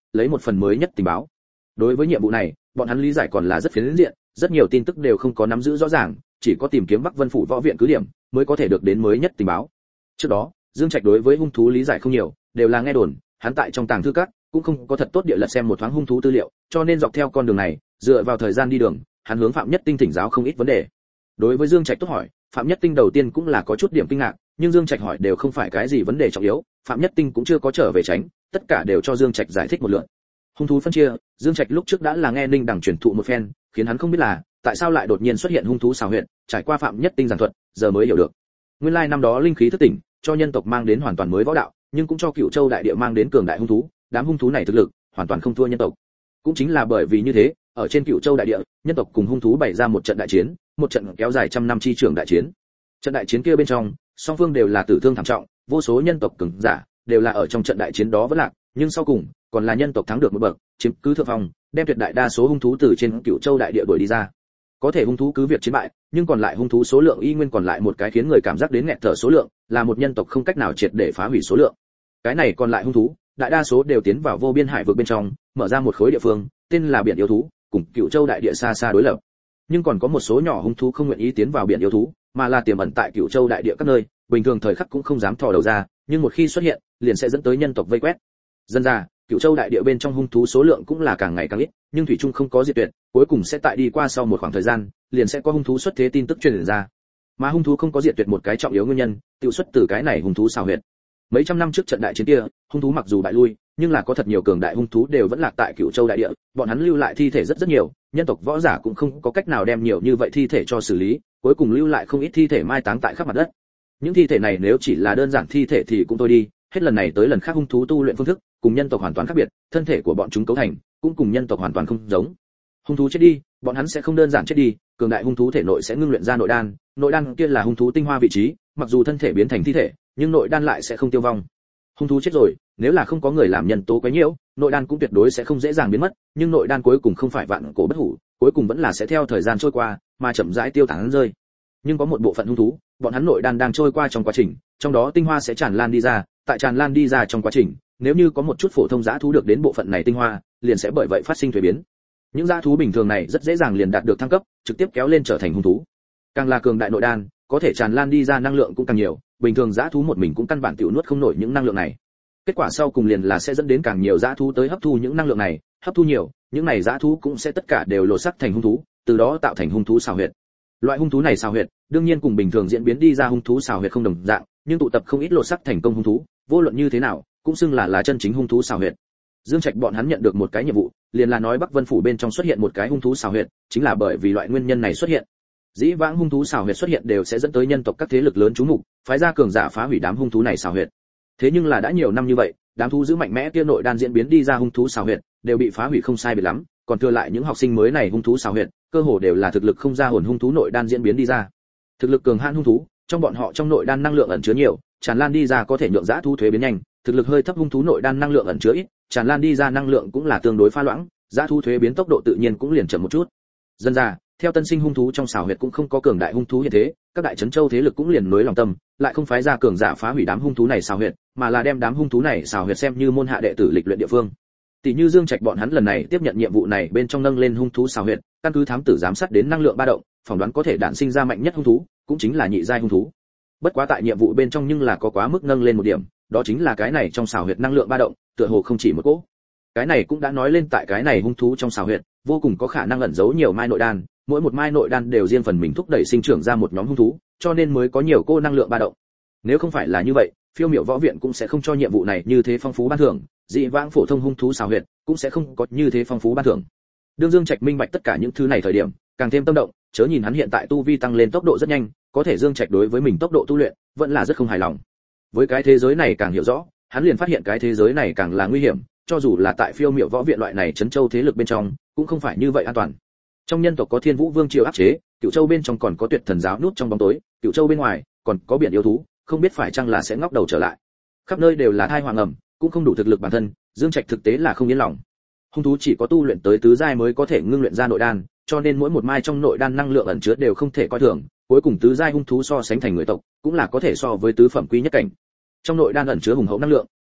lấy một phần mới nhất tình báo. Đối với nhiệm vụ này, bọn hắn lý giải còn là rất phiến diện, rất nhiều tin tức đều không có nắm giữ rõ ràng, chỉ có tìm kiếm Bắc Vân phủ võ viện cứ điểm mới có thể được đến mới nhất tình báo. Trước đó, Dương Trạch đối với hung thú lý giải không nhiều, đều là nghe đồn, hắn tại trong tàng thư các cũng không có thật tốt địa lật xem một thoáng hung thú tư liệu, cho nên dọc theo con đường này, dựa vào thời gian đi đường, hắn hướng Phạm Nhất Tinh thỉnh giáo không ít vấn đề. Đối với Dương Trạch tốt hỏi, Phạm Nhất Tinh đầu tiên cũng là có chút điểm kinh ngạc, nhưng Dương Trạch hỏi đều không phải cái gì vấn đề trọng yếu, Phạm Nhất Tinh cũng chưa có trở về tránh, tất cả đều cho Dương Trạch giải thích một lượt. Hung thú phân chia, Dương Trạch lúc trước đã là nghe Ninh Đằng truyền thụ một phen, khiến hắn không biết là tại sao lại đột nhiên xuất hiện hung thú xào huyệt, trải qua Phạm Nhất Tinh giảng thuật, giờ mới hiểu được. Nguyên lai năm đó linh khí thức tỉnh, cho nhân tộc mang đến hoàn toàn mới võ đạo, nhưng cũng cho Cửu Châu đại địa mang đến cường đại hung thú, đám hung thú này thực lực hoàn toàn không thua nhân tộc. Cũng chính là bởi vì như thế, ở trên Cửu Châu đại địa, nhân tộc cùng hung thú bày ra một trận đại chiến, một trận kéo dài trăm năm chi trường đại chiến. Trận đại chiến kia bên trong, song phương đều là tử thương thảm trọng, vô số nhân tộc cường giả đều là ở trong trận đại chiến đó vẫn lạc, nhưng sau cùng còn là nhân tộc thắng được một bậc, chiếm cứ thượng phong, đem tuyệt đại đa số hung thú từ trên Cửu Châu đại địa đuổi đi ra. Có thể hung thú cứ việc chiến bại, nhưng còn lại hung thú số lượng y nguyên còn lại một cái khiến người cảm giác đến nghẹt thở số lượng, là một nhân tộc không cách nào triệt để phá hủy số lượng. Cái này còn lại hung thú, đại đa số đều tiến vào vô biên hải vực bên trong, mở ra một khối địa phương, tên là biển yêu thú, cùng Cửu Châu đại địa xa xa đối lập. Nhưng còn có một số nhỏ hung thú không nguyện ý tiến vào biển yêu thú, mà là tiềm ẩn tại Cửu Châu đại địa các nơi, bình thường thời khắc cũng không dám thò đầu ra, nhưng một khi xuất hiện, liền sẽ dẫn tới nhân tộc vây quét. Dân ra, Cửu Châu đại địa bên trong hung thú số lượng cũng là càng ngày càng ít, nhưng thủy chung không có diệt tuyệt, cuối cùng sẽ tại đi qua sau một khoảng thời gian, liền sẽ có hung thú xuất thế tin tức truyền ra. Mà hung thú không có diệt tuyệt một cái trọng yếu nguyên nhân, tiêu xuất từ cái này hung thú xào huyệt. Mấy trăm năm trước trận đại chiến kia, hung thú mặc dù bại lui, nhưng là có thật nhiều cường đại hung thú đều vẫn lạc tại Cửu Châu đại địa, bọn hắn lưu lại thi thể rất nhiều, nhân tộc võ giả cũng không có cách nào đem nhiều như vậy thi thể cho xử lý, cuối cùng lưu lại không ít thi thể mai táng tại khắp mặt đất. Những thi thể này nếu chỉ là đơn giản thi thể thì cũng thôi đi, hết lần này tới lần khác hung thú tu luyện phương thức cùng nhân tộc hoàn toàn khác biệt, thân thể của bọn chúng cấu thành cũng cùng nhân tộc hoàn toàn không giống. Hung thú chết đi, bọn hắn sẽ không đơn giản chết đi, cường đại hung thú thể nội sẽ ngưng luyện ra nội đan kia là hung thú tinh hoa vị trí, mặc dù thân thể biến thành thi thể, nhưng nội đan lại sẽ không tiêu vong. Hung thú chết rồi, nếu là không có người làm nhân tố quấy nhiễu, nội đan cũng tuyệt đối sẽ không dễ dàng biến mất, nhưng nội đan cuối cùng không phải vạn cổ bất hủ, cuối cùng vẫn là sẽ theo thời gian trôi qua mà chậm rãi tiêu tán rơi. Nhưng có một bộ phận hung thú, bọn hắn nội đan đang trôi qua trong quá trình, trong đó tinh hoa sẽ tràn lan đi ra, tại tràn lan đi ra trong quá trình, nếu như có một chút phổ thông dã thú được đến bộ phận này tinh hoa, liền sẽ bởi vậy phát sinh thuế biến. Những dã thú bình thường này rất dễ dàng liền đạt được thăng cấp, trực tiếp kéo lên trở thành hung thú. Càng là cường đại nội đan, có thể tràn lan đi ra năng lượng cũng càng nhiều, bình thường dã thú một mình cũng căn bản tiểu nuốt không nổi những năng lượng này. Kết quả sau cùng liền là sẽ dẫn đến càng nhiều dã thú tới hấp thu những năng lượng này, hấp thu nhiều, những này dã thú cũng sẽ tất cả đều lột xác thành hung thú, từ đó tạo thành hung thú xào huyệt. Loại hung thú này xào huyệt, đương nhiên cùng bình thường diễn biến đi ra hung thú xào huyệt không đồng dạng, nhưng tụ tập không ít lột xác thành công hung thú, vô luận như thế nào, cũng xưng là chân chính hung thú xào huyệt. Dương Trạch bọn hắn nhận được một cái nhiệm vụ, liền là nói Bắc Vân phủ bên trong xuất hiện một cái hung thú xào huyệt, chính là bởi vì loại nguyên nhân này xuất hiện. Dĩ vãng hung thú xào huyệt xuất hiện đều sẽ dẫn tới nhân tộc các thế lực lớn chú mục, phái ra cường giả phá hủy đám hung thú này xào huyệt. Thế nhưng là đã nhiều năm như vậy, đám thú giữ mạnh mẽ kia nội đan diễn biến đi ra hung thú xào huyệt, đều bị phá hủy không sai biệt lắm, còn thừa lại những học sinh mới này hung thú xào huyệt, cơ hồ đều là thực lực không ra hồn hung thú nội đan diễn biến đi ra. Thực lực cường hãn hung thú, trong bọn họ trong nội đan năng lượng ẩn chứa nhiều, tràn lan đi ra có thể nhượng dã thú thuế biến nhanh, thực lực hơi thấp hung thú nội đan năng lượng ẩn chứa ít, tràn lan đi ra năng lượng cũng là tương đối pha loãng, dã thú thuế biến tốc độ tự nhiên cũng liền chậm một chút. Dân ra, theo tân sinh hung thú trong xào huyệt cũng không có cường đại hung thú hiện thế, các đại trấn châu thế lực cũng liền nối lòng tâm, lại không phái ra cường giả phá hủy đám hung thú này xào huyệt, mà là đem đám hung thú này xào huyệt xem như môn hạ đệ tử lịch luyện địa phương. Tỷ như Dương Trạch bọn hắn lần này tiếp nhận nhiệm vụ này bên trong nâng lên hung thú xào huyệt, căn cứ thám tử giám sát đến năng lượng ba động, phỏng đoán có thể đản sinh ra mạnh nhất hung thú, cũng chính là nhị giai hung thú. Bất quá tại nhiệm vụ bên trong nhưng là có quá mức nâng lên một điểm, đó chính là cái này trong xào huyệt năng lượng ba động, tựa hồ không chỉ một cỗ. Cái này cũng đã nói lên tại cái này hung thú trong xào huyệt, vô cùng có khả năng ẩn giấu nhiều mai nội đan, mỗi một mai nội đan đều riêng phần mình thúc đẩy sinh trưởng ra một nhóm hung thú, cho nên mới có nhiều cô năng lượng ba động. Nếu không phải là như vậy, Phiêu Miểu Võ Viện cũng sẽ không cho nhiệm vụ này như thế phong phú ban thưởng, dị vãng phổ thông hung thú xào huyệt cũng sẽ không có như thế phong phú ban thưởng. Đương Dương Trạch minh bạch tất cả những thứ này thời điểm, càng thêm tâm động, chớ nhìn hắn hiện tại tu vi tăng lên tốc độ rất nhanh, có thể Dương Trạch đối với mình tốc độ tu luyện vẫn là rất không hài lòng. Với cái thế giới này càng hiểu rõ, hắn liền phát hiện cái thế giới này càng là nguy hiểm, cho dù là tại Phiêu Miểu Võ Viện loại này trấn châu thế lực bên trong, cũng không phải như vậy an toàn. Trong nhân tộc có Thiên Vũ Vương triều áp chế, Cửu Châu bên trong còn có Tuyệt Thần giáo núp trong bóng tối, Cửu Châu bên ngoài còn có biển yêu thú, không biết phải chăng là sẽ ngóc đầu trở lại. Khắp nơi đều là thai hoàng ẩm, cũng không đủ thực lực bản thân, Dương Trạch thực tế là không yên lòng. Hung thú chỉ có tu luyện tới tứ giai mới có thể ngưng luyện ra nội đan, cho nên mỗi một mai trong nội đan năng lượng ẩn chứa đều không thể coi thường, cuối cùng tứ giai hung thú so sánh thành người tộc, cũng là có thể so với tứ phẩm quý nhất cảnh. Trong nội đan ẩn chứa hùng hậu năng lượng,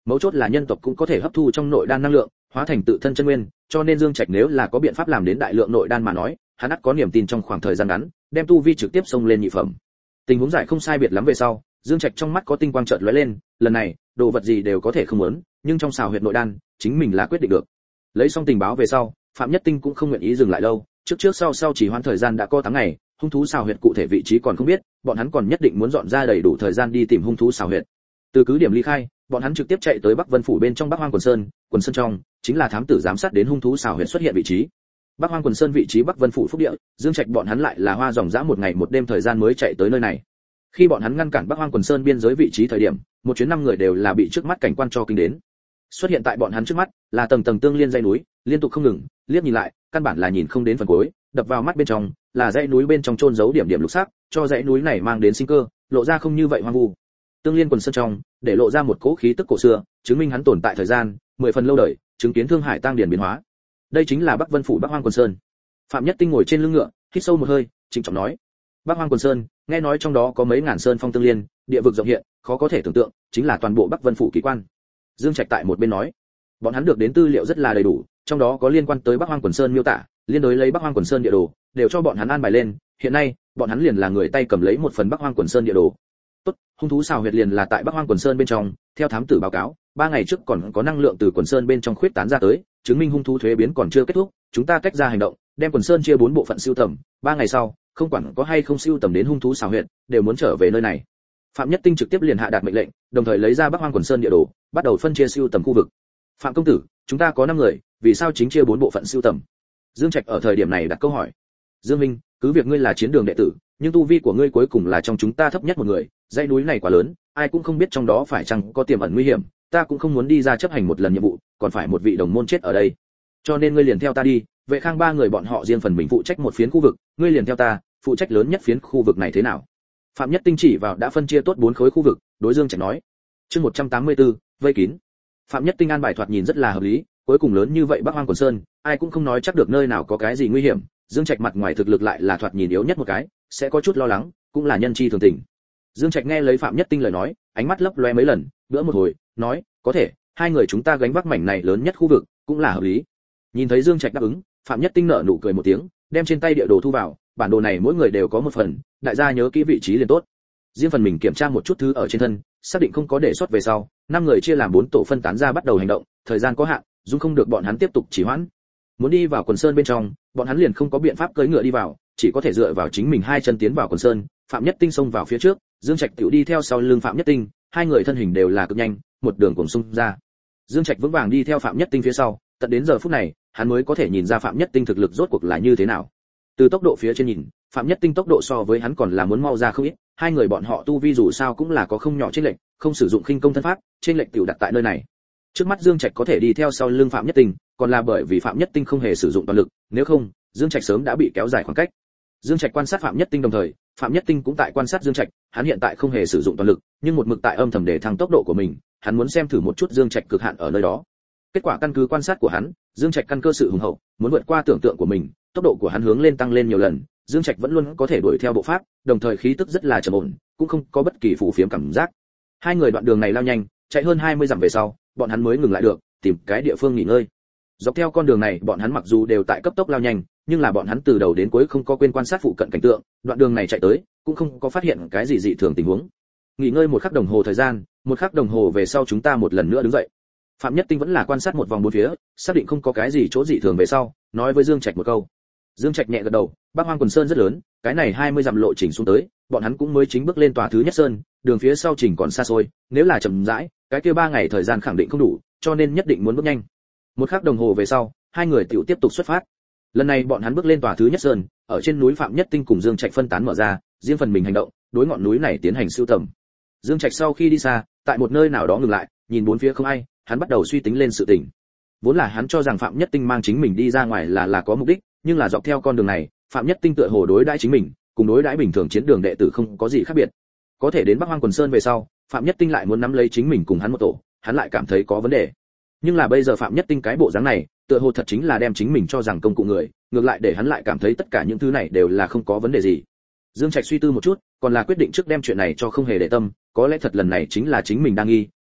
Mấu chốt là nhân tộc cũng có thể hấp thu trong nội đan năng lượng, hóa thành tự thân chân nguyên, cho nên Dương Trạch nếu là có biện pháp làm đến đại lượng nội đan mà nói, hắn ắt có niềm tin trong khoảng thời gian ngắn, đem tu vi trực tiếp xông lên nhị phẩm. Tình huống giải không sai biệt lắm về sau, Dương Trạch trong mắt có tinh quang chợt lóe lên, lần này, đồ vật gì đều có thể không muốn, nhưng trong xào huyệt nội đan, chính mình là quyết định được. Lấy xong tình báo về sau, Phạm Nhất Tinh cũng không nguyện ý dừng lại lâu, trước sau chỉ hoãn thời gian đã có 8 ngày, hung thú xào huyệt cụ thể vị trí còn không biết, bọn hắn còn nhất định muốn dọn ra đầy đủ thời gian đi tìm hung thú xào huyệt. Từ cứ điểm ly khai, bọn hắn trực tiếp chạy tới Bắc Vân phủ bên trong Bắc Hoang quần sơn trong, chính là thám tử giám sát đến hung thú xào huyệt xuất hiện vị trí. Bắc Hoang quần sơn vị trí Bắc Vân phủ phúc địa, Dương Trạch bọn hắn lại là hoa dòng dã một ngày một đêm thời gian mới chạy tới nơi này. Khi bọn hắn ngăn cản Bắc Hoang quần sơn biên giới vị trí thời điểm, một chuyến 5 người đều là bị trước mắt cảnh quan cho kinh đến. Xuất hiện tại bọn hắn trước mắt là tầng tầng tương liên dãy núi, liên tục không ngừng, liếc nhìn lại, căn bản là nhìn không đến phần cuối, đập vào mắt bên trong là dãy núi bên trong chôn giấu điểm điểm lục sắc, cho dãy núi này mang đến sinh cơ, lộ ra không như vậy hoang vu. Tương liên quần sơn trong, để lộ ra một cỗ khí tức cổ xưa, chứng minh hắn tồn tại thời gian 10 phần lâu đời, chứng kiến thương hải tăng điển biến hóa. Đây chính là Bắc Vân phủ Bắc Hoang quần sơn. Phạm Nhất Tinh ngồi trên lưng ngựa, hít sâu một hơi, trịnh trọng nói: Bắc Hoang quần sơn, nghe nói trong đó có mấy ngàn sơn phong tương liên, địa vực rộng hiện, khó có thể tưởng tượng, chính là toàn bộ Bắc Vân phủ kỳ quan. Dương Trạch tại một bên nói, bọn hắn được đến tư liệu rất là đầy đủ, trong đó có liên quan tới Bắc Hoang quần sơn miêu tả, liên đối lấy Bắc Hoang quần sơn địa đồ, đều cho bọn hắn an bài lên, hiện nay, bọn hắn liền là người tay cầm lấy một phần Bắc Hoang quần sơn địa đồ. Tốt, hung thú xào huyệt liền là tại Bắc Hoang quần sơn bên trong, theo thám tử báo cáo, 3 ngày trước còn có năng lượng từ quần sơn bên trong khuyết tán ra tới, chứng minh hung thú thuế biến còn chưa kết thúc, chúng ta tách ra hành động, đem quần sơn chia 4 bộ phận siêu tầm, 3 ngày sau, không quản có hay không siêu tầm đến hung thú xào huyệt, đều muốn trở về nơi này. Phạm Nhất Tinh trực tiếp liền hạ đạt mệnh lệnh, đồng thời lấy ra Bắc Hoang quần sơn địa đồ, bắt đầu phân chia siêu tầm khu vực. Phạm công tử, chúng ta có 5 người, vì sao chính chia 4 bộ phận siêu tầm? Dương Trạch ở thời điểm này đặt câu hỏi. Dương Minh, cứ việc ngươi là chiến đường đệ tử, nhưng tu vi của ngươi cuối cùng là trong chúng ta thấp nhất một người, dãy núi này quá lớn, ai cũng không biết trong đó phải chăng có tiềm ẩn nguy hiểm, ta cũng không muốn đi ra chấp hành một lần nhiệm vụ, còn phải một vị đồng môn chết ở đây. Cho nên ngươi liền theo ta đi, Vệ Khang 3 người bọn họ riêng phần mình phụ trách một phiến khu vực, ngươi liền theo ta, phụ trách lớn nhất phiến khu vực này thế nào? Phạm Nhất Tinh chỉ vào đã phân chia tốt 4 khối khu vực, đối Dương Trạch nói. Chương 184, vây kín. Phạm Nhất Tinh an bài thoạt nhìn rất là hợp lý, cuối cùng lớn như vậy Bắc Hoang quần sơn, ai cũng không nói chắc được nơi nào có cái gì nguy hiểm, Dương Trạch mặt ngoài thực lực lại là thoạt nhìn yếu nhất một cái, sẽ có chút lo lắng, cũng là nhân chi thường tình. Dương Trạch nghe lấy Phạm Nhất Tinh lời nói, ánh mắt lấp loe mấy lần, bữa một hồi, nói, có thể, 2 người chúng ta gánh vác mảnh này lớn nhất khu vực, cũng là hợp lý. Nhìn thấy Dương Trạch đáp ứng, Phạm Nhất Tinh nở nụ cười một tiếng, đem trên tay địa đồ thu vào, bản đồ này mỗi người đều có một phần, đại gia nhớ kỹ vị trí liền tốt. Riêng phần mình kiểm tra một chút thứ ở trên thân, xác định không có để sót về sau, 5 người chia làm 4 tổ phân tán ra bắt đầu hành động, thời gian có hạn, dung không được bọn hắn tiếp tục trì hoãn. Muốn đi vào quần sơn bên trong, bọn hắn liền không có biện pháp cưỡi ngựa đi vào, chỉ có thể dựa vào chính mình 2 chân tiến vào quần sơn. Phạm Nhất Tinh xông vào phía trước, Dương Trạch tiểu đi theo sau lưng Phạm Nhất Tinh, 2 người thân hình đều là cực nhanh, một đường cùng xung ra. Dương Trạch vững vàng đi theo Phạm Nhất Tinh phía sau, tận đến giờ phút này, hắn mới có thể nhìn ra Phạm Nhất Tinh thực lực rốt cuộc là như thế nào. Từ tốc độ phía trên nhìn, Phạm Nhất Tinh tốc độ so với hắn còn là muốn mau ra không ít, 2 người bọn họ tu vi dù sao cũng là có không nhỏ chênh lệch, không sử dụng khinh công thân pháp, chênh lệch tiểu đặt tại nơi này. Trước mắt Dương Trạch có thể đi theo sau lưng Phạm Nhất Tinh, còn là bởi vì Phạm Nhất Tinh không hề sử dụng toàn lực, nếu không, Dương Trạch sớm đã bị kéo dài khoảng cách. Dương Trạch quan sát Phạm Nhất Tinh đồng thời, Phạm Nhất Tinh cũng tại quan sát Dương Trạch, hắn hiện tại không hề sử dụng toàn lực, nhưng một mực tại âm thầm để thăng tốc độ của mình, hắn muốn xem thử một chút Dương Trạch cực hạn ở nơi đó. Kết quả căn cứ quan sát của hắn, Dương Trạch căn cơ sự hùng hậu, muốn vượt qua tưởng tượng của mình, tốc độ của hắn hướng lên tăng lên nhiều lần, Dương Trạch vẫn luôn có thể đuổi theo bộ pháp, đồng thời khí tức rất là trầm ổn, cũng không có bất kỳ phù phiếm cảm giác. 2 người đoạn đường này lao nhanh, chạy hơn 20 dặm về sau, bọn hắn mới ngừng lại được, tìm cái địa phương nghỉ ngơi. Dọc theo con đường này, bọn hắn mặc dù đều tại cấp tốc lao nhanh, nhưng là bọn hắn từ đầu đến cuối không có quên quan sát phụ cận cảnh tượng, đoạn đường này chạy tới, cũng không có phát hiện cái gì dị thường tình huống. Nghỉ ngơi 1 khắc đồng hồ thời gian, 1 khắc đồng hồ về sau chúng ta một lần nữa đứng dậy. Phạm Nhất Tinh vẫn là quan sát một vòng bốn phía, xác định không có cái gì chỗ dị thường về sau, nói với Dương Trạch một câu. Dương Trạch nhẹ gật đầu, Bắc Hoang quần sơn rất lớn, cái này 20 dặm lộ trình xuống tới, bọn hắn cũng mới chính bước lên tòa thứ nhất sơn, đường phía sau trình còn xa xôi, nếu là chậm rãi, cái kia 3 ngày thời gian khẳng định không đủ, cho nên nhất định muốn bước nhanh. 1 khắc đồng hồ về sau, 2 người tiểu tiếp tục xuất phát. Lần này bọn hắn bước lên tòa thứ nhất sơn, ở trên núi Phạm Nhất Tinh cùng Dương Trạch phân tán mở ra, riêng phần mình hành động, đối ngọn núi này tiến hành sưu tầm. Dương Trạch sau khi đi xa, tại một nơi nào đó ngừng lại, nhìn bốn phía không ai, hắn bắt đầu suy tính lên sự tình. Vốn là hắn cho rằng Phạm Nhất Tinh mang chính mình đi ra ngoài là có mục đích, nhưng là dọc theo con đường này, Phạm Nhất Tinh tựa hồ đối đãi chính mình, cùng đối đãi bình thường chiến đường đệ tử không có gì khác biệt. Có thể đến Bắc Hoang quần sơn về sau, Phạm Nhất Tinh lại muốn nắm lấy chính mình cùng hắn một tổ, hắn lại cảm thấy có vấn đề. Nhưng là bây giờ Phạm Nhất Tinh cái bộ dáng này, tựa hồ thật chính là đem chính mình cho rằng công cụ người, ngược lại để hắn lại cảm thấy tất cả những thứ này đều là không có vấn đề gì. Dương Trạch suy tư một chút, còn là quyết định trước đem chuyện này cho không hề để tâm, có lẽ thật lần này chính là chính mình đang nghi,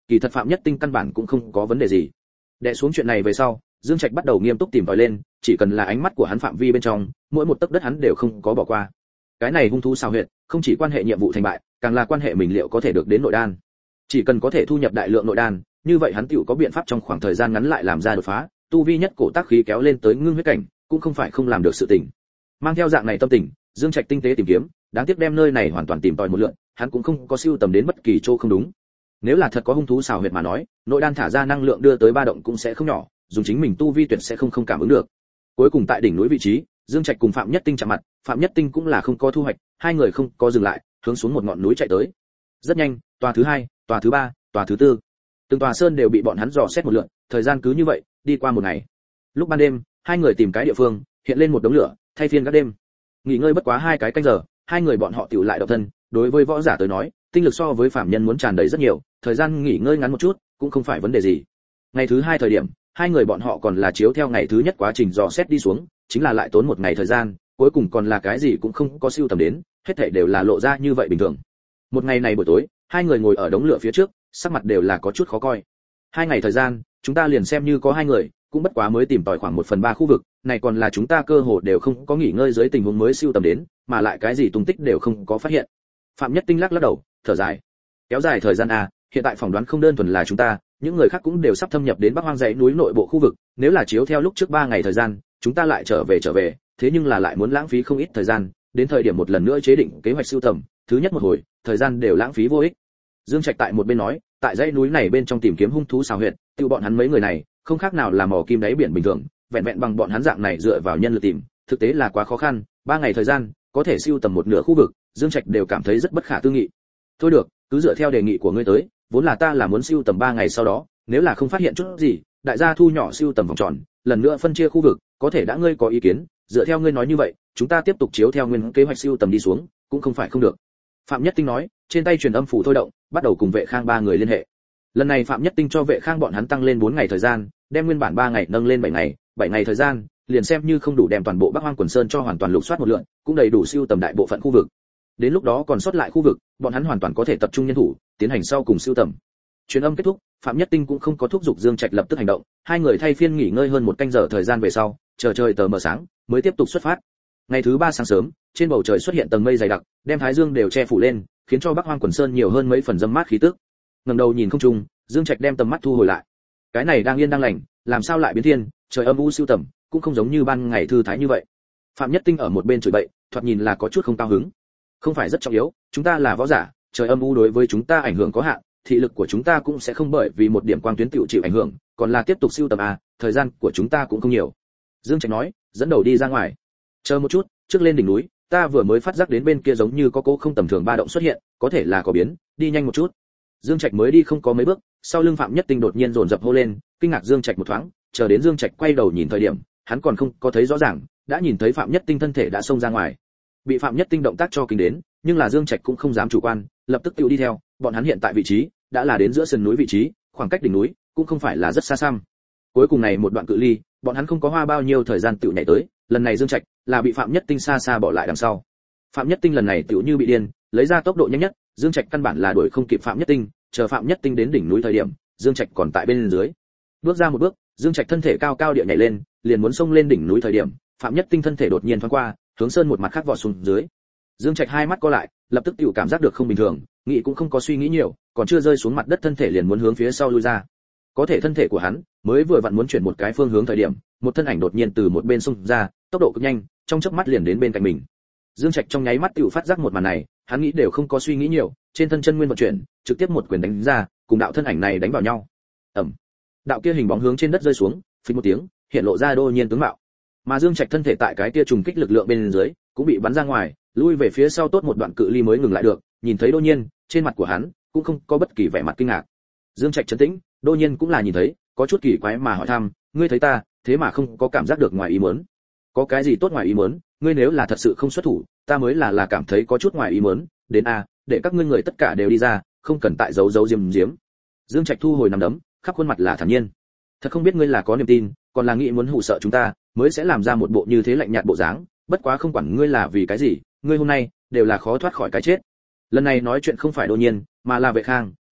kỳ thật Phạm Nhất Tinh căn bản cũng không có vấn đề gì. Đè xuống chuyện này về sau, Dương Trạch bắt đầu nghiêm túc tìm tòi lên, chỉ cần là ánh mắt của hắn phạm vi bên trong, mỗi một tấc đất hắn đều không có bỏ qua. Cái này hung thú xào huyệt, không chỉ quan hệ nhiệm vụ thành bại, càng là quan hệ mình liệu có thể được đến nội đan. Chỉ cần có thể thu nhập đại lượng nội đan, như vậy hắn tựu có biện pháp trong khoảng thời gian ngắn lại làm ra đột phá, tu vi nhất cổ tác khí kéo lên tới ngưng huyết cảnh, cũng không phải không làm được sự tình. Mang theo dạng này tâm tình, Dương Trạch tinh tế tìm kiếm, đáng tiếc đem nơi này hoàn toàn tìm tòi một lượt, hắn cũng không có siêu tầm đến bất kỳ chỗ không đúng. Nếu là thật có hung thú xào huyệt mà nói, nội đan thả ra năng lượng đưa tới ba động cũng sẽ không nhỏ, dùng chính mình tu vi tuyệt sẽ không cảm ứng được. Cuối cùng tại đỉnh núi vị trí, Dương Trạch cùng Phạm Nhất Tinh chạm mặt, Phạm Nhất Tinh cũng là không có thu hoạch, hai người không có dừng lại, hướng xuống một ngọn núi chạy tới. Rất nhanh, tòa thứ hai, tòa thứ ba, tòa thứ tư, từng tòa sơn đều bị bọn hắn dò xét một lượt, thời gian cứ như vậy đi qua một ngày. Lúc ban đêm, hai người tìm cái địa phương, hiện lên một đống lửa, thay phiên các đêm. Nghỉ ngơi bất quá 2 cái canh giờ, hai người bọn họ tiểu lại động thân, đối với võ giả tới nói, tinh lực so với phàm nhân muốn tràn đầy rất nhiều, thời gian nghỉ ngơi ngắn một chút, cũng không phải vấn đề gì. Ngày thứ 2 thời điểm, hai người bọn họ còn là chiếu theo ngày thứ nhất quá trình dò xét đi xuống, chính là lại tốn một ngày thời gian, cuối cùng còn là cái gì cũng không có siêu tầm đến, hết thảy đều là lộ ra như vậy bình thường. Một ngày này buổi tối, hai người ngồi ở đống lửa phía trước, sắc mặt đều là có chút khó coi. 2 ngày thời gian, chúng ta liền xem như có hai người, cũng bất quá mới tìm tòi khoảng 1/3 khu vực, này còn là chúng ta cơ hồ đều không có nghỉ ngơi dưới tình huống mới siêu tầm đến, mà lại cái gì tung tích đều không có phát hiện. Phạm Nhất Tinh lắc đầu, thở dài. Kéo dài thời gian hiện tại phỏng đoán không đơn thuần là chúng ta, những người khác cũng đều sắp thâm nhập đến Bắc Hoang dãy núi nội bộ khu vực, nếu là chiếu theo lúc trước 3 ngày thời gian, chúng ta lại trở về, thế nhưng là lại muốn lãng phí không ít thời gian, đến thời điểm một lần nữa chế định kế hoạch siêu tầm, thứ nhất một hồi, thời gian đều lãng phí vô ích. Dương Trạch tại một bên nói, tại dãy núi này bên trong tìm kiếm hung thú xào huyệt, tiêu bọn hắn mấy người này, không khác nào là mò kim đáy biển bình thường, vẹn vẹn bằng bọn hắn dạng này dựa vào nhân lực tìm, thực tế là quá khó khăn, 3 ngày thời gian, có thể siêu tầm một nửa khu vực, Dương Trạch đều cảm thấy rất bất khả tư nghị. Thôi được, cứ dựa theo đề nghị của ngươi tới, vốn là ta là muốn siêu tầm 3 ngày sau đó, nếu là không phát hiện chút gì, đại gia thu nhỏ siêu tầm vòng tròn, lần nữa phân chia khu vực, có thể đã ngươi có ý kiến, dựa theo ngươi nói như vậy, chúng ta tiếp tục chiếu theo nguyên kế hoạch siêu tầm đi xuống, cũng không phải không được. Phạm Nhất Tinh nói, trên tay truyền âm phủ thôi động, bắt đầu cùng Vệ Khang 3 người liên hệ. Lần này Phạm Nhất Tinh cho Vệ Khang bọn hắn tăng lên 4 ngày thời gian, đem nguyên bản 3 ngày nâng lên 7 ngày thời gian, liền xem như không đủ đem toàn bộ Bắc Hoang quần sơn cho hoàn toàn lục soát một lượt, cũng đầy đủ siêu tầm đại bộ phận khu vực. Đến lúc đó còn sót lại khu vực, bọn hắn hoàn toàn có thể tập trung nhân thủ, tiến hành sau cùng siêu tầm. Truyền âm kết thúc, Phạm Nhất Tinh cũng không có thúc giục Dương Trạch lập tức hành động, hai người thay phiên nghỉ ngơi hơn 1 canh giờ thời gian về sau, chờ trời tờ mờ sáng, mới tiếp tục xuất phát. Ngày thứ 3 sáng sớm, trên bầu trời xuất hiện tầng mây dày đặc, đem thái dương đều che phủ lên, khiến cho Bắc Hoang quần sơn nhiều hơn mấy phần dâm mát khí tức. Ngẩng đầu nhìn không trung, Dương Trạch đem tầm mắt thu hồi lại. Cái này đang yên đang lành, làm sao lại biến thiên, trời âm u siêu tầm, cũng không giống như ban ngày thư thái như vậy. Phạm Nhất Tinh ở một bên chửi bậy, thoạt nhìn là có chút không cao hứng. Không phải rất trọng yếu, chúng ta là võ giả, trời âm u đối với chúng ta ảnh hưởng có hạn, thị lực của chúng ta cũng sẽ không bởi vì một điểm quang tuyến tiểu chịu ảnh hưởng, còn là tiếp tục siêu tầm thời gian của chúng ta cũng không nhiều. Dương Trạch nói, dẫn đầu đi ra ngoài. Chờ một chút, trước lên đỉnh núi, ta vừa mới phát giác đến bên kia giống như có cố không tầm thường ba động xuất hiện, có thể là có biến, đi nhanh một chút. Dương Trạch mới đi không có mấy bước, sau lưng Phạm Nhất Tinh đột nhiên dồn dập hô lên, kinh ngạc Dương Trạch một thoáng, chờ đến Dương Trạch quay đầu nhìn thời điểm, hắn còn không có thấy rõ ràng, đã nhìn thấy Phạm Nhất Tinh thân thể đã xông ra ngoài. Bị Phạm Nhất Tinh động tác cho kinh đến, nhưng là Dương Trạch cũng không dám chủ quan, lập tức tự đi theo, bọn hắn hiện tại vị trí đã là đến giữa sườn núi vị trí, khoảng cách đỉnh núi cũng không phải là rất xa xăm. Cuối cùng này một đoạn cự ly, bọn hắn không có hoa bao nhiêu thời gian tự nhảy tới, lần này Dương Trạch là bị Phạm Nhất Tinh xa xa bỏ lại đằng sau. Phạm Nhất Tinh lần này tựu như bị điên, lấy ra tốc độ nhanh nhất, Dương Trạch căn bản là đuổi không kịp Phạm Nhất Tinh, chờ Phạm Nhất Tinh đến đỉnh núi thời điểm, Dương Trạch còn tại bên dưới. Bước ra một bước, Dương Trạch thân thể cao cao địa nhảy lên, liền muốn xông lên đỉnh núi thời điểm, Phạm Nhất Tinh thân thể đột nhiên thoáng qua, hướng sơn một mặt khác vọt xuống dưới. Dương Trạch hai mắt co lại, lập tức tựu cảm giác được không bình thường, nghĩ cũng không có suy nghĩ nhiều, còn chưa rơi xuống mặt đất thân thể liền muốn hướng phía sau lui ra. Có thể thân thể của hắn mới vừa vặn muốn chuyển một cái phương hướng thời điểm, một thân ảnh đột nhiên từ một bên xông ra, tốc độ cực nhanh, trong chớp mắt liền đến bên cạnh mình. Dương Trạch trong nháy mắt tựu phát giác một màn này, hắn nghĩ đều không có suy nghĩ nhiều, trên thân chân nguyên vận chuyển, trực tiếp một quyền đánh ra, cùng đạo thân ảnh này đánh vào nhau. Ầm. Đạo kia hình bóng hướng trên đất rơi xuống, phình một tiếng, hiện lộ ra đô nhiên tướng mạo. Mà Dương Trạch thân thể tại cái kia trùng kích lực lượng bên dưới, cũng bị bắn ra ngoài, lui về phía sau tốt một đoạn cự ly mới ngừng lại được, nhìn thấy đô nhiên, trên mặt của hắn cũng không có bất kỳ vẻ mặt kinh ngạc. Dương Trạch trấn tĩnh, đô nhiên cũng là nhìn thấy, có chút kỳ quái mà hỏi thăm, ngươi thấy ta, thế mà không có cảm giác được ngoài ý muốn. Có cái gì tốt ngoài ý muốn, ngươi nếu là thật sự không xuất thủ, ta mới là cảm thấy có chút ngoài ý muốn, đến để các ngươi người tất cả đều đi ra, không cần tại giấu giấu diếm diếm. Dương Trạch thu hồi nắm đấm, khắp khuôn mặt là thản nhiên. Thật không biết ngươi là có niềm tin, còn là nghĩ muốn hù sợ chúng ta, mới sẽ làm ra một bộ như thế lạnh nhạt bộ dáng, bất quá không quản ngươi là vì cái gì, ngươi hôm nay đều là khó thoát khỏi cái chết. Lần này nói chuyện không phải đột nhiên, mà là Vệ Khang,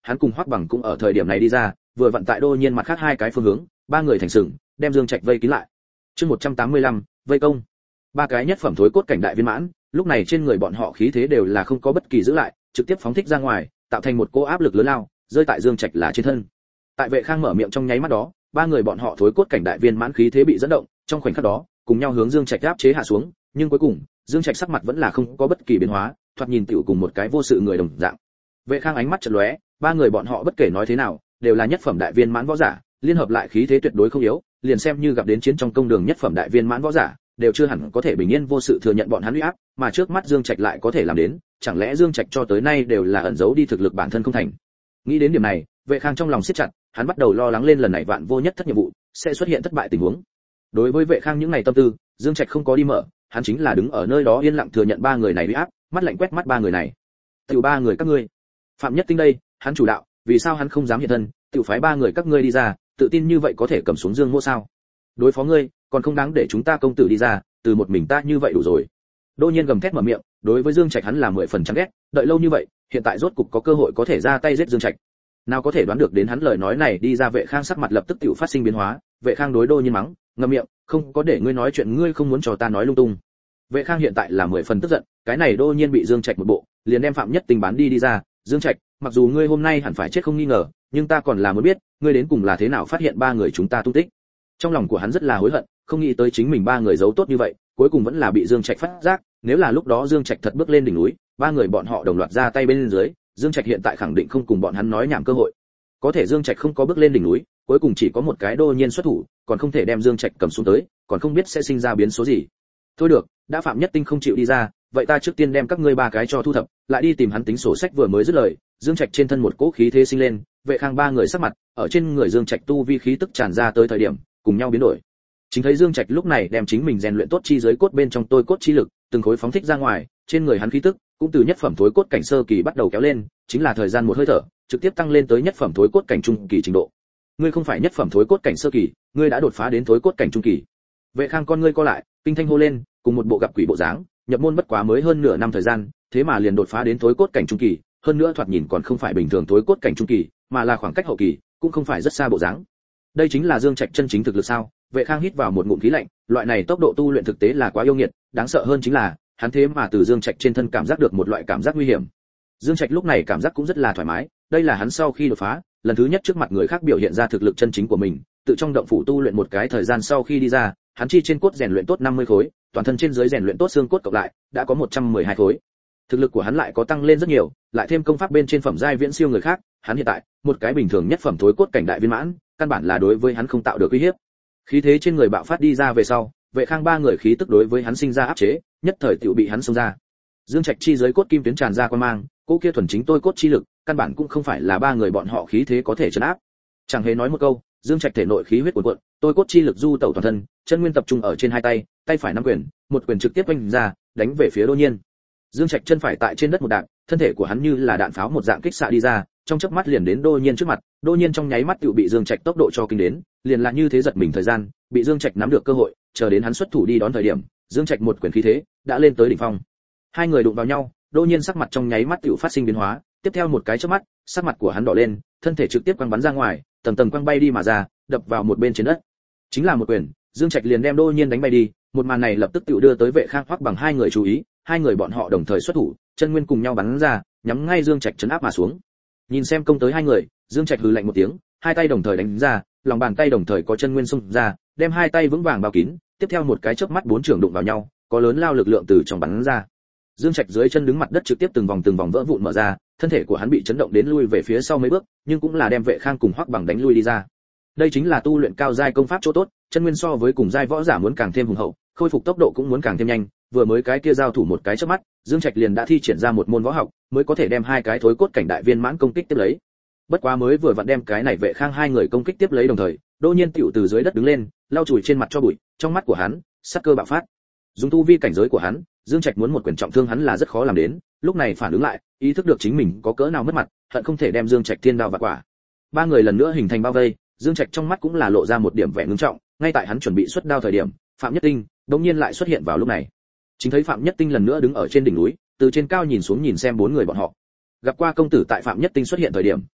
hắn cùng Hoắc Bằng cũng ở thời điểm này đi ra, vừa vặn tại Đô Nhiên mặt khác hai cái phương hướng, ba người thành sừng, đem Dương Trạch vây kín lại. Chương 185, vây công. Ba cái nhất phẩm thối cốt cảnh đại viên mãn, lúc này trên người bọn họ khí thế đều là không có bất kỳ giữ lại, trực tiếp phóng thích ra ngoài, tạo thành một cỗ áp lực lớn lao, rơi tại Dương Trạch là trên thân. Tại Vệ Khang mở miệng trong nháy mắt đó, ba người bọn họ thối cốt cảnh đại viên mãn khí thế bị dẫn động, trong khoảnh khắc đó, cùng nhau hướng Dương Trạch áp chế hạ xuống, nhưng cuối cùng, Dương Trạch sắc mặt vẫn là không có bất kỳ biến hóa, thoạt nhìn tựu cùng một cái vô sự người đồng dạng. Vệ Khang ánh mắt chợt lóe, ba người bọn họ bất kể nói thế nào, đều là nhất phẩm đại viên mãn võ giả, liên hợp lại khí thế tuyệt đối không yếu, liền xem như gặp đến chiến trong công đường nhất phẩm đại viên mãn võ giả, đều chưa hẳn có thể bình yên vô sự thừa nhận bọn hắn uy áp, mà trước mắt Dương Trạch lại có thể làm đến, chẳng lẽ Dương Trạch cho tới nay đều là ẩn giấu đi thực lực bản thân không thành. Nghĩ đến điểm này, Vệ Khang trong lòng siết chặt, hắn bắt đầu lo lắng lên lần này vạn vô nhất thất nhiệm vụ sẽ xuất hiện thất bại tình huống. Đối với Vệ Khang những ngày tâm tư, Dương Trạch không có đi mở, hắn chính là đứng ở nơi đó yên lặng thừa nhận ba người này uy áp, mắt lạnh quét mắt ba người này. Tiểu ba người các ngươi, Phạm Nhất Tinh đây, hắn chủ đạo, vì sao hắn không dám hiện thân, tiểu phái ba người các ngươi đi ra, tự tin như vậy có thể cầm xuống Dương Mỗ sao? Đối phó ngươi, còn không đáng để chúng ta công tử đi ra, từ một mình ta như vậy đủ rồi. Đô Nhiên gầm thét mở miệng, đối với Dương Trạch hắn là 10 phần chán ghét, đợi lâu như vậy, hiện tại rốt cục có cơ hội có thể ra tay giết Dương Trạch. Nào có thể đoán được đến hắn lời nói này đi ra, Vệ Khang sắc mặt lập tức tiểu phát sinh biến hóa, Vệ Khang đối Đô Nhiên mắng, ngậm miệng, không có để ngươi nói chuyện ngươi không muốn cho ta nói lung tung. Vệ Khang hiện tại là 10 phần tức giận, cái này Đô Nhiên bị Dương Trạch một bộ, liền đem Phạm Nhất Tinh bán đi ra, Dương Trạch, mặc dù ngươi hôm nay hẳn phải chết không nghi ngờ, nhưng ta còn là muốn biết, ngươi đến cùng là thế nào phát hiện ba người chúng ta tung tích. Trong lòng của hắn rất là hối hận, không nghĩ tới chính mình ba người giấu tốt như vậy, cuối cùng vẫn là bị Dương Trạch phát giác, nếu là lúc đó Dương Trạch thật bước lên đỉnh núi, ba người bọn họ đồng loạt ra tay bên dưới, Dương Trạch hiện tại khẳng định không cùng bọn hắn nói nhảm cơ hội. Có thể Dương Trạch không có bước lên đỉnh núi, cuối cùng chỉ có một cái Đô Nhiên xuất thủ, còn không thể đem Dương Trạch cầm xuống tới, còn không biết sẽ sinh ra biến số gì. Thôi được, đã Phạm Nhất Tinh không chịu đi ra, vậy ta trước tiên đem các ngươi ba cái cho thu thập, lại đi tìm hắn tính sổ sách. Vừa mới dứt lời, Dương Trạch trên thân một cỗ khí thế sinh lên, Vệ Khang ba người sắc mặt, ở trên người Dương Trạch tu vi khí tức tràn ra tới thời điểm, cùng nhau biến đổi. Chính thấy Dương Trạch lúc này đem chính mình rèn luyện tốt chi giới cốt bên trong tôi cốt chi lực, từng khối phóng thích ra ngoài, trên người hắn khí tức cũng từ nhất phẩm thối cốt cảnh sơ kỳ bắt đầu kéo lên, chính là thời gian một hơi thở, trực tiếp tăng lên tới nhất phẩm thối cốt cảnh trung kỳ trình độ. Ngươi không phải nhất phẩm thối cốt cảnh sơ kỳ, ngươi đã đột phá đến thối cốt cảnh trung kỳ. Vệ Khang con ngươi co lại, kinh thanh hô lên, cùng một bộ gặp quỷ bộ dáng, nhập môn bất quá mới hơn nửa năm thời gian, thế mà liền đột phá đến thối cốt cảnh trung kỳ, hơn nữa thoạt nhìn còn không phải bình thường thối cốt cảnh trung kỳ, mà là khoảng cách hậu kỳ, cũng không phải rất xa bộ dáng. Đây chính là Dương Trạch chân chính thực lực sao? Vệ Khang hít vào một ngụm khí lạnh, loại này tốc độ tu luyện thực tế là quá yêu nghiệt, đáng sợ hơn chính là, hắn thế mà từ Dương Trạch trên thân cảm giác được một loại cảm giác nguy hiểm. Dương Trạch lúc này cảm giác cũng rất là thoải mái, đây là hắn sau khi đột phá, lần thứ nhất trước mặt người khác biểu hiện ra thực lực chân chính của mình, tự trong động phủ tu luyện một cái thời gian sau khi đi ra, hắn chi trên cốt rèn luyện tốt 50 khối, toàn thân trên dưới rèn luyện tốt xương cốt cộng lại, đã có 112 khối. Thực lực của hắn lại có tăng lên rất nhiều, lại thêm công pháp bên trên phẩm giai viễn siêu người khác, hắn hiện tại, một cái bình thường nhất phẩm thối cốt cảnh đại viên mãn, căn bản là đối với hắn không tạo được uy hiếp. Khí thế trên người bạo phát đi ra về sau, Vệ Khang ba người khí tức đối với hắn sinh ra áp chế, nhất thời tiểu bị hắn xông ra. Dương Trạch chi giới cốt kim tuyến tràn ra quan mang, cỗ kia thuần chính tôi cốt chi lực, căn bản cũng không phải là ba người bọn họ khí thế có thể trấn áp. Chẳng hề nói một câu, Dương Trạch thể nội khí huyết cuồn cuộn, tôi cốt chi lực du tẩu toàn thân, chân nguyên tập trung ở trên hai tay, tay phải nắm quyền, một quyền trực tiếp vung ra, đánh về phía Đô Nhiên. Dương Trạch chân phải tại trên đất một đạp, thân thể của hắn như là đạn pháo một dạng kích xạ đi ra, trong chớp mắt liền đến Đô Nhiên trước mặt, Đô Nhiên trong nháy mắt tự bị Dương Trạch tốc độ cho kinh đến, liền là như thế giật mình thời gian, bị Dương Trạch nắm được cơ hội, chờ đến hắn xuất thủ đi đón thời điểm, Dương Trạch một quyền khí thế đã lên tới đỉnh phong. Hai người đụng vào nhau, Đô Nhiên sắc mặt trong nháy mắt tự phát sinh biến hóa, tiếp theo một cái chớp mắt, sắc mặt của hắn đỏ lên, thân thể trực tiếp quăng bắn ra ngoài, tầng tầng quăng bay đi mà ra, đập vào một bên trên đất. Chính là một quyền, Dương Trạch liền đem Đô Nhiên đánh bay đi, một màn này lập tức tự đưa tới Vệ Khang Hoắc Bằng hai người chú ý, hai người bọn họ đồng thời xuất thủ, chân nguyên cùng nhau bắn ra, nhắm ngay Dương Trạch chấn áp mà xuống. Nhìn xem công tới hai người, Dương Trạch hừ lạnh một tiếng, hai tay đồng thời đánh ra, lòng bàn tay đồng thời có chân nguyên xung ra, đem hai tay vững vàng bao kín, tiếp theo một cái chớp mắt bốn trường đụng vào nhau, có lớn lao lực lượng từ trong bắn ra. Dương Trạch dưới chân đứng mặt đất trực tiếp từng vòng vỡ vụn mở ra, thân thể của hắn bị chấn động đến lui về phía sau mấy bước, nhưng cũng là đem Vệ Khang cùng Hoắc Bằng đánh lui đi ra. Đây chính là tu luyện cao giai công pháp chỗ tốt, chân nguyên so với cùng giai võ giả muốn càng thêm hùng hậu, khôi phục tốc độ cũng muốn càng thêm nhanh, vừa mới cái kia giao thủ một cái chớp mắt, Dương Trạch liền đã thi triển ra một môn võ học, mới có thể đem hai cái thối cốt cảnh đại viên mãn công kích tiếp lấy. Bất quá mới vừa vặn đem cái này Vệ Khang hai người công kích tiếp lấy đồng thời, Đỗ Nhiên tiểu từ dưới đất đứng lên, lau chùi trên mặt cho bụi, trong mắt của hắn, sát cơ bạo phát. Dùng tu vi cảnh giới của hắn, Dương Trạch muốn một quyền trọng thương hắn là rất khó làm đến, lúc này phản ứng lại, ý thức được chính mình có cỡ nào mất mặt, hận không thể đem Dương Trạch thiên đao vặt quả. Ba người lần nữa hình thành bao vây, Dương Trạch trong mắt cũng là lộ ra một điểm vẻ ngưng trọng, ngay tại hắn chuẩn bị xuất đao thời điểm, Phạm Nhất Tinh đột nhiên lại xuất hiện vào lúc này. Chính thấy Phạm Nhất Tinh lần nữa đứng ở trên đỉnh núi, từ trên cao nhìn xuống nhìn xem bốn người bọn họ. Gặp qua công tử tại Phạm Nhất Tinh xuất hiện thời điểm,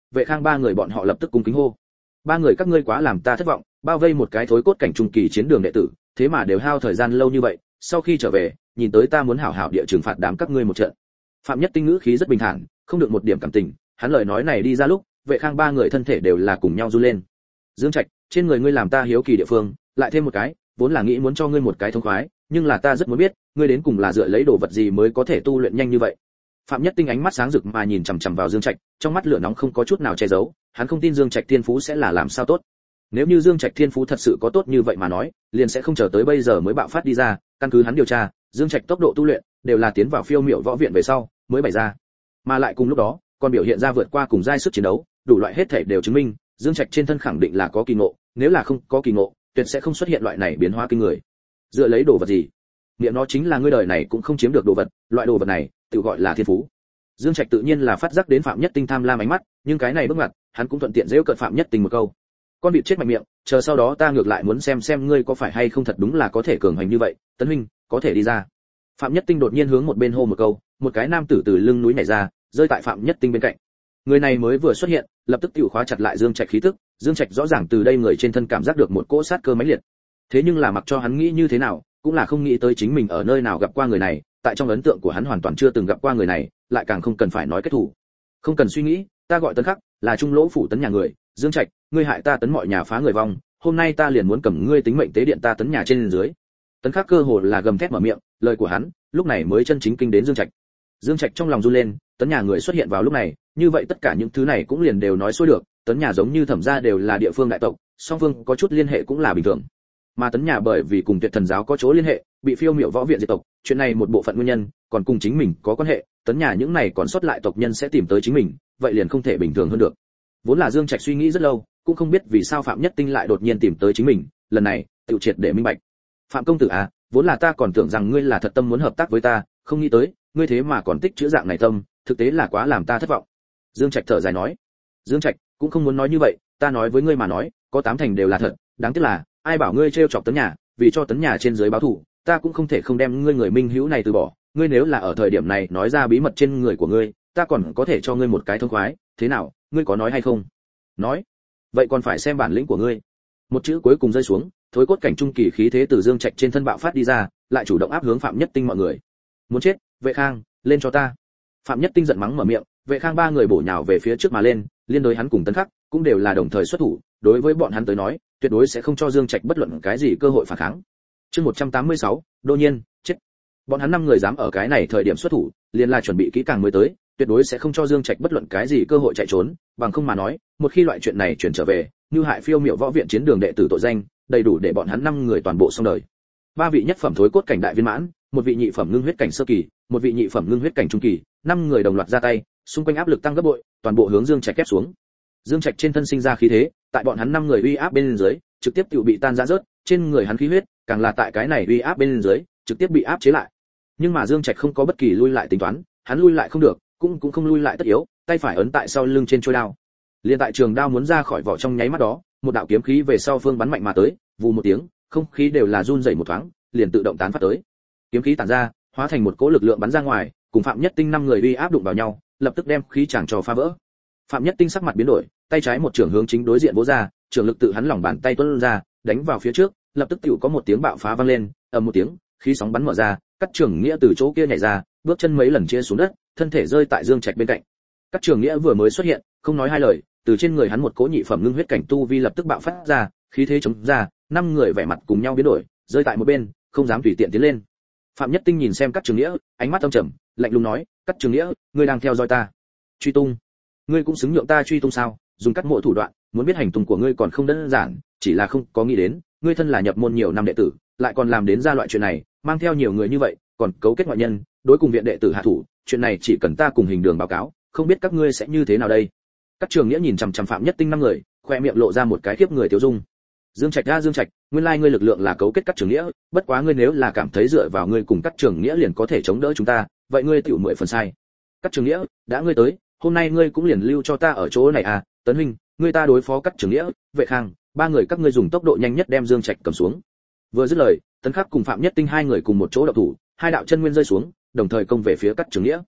Vệ Khang ba người bọn họ lập tức cung kính hô. Ba người các ngươi quá làm ta thất vọng, bao vây một cái thối cốt cảnh trung kỳ chiến đường đệ tử, thế mà đều hao thời gian lâu như vậy, sau khi trở về, nhìn tới ta muốn hảo hảo địa trừng phạt đám các ngươi một trận. Phạm Nhất Tinh ngữ khí rất bình thản, không được một điểm cảm tình, hắn lời nói này đi ra lúc, Vệ Khang ba người thân thể đều là cùng nhau run lên. Dương Trạch, trên người ngươi làm ta hiếu kỳ địa phương, lại thêm một cái, vốn là nghĩ muốn cho ngươi một cái thông khoái, nhưng là ta rất muốn biết, ngươi đến cùng là dựa lấy đồ vật gì mới có thể tu luyện nhanh như vậy. Phạm Nhất Tinh ánh mắt sáng rực mà nhìn chằm chằm vào Dương Trạch, trong mắt lửa nóng không có chút nào che giấu, hắn không tin Dương Trạch thiên phú sẽ là làm sao tốt. Nếu như Dương Trạch thiên phú thật sự có tốt như vậy mà nói, liền sẽ không chờ tới bây giờ mới bạo phát đi ra, căn cứ hắn điều tra, Dương Trạch tốc độ tu luyện đều là tiến vào phiêu miểu võ viện về sau mới bày ra. Mà lại cùng lúc đó, còn biểu hiện ra vượt qua cùng giai sức chiến đấu, đủ loại hết thảy đều chứng minh, Dương Trạch trên thân khẳng định là có kỳ ngộ, nếu là không có kỳ ngộ, tuyệt sẽ không xuất hiện loại này biến hóa kinh người. Dựa lấy đồ vật gì? Miệng nó chính là ngươi đời này cũng không chiếm được đồ vật, loại đồ vật này, tự gọi là thiên phú. Dương Trạch tự nhiên là phát giác đến Phạm Nhất Tinh tham lam ánh mắt, nhưng cái này bước ngoặt, hắn cũng thuận tiện giễu cợt Phạm Nhất Tinh một câu. Con vịt chết mạnh miệng, chờ sau đó ta ngược lại muốn xem ngươi có phải hay không thật đúng là có thể cường hành như vậy, Tấn huynh, có thể đi ra. Phạm Nhất Tinh đột nhiên hướng một bên hô một câu, một cái nam tử từ lưng núi nhảy ra, rơi tại Phạm Nhất Tinh bên cạnh. Người này mới vừa xuất hiện, lập tức tiểu khóa chặt lại Dương Trạch khí tức, Dương Trạch rõ ràng từ đây người trên thân cảm giác được một cỗ sát cơ mãnh liệt. Thế nhưng là mặc cho hắn nghĩ như thế nào, cũng là không nghĩ tới chính mình ở nơi nào gặp qua người này, tại trong ấn tượng của hắn hoàn toàn chưa từng gặp qua người này, lại càng không cần phải nói kết thủ. Không cần suy nghĩ, ta gọi Tấn Khắc, là trung lỗ phủ Tấn nhà người, Dương Trạch, ngươi hại ta Tấn mọi nhà phá người vong, hôm nay ta liền muốn cầm ngươi tính mệnh tế điện ta Tấn nhà trên dưới. Tấn Khắc cơ hồ là gầm thét mở miệng, lời của hắn, lúc này mới chân chính kinh đến Dương Trạch. Dương Trạch trong lòng run lên, Tấn nhà người xuất hiện vào lúc này, như vậy tất cả những thứ này cũng liền đều nói xuôi được, Tấn nhà giống như Thẩm gia đều là địa phương đại tộc, song phương có chút liên hệ cũng là bình thường. Mà Tấn nhà bởi vì cùng Tuyệt Thần giáo có chỗ liên hệ, bị phiêu miểu võ viện diệt tộc, chuyện này một bộ phận nguyên nhân, còn cùng chính mình có quan hệ, Tấn nhà những này còn sót lại tộc nhân sẽ tìm tới chính mình, vậy liền không thể bình thường hơn được. Vốn là Dương Trạch suy nghĩ rất lâu, cũng không biết vì sao Phạm Nhất Tinh lại đột nhiên tìm tới chính mình, lần này, tự triệt để minh bạch. Phạm công tử à, vốn là ta còn tưởng rằng ngươi là thật tâm muốn hợp tác với ta, không nghĩ tới, ngươi thế mà còn tích chữ dạng này tâm, thực tế là quá làm ta thất vọng. Dương Trạch thở dài nói. Dương Trạch, cũng không muốn nói như vậy, ta nói với ngươi mà nói, có 8 thành đều là thật, đáng tiếc là, ai bảo ngươi trêu chọc Tấn nhà, vì cho Tấn nhà trên dưới báo thù, ta cũng không thể không đem ngươi người minh hữu này từ bỏ, ngươi nếu là ở thời điểm này nói ra bí mật trên người của ngươi, ta còn có thể cho ngươi một cái thông khoái, thế nào, ngươi có nói hay không? Nói. Vậy còn phải xem bản lĩnh của ngươi. Một chữ cuối cùng rơi xuống, thối cốt cảnh trung kỳ khí thế từ Dương Trạch trên thân bạo phát đi ra, lại chủ động áp hướng Phạm Nhất Tinh mọi người. Muốn chết, Vệ Khang, lên cho ta. Phạm Nhất Tinh giận mắng mở miệng, Vệ Khang ba người bổ nhào về phía trước mà lên, liên đối hắn cùng Tấn Khắc, cũng đều là đồng thời xuất thủ, đối với bọn hắn tới nói, tuyệt đối sẽ không cho Dương Trạch bất luận cái gì cơ hội phản kháng. Chương 186, đô nhiên, chết. Bọn hắn 5 người dám ở cái này thời điểm xuất thủ, liền là chuẩn bị kỹ càng mới tới, tuyệt đối sẽ không cho Dương Trạch bất luận cái gì cơ hội chạy trốn, bằng không mà nói, một khi loại chuyện này chuyển trở về, như hại phiêu miểu võ viện chiến đường đệ tử tội danh, đầy đủ để bọn hắn 5 người toàn bộ xong đời. 3 vị nhất phẩm thối cốt cảnh đại viên mãn, một vị nhị phẩm ngưng huyết cảnh sơ kỳ, một vị nhị phẩm ngưng huyết cảnh trung kỳ, 5 người đồng loạt ra tay, xung quanh áp lực tăng gấp bội, toàn bộ hướng Dương Trạch ép xuống. Dương Trạch trên thân sinh ra khí thế, tại bọn hắn 5 người uy áp bên dưới, trực tiếp tự bị tan rã rớt, trên người hắn khí huyết, càng là tại cái này uy áp bên dưới, trực tiếp bị áp chế lại. Nhưng mà Dương Trạch không có bất kỳ lui lại tính toán, hắn lui lại không được, cũng không lui lại tất yếu, tay phải ấn tại sau lưng trên chuôi đao. Liên tại trường đao muốn ra khỏi vỏ trong nháy mắt đó, một đạo kiếm khí về sau phương bắn mạnh mà tới, vù một tiếng, không khí đều là run rẩy một thoáng, liền tự động tán phát tới. Kiếm khí tản ra, hóa thành một cỗ lực lượng bắn ra ngoài, cùng Phạm Nhất Tinh 5 người uy áp đụng vào nhau, lập tức đem khí chàng trò phá vỡ. Phạm Nhất Tinh sắc mặt biến đổi, tay trái một trường hướng chính đối diện vỗ ra, trường lực tự hắn lòng bàn tay tuôn ra, đánh vào phía trước, lập tức tựu có một tiếng bạo phá vang lên, ầm một tiếng, khí sóng bắn mở ra, Cắt Trường Nghĩa từ chỗ kia nhảy ra, bước chân mấy lần chia xuống đất, thân thể rơi tại Dương Trạch bên cạnh. Cắt Trường Nghĩa vừa mới xuất hiện, không nói hai lời, từ trên người hắn một cỗ nhị phẩm ngưng huyết cảnh tu vi lập tức bạo phát ra, khí thế chống ra, 5 người vẻ mặt cùng nhau biến đổi, rơi tại một bên, không dám tùy tiện tiến lên. Phạm Nhất Tinh nhìn xem Cắt Trường Nghĩa, ánh mắt âm trầm, lạnh lùng nói, Cắt Trường Nghĩa, ngươi đang theo dõi ta? Truy tung? Ngươi cũng xứng nhượng ta truy tung sao? Dùng cắt mộ thủ đoạn, muốn biết hành tung của ngươi còn không đơn giản, chỉ là không có nghĩ đến, ngươi thân là nhập môn nhiều năm đệ tử, lại còn làm đến ra loại chuyện này, mang theo nhiều người như vậy, còn cấu kết ngoại nhân, đối cùng viện đệ tử hạ thủ, chuyện này chỉ cần ta cùng hình đường báo cáo, không biết các ngươi sẽ như thế nào đây? Cắt Trường Nghĩa nhìn chằm chằm Phạm Nhất Tinh 5 người, khoe miệng lộ ra một cái khiếp người tiêu dung. Dương Trạch ra Dương Trạch, nguyên lai ngươi lực lượng là cấu kết Cắt Trường Nghĩa, bất quá ngươi nếu là cảm thấy dựa vào ngươi cùng Cắt Trường Nghĩa liền có thể chống đỡ chúng ta, vậy ngươi tiểu 10 phần sai. Cắt Trường Nghĩa, đã ngươi tới, hôm nay ngươi cũng liền lưu cho ta ở chỗ này à? Tấn huynh, ngươi ta đối phó Cắt Trường Nghĩa, Vệ Khang, 3 người các ngươi dùng tốc độ nhanh nhất đem Dương Trạch cầm xuống. Vừa dứt lời, Tấn Khắc cùng Phạm Nhất Tinh 2 người cùng một chỗ động thủ, 2 đạo chân nguyên rơi xuống, đồng thời công về phía Cắt Trường Nghĩa.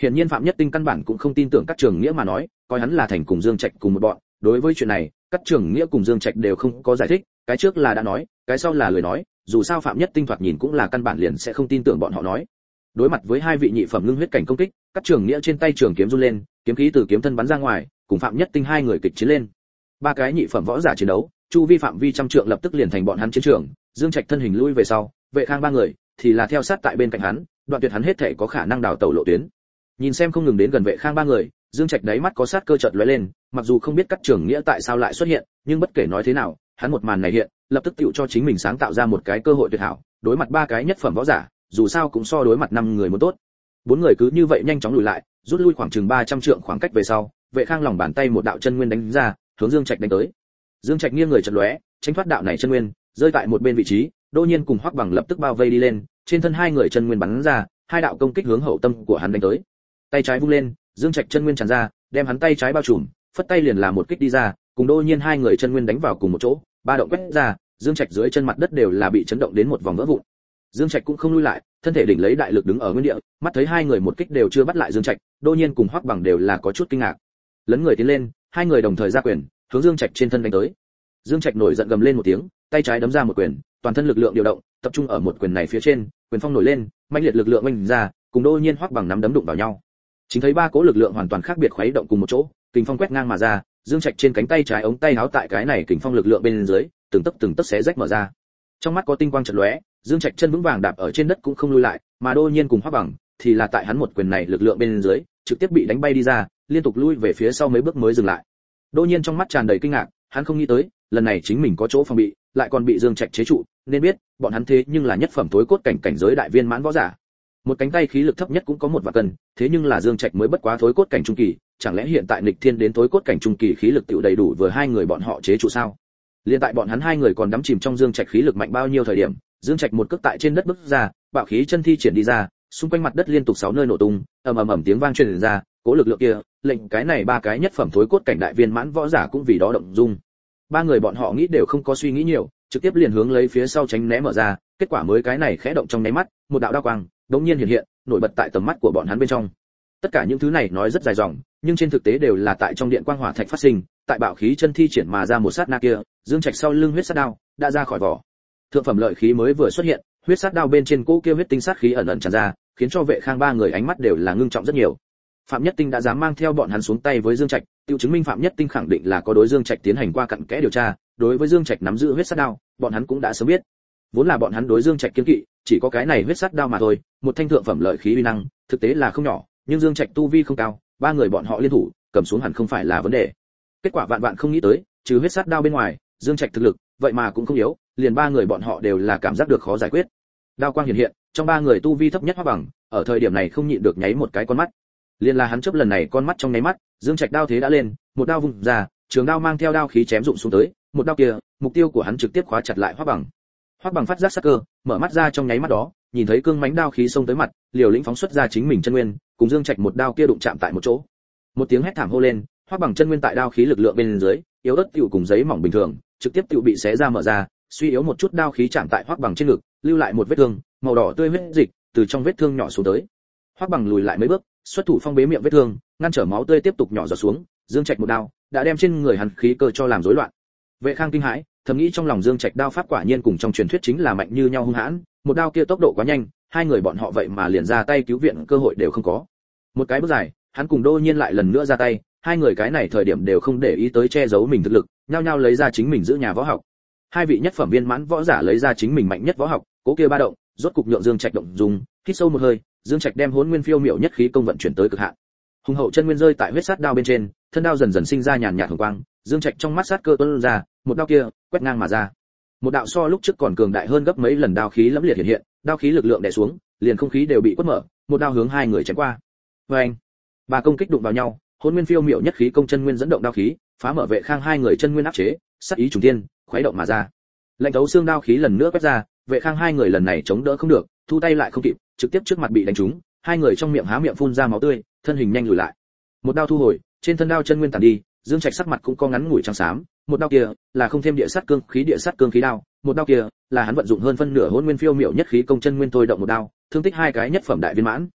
Hiển nhiên Phạm Nhất Tinh căn bản cũng không tin tưởng Cát Trường Nghĩa mà nói, coi hắn là thành cùng Dương Trạch cùng một bọn. Đối với chuyện này, Cát Trường Nghĩa cùng Dương Trạch đều không có giải thích, cái trước là đã nói, cái sau là lời nói, dù sao Phạm Nhất Tinh thoạt nhìn cũng là căn bản liền sẽ không tin tưởng bọn họ nói. Đối mặt với hai vị nhị phẩm ngưng huyết cảnh công kích, Cát Trường Nghĩa trên tay trường kiếm run lên, kiếm khí từ kiếm thân bắn ra ngoài, cùng Phạm Nhất Tinh hai người kịch chiến lên. Ba cái nhị phẩm võ giả chiến đấu, chu vi phạm vi trăm trượng lập tức liền thành bọn hắn chiến trường. Dương Trạch thân hình lui về sau, Vệ Khang ba người thì là theo sát tại bên cạnh hắn, đoạn tuyệt hắn hết thể có khả năng đào tẩu lộ tuyến. Nhìn xem không ngừng đến gần Vệ Khang ba người, Dương Trạch đáy mắt có sát cơ chợt lóe lên, mặc dù không biết Cát Trường Nghĩa tại sao lại xuất hiện, nhưng bất kể nói thế nào, hắn một màn này hiện, lập tức tựu cho chính mình sáng tạo ra một cái cơ hội tuyệt hảo, đối mặt ba cái nhất phẩm võ giả, dù sao cũng so đối mặt năm người muốn tốt. Bốn người cứ như vậy nhanh chóng lùi lại, rút lui khoảng chừng 300 trượng khoảng cách về sau, Vệ Khang lòng bàn tay một đạo chân nguyên đánh ra, hướng Dương Trạch đánh tới. Dương Trạch nghiêng người chợt lóe, tránh thoát đạo này chân nguyên, rơi tại một bên vị trí, đột nhiên cùng Hoắc Bằng lập tức bao vây đi lên, trên thân hai người chân nguyên bắn ra, hai đạo công kích hướng hậu tâm của hắn đánh tới. Tay trái vung lên, Dương Trạch chân nguyên tràn ra, đem hắn tay trái bao trùm, phất tay liền là một kích đi ra, cùng đột nhiên hai người chân nguyên đánh vào cùng một chỗ, ba động quét ra, Dương Trạch dưới chân mặt đất đều là bị chấn động đến một vòng vỡ vụn. Dương Trạch cũng không lui lại, thân thể đỉnh lấy đại lực đứng ở nguyên địa, mắt thấy hai người một kích đều chưa bắt lại Dương Trạch, đột nhiên cùng Hoắc Bằng đều là có chút kinh ngạc. Lấn người tiến lên, hai người đồng thời ra quyền, hướng Dương Trạch trên thân đánh tới. Dương Trạch nổi giận gầm lên một tiếng, tay trái đấm ra một quyền, toàn thân lực lượng điều động, tập trung ở một quyền này phía trên, quyền phong nổi lên, mãnh liệt lực lượng oanh ra, cùng đột nhiên Hoắc Bằng nắm đấm đụng vào nhau. Chính thấy ba cỗ lực lượng hoàn toàn khác biệt khuấy động cùng một chỗ, kình phong quét ngang mà ra, Dương Trạch trên cánh tay trái ống tay áo tại cái này kình phong lực lượng bên dưới, từng tấc xé rách mở ra. Trong mắt có tinh quang chợt lóe, Dương Trạch chân vững vàng đạp ở trên đất cũng không lui lại, mà đột nhiên cùng Hoắc Bằng thì là tại hắn một quyền này lực lượng bên dưới, trực tiếp bị đánh bay đi ra, liên tục lui về phía sau mấy bước mới dừng lại. Đột nhiên trong mắt tràn đầy kinh ngạc, hắn không nghĩ tới, lần này chính mình có chỗ phòng bị, lại còn bị Dương Trạch chế trụ, nên biết, bọn hắn thế nhưng là nhất phẩm tối cốt cảnh giới đại viên mãn võ giả. Một cánh tay khí lực thấp nhất cũng có một vạn cân, thế nhưng là Dương Trạch mới bất quá tối cốt cảnh trung kỳ, chẳng lẽ hiện tại nghịch thiên đến tối cốt cảnh trung kỳ khí lực tựu đầy đủ vừa hai người bọn họ chế trụ sao? Liên tại bọn hắn hai người còn đắm chìm trong Dương Trạch khí lực mạnh bao nhiêu thời điểm, Dương Trạch một cước tại trên đất bước ra, bạo khí chân thi triển đi ra, xung quanh mặt đất liên tục 6 nơi nổ tung, ầm tiếng vang truyền ra, cố lực lượng kia, lệnh cái này ba cái nhất phẩm tối cốt cảnh đại viên mãn võ giả cũng vì đó động dung. Ba người bọn họ nghĩ đều không có suy nghĩ nhiều, trực tiếp liền hướng lấy phía sau tránh né mở ra, kết quả mới cái này khẽ động trong nháy mắt, một đạo đao quang đống nhiên hiện, nổi bật tại tầm mắt của bọn hắn bên trong. Tất cả những thứ này nói rất dài dòng, nhưng trên thực tế đều là tại trong điện quang hỏa thạch phát sinh, tại bạo khí chân thi triển mà ra một sát na kia, Dương Trạch sau lưng huyết sát đao đã ra khỏi vỏ. Thượng phẩm lợi khí mới vừa xuất hiện, huyết sát đao bên trên cỗ kia huyết tinh sát khí ẩn ẩn tràn ra, khiến cho Vệ Khang ba người ánh mắt đều là ngưng trọng rất nhiều. Phạm Nhất Tinh đã dám mang theo bọn hắn xuống tay với Dương Trạch, tiêu chứng minh Phạm Nhất Tinh khẳng định là có đối Dương Trạch tiến hành qua cặn kẽ điều tra, đối với Dương Trạch nắm giữ huyết sát đao, bọn hắn cũng đã sớm biết. Vốn là bọn hắn đối Dương Trạch kiêng kỵ, chỉ có cái này huyết sát đao mà thôi, một thanh thượng phẩm lợi khí uy năng, thực tế là không nhỏ, nhưng Dương Trạch tu vi không cao, ba người bọn họ liên thủ, cầm xuống hẳn không phải là vấn đề. Kết quả vạn vạn không nghĩ tới, trừ huyết sát đao bên ngoài, Dương Trạch thực lực, vậy mà cũng không yếu, liền ba người bọn họ đều là cảm giác được khó giải quyết. Đao quang hiện, trong ba người tu vi thấp nhất Hoắc Bằng, ở thời điểm này không nhịn được nháy một cái con mắt. Liên là hắn chớp lần này con mắt trong nháy mắt, Dương Trạch đao thế đã lên, một đao vung ra, trường đao mang theo đao khí chém rụng xuống tới, một đao kia, mục tiêu của hắn trực tiếp khóa chặt lại Hoắc Bằng. Hoắc Bằng phát giác sắc cơ, mở mắt ra trong nháy mắt đó, nhìn thấy cương mãnh đao khí xông tới mặt, liều lĩnh phóng xuất ra chính mình chân nguyên, cùng Dương Trạch một đao kia đụng chạm tại một chỗ. Một tiếng hét thảm hô lên, Hoắc Bằng chân nguyên tại đao khí lực lượng bên dưới, yếu ớt tựu cùng giấy mỏng bình thường, trực tiếp tựu bị xé ra mở ra, suy yếu một chút đao khí chạm tại Hoắc Bằng trên ngực, lưu lại một vết thương, màu đỏ tươi huyết dịch từ trong vết thương nhỏ xuống tới. Hoắc Bằng lùi lại mấy bước, xuất thủ phong bế miệng vết thương, ngăn trở máu tươi tiếp tục nhỏ giọt xuống, Dương Trạch một đao đã đem trên người hắn khí cơ cho làm rối loạn. Vệ Khang kinh hãi, thầm nghĩ trong lòng Dương Trạch đao pháp quả nhiên cùng trong truyền thuyết chính là mạnh như nhau hung hãn, một đao kia tốc độ quá nhanh, hai người bọn họ vậy mà liền ra tay cứu viện cơ hội đều không có. Một cái bước dài, hắn cùng Đô Nhiên lại lần nữa ra tay, hai người cái này thời điểm đều không để ý tới che giấu mình thực lực, nhao nhao lấy ra chính mình giữ nhà võ học. Hai vị nhất phẩm viên mãn võ giả lấy ra chính mình mạnh nhất võ học, cố kia ba động, rốt cục nhượng Dương Trạch động dùng, hít sâu một hơi, Dương Trạch đem Hỗn Nguyên Phiêu Miểu nhất khí công vận chuyển tới cực hạn. Hùng hậu chân nguyên rơi tại huyết sát đao bên trên, thân đao dần dần sinh ra nhàn nhạt hồng quang, Dương Trạch trong mắt sát cơ tuôn ra, một đao kia quét ngang mà ra. Một đạo so lúc trước còn cường đại hơn gấp mấy lần đao khí lẫm liệt hiện, đao khí lực lượng đè xuống, liền không khí đều bị quất mở, một đao hướng hai người chém qua. Oeng! Ba công kích đụng vào nhau, Hỗn Nguyên Phiêu Miểu nhất khí công chân nguyên dẫn động đao khí, phá mở Vệ Khang hai người chân nguyên áp chế, sát ý trùng thiên, khuấy động mà ra. Lạnh thấu xương đao khí lần nữa quét ra, Vệ Khang hai người lần này chống đỡ không được, thu tay lại không kịp, trực tiếp trước mặt bị đánh trúng, hai người trong miệng há miệng phun ra máu tươi, thân hình nhanh lùi lại. Một đao thu hồi, trên thân đao chân nguyên tàn đi, Dương Trạch sắc mặt cũng có ngắn ngủi trắng xám, một đao kia là không thêm địa sát cương khí đao, một đao kia là hắn vận dụng hơn phân nửa Hỗn Nguyên Phiêu Miểu nhất khí công chân nguyên thôi động một đao, thương tích hai cái nhất phẩm đại viên mãn.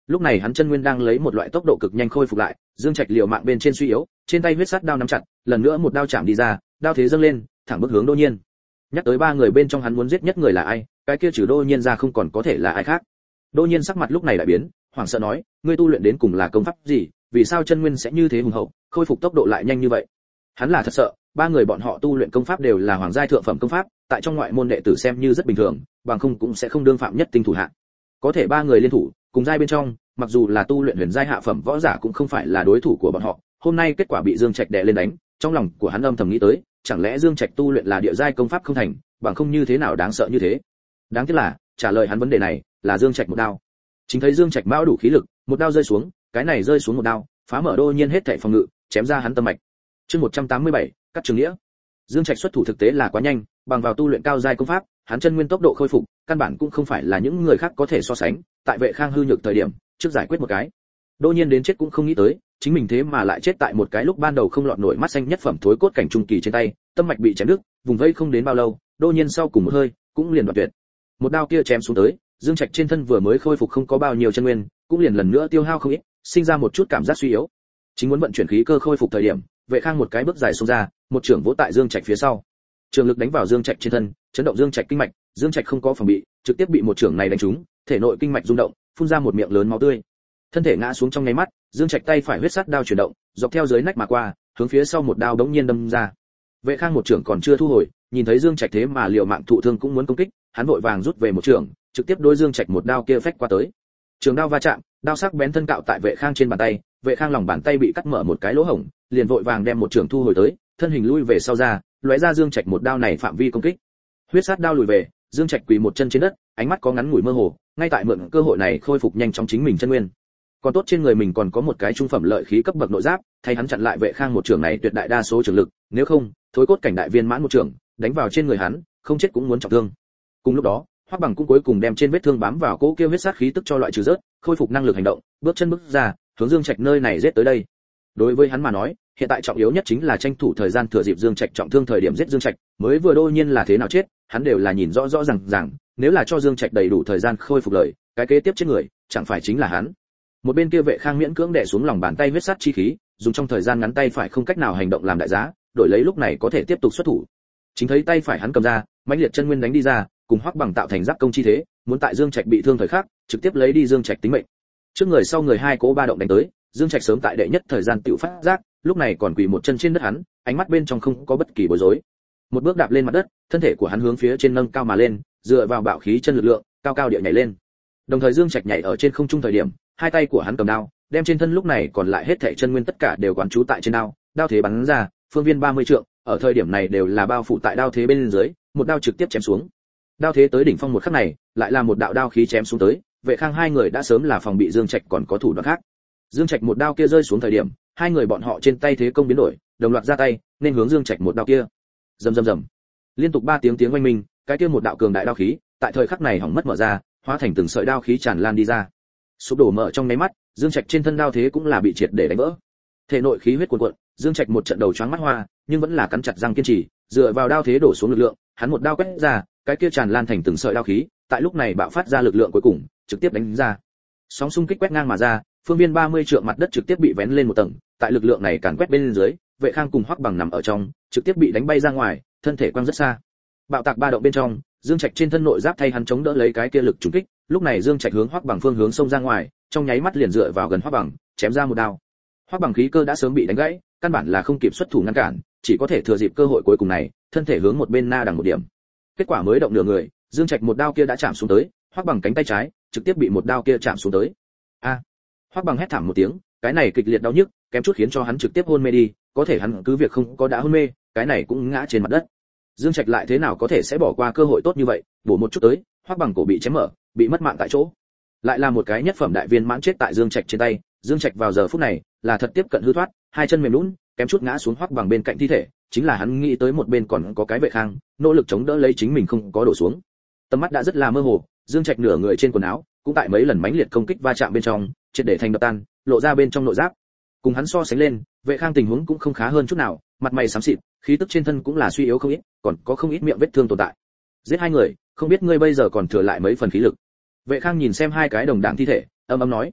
Lúc này hắn chân nguyên đang lấy một loại tốc độ cực nhanh khôi phục lại, Dương Trạch liều mạng bên trên suy yếu, trên tay huyết sắt đao nắm chặt, lần nữa một đao chạm đi ra, đao thế dâng lên, thẳng bước hướng Đỗ Nhiên. Nhắc tới ba người bên trong hắn muốn giết nhất người là ai, cái kia trừ Đỗ Nhiên ra không còn có thể là ai khác. Đỗ Nhiên sắc mặt lúc này lại biến, hoảng sợ nói, ngươi tu luyện đến cùng là công pháp gì, vì sao chân nguyên sẽ như thế hùng hậu, khôi phục tốc độ lại nhanh như vậy? Hắn là thật sợ, ba người bọn họ tu luyện công pháp đều là hoàng giai thượng phẩm công pháp, tại trong ngoại môn đệ tử xem như rất bình thường, bằng không cũng sẽ không đương phạm nhất tinh thủ hạ. Có thể ba người liên thủ, cùng giai bên trong, mặc dù là tu luyện huyền giai hạ phẩm võ giả cũng không phải là đối thủ của bọn họ. Hôm nay kết quả bị Dương Trạch đè lên đánh, trong lòng của hắn âm thầm nghĩ tới, chẳng lẽ Dương Trạch tu luyện là địa giai công pháp không thành, bằng không như thế nào đáng sợ như thế. Đáng tiếc là, trả lời hắn vấn đề này là Dương Trạch một đao. Chính thấy Dương Trạch mão đủ khí lực, một đao rơi xuống, cái này rơi xuống một đao, phá mở Đỗ Nhiên hết thảy phòng ngự, chém ra hắn tâm mạch. Chương 187, cắt trường nghĩa. Dương Trạch xuất thủ thực tế là quá nhanh, bằng vào tu luyện cao giai công pháp, hắn chân nguyên tốc độ khôi phục, căn bản cũng không phải là những người khác có thể so sánh, tại Vệ Khang hư nhược thời điểm, trước giải quyết một cái. Đỗ Nhiên đến chết cũng không nghĩ tới, chính mình thế mà lại chết tại một cái lúc ban đầu không lọt nổi mắt xanh nhất phẩm thối cốt cảnh trung kỳ trên tay, tâm mạch bị chém đứt, vùng vây không đến bao lâu, Đỗ Nhiên sau cùng một hơi, cũng liền đoạn tuyệt. Một đao kia chém xuống tới, Dương Trạch trên thân vừa mới khôi phục không có bao nhiêu chân nguyên, cũng liền lần nữa tiêu hao không ít, sinh ra một chút cảm giác suy yếu. Chính muốn vận chuyển khí cơ khôi phục thời điểm, Vệ Khang một cái bước dài xông ra, một trưởng vỗ tại Dương Trạch phía sau. Trường lực đánh vào Dương Trạch trên thân, chấn động Dương Trạch kinh mạch, Dương Trạch không có phòng bị, trực tiếp bị một trưởng này đánh trúng, thể nội kinh mạch rung động, phun ra một miệng lớn máu tươi. Thân thể ngã xuống trong nháy mắt, Dương Trạch tay phải huyết sắt đao chuyển động, dọc theo dưới nách mà qua, hướng phía sau một đao đống nhiên đâm ra. Vệ Khang một trưởng còn chưa thu hồi, nhìn thấy Dương Trạch thế mà liều mạng thụ thương cũng muốn công kích, hắn vội vàng rút về một trưởng, trực tiếp đối Dương Trạch một đao kia phách qua tới. Trường đao va chạm, đao sắc bén thân cạo tại Vệ Khang trên bàn tay, Vệ Khang lòng bàn tay bị cắt mở một cái lỗ hổng, liền vội vàng đem một trưởng thu hồi tới, thân hình lui về sau ra, lóe ra Dương Trạch một đao này phạm vi công kích. Huyết sát đao lùi về, Dương Trạch quỳ một chân trên đất, ánh mắt có ngắn ngủi mơ hồ, ngay tại mượn cơ hội này khôi phục nhanh trong chính mình chân nguyên. Còn tốt trên người mình còn có một cái trung phẩm lợi khí cấp bậc nội giáp, thay hắn chặn lại Vệ Khang một trưởng này tuyệt đại đa số trường lực, nếu không, thối cốt cảnh đại viên mãn một trưởng, đánh vào trên người hắn, không chết cũng muốn trọng thương. Cùng lúc đó, Hoắc Bằng cũng cuối cùng đem trên vết thương bám vào cỗ kia huyết sát khí tức cho loại trừ rớt, khôi phục năng lực hành động, bước chân bước ra, hướng Dương Trạch nơi này giết tới đây. Đối với hắn mà nói, hiện tại trọng yếu nhất chính là tranh thủ thời gian thừa dịp Dương Trạch trọng thương thời điểm giết Dương Trạch, mới vừa Đỗ Nhiên là thế nào chết, hắn đều là nhìn rõ rõ ràng, nếu là cho Dương Trạch đầy đủ thời gian khôi phục lợi, cái kế tiếp chết người, chẳng phải chính là hắn. Một bên kia Vệ Khang miễn cưỡng đè xuống lòng bàn tay huyết sát chi khí, dùng trong thời gian ngắn tay phải không cách nào hành động làm đại giá, đổi lấy lúc này có thể tiếp tục xuất thủ. Chính thấy tay phải hắn cầm ra, mãnh liệt chân nguyên đánh đi ra, cùng Hoắc Bằng tạo thành giáp công chi thế, muốn tại Dương Trạch bị thương thời khắc, trực tiếp lấy đi Dương Trạch tính mệnh. Trước người sau người hai cỗ ba động đánh tới, Dương Trạch sớm tại đệ nhất thời gian tiểu phát giác, lúc này còn quỳ một chân trên đất hắn, ánh mắt bên trong không có bất kỳ bối rối. Một bước đạp lên mặt đất, thân thể của hắn hướng phía trên nâng cao mà lên, dựa vào bạo khí chân lực lượng, cao cao địa nhảy lên. Đồng thời Dương Trạch nhảy ở trên không trung thời điểm, hai tay của hắn cầm đao, đem trên thân lúc này còn lại hết thảy chân nguyên tất cả đều quán trú tại trên đao, đao thế bắn ra, phương viên 30 trượng, ở thời điểm này đều là bao phủ tại đao thế bên dưới, một đao trực tiếp chém xuống. Đao thế tới đỉnh phong một khắc này, lại là một đạo đao khí chém xuống tới, Vệ Khang hai người đã sớm là phòng bị Dương Trạch còn có thủ đoạn khác. Dương Trạch một đao kia rơi xuống thời điểm, hai người bọn họ trên tay thế công biến đổi, đồng loạt ra tay, nên hướng Dương Trạch một đao kia. Rầm rầm rầm. Liên tục 3 tiếng oanh minh, cái kia một đạo cường đại đao khí, tại thời khắc này hỏng mất mở ra, hóa thành từng sợi đao khí tràn lan đi ra. Sụp đổ mở trong nháy mắt, Dương Trạch trên thân đao thế cũng là bị triệt để đánh vỡ. Thể nội khí huyết cuồn cuộn, Dương Trạch một trận đầu choáng mắt hoa, nhưng vẫn là cắn chặt răng kiên trì, dựa vào đao thế đổ xuống lực lượng, hắn một đao quét ra, cái kia tràn lan thành từng sợi đao khí, tại lúc này bạo phát ra lực lượng cuối cùng, trực tiếp đánh ra. Sóng xung kích quét ngang mà ra, phương viên 30 trượng mặt đất trực tiếp bị vén lên một tầng, tại lực lượng này càn quét bên dưới, Vệ Khang cùng Hoắc Bằng nằm ở trong, trực tiếp bị đánh bay ra ngoài, thân thể quăng rất xa. Bạo tạc ba động bên trong, Dương Trạch trên thân nội giáp thay hắn chống đỡ lấy cái kia lực trùng kích, lúc này Dương Trạch hướng Hoắc Bằng phương hướng xông ra ngoài, trong nháy mắt liền dựa vào gần Hoắc Bằng, chém ra một đao. Hoắc Bằng khí cơ đã sớm bị đánh gãy, căn bản là không kịp xuất thủ ngăn cản, chỉ có thể thừa dịp cơ hội cuối cùng này, thân thể hướng một bên na đằng một điểm. Kết quả mới động nửa người, Dương Trạch một đao kia đã chạm xuống tới, Hoắc Bằng cánh tay trái trực tiếp bị một đao kia chạm xuống tới. A! Hoắc Bằng hét thảm một tiếng, cái này kịch liệt đau nhức, kém chút khiến cho hắn trực tiếp hôn mê đi, có thể hắn cứ việc không có đã hôn mê, cái này cũng ngã trên mặt đất. Dương Trạch lại thế nào có thể sẽ bỏ qua cơ hội tốt như vậy, bổ một chút tới, Hoắc Bằng cổ bị chém mở, bị mất mạng tại chỗ. Lại là một cái nhất phẩm đại viên mãn chết tại Dương Trạch trên tay, Dương Trạch vào giờ phút này là thật tiếp cận hư thoát, hai chân mềm nhũn, kém chút ngã xuống Hoắc Bằng bên cạnh thi thể, chính là hắn nghĩ tới một bên còn có cái Vệ Khang, nỗ lực chống đỡ lấy chính mình không có đổ xuống. Tầm mắt đã rất là mơ hồ, Dương Trạch nửa người trên quần áo, cũng tại mấy lần mãnh liệt công kích va chạm bên trong, triệt để thành đập tan, lộ ra bên trong nội giáp. Cùng hắn so sánh lên, Vệ Khang tình huống cũng không khá hơn chút nào, mặt mày xám xịt, khí tức trên thân cũng là suy yếu không ít, còn có không ít miệng vết thương tồn tại. Giết hai người, không biết ngươi bây giờ còn thừa lại mấy phần khí lực. Vệ Khang nhìn xem hai cái đồng đảng thi thể, âm ấm nói.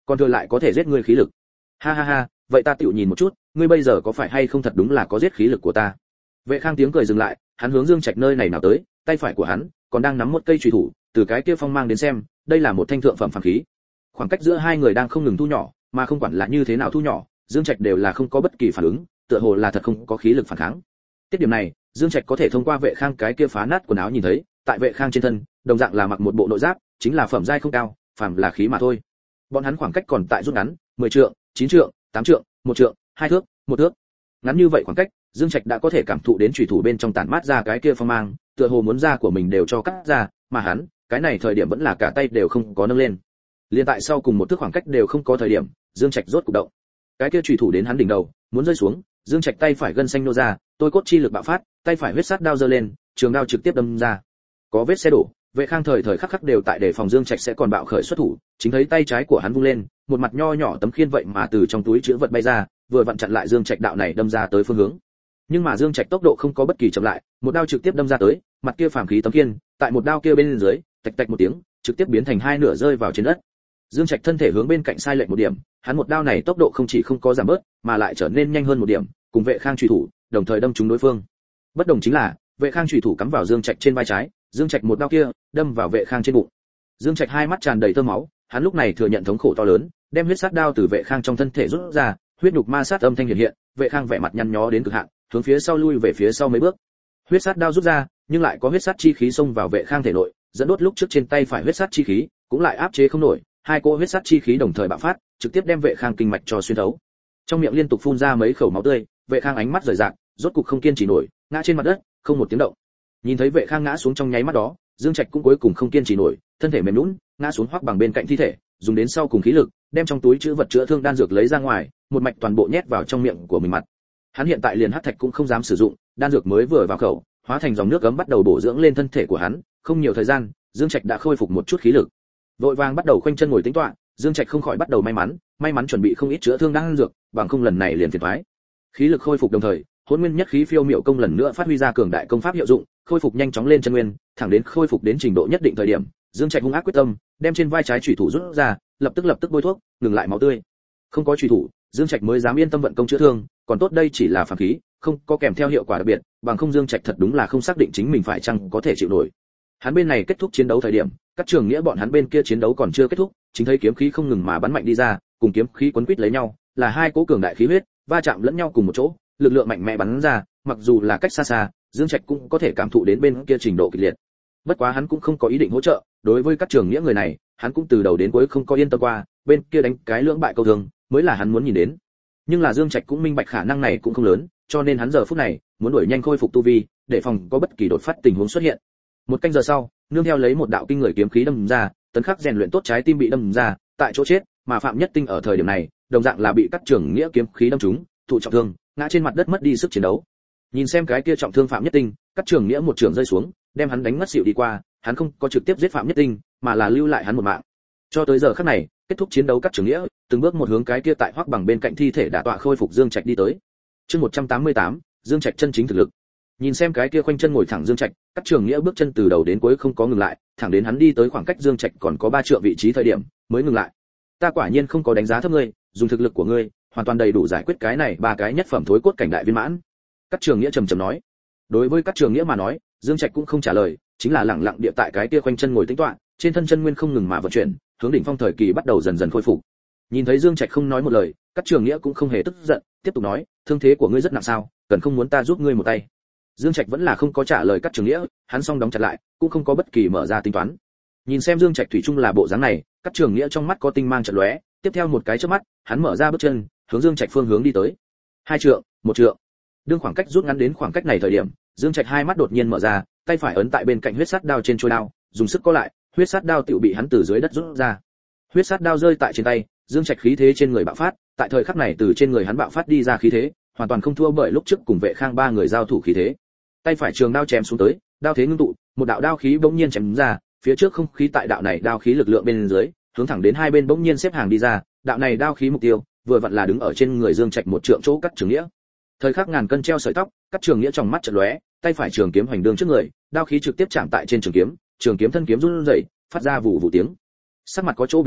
còn thừa lại có thể giết ngươi khí lực. Ha ha ha, vậy ta tựu nhìn một chút, ngươi bây giờ có phải hay không thật đúng là có giết khí lực của ta. Vệ Khang tiếng cười dừng lại, hắn hướng Dương Trạch nơi này nào tới, tay phải của hắn còn đang nắm một cây chùy thủ, từ cái kia phong mang đến xem, đây là một thanh thượng phẩm phàm khí. Khoảng cách giữa hai người đang không ngừng thu nhỏ, mà không quản là như thế nào thu nhỏ, Dương Trạch đều là không có bất kỳ phản ứng, tựa hồ là thật không có khí lực phản kháng. Tiết điểm này, Dương Trạch có thể thông qua Vệ Khang cái kia phá nát quần áo nhìn thấy, tại Vệ Khang trên thân, đồng dạng là mặc một bộ nội giáp, chính là phẩm giai không cao, phàm là khí mà thôi. Bọn hắn khoảng cách còn tại rút ngắn, 10 trượng, 9 trượng, 8 trượng, 1 trượng, 2 thước, 1 thước. Ngắn như vậy khoảng cách, Dương Trạch đã có thể cảm thụ đến chủy thủ bên trong tản mát ra cái kia phong mang, tựa hồ muốn da của mình đều cho cắt ra, mà hắn, cái này thời điểm vẫn là cả tay đều không có nâng lên. Liên tại sau cùng một thước khoảng cách đều không có thời điểm, Dương Trạch rốt cục động. Cái kia chủy thủ đến hắn đỉnh đầu, muốn rơi xuống, Dương Trạch tay phải gân xanh nô ra, tôi cốt chi lực bạo phát, tay phải huyết sát đao giơ lên, trường đao trực tiếp đâm ra. Có vết xe đổ, Vệ Khang thời thời khắc khắc đều tại đề phòng Dương Trạch sẽ còn bạo khởi xuất thủ, chính thấy tay trái của hắn vung lên, một mặt nho nhỏ tấm khiên vậy mà từ trong túi trữ vật bay ra, vừa vặn chặn lại Dương Trạch đạo này đâm ra tới phương hướng. Nhưng mà Dương Trạch tốc độ không có bất kỳ chậm lại, một đao trực tiếp đâm ra tới, mặt kia phàm khí tấm khiên, tại một đao kia bên dưới, tạch tạch một tiếng, trực tiếp biến thành hai nửa rơi vào trên đất. Dương Trạch thân thể hướng bên cạnh sai lệch một điểm, hắn một đao này tốc độ không chỉ không có giảm bớt, mà lại trở nên nhanh hơn một điểm, cùng Vệ Khang chủy thủ, đồng thời đâm trúng đối phương. Bất đồng chính là, Vệ Khang chủy thủ cắm vào Dương Trạch trên vai trái, Dương Trạch một đao kia, đâm vào Vệ Khang trên bụng. Dương Trạch hai mắt tràn đầy tơ máu, hắn lúc này thừa nhận thống khổ to lớn, đem huyết sát đao từ Vệ Khang trong thân thể rút ra, huyết nhục ma sát âm thanh hiện hiện, Vệ Khang vẻ mặt nhăn nhó đến cực hạn, hướng phía sau lui về phía sau mấy bước. Huyết sát đao rút ra, nhưng lại có huyết sát chi khí xông vào Vệ Khang thể nội, dẫn đốt lúc trước trên tay phải huyết sát chi khí, cũng lại áp chế không nổi, hai cỗ huyết sát chi khí đồng thời bạo phát, trực tiếp đem Vệ Khang kinh mạch cho xuyên thấu. Trong miệng liên tục phun ra mấy khẩu máu tươi, Vệ Khang ánh mắt rời rạc, rốt cục không kiên trì nổi, ngã trên mặt đất, không một tiếng động. Nhìn thấy Vệ Khang ngã xuống trong nháy mắt đó, Dương Trạch cũng cuối cùng không kiên trì nổi, thân thể mềm nhũn, ngã xuống hoắc bằng bên cạnh thi thể, dùng đến sau cùng khí lực, đem trong túi trữ vật chữa thương đan dược lấy ra ngoài, một mạch toàn bộ nhét vào trong miệng của mình mặt. Hắn hiện tại liền hắc thạch cũng không dám sử dụng, đan dược mới vừa vào khẩu, hóa thành dòng nước ấm bắt đầu bổ dưỡng lên thân thể của hắn, không nhiều thời gian, Dương Trạch đã khôi phục một chút khí lực. Vội vàng bắt đầu khoanh chân ngồi tĩnh tọa, Dương Trạch không khỏi bắt đầu may mắn chuẩn bị không ít chữa thương đan dược, bằng không lần này liền phiền toái. Khí lực khôi phục đồng thời, Hỗn Nguyên Nhất Khí Phiêu Miểu Công lần nữa phát huy ra cường đại công pháp hiệu dụng, khôi phục nhanh chóng lên chân nguyên, thẳng đến khôi phục đến trình độ nhất định thời điểm, Dương Trạch hung ác quyết tâm, đem trên vai trái chủy thủ rút ra, lập tức bôi thuốc, ngừng lại máu tươi. Không có chủy thủ, Dương Trạch mới dám yên tâm vận công chữa thương, còn tốt đây chỉ là phàm khí, không có kèm theo hiệu quả đặc biệt, bằng không Dương Trạch thật đúng là không xác định chính mình phải chăng có thể chịu nổi. Hắn bên này kết thúc chiến đấu thời điểm, các trường nghĩa bọn hắn bên kia chiến đấu còn chưa kết thúc, chính thấy kiếm khí không ngừng mà bắn mạnh đi ra, cùng kiếm khí quấn quýt lấy nhau, là hai cỗ cường đại khí huyết, va chạm lẫn nhau cùng một chỗ, lực lượng mạnh mẽ bắn ra, mặc dù là cách xa xa, Dương Trạch cũng có thể cảm thụ đến bên kia trình độ kịch liệt. Bất quá hắn cũng không có ý định hỗ trợ, đối với các trường nghĩa người này, hắn cũng từ đầu đến cuối không có yên tâm qua, bên kia đánh cái lưỡng bại câu thương, mới là hắn muốn nhìn đến. Nhưng là Dương Trạch cũng minh bạch khả năng này cũng không lớn, cho nên hắn giờ phút này muốn đuổi nhanh khôi phục tu vi, để phòng có bất kỳ đột phát tình huống xuất hiện. Một canh giờ sau, nương theo lấy một đạo kinh người kiếm khí đâm ra, tấn khắc rèn luyện tốt trái tim bị đâm ra, tại chỗ chết, mà Phạm Nhất Tinh ở thời điểm này, đồng dạng là bị các trường nghĩa kiếm khí đâm trúng, thụ trọng thương, ngã trên mặt đất mất đi sức chiến đấu. Nhìn xem cái kia trọng thương Phạm Nhất Tinh, các trường nghĩa một trường rơi xuống, đem hắn đánh ngất xỉu đi qua, hắn không có trực tiếp giết Phạm Nhất Tinh, mà là lưu lại hắn một mạng. Cho tới giờ khắc này, kết thúc chiến đấu các trường nghĩa, từng bước một hướng cái kia tại hoắc bằng bên cạnh thi thể đã tọa khôi phục Dương Trạch đi tới. Chương 188, Dương Trạch chân chính thực lực. Nhìn xem cái kia khoanh chân ngồi thẳng Dương Trạch, các trường nghĩa bước chân từ đầu đến cuối không có ngừng lại, thẳng đến hắn đi tới khoảng cách Dương Trạch còn có 3 trượng vị trí thời điểm, mới ngừng lại. Ta quả nhiên không có đánh giá thấp ngươi, dùng thực lực của ngươi, hoàn toàn đầy đủ giải quyết cái này 3 cái nhất phẩm thối cốt cảnh đại viên mãn. Các trường nghĩa trầm trầm nói. Đối với các trường nghĩa mà nói, Dương Trạch cũng không trả lời, chính là lặng lặng địa tại cái kia khoanh chân ngồi tĩnh tọa, trên thân chân nguyên không ngừng mà vận chuyển, hướng đỉnh phong thời kỳ bắt đầu dần dần khôi phục. Nhìn thấy Dương Trạch không nói một lời, các trường nghĩa cũng không hề tức giận, tiếp tục nói, thương thế của ngươi rất nặng sao, cần không muốn ta giúp ngươi một tay. Dương Trạch vẫn là không có trả lời các trường nghĩa, hắn song đóng chặt lại, cũng không có bất kỳ mở ra tính toán. Nhìn xem Dương Trạch thủy chung là bộ dáng này, các trường nghĩa trong mắt có tinh mang chợt lóe, tiếp theo một cái chớp mắt, hắn mở ra bước chân, hướng Dương Trạch phương hướng đi tới. 2 trượng, 1 trượng. Đương khoảng cách rút ngắn đến khoảng cách này thời điểm, Dương Trạch hai mắt đột nhiên mở ra, tay phải ấn tại bên cạnh huyết sát đao trên chuôi đao, dùng sức co lại, huyết sát đao tựu bị hắn từ dưới đất rút ra. Huyết sát đao rơi tại trên tay, Dương Trạch khí thế trên người bạo phát, tại thời khắc này từ trên người hắn bạo phát đi ra khí thế, hoàn toàn không thua bởi lúc trước cùng Vệ Khang 3 người giao thủ khí thế. Tay phải trường đao chém xuống tới, đao thế ngưng tụ, một đạo đao khí bỗng nhiên chém ra, phía trước không khí tại đạo này đao khí lực lượng bên dưới, hướng thẳng đến hai bên bỗng nhiên xếp hàng đi ra, đạo này đao khí mục tiêu, vừa vặn là đứng ở trên người Dương Trạch một trượng chỗ cắt trường nghĩa. Thời khắc ngàn cân treo sợi tóc, cắt trường nghĩa trong mắt chợt lóe, tay phải trường kiếm hoành đường trước người, đao khí trực tiếp chạm tại trên trường kiếm thân kiếm run rẩy, phát ra vụ vụ tiếng. Sắc mặt có chỗ biến hóa,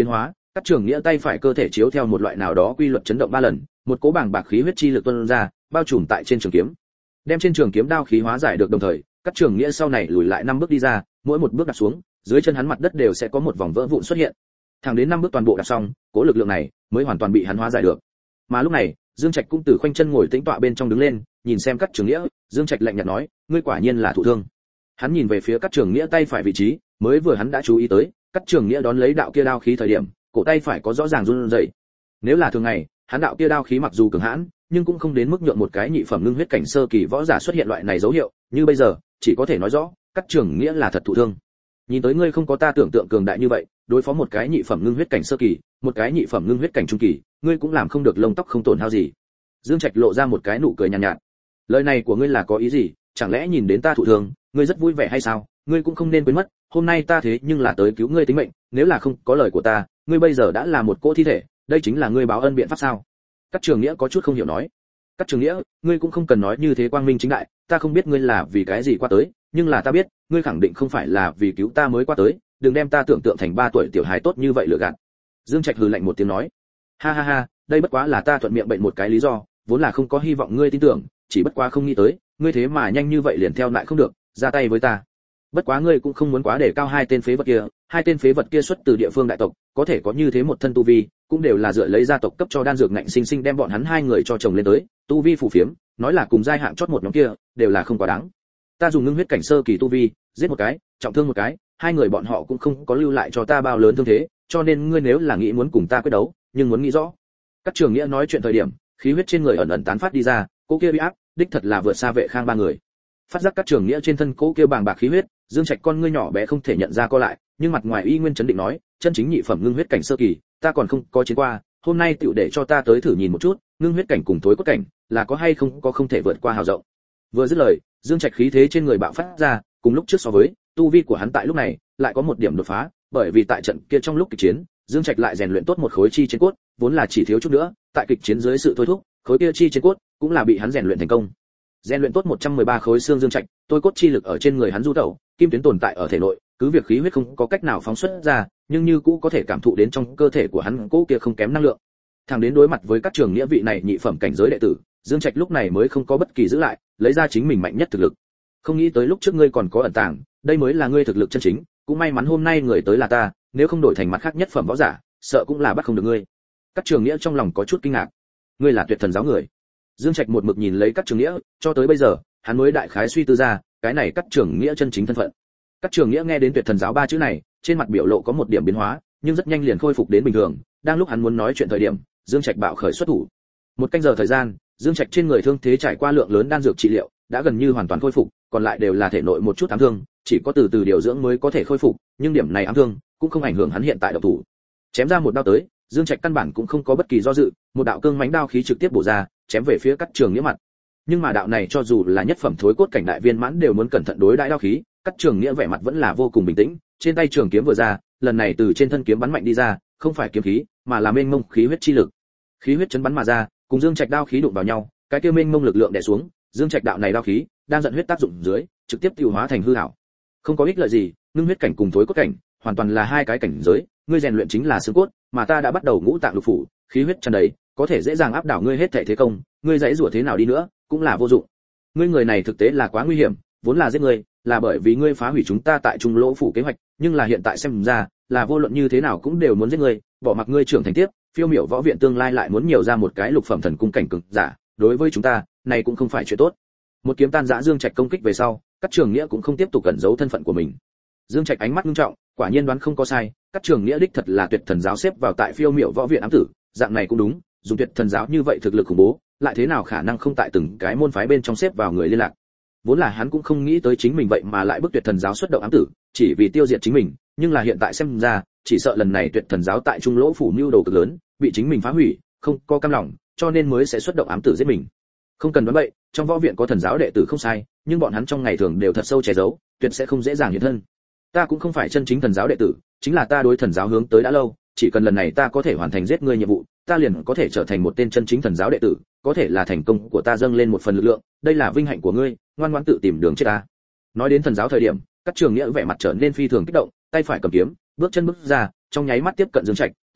Cát Trường Nghĩa tay phải cơ thể chiếu theo một loại nào đó quy luật chấn động 3 lần, một cỗ bàng bạc khí huyết chi lực tuôn ra, bao trùm tại trên trường kiếm. Đem trên trường kiếm đao khí hóa giải được đồng thời, Cát Trường Nghĩa sau này lùi lại 5 bước đi ra, mỗi một bước đặt xuống, dưới chân hắn mặt đất đều sẽ có một vòng vỡ vụn xuất hiện. Thẳng đến 5 bước toàn bộ đặt xong, cỗ lực lượng này mới hoàn toàn bị hắn hóa giải được. Mà lúc này, Dương Trạch cũng từ khoanh chân ngồi tĩnh tọa bên trong đứng lên, nhìn xem Cát Trường Nghĩa, Dương Trạch lạnh nhạt nói, ngươi quả nhiên là thụ thương. Hắn nhìn về phía Cát Trường Nghĩa tay phải vị trí, mới vừa hắn đã chú ý tới, Cát Trường Nghĩa đón lấy đạo kia đao khí thời điểm, cổ tay phải có rõ ràng run rẩy. Nếu là thường ngày, hắn đạo kia đao khí mặc dù cường hãn, nhưng cũng không đến mức nhượng một cái nhị phẩm ngưng huyết cảnh sơ kỳ võ giả xuất hiện loại này dấu hiệu, như bây giờ, chỉ có thể nói rõ, Cát Trường Nghĩa là thật thụ thương. Nhìn tới ngươi không có ta tưởng tượng cường đại như vậy, đối phó một cái nhị phẩm ngưng huyết cảnh sơ kỳ, một cái nhị phẩm ngưng huyết cảnh trung kỳ, ngươi cũng làm không được lông tóc không tổn hao gì. Dương Trạch lộ ra một cái nụ cười nhàn nhạt. Lời này của ngươi là có ý gì? Chẳng lẽ nhìn đến ta thụ thương, ngươi rất vui vẻ hay sao? Ngươi cũng không nên quên mất, hôm nay ta thế nhưng là tới cứu ngươi tính mệnh, nếu là không có lời của ta, ngươi bây giờ đã là một cỗ thi thể, đây chính là ngươi báo ân biện pháp sao? Cát Trường Nghĩa có chút không hiểu nói. Cát Trường Nghĩa, ngươi cũng không cần nói như thế quang minh chính đại, ta không biết ngươi là vì cái gì qua tới, nhưng là ta biết, ngươi khẳng định không phải là vì cứu ta mới qua tới, đừng đem ta tưởng tượng thành 3 tuổi tiểu hài tốt như vậy lừa gạt. Dương Trạch hừ lạnh một tiếng nói. Ha ha ha, đây bất quá là ta thuận miệng bệnh một cái lý do, vốn là không có hy vọng ngươi tin tưởng, chỉ bất quá không nghĩ tới, ngươi thế mà nhanh như vậy liền theo lại không được, ra tay với ta. Bất quá ngươi cũng không muốn quá để cao hai tên phế vật kia xuất từ địa phương đại tộc, có thể có như thế một thân tu vi, cũng đều là dựa lấy gia tộc cấp cho đan dược ngạnh sinh sinh đem bọn hắn hai người cho chồng lên tới, tu vi phù phiếm, nói là cùng giai hạng chót một nhóm kia, đều là không quá đáng. Ta dùng ngưng huyết cảnh sơ kỳ tu vi, giết một cái, trọng thương một cái, hai người bọn họ cũng không có lưu lại cho ta bao lớn thương thế, cho nên ngươi nếu là nghĩ muốn cùng ta quyết đấu, nhưng muốn nghĩ rõ. Cát Trường Nghĩa nói chuyện thời điểm, khí huyết trên người ẩn ẩn tán phát đi ra, cô kia uy áp, đích thật là vượt xa Vệ Khang ba người. Phát giác Cát Trường Nghĩa trên thân cô kia bàng bạc khí huyết, Dương Trạch con ngươi nhỏ bé không thể nhận ra co lại, nhưng mặt ngoài y nguyên chấn định nói, chân chính nhị phẩm ngưng huyết cảnh sơ kỳ, ta còn không có chiến qua, hôm nay tựu để cho ta tới thử nhìn một chút, ngưng huyết cảnh cùng thối cốt cảnh, là có hay không có không thể vượt qua hào rộng. Vừa dứt lời, Dương Trạch khí thế trên người bạo phát ra, cùng lúc trước so với, tu vi của hắn tại lúc này lại có một điểm đột phá, bởi vì tại trận kia trong lúc kịch chiến, Dương Trạch lại rèn luyện tốt một khối chi trên cốt, vốn là chỉ thiếu chút nữa, tại kịch chiến dưới sự thôi thúc, khối kia chi trên cốt cũng là bị hắn rèn luyện thành công. Rèn luyện tốt 113 khối xương Dương Trạch, tôi cốt chi lực ở trên người hắn du tẩu, kim tuyến tồn tại ở thể nội, cứ việc khí huyết không có cách nào phóng xuất ra, nhưng như cũ có thể cảm thụ đến trong cơ thể của hắn cỗ kia không kém năng lượng. Thẳng đến đối mặt với các trường nghĩa vị này nhị phẩm cảnh giới đệ tử, Dương Trạch lúc này mới không có bất kỳ giữ lại, lấy ra chính mình mạnh nhất thực lực. Không nghĩ tới lúc trước ngươi còn có ẩn tàng, đây mới là ngươi thực lực chân chính, cũng may mắn hôm nay người tới là ta, nếu không đổi thành mặt khác nhất phẩm võ giả, sợ cũng là bắt không được ngươi. Các trường nghĩa trong lòng có chút kinh ngạc. Ngươi là Tuyệt Thần giáo người? Dương Trạch một mực nhìn lấy các trường nghĩa, cho tới bây giờ, hắn mới đại khái suy tư ra, cái này các trường nghĩa chân chính thân phận. Các trường nghĩa nghe đến Tuyệt Thần giáo 3 chữ này, trên mặt biểu lộ có một điểm biến hóa, nhưng rất nhanh liền khôi phục đến bình thường. Đang lúc hắn muốn nói chuyện thời điểm, Dương Trạch bạo khởi xuất thủ. Một canh giờ thời gian, Dương Trạch trên người thương thế trải qua lượng lớn đan dược trị liệu, đã gần như hoàn toàn khôi phục, còn lại đều là thể nội một chút ám thương, chỉ có từ từ điều dưỡng mới có thể khôi phục, nhưng điểm này ám thương cũng không ảnh hưởng hắn hiện tại độc thủ. Chém ra một đao tới, Dương Trạch căn bản cũng không có bất kỳ do dự, một đạo cương mãnh đao khí trực tiếp bổ ra, chém về phía Cắt Trường Nghĩa mặt. Nhưng mà đạo này cho dù là nhất phẩm thối cốt cảnh đại viên mãn đều muốn cẩn thận đối đãi đao khí, Cắt Trường Nghĩa vẻ mặt vẫn là vô cùng bình tĩnh, trên tay trường kiếm vừa ra, lần này từ trên thân kiếm bắn mạnh đi ra, không phải kiếm khí, mà là mênh mông khí huyết chi lực. Khí huyết chấn bắn mà ra, cùng Dương Trạch đao khí đụng vào nhau, cái kia mênh mông lực lượng đè xuống, Dương Trạch đạo này đao khí, đang giận huyết tác dụng dưới, trực tiếp tiêu hóa thành hư ảo. Không có ích lợi gì, ngưng huyết cảnh cùng thối cốt cảnh, hoàn toàn là hai cái cảnh giới, ngươi rèn luyện chính là xương cốt, mà ta đã bắt đầu ngũ tạng lục phủ, khí huyết tràn đầy, có thể dễ dàng áp đảo ngươi hết thảy thế công, ngươi dãy rủa thế nào đi nữa, cũng là vô dụng. Ngươi người này thực tế là quá nguy hiểm, vốn là giết ngươi, là bởi vì ngươi phá hủy chúng ta tại Trung Lỗ phủ kế hoạch, nhưng là hiện tại xem ra, là vô luận như thế nào cũng đều muốn giết ngươi, bỏ mặc ngươi trưởng thành tiếp, phiêu miểu võ viện tương lai lại muốn nhiều ra một cái lục phẩm thần cung cảnh cường giả, đối với chúng ta, này cũng không phải chuyện tốt. Một kiếm tan rã Dương Trạch công kích về sau, Cắt Trường Nghĩa cũng không tiếp tục cẩn giấu thân phận của mình. Dương Trạch ánh mắt nghiêm trọng, quả nhiên đoán không có sai, Cắt Trường Nghĩa đích thật là Tuyệt Thần giáo xếp vào tại phiêu miểu võ viện ám tử, dạng này cũng đúng, dùng Tuyệt Thần giáo như vậy thực lực khủng bố, lại thế nào khả năng không tại từng cái môn phái bên trong xếp vào người liên lạc. Vốn là hắn cũng không nghĩ tới chính mình vậy mà lại bức Tuyệt Thần giáo xuất động ám tử, chỉ vì tiêu diệt chính mình, nhưng là hiện tại xem ra, chỉ sợ lần này Tuyệt Thần giáo tại Trung Lỗ phủ mưu đồ cực lớn, bị chính mình phá hủy, không có cam lòng, cho nên mới sẽ xuất động ám tử giết mình. Không cần đoán bậy, trong võ viện có thần giáo đệ tử không sai, nhưng bọn hắn trong ngày thường đều thật sâu che giấu, tuyệt sẽ không dễ dàng hiện thân. Ta cũng không phải chân chính thần giáo đệ tử, chính là ta đối thần giáo hướng tới đã lâu, chỉ cần lần này ta có thể hoàn thành giết ngươi nhiệm vụ, ta liền có thể trở thành một tên chân chính thần giáo đệ tử, có thể là thành công của ta dâng lên một phần lực lượng, đây là vinh hạnh của ngươi, ngoan ngoãn tự tìm đường chết ta. Nói đến thần giáo thời điểm, Cắt Trường Nghĩa vẻ mặt trở nên phi thường kích động, tay phải cầm kiếm, bước chân bước ra, trong nháy mắt tiếp cận Dương Trạch,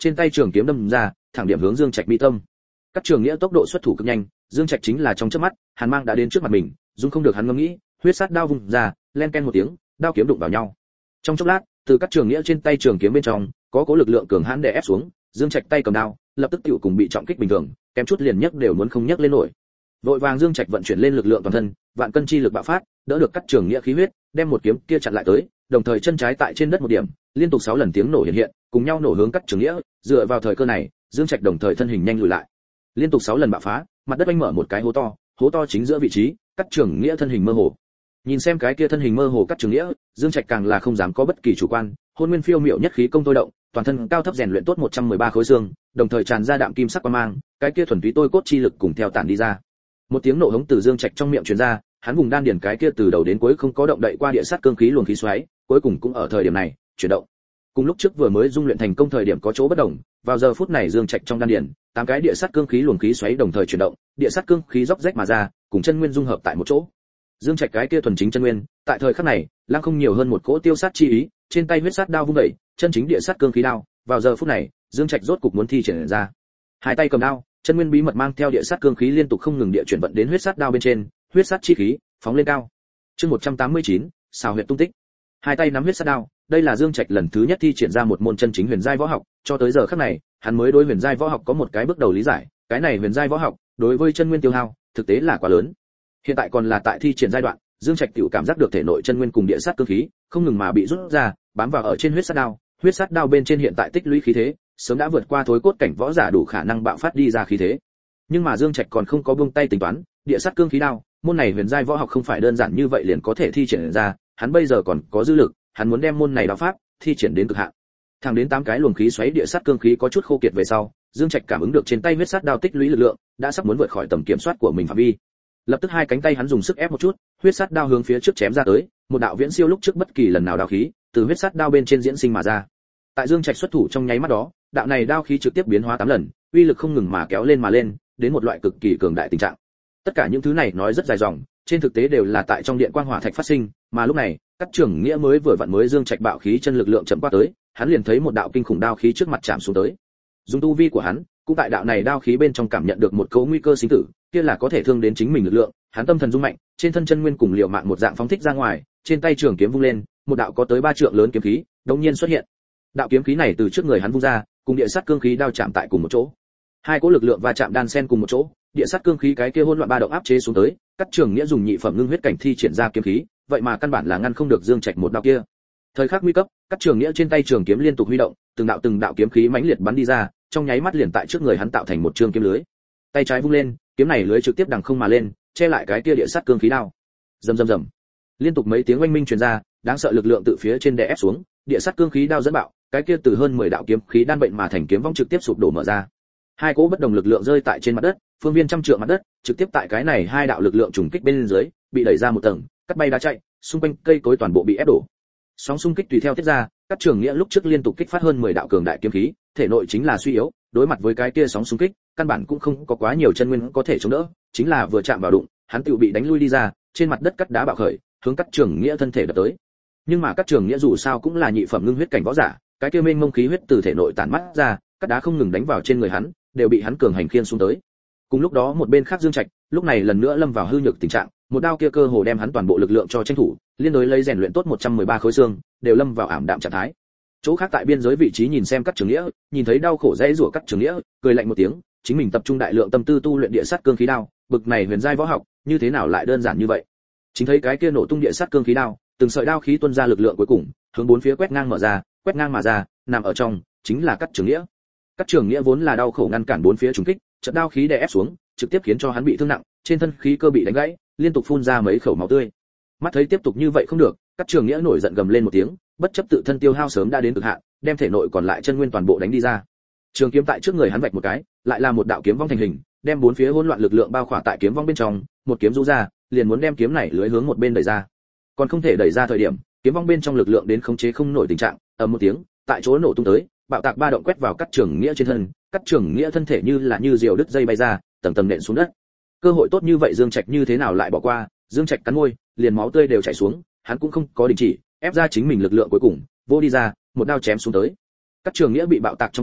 trên tay trường kiếm đâm ra, thẳng điểm hướng Dương Trạch mi tâm. Cắt Trường Nghĩa tốc độ xuất thủ cực nhanh, Dương Trạch chính là trong chớp mắt, hàn mang đã đến trước mặt mình, dung không được hắn ngẫm nghĩ, huyết sát đao vung ra, len ken một tiếng, đao kiếm đụng vào nhau. Trong chốc lát, từ Cắt Trường Nghĩa trên tay trường kiếm bên trong, có cố lực lượng cường hãn đè ép xuống, Dương Trạch tay cầm đao, lập tức tiểu cùng bị trọng kích bình thường, kém chút liền nhấc đều muốn không nhấc lên nổi. Vội vàng Dương Trạch vận chuyển lên lực lượng toàn thân, vạn cân chi lực bạo phát, đỡ được Cắt Trường Nghĩa khí huyết, đem một kiếm kia chặn lại tới, đồng thời chân trái tại trên đất một điểm, liên tục 6 lần tiếng nổ hiện hiện, cùng nhau nổ hướng Cắt Trường Nghĩa, dựa vào thời cơ này, Dương Trạch đồng thời thân hình nhanh lùi lại. Liên tục 6 lần bạo phá, mặt đất oanh mở một cái hố to chính giữa vị trí, Cắt Trường Nghĩa thân hình mơ hồ. Nhìn xem cái kia thân hình mơ hồ Cắt Trường Nghĩa, Dương Trạch càng là không dám có bất kỳ chủ quan, hôn nguyên phiêu miệu nhất khí công tôi động, toàn thân cao thấp rèn luyện tốt 113 khối xương, đồng thời tràn ra đạm kim sắc quang mang, cái kia thuần túy tôi cốt chi lực cùng theo tản đi ra. Một tiếng nổ hống từ Dương Trạch trong miệng truyền ra, hắn vùng đan điển cái kia từ đầu đến cuối không có động đậy qua địa sát cương khí luồng khí xoáy, cuối cùng cũng ở thời điểm này chuyển động. Cùng lúc trước vừa mới dung luyện thành công thời điểm có chỗ bất đồng, vào giờ phút này Dương Trạch trong đan điển, 8 cái địa sát cương khí luồng khí xoáy đồng thời chuyển động, địa sát cương khí róc rách mà ra, cùng chân nguyên dung hợp tại một chỗ. Dương Trạch cái kia thuần chính chân nguyên, tại thời khắc này, lăng không nhiều hơn một cỗ tiêu sát chi ý, trên tay huyết sát đao vung dậy, chân chính địa sát cương khí đao, vào giờ phút này, Dương Trạch rốt cục muốn thi triển ra. Hai tay cầm đao, chân nguyên bí mật mang theo địa sát cương khí liên tục không ngừng địa chuyển vận đến huyết sát đao bên trên, huyết sát chi khí phóng lên cao. Chương 189, xào huyệt tung tích. Hai tay nắm huyết sát đao, đây là Dương Trạch lần thứ nhất thi triển ra một môn chân chính huyền giai võ học, cho tới giờ khắc này, hắn mới đối huyền giai võ học có một cái bước đầu lý giải, cái này huyền giai võ học, đối với chân nguyên tiêu hao, thực tế là quá lớn. Hiện tại còn là tại thi triển giai đoạn, Dương Trạch tiểu cảm giác được thể nội chân nguyên cùng địa sát cương khí không ngừng mà bị rút ra, bám vào ở trên huyết sát đao bên trên hiện tại tích lũy khí thế, sớm đã vượt qua thối cốt cảnh võ giả đủ khả năng bạo phát đi ra khí thế. Nhưng mà Dương Trạch còn không có buông tay tính toán, địa sát cương khí đao, môn này huyền giai võ học không phải đơn giản như vậy liền có thể thi triển ra, hắn bây giờ còn có dư lực, hắn muốn đem môn này đao pháp thi triển đến cực hạn. Thẳng đến 8 cái luồng khí xoáy địa sát cương khí có chút khô kiệt về sau, Dương Trạch cảm ứng được trên tay huyết sát đao tích lũy lực lượng, đã sắp muốn vượt khỏi tầm kiểm soát của mình phạm vi. Lập tức hai cánh tay hắn dùng sức ép một chút, huyết sát đao hướng phía trước chém ra tới, một đạo viễn siêu lúc trước bất kỳ lần nào đao khí, từ huyết sát đao bên trên diễn sinh mà ra. Tại Dương Trạch xuất thủ trong nháy mắt đó, đạo này đao khí trực tiếp biến hóa 8 lần, uy lực không ngừng mà kéo lên mà lên, đến một loại cực kỳ cường đại tình trạng. Tất cả những thứ này nói rất dài dòng, trên thực tế đều là tại trong điện quang hỏa thạch phát sinh, mà lúc này, Cắt Trường Nghĩa mới vừa vặn mới Dương Trạch bạo khí chân lực lượng chậm qua tới, hắn liền thấy một đạo kinh khủng đao khí trước mặt chạm xuống tới. Dùng tu vi của hắn, cũng tại đạo này đao khí bên trong cảm nhận được một cấu nguy cơ sinh tử, kia là có thể thương đến chính mình lực lượng, hắn tâm thần rung mạnh, trên thân chân nguyên cùng liều mạng một dạng phóng thích ra ngoài, trên tay trường kiếm vung lên, một đạo có tới 3 trượng lớn kiếm khí, đột nhiên xuất hiện. Đạo kiếm khí này từ trước người hắn vung ra, cùng địa sát cương khí đao chạm tại cùng một chỗ. Hai cỗ lực lượng va chạm đan xen cùng một chỗ, địa sát cương khí cái kia hỗn loạn ba động áp chế xuống tới, Cắt Trường Nghĩa dùng nhị phẩm ngưng huyết cảnh thi triển ra kiếm khí, vậy mà căn bản là ngăn không được Dương Trạch một đao kia. Thời khắc nguy cấp, Cắt Trường Nghĩa trên tay trường kiếm liên tục huy động, từng đạo kiếm khí mãnh liệt bắn đi ra, trong nháy mắt liền tại trước người hắn tạo thành một trường kiếm lưới. Tay trái vung lên, kiếm này lưới trực tiếp đằng không mà lên, che lại cái kia địa sát cương khí đao. Rầm rầm rầm. Liên tục mấy tiếng oanh minh truyền ra, đáng sợ lực lượng từ phía trên đè ép xuống, địa sát cương khí đao dẫn bạo, cái kia từ hơn 10 đạo kiếm khí đan bệnh mà thành kiếm vong trực tiếp sụp đổ mở ra. Hai cỗ bất đồng lực lượng rơi tại trên mặt đất, phương viên trăm trượng mặt đất, trực tiếp tại cái này hai đạo lực lượng trùng kích bên dưới, bị đẩy ra một tầng, cắt bay đá chạy, xung quanh cây cối toàn bộ bị ép đổ. Sóng xung kích tùy theo tiết ra, Cắt Trường Nghĩa lúc trước liên tục kích phát hơn 10 đạo cường đại kiếm khí, thể nội chính là suy yếu, đối mặt với cái kia sóng xung kích, căn bản cũng không có quá nhiều chân nguyên có thể chống đỡ, chính là vừa chạm vào đụng, hắn tựu bị đánh lui đi ra, trên mặt đất cắt đá bạo khởi, hướng Cắt Trường Nghĩa thân thể đập tới. Nhưng mà Cắt Trường Nghĩa dù sao cũng là nhị phẩm ngưng huyết cảnh võ giả, cái kia mênh mông khí huyết từ thể nội tản mát ra, cắt đá không ngừng đánh vào trên người hắn, đều bị hắn cường hành khiên xuống tới. Cùng lúc đó một bên khác Dương Trạch, lúc này lần nữa lâm vào hư nhược tình trạng, một đao kia cơ hồ đem hắn toàn bộ lực lượng cho tranh thủ, liên đối lấy rèn luyện tốt 113 khối xương, đều lâm vào ảm đạm trạng thái. Chỗ khác tại biên giới vị trí nhìn xem Cắt Trường Nghĩa, nhìn thấy đau khổ dãy rủa Cắt Trường Nghĩa, cười lạnh một tiếng, chính mình tập trung đại lượng tâm tư tu luyện địa sát cương khí đao, bực này huyền giai võ học, như thế nào lại đơn giản như vậy? Chính thấy cái kia nổ tung địa sát cương khí đao, từng sợi đao khí tuôn ra lực lượng cuối cùng, hướng bốn phía quét ngang mở ra, quét ngang mà ra, nằm ở trong chính là Cắt Trường Nghĩa. Cắt Trường Nghĩa vốn là đau khổ ngăn cản bốn phía trùng kích, trận đao khí đè ép xuống, trực tiếp khiến cho hắn bị thương nặng, trên thân khí cơ bị đánh gãy, liên tục phun ra mấy khẩu máu tươi. Mắt thấy tiếp tục như vậy không được, Cắt Trường Nghĩa nổi giận gầm lên một tiếng, bất chấp tự thân tiêu hao sớm đã đến cực hạn, đem thể nội còn lại chân nguyên toàn bộ đánh đi ra. Trường kiếm tại trước người hắn vạch một cái, lại là một đạo kiếm vong thành hình, đem bốn phía hỗn loạn lực lượng bao khỏa tại kiếm vong bên trong, một kiếm rũ ra, liền muốn đem kiếm này lưới hướng một bên đẩy ra. Còn không thể đẩy ra thời điểm, kiếm vong bên trong lực lượng đến khống chế không nổi tình trạng, ầm một tiếng, tại chỗ nổ tung tới, bạo tạc ba động quét vào Cắt Trường Nghĩa trên thân, Cắt Trường Nghĩa thân thể như là như diều đứt dây bay ra, tầng tầng nện xuống đất. Cơ hội tốt như vậy Dương Trạch như thế nào lại bỏ qua? Dương Trạch cắn môi, liền máu tươi đều chảy xuống, hắn cũng không có đình chỉ, ép ra chính mình lực lượng cuối cùng, vô đi ra, một đao chém xuống tới. Cắt Trường Nghĩa bị bạo tạc trong quyển,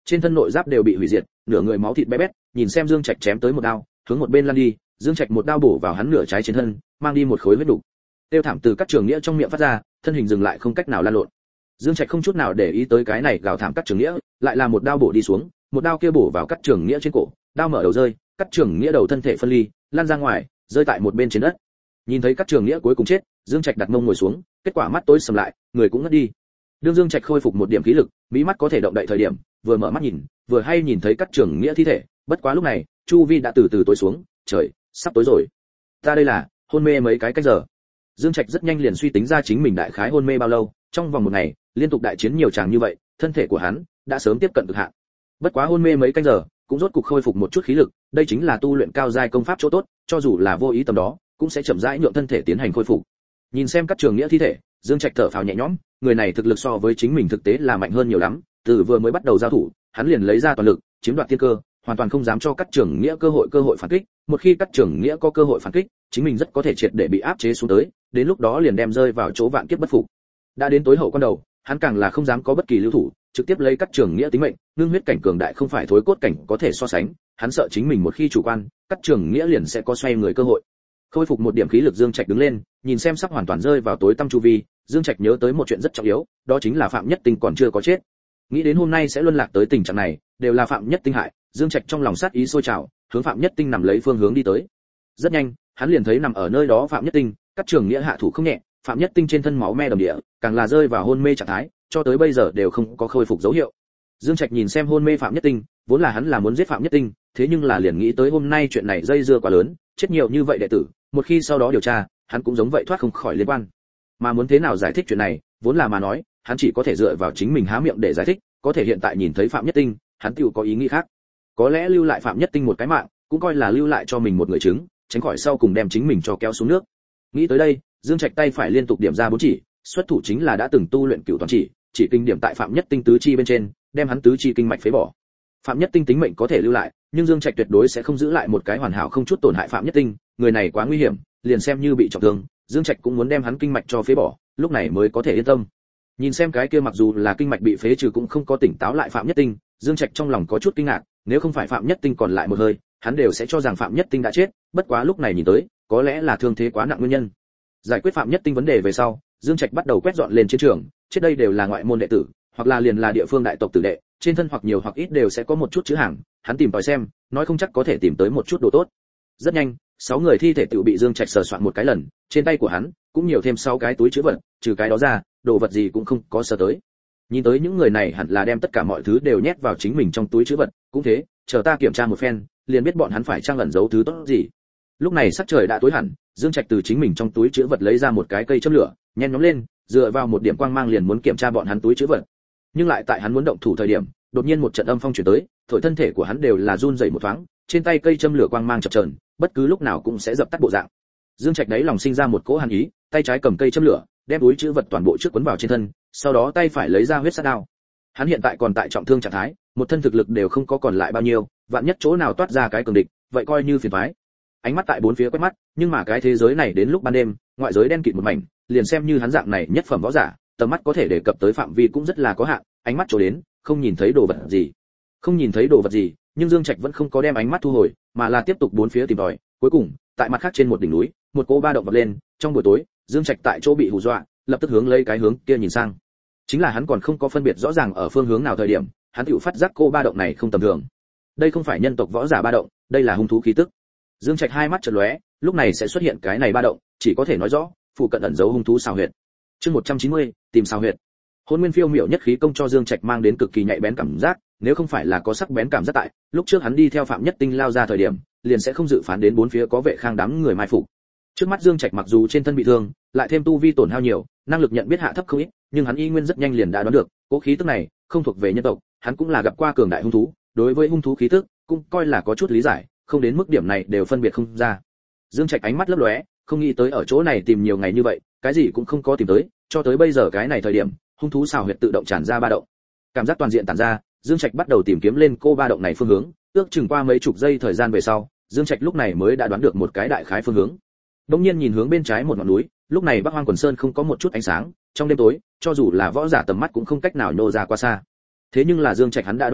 trên thân nội giáp đều bị hủy diệt, nửa người máu thịt bé bét, nhìn xem Dương Trạch chém tới một đao, hướng một bên lăn đi, Dương Trạch một đao bổ vào hắn nửa trái trên thân, mang đi một khối huyết đủ. Tiêu thảm từ các trường nghĩa trong miệng phát ra, thân hình dừng lại không cách nào lăn lộn. Dương Trạch không chút nào để ý tới cái này gào thảm các trường nghĩa, lại là một đao bổ đi xuống, một đao kia bổ vào các trường nghĩa trên cổ, đao mở đầu rơi, các trường nghĩa đầu thân thể phân ly, lăn ra ngoài, rơi tại một bên trên đất. Nhìn thấy các trường nghĩa cuối cùng chết, Dương Trạch đặt mông ngồi xuống, kết quả mắt tối sầm lại, người cũng ngất đi. Đương Dương Trạch khôi phục một điểm khí lực, mí mắt có thể động đậy thời điểm, vừa mở mắt nhìn, vừa hay nhìn thấy các trường nghĩa thi thể, bất quá lúc này, chu vi đã từ từ tối xuống, trời sắp tối rồi. Ta đây là hôn mê mấy cái cách giờ. Dương Trạch rất nhanh liền suy tính ra chính mình đại khái hôn mê bao lâu, trong vòng một ngày, liên tục đại chiến nhiều tràng như vậy, thân thể của hắn đã sớm tiếp cận cực hạn. Bất quá hôn mê mấy canh giờ, cũng rốt cục khôi phục một chút khí lực, đây chính là tu luyện cao giai công pháp chỗ tốt, cho dù là vô ý tầm đó, cũng sẽ chậm rãi nhượng thân thể tiến hành khôi phục. Nhìn xem các trường nghĩa thi thể, Dương Trạch thở phào nhẹ nhõm, người này thực lực so với chính mình thực tế là mạnh hơn nhiều lắm, từ vừa mới bắt đầu giao thủ, hắn liền lấy ra toàn lực, chiếm đoạt tiên cơ, hoàn toàn không dám cho các trường nghĩa cơ hội phản kích, một khi các trường nghĩa có cơ hội phản kích, chính mình rất có thể triệt để bị áp chế xuống tới, đến lúc đó liền đem rơi vào chỗ vạn kiếp bất phục. Đã đến tối hậu quan đầu, hắn càng là không dám có bất kỳ lưu thủ, trực tiếp lấy các trường nghĩa tính mệnh, ngưng huyết cảnh cường đại không phải thối cốt cảnh có thể so sánh, hắn sợ chính mình một khi chủ quan, các trường nghĩa liền sẽ có xoay người cơ hội. Khôi phục một điểm khí lực, Dương Trạch đứng lên, nhìn xem sắp hoàn toàn rơi vào tối tăm chu vi, Dương Trạch nhớ tới một chuyện rất trọng yếu, đó chính là Phạm Nhất Tinh còn chưa có chết. Nghĩ đến hôm nay sẽ luân lạc tới tình trạng này, đều là Phạm Nhất Tinh hại, Dương Trạch trong lòng sát ý sôi trào, hướng Phạm Nhất Tinh nằm lấy phương hướng đi tới. Rất nhanh, hắn liền thấy nằm ở nơi đó Phạm Nhất Tinh, các trường nghĩa hạ thủ không nhẹ, Phạm Nhất Tinh trên thân máu me đầm địa, càng là rơi vào hôn mê trạng thái, cho tới bây giờ đều không có khôi phục dấu hiệu. Dương Trạch nhìn xem hôn mê Phạm Nhất Tinh, vốn là hắn là muốn giết Phạm Nhất Tinh, thế nhưng là liền nghĩ tới hôm nay chuyện này dây dưa quá lớn, chết nhiều như vậy đệ tử, một khi sau đó điều tra, hắn cũng giống vậy thoát không khỏi liên quan. Mà muốn thế nào giải thích chuyện này, vốn là mà nói, hắn chỉ có thể dựa vào chính mình há miệng để giải thích, có thể hiện tại nhìn thấy Phạm Nhất Tinh, hắn tiểu có ý nghĩ khác. Có lẽ lưu lại Phạm Nhất Tinh một cái mạng, cũng coi là lưu lại cho mình một người chứng, tránh khỏi sau cùng đem chính mình cho kéo xuống nước. Nghĩ tới đây, Dương Trạch tay phải liên tục điểm ra bốn chỉ, xuất thủ chính là đã từng tu luyện cửu toàn chỉ kinh điểm tại Phạm Nhất Tinh tứ chi bên trên, đem hắn tứ chi kinh mạch phế bỏ. Phạm Nhất Tinh tính mệnh có thể lưu lại, nhưng Dương Trạch tuyệt đối sẽ không giữ lại một cái hoàn hảo không chút tổn hại Phạm Nhất Tinh, người này quá nguy hiểm, liền xem như bị trọng thương, Dương Trạch cũng muốn đem hắn kinh mạch cho phế bỏ, lúc này mới có thể yên tâm. Nhìn xem cái kia mặc dù là kinh mạch bị phế trừ cũng không có tỉnh táo lại Phạm Nhất Tinh, Dương Trạch trong lòng có chút kinh ngạc, nếu không phải Phạm Nhất Tinh còn lại một hơi, hắn đều sẽ cho rằng Phạm Nhất Tinh đã chết, bất quá lúc này nhìn tới, có lẽ là thương thế quá nặng nguyên nhân. Giải quyết Phạm Nhất Tinh vấn đề về sau, Dương Trạch bắt đầu quét dọn lên chiến trường, trước đây đều là ngoại môn đệ tử, hoặc là liền là địa phương đại tộc tử đệ, trên thân hoặc nhiều hoặc ít đều sẽ có một chút chữ hàng, hắn tìm tòi xem, nói không chắc có thể tìm tới một chút đồ tốt. Rất nhanh, 6 người thi thể tự bị Dương Trạch sờ soạn một cái lần, trên tay của hắn cũng nhiều thêm 6 cái túi trữ vật, trừ cái đó ra, đồ vật gì cũng không có sờ tới. Nhìn tới những người này hẳn là đem tất cả mọi thứ đều nhét vào chính mình trong túi trữ vật, cũng thế, chờ ta kiểm tra một phen, liền biết bọn hắn phải trang ẩn giấu thứ tốt gì. Lúc này sắc trời đã tối hẳn, Dương Trạch từ chính mình trong túi trữ vật lấy ra một cái cây châm lửa, nhen nhóm lên, dựa vào một điểm quang mang liền muốn kiểm tra bọn hắn túi trữ vật. Nhưng lại tại hắn muốn động thủ thời điểm, đột nhiên một trận âm phong truyền tới, thổi thân thể của hắn đều là run rẩy một thoáng, trên tay cây châm lửa quang mang chập chờn, bất cứ lúc nào cũng sẽ dập tắt bộ dạng. Dương Trạch đấy lòng sinh ra một cỗ hàn ý, tay trái cầm cây châm lửa, đem túi trữ vật toàn bộ trước quấn vào trên thân, sau đó tay phải lấy ra huyết sát đao. Hắn hiện tại còn tại trọng thương trạng thái, một thân thực lực đều không có còn lại bao nhiêu, vạn nhất chỗ nào toát ra cái cường địch, vậy coi như phiền toái. Ánh mắt tại bốn phía quét mắt, nhưng mà cái thế giới này đến lúc ban đêm, ngoại giới đen kịt một mảnh, liền xem như hắn dạng này nhất phẩm võ giả, tầm mắt có thể đề cập tới phạm vi cũng rất là có hạn, ánh mắt chỗ đến, không nhìn thấy đồ vật gì. Không nhìn thấy đồ vật gì, nhưng Dương Trạch vẫn không có đem ánh mắt thu hồi, mà là tiếp tục bốn phía tìm tòi, cuối cùng, tại mặt khác trên một đỉnh núi, một cỗ ba động vọt lên, trong buổi tối, Dương Trạch tại chỗ bị hù dọa, lập tức hướng lấy cái hướng kia nhìn sang. Chính là hắn còn không có phân biệt rõ ràng ở phương hướng nào thời điểm, hắn tự phát giác cô ba động này không tầm thường. Đây không phải nhân tộc võ giả ba động, đây là hung thú khí tức. Dương Trạch hai mắt chợt lóe, lúc này sẽ xuất hiện cái này ba động, chỉ có thể nói rõ, phụ cận ẩn giấu hung thú xào huyệt. Chương 190, tìm xào huyệt. Hôn nguyên phiêu miểu nhất khí công cho Dương Trạch mang đến cực kỳ nhạy bén cảm giác, nếu không phải là có sắc bén cảm giác tại, lúc trước hắn đi theo Phạm Nhất Tinh lao ra thời điểm, liền sẽ không dự phán đến bốn phía có vệ khang đám người mai phục. Trước mắt Dương Trạch mặc dù trên thân bị thương, lại thêm tu vi tổn hao nhiều, năng lực nhận biết hạ thấp không ít, nhưng hắn y nguyên rất nhanh liền đã đoán được, cố khí tức này không thuộc về nhân tộc, hắn cũng là gặp qua cường đại hung thú, đối với hung thú khí tức cũng coi là có chút lý giải, không đến mức điểm này đều phân biệt không ra. Dương Trạch ánh mắt lấp lóe, không nghĩ tới ở chỗ này tìm nhiều ngày như vậy, cái gì cũng không có tìm tới, cho tới bây giờ cái này thời điểm, hung thú xào huyệt tự động tràn ra ba động. Cảm giác toàn diện tản ra, Dương Trạch bắt đầu tìm kiếm lên cô ba động này phương hướng, ước chừng qua mấy chục giây thời gian về sau, Dương Trạch lúc này mới đã đoán được một cái đại khái phương hướng. Đống nhiên nhìn hướng bên trái một ngọn núi, lúc này Bắc Hoang Quần Sơn không có một chút ánh sáng, trong đêm tối, cho dù là võ giả tầm mắt cũng không cách nào nhô ra qua xa. Thế nhưng là Dương Trạch hắn đã đoán được,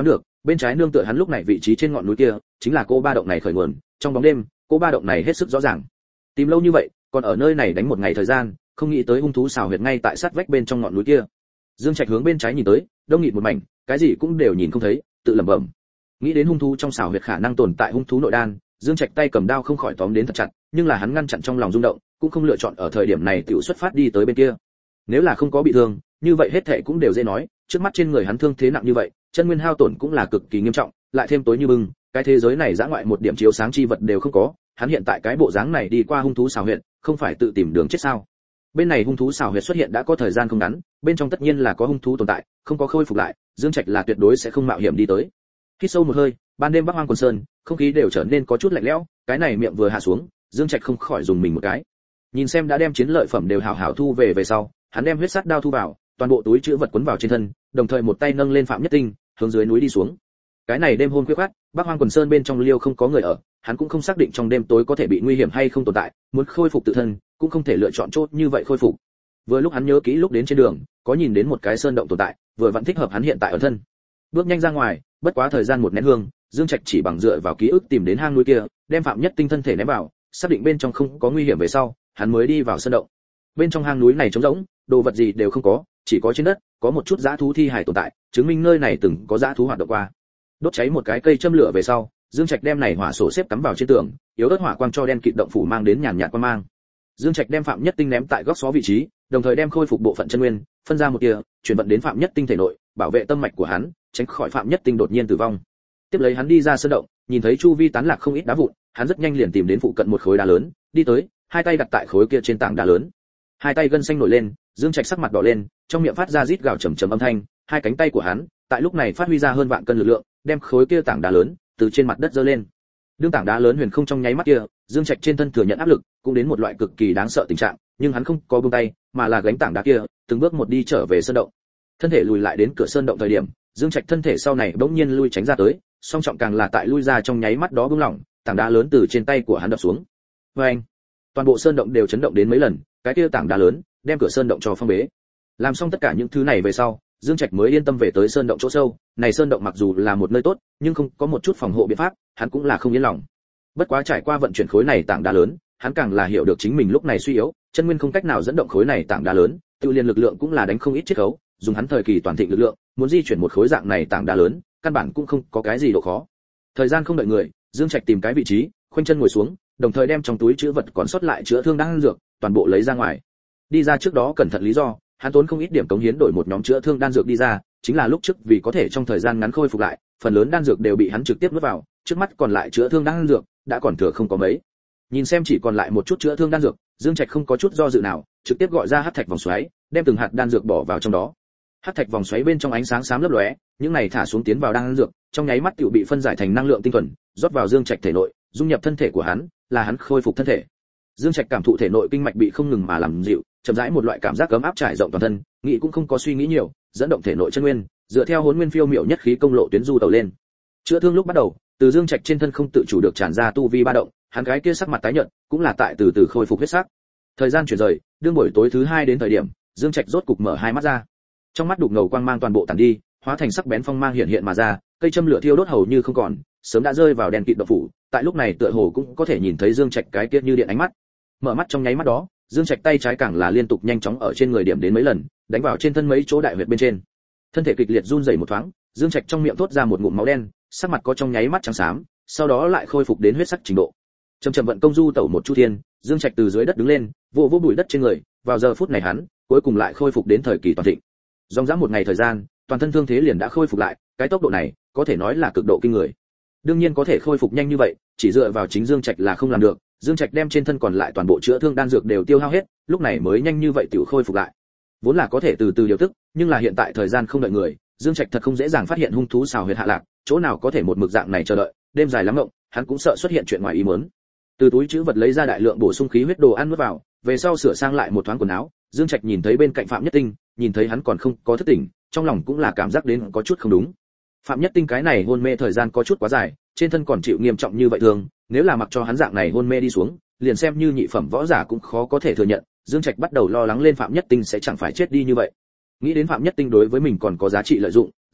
bên trái nương tựa hắn lúc này vị trí trên ngọn núi kia chính là cô ba động này khởi nguồn, trong bóng đêm cô ba động này hết sức rõ ràng. Tìm lâu như vậy còn ở nơi này đánh một ngày thời gian, không nghĩ tới hung thú xào huyệt ngay tại sát vách bên trong ngọn núi kia. Dương Trạch hướng bên trái nhìn tới, đông nghịt một mảnh, cái gì cũng đều nhìn không thấy, tự lẩm bẩm. Nghĩ đến hung thú trong xào huyệt khả năng tồn tại hung thú nội đan, Dương Trạch tay cầm đao không khỏi tóm đến thật chặt, nhưng là hắn ngăn chặn trong lòng rung động, cũng không lựa chọn ở thời điểm này tiểu xuất phát đi tới bên kia. Nếu là không có bị thương, như vậy hết thảy cũng đều dễ nói, trước mắt trên người hắn thương thế nặng như vậy, chân nguyên hao tổn cũng là cực kỳ nghiêm trọng, lại thêm tối như bừng, cái thế giới này dã ngoại một điểm chiếu sáng chi vật đều không có, hắn hiện tại cái bộ dáng này đi qua hung thú xào huyệt, không phải tự tìm đường chết sao? Bên này hung thú xào huyệt xuất hiện đã có thời gian không ngắn, bên trong tất nhiên là có hung thú tồn tại, không có khôi phục lại, Dương Trạch là tuyệt đối sẽ không mạo hiểm đi tới. Hít sâu một hơi, ban đêm Bắc Hoang Quần Sơn, không khí đều trở nên có chút lạnh lẽo, cái này miệng vừa hạ xuống, Dương Trạch không khỏi dùng mình một cái. Nhìn xem đã đem chiến lợi phẩm đều hảo hảo thu về sau, hắn đem huyết sắt đao thu vào, toàn bộ túi trữ vật quấn vào trên thân, đồng thời một tay nâng lên Phạm Nhất Tinh, hướng dưới núi đi xuống. Cái này đêm hôm khuya khoắt, Bắc Hoang Quần Sơn bên trong liêu không có người ở, hắn cũng không xác định trong đêm tối có thể bị nguy hiểm hay không tồn tại, muốn khôi phục tự thân, cũng không thể lựa chọn chốt như vậy khôi phục. Vừa lúc hắn nhớ kỹ lúc đến trên đường, có nhìn đến một cái sơn động tồn tại, vừa vẫn thích hợp hắn hiện tại ở thân. Bước nhanh ra ngoài, bất quá thời gian một nén hương, Dương Trạch chỉ bằng dựa vào ký ức tìm đến hang núi kia, đem Phạm Nhất Tinh thân thể ném vào, xác định bên trong không có nguy hiểm về sau, hắn mới đi vào sơn động. Bên trong hang núi này trống rỗng, đồ vật gì đều không có, chỉ có trên đất có một chút dã thú thi hài tồn tại, chứng minh nơi này từng có dã thú hoạt động qua. Đốt cháy một cái cây châm lửa về sau, Dương Trạch đem này hỏa sổ xếp cắm vào trên tường, yếu ớt hỏa quang cho đen kịt động phủ mang đến nhàn nhạt quang mang. Dương Trạch đem Phạm Nhất Tinh ném tại góc xó vị trí, đồng thời đem khôi phục bộ phận chân nguyên, phân ra một tia, chuyển vận đến Phạm Nhất Tinh thể nội, bảo vệ tâm mạch của hắn, tránh khỏi Phạm Nhất Tinh đột nhiên tử vong. Tiếp lấy hắn đi ra sơn động, nhìn thấy chu vi tán lạc không ít đá vụn, hắn rất nhanh liền tìm đến phụ cận một khối đá lớn, đi tới, hai tay đặt tại khối kia trên tảng đá lớn. Hai tay gân xanh nổi lên, Dương Trạch sắc mặt đỏ lên, trong miệng phát ra rít gào trầm trầm âm thanh, hai cánh tay của hắn, tại lúc này phát huy ra hơn vạn cân lực lượng, đem khối kia tảng đá lớn từ trên mặt đất giơ lên. Đương tảng đá lớn huyền không trong nháy mắt kia, Dương Trạch trên thân thừa nhận áp lực, cũng đến một loại cực kỳ đáng sợ tình trạng, nhưng hắn không có buông tay, mà là gánh tảng đá kia, từng bước một đi trở về sơn động. Thân thể lùi lại đến cửa sơn động thời điểm, Dương Trạch thân thể sau này bỗng nhiên lui tránh ra tới, song trọng càng là tại lui ra trong nháy mắt đó buông lỏng, tảng đá lớn từ trên tay của hắn đập xuống. Oeng! Toàn bộ sơn động đều chấn động đến mấy lần, cái kia tảng đá lớn đem cửa sơn động cho phong bế. Làm xong tất cả những thứ này về sau, Dương Trạch mới yên tâm về tới sơn động chỗ sâu. Này sơn động mặc dù là một nơi tốt, nhưng không có một chút phòng hộ biện pháp, hắn cũng là không yên lòng. Bất quá trải qua vận chuyển khối này tảng đá lớn, hắn càng là hiểu được chính mình lúc này suy yếu, chân nguyên không cách nào dẫn động khối này tảng đá lớn, tự liên lực lượng cũng là đánh không ít chiết khấu, dùng hắn thời kỳ toàn thịnh lực lượng, muốn di chuyển một khối dạng này tảng đá lớn, căn bản cũng không có cái gì độ khó. Thời gian không đợi người, Dương Trạch tìm cái vị trí, khoanh chân ngồi xuống, đồng thời đem trong túi chứa vật còn sót lại chữa thương đan dược, toàn bộ lấy ra ngoài. Đi ra trước đó cẩn thận lý do, hắn tốn không ít điểm cống hiến đổi một nhóm chữa thương đan dược đi ra, chính là lúc trước vì có thể trong thời gian ngắn khôi phục lại, phần lớn đan dược đều bị hắn trực tiếp nuốt vào, trước mắt còn lại chữa thương đan dược đã còn thừa không có mấy. Nhìn xem chỉ còn lại một chút chữa thương đan dược, Dương Trạch không có chút do dự nào, trực tiếp gọi ra hắc thạch vòng xoáy, đem từng hạt đan dược bỏ vào trong đó. Hắc thạch vòng xoáy bên trong ánh sáng xám lấp lóe, những này thả xuống tiến vào đan dược, trong nháy mắt tiểu bị phân giải thành năng lượng tinh thuần, rót vào Dương Trạch thể nội, dung nhập thân thể của hắn, là hắn khôi phục thân thể. Dương Trạch cảm thụ thể nội kinh mạch bị không ngừng mà làm dịu, chậm rãi một loại cảm giác ấm áp trải rộng toàn thân, nghĩ cũng không có suy nghĩ nhiều, dẫn động thể nội chân nguyên, dựa theo hồn nguyên phiêu miểu nhất khí công lộ tuyến du tàu lên. Chữa thương lúc bắt đầu, từ Dương Trạch trên thân không tự chủ được tràn ra tu vi ba động, hắn gái kia sắc mặt tái nhợt, cũng là tại từ từ khôi phục huyết sắc. Thời gian chuyển rời, đương buổi tối thứ hai đến thời điểm, Dương Trạch rốt cục mở hai mắt ra. Trong mắt đục ngầu quang mang toàn bộ tàn đi, hóa thành sắc bén phong mang hiện hiện mà ra, cây châm lửa thiêu đốt hầu như không còn, sớm đã rơi vào đèn kịt động phủ, tại lúc này tựa hồ cũng có thể nhìn thấy Dương Trạch cái kia như điện ánh mắt. Mở mắt trong nháy mắt đó, Dương Trạch tay trái càng là liên tục nhanh chóng ở trên người điểm đến mấy lần, đánh vào trên thân mấy chỗ đại huyệt bên trên. Thân thể kịch liệt run rẩy một thoáng, Dương Trạch trong miệng thốt ra một ngụm máu đen, sắc mặt có trong nháy mắt trắng xám, sau đó lại khôi phục đến huyết sắc trình độ. Chậm chậm vận công du tẩu một chu thiên, Dương Trạch từ dưới đất đứng lên, vỗ vỗ bụi đất trên người, vào giờ phút này hắn cuối cùng lại khôi phục đến thời kỳ toàn thịnh. Dòng dã một ngày thời gian, toàn thân thương thế liền đã khôi phục lại, cái tốc độ này có thể nói là cực độ kinh người. Đương nhiên có thể khôi phục nhanh như vậy, chỉ dựa vào chính Dương Trạch là không làm được. Dương Trạch đem trên thân còn lại toàn bộ chữa thương đan dược đều tiêu hao hết, lúc này mới nhanh như vậy tiểu khôi phục lại. Vốn là có thể từ từ điều tức, nhưng là hiện tại thời gian không đợi người, Dương Trạch thật không dễ dàng phát hiện hung thú xào huyệt hạ lạc, chỗ nào có thể một mực dạng này chờ đợi, đêm dài lắm ngộng, hắn cũng sợ xuất hiện chuyện ngoài ý muốn. Từ túi trữ vật lấy ra đại lượng bổ sung khí huyết đồ ăn nuốt vào, về sau sửa sang lại một thoáng quần áo, Dương Trạch nhìn thấy bên cạnh Phạm Nhất Tinh, nhìn thấy hắn còn không có thức tỉnh, trong lòng cũng là cảm giác đến có chút không đúng. Phạm Nhất Tinh cái này hôn mê thời gian có chút quá dài, trên thân còn chịu nghiêm trọng như vậy thường, nếu là mặc cho hắn dạng này hôn mê đi xuống, liền xem như nhị phẩm võ giả cũng khó có thể thừa nhận. Dương Trạch bắt đầu lo lắng lên Phạm Nhất Tinh sẽ chẳng phải chết đi như vậy. Nghĩ đến Phạm Nhất Tinh đối với mình còn có giá trị lợi dụng,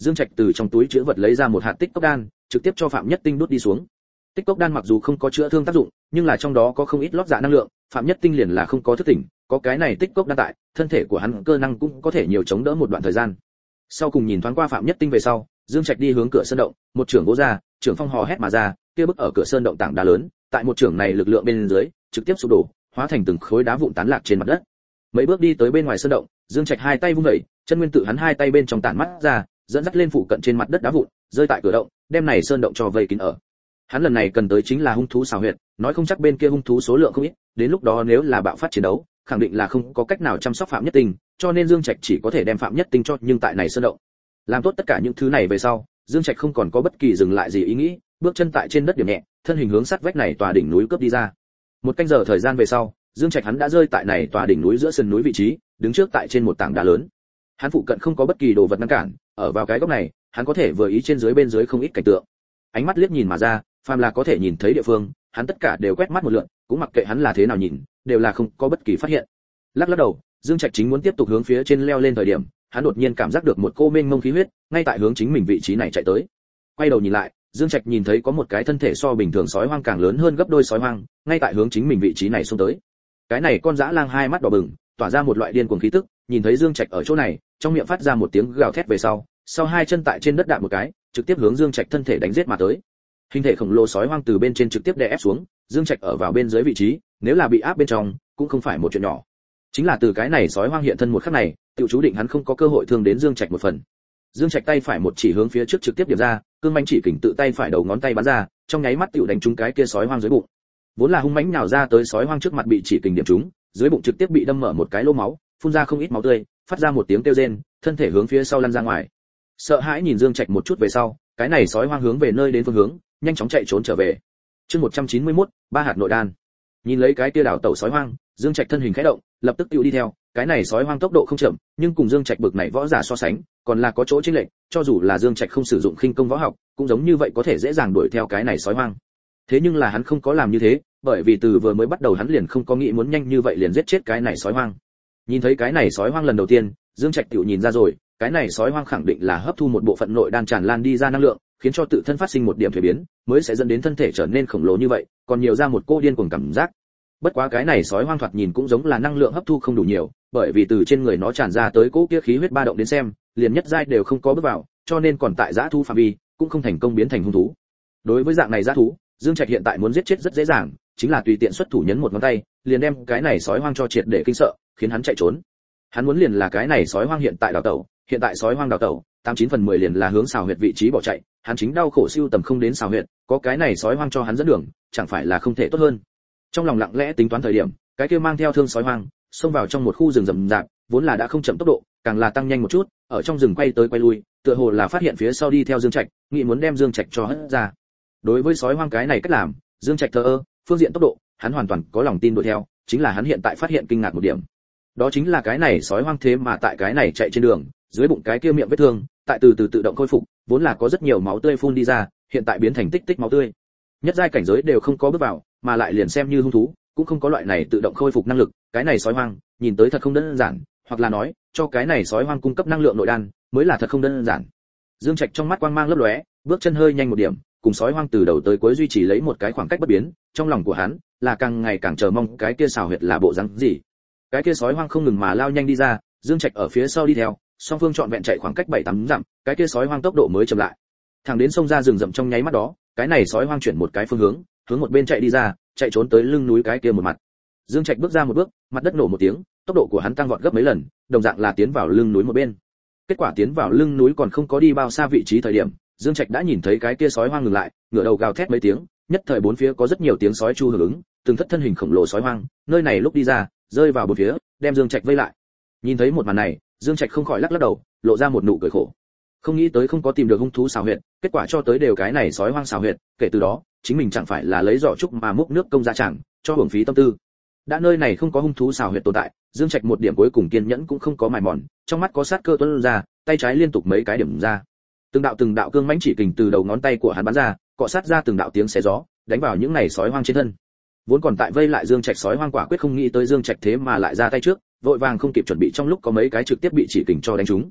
Dương Trạch từ trong túi chứa vật lấy ra một hạt tích cốc đan, trực tiếp cho Phạm Nhất Tinh đút đi xuống. Tích cốc đan mặc dù không có chữa thương tác dụng, nhưng là trong đó có không ít lót dạ năng lượng, Phạm Nhất Tinh liền là không có thức tỉnh, có cái này tích cốc đan tại, thân thể của hắn cơ năng cũng có thể nhiều chống đỡ một đoạn thời gian. Sau cùng nhìn thoáng qua Phạm Nhất Tinh về sau, Dương Trạch đi hướng cửa sơn động, một trưởng gỗ ra, trưởng phong hò hét mà ra, kia bức ở cửa sơn động tảng đá lớn, tại một trưởng này lực lượng bên dưới, trực tiếp sụp đổ, hóa thành từng khối đá vụn tán lạc trên mặt đất. Mấy bước đi tới bên ngoài sơn động, Dương Trạch hai tay vung dậy, chân nguyên tự hắn hai tay bên trong tản mắt ra, dẫn dắt lên phụ cận trên mặt đất đá vụn, rơi tại cửa động, đem này sơn động cho vây kín ở. Hắn lần này cần tới chính là hung thú xào huyệt, nói không chắc bên kia hung thú số lượng không ít, đến lúc đó nếu là bạo phát chiến đấu, khẳng định là không có cách nào chăm sóc Phạm Nhất Tinh, cho nên Dương Trạch chỉ có thể đem Phạm Nhất Tinh cho, nhưng tại này sơn động. Làm tốt tất cả những thứ này về sau, Dương Trạch không còn có bất kỳ dừng lại gì ý nghĩ, bước chân tại trên đất điểm nhẹ, thân hình hướng sát vách này tòa đỉnh núi cướp đi ra. Một canh giờ thời gian về sau, Dương Trạch hắn đã rơi tại này tòa đỉnh núi giữa sườn núi vị trí, đứng trước tại trên một tảng đá lớn. Hắn phụ cận không có bất kỳ đồ vật ngăn cản, ở vào cái góc này, hắn có thể vừa ý trên dưới bên dưới không ít cảnh tượng. Ánh mắt liếc nhìn mà ra, phàm là có thể nhìn thấy địa phương, hắn tất cả đều quét mắt một lượt, cũng mặc kệ hắn là thế nào nhìn, đều là không có bất kỳ phát hiện. Lắc đầu, Dương Trạch chính muốn tiếp tục hướng phía trên leo lên thời điểm, hắn đột nhiên cảm giác được một cô mênh mông khí huyết, ngay tại hướng chính mình vị trí này chạy tới. Quay đầu nhìn lại, Dương Trạch nhìn thấy có một cái thân thể so bình thường sói hoang càng lớn hơn gấp đôi sói hoang, ngay tại hướng chính mình vị trí này xông tới. Cái này con dã lang hai mắt đỏ bừng, tỏa ra một loại điên cuồng khí tức, nhìn thấy Dương Trạch ở chỗ này, trong miệng phát ra một tiếng gào thét về sau hai chân tại trên đất đạp một cái, trực tiếp hướng Dương Trạch thân thể đánh giết mà tới. Hình thể khổng lồ sói hoang từ bên trên trực tiếp đè ép xuống, Dương Trạch ở vào bên dưới vị trí, nếu là bị áp bên trong, cũng không phải một chuyện nhỏ. Chính là từ cái này sói hoang hiện thân một khắc này, tiểu chú định hắn không có cơ hội thương đến Dương Trạch một phần. Dương Trạch tay phải một chỉ hướng phía trước trực tiếp điểm ra, cương mãnh chỉ kình tự tay phải đầu ngón tay bắn ra, trong nháy mắt tiểu đánh trúng cái kia sói hoang dưới bụng. Vốn là hung mãnh nhào ra tới sói hoang trước mặt bị chỉ kình điểm trúng, dưới bụng trực tiếp bị đâm mở một cái lỗ máu, phun ra không ít máu tươi, phát ra một tiếng kêu rên, thân thể hướng phía sau lăn ra ngoài. Sợ hãi nhìn Dương Trạch một chút về sau, cái này sói hoang hướng về nơi đến phương hướng, nhanh chóng chạy trốn trở về. Chương 191, ba hạt nội đan. Nhìn lấy cái kia đảo tẩu sói hoang, Dương Trạch thân hình khẽ động, lập tức tiêu đi theo. Cái này sói hoang tốc độ không chậm, nhưng cùng Dương Trạch bực này võ giả so sánh, còn là có chỗ chênh lệch, cho dù là Dương Trạch không sử dụng khinh công võ học, cũng giống như vậy có thể dễ dàng đuổi theo cái này sói hoang. Thế nhưng là hắn không có làm như thế, bởi vì từ vừa mới bắt đầu hắn liền không có nghĩ muốn nhanh như vậy liền giết chết cái này sói hoang. Nhìn thấy cái này sói hoang lần đầu tiên, Dương Trạch tiểu nhìn ra rồi, cái này sói hoang khẳng định là hấp thu một bộ phận nội đan tràn lan đi ra năng lượng, khiến cho tự thân phát sinh một điểm thay biến, mới sẽ dẫn đến thân thể trở nên khổng lồ như vậy, còn nhiều ra một cô điên cuồng cảm giác. Bất quá cái này sói hoang thoạt nhìn cũng giống là năng lượng hấp thu không đủ nhiều, bởi vì từ trên người nó tràn ra tới cỗ kia khí huyết ba động đến xem, liền nhất giai đều không có bước vào, cho nên còn tại dã thú phạm vi, cũng không thành công biến thành hung thú. Đối với dạng này dã thú, Dương Trạch hiện tại muốn giết chết rất dễ dàng, chính là tùy tiện xuất thủ nhấn một ngón tay, liền đem cái này sói hoang cho triệt để kinh sợ, khiến hắn chạy trốn. Hắn muốn liền là cái này sói hoang hiện tại đào tẩu, hiện tại sói hoang đào tẩu, 89/10 liền là hướng xào huyệt vị trí bỏ chạy, hắn chính đau khổ siêu tầm không đến xào huyệt, có cái này sói hoang cho hắn dẫn đường, chẳng phải là không thể tốt hơn. Trong lòng lặng lẽ tính toán thời điểm, cái kia mang theo thương sói hoang, xông vào trong một khu rừng rậm rạp, vốn là đã không chậm tốc độ, càng là tăng nhanh một chút, ở trong rừng quay tới quay lui, tựa hồ là phát hiện phía sau đi theo Dương Trạch, nghĩ muốn đem Dương Trạch cho hất ra. Đối với sói hoang cái này cách làm, Dương Trạch thờ ơ, phương diện tốc độ, hắn hoàn toàn có lòng tin đuổi theo, chính là hắn hiện tại phát hiện kinh ngạc một điểm. Đó chính là cái này sói hoang thế mà tại cái này chạy trên đường, dưới bụng cái kia miệng vết thương, tại từ từ tự động khôi phục, vốn là có rất nhiều máu tươi phun đi ra, hiện tại biến thành tích tích máu tươi. Nhất giai cảnh giới đều không có bước vào, mà lại liền xem như hung thú, cũng không có loại này tự động khôi phục năng lực, cái này sói hoang, nhìn tới thật không đơn giản, hoặc là nói, cho cái này sói hoang cung cấp năng lượng nội đan, mới là thật không đơn giản. Dương Trạch trong mắt quang mang lấp lóe, bước chân hơi nhanh một điểm, cùng sói hoang từ đầu tới cuối duy trì lấy một cái khoảng cách bất biến, trong lòng của hắn là càng ngày càng chờ mong cái kia xào huyệt là bộ dáng gì. Cái kia sói hoang không ngừng mà lao nhanh đi ra, Dương Trạch ở phía sau đi theo, song phương chọn vẹn chạy khoảng cách 7-8 dặm, cái kia sói hoang tốc độ mới chậm lại. Thẳng đến sông ra rừng rậm trong nháy mắt đó, cái này sói hoang chuyển một cái phương hướng, hướng một bên chạy đi ra, chạy trốn tới lưng núi cái kia một mặt. Dương Trạch bước ra một bước, mặt đất nổ một tiếng, tốc độ của hắn tăng vọt gấp mấy lần, đồng dạng là tiến vào lưng núi một bên. Kết quả tiến vào lưng núi còn không có đi bao xa vị trí thời điểm, Dương Trạch đã nhìn thấy cái kia sói hoang ngừng lại, ngửa đầu gào thét mấy tiếng, nhất thời bốn phía có rất nhiều tiếng sói chu hưởng ứng, từng thất thân hình khổng lồ sói hoang, nơi này lúc đi ra, rơi vào bốn phía, đem Dương Trạch vây lại. Nhìn thấy một màn này, Dương Trạch không khỏi lắc lắc đầu, lộ ra một nụ cười khổ. Không nghĩ tới không có tìm được hung thú xào huyệt, kết quả cho tới đều cái này sói hoang xào huyệt, kể từ đó, chính mình chẳng phải là lấy giỏ trúc mà múc nước công ra chẳng, cho hưởng phí tâm tư. Đã nơi này không có hung thú xào huyệt tồn tại, Dương Trạch một điểm cuối cùng kiên nhẫn cũng không có mài mòn, trong mắt có sát cơ tuôn ra, tay trái liên tục mấy cái điểm ra. Từng đạo cương mãnh chỉ kình từ đầu ngón tay của hắn bắn ra, cọ sát ra từng đạo tiếng xé gió, đánh vào những này sói hoang trên thân. Vốn còn tại vây lại Dương Trạch sói hoang quả quyết không nghĩ tới Dương Trạch thế mà lại ra tay trước, vội vàng không kịp chuẩn bị trong lúc có mấy cái trực tiếp bị chỉ kình cho đánh trúng.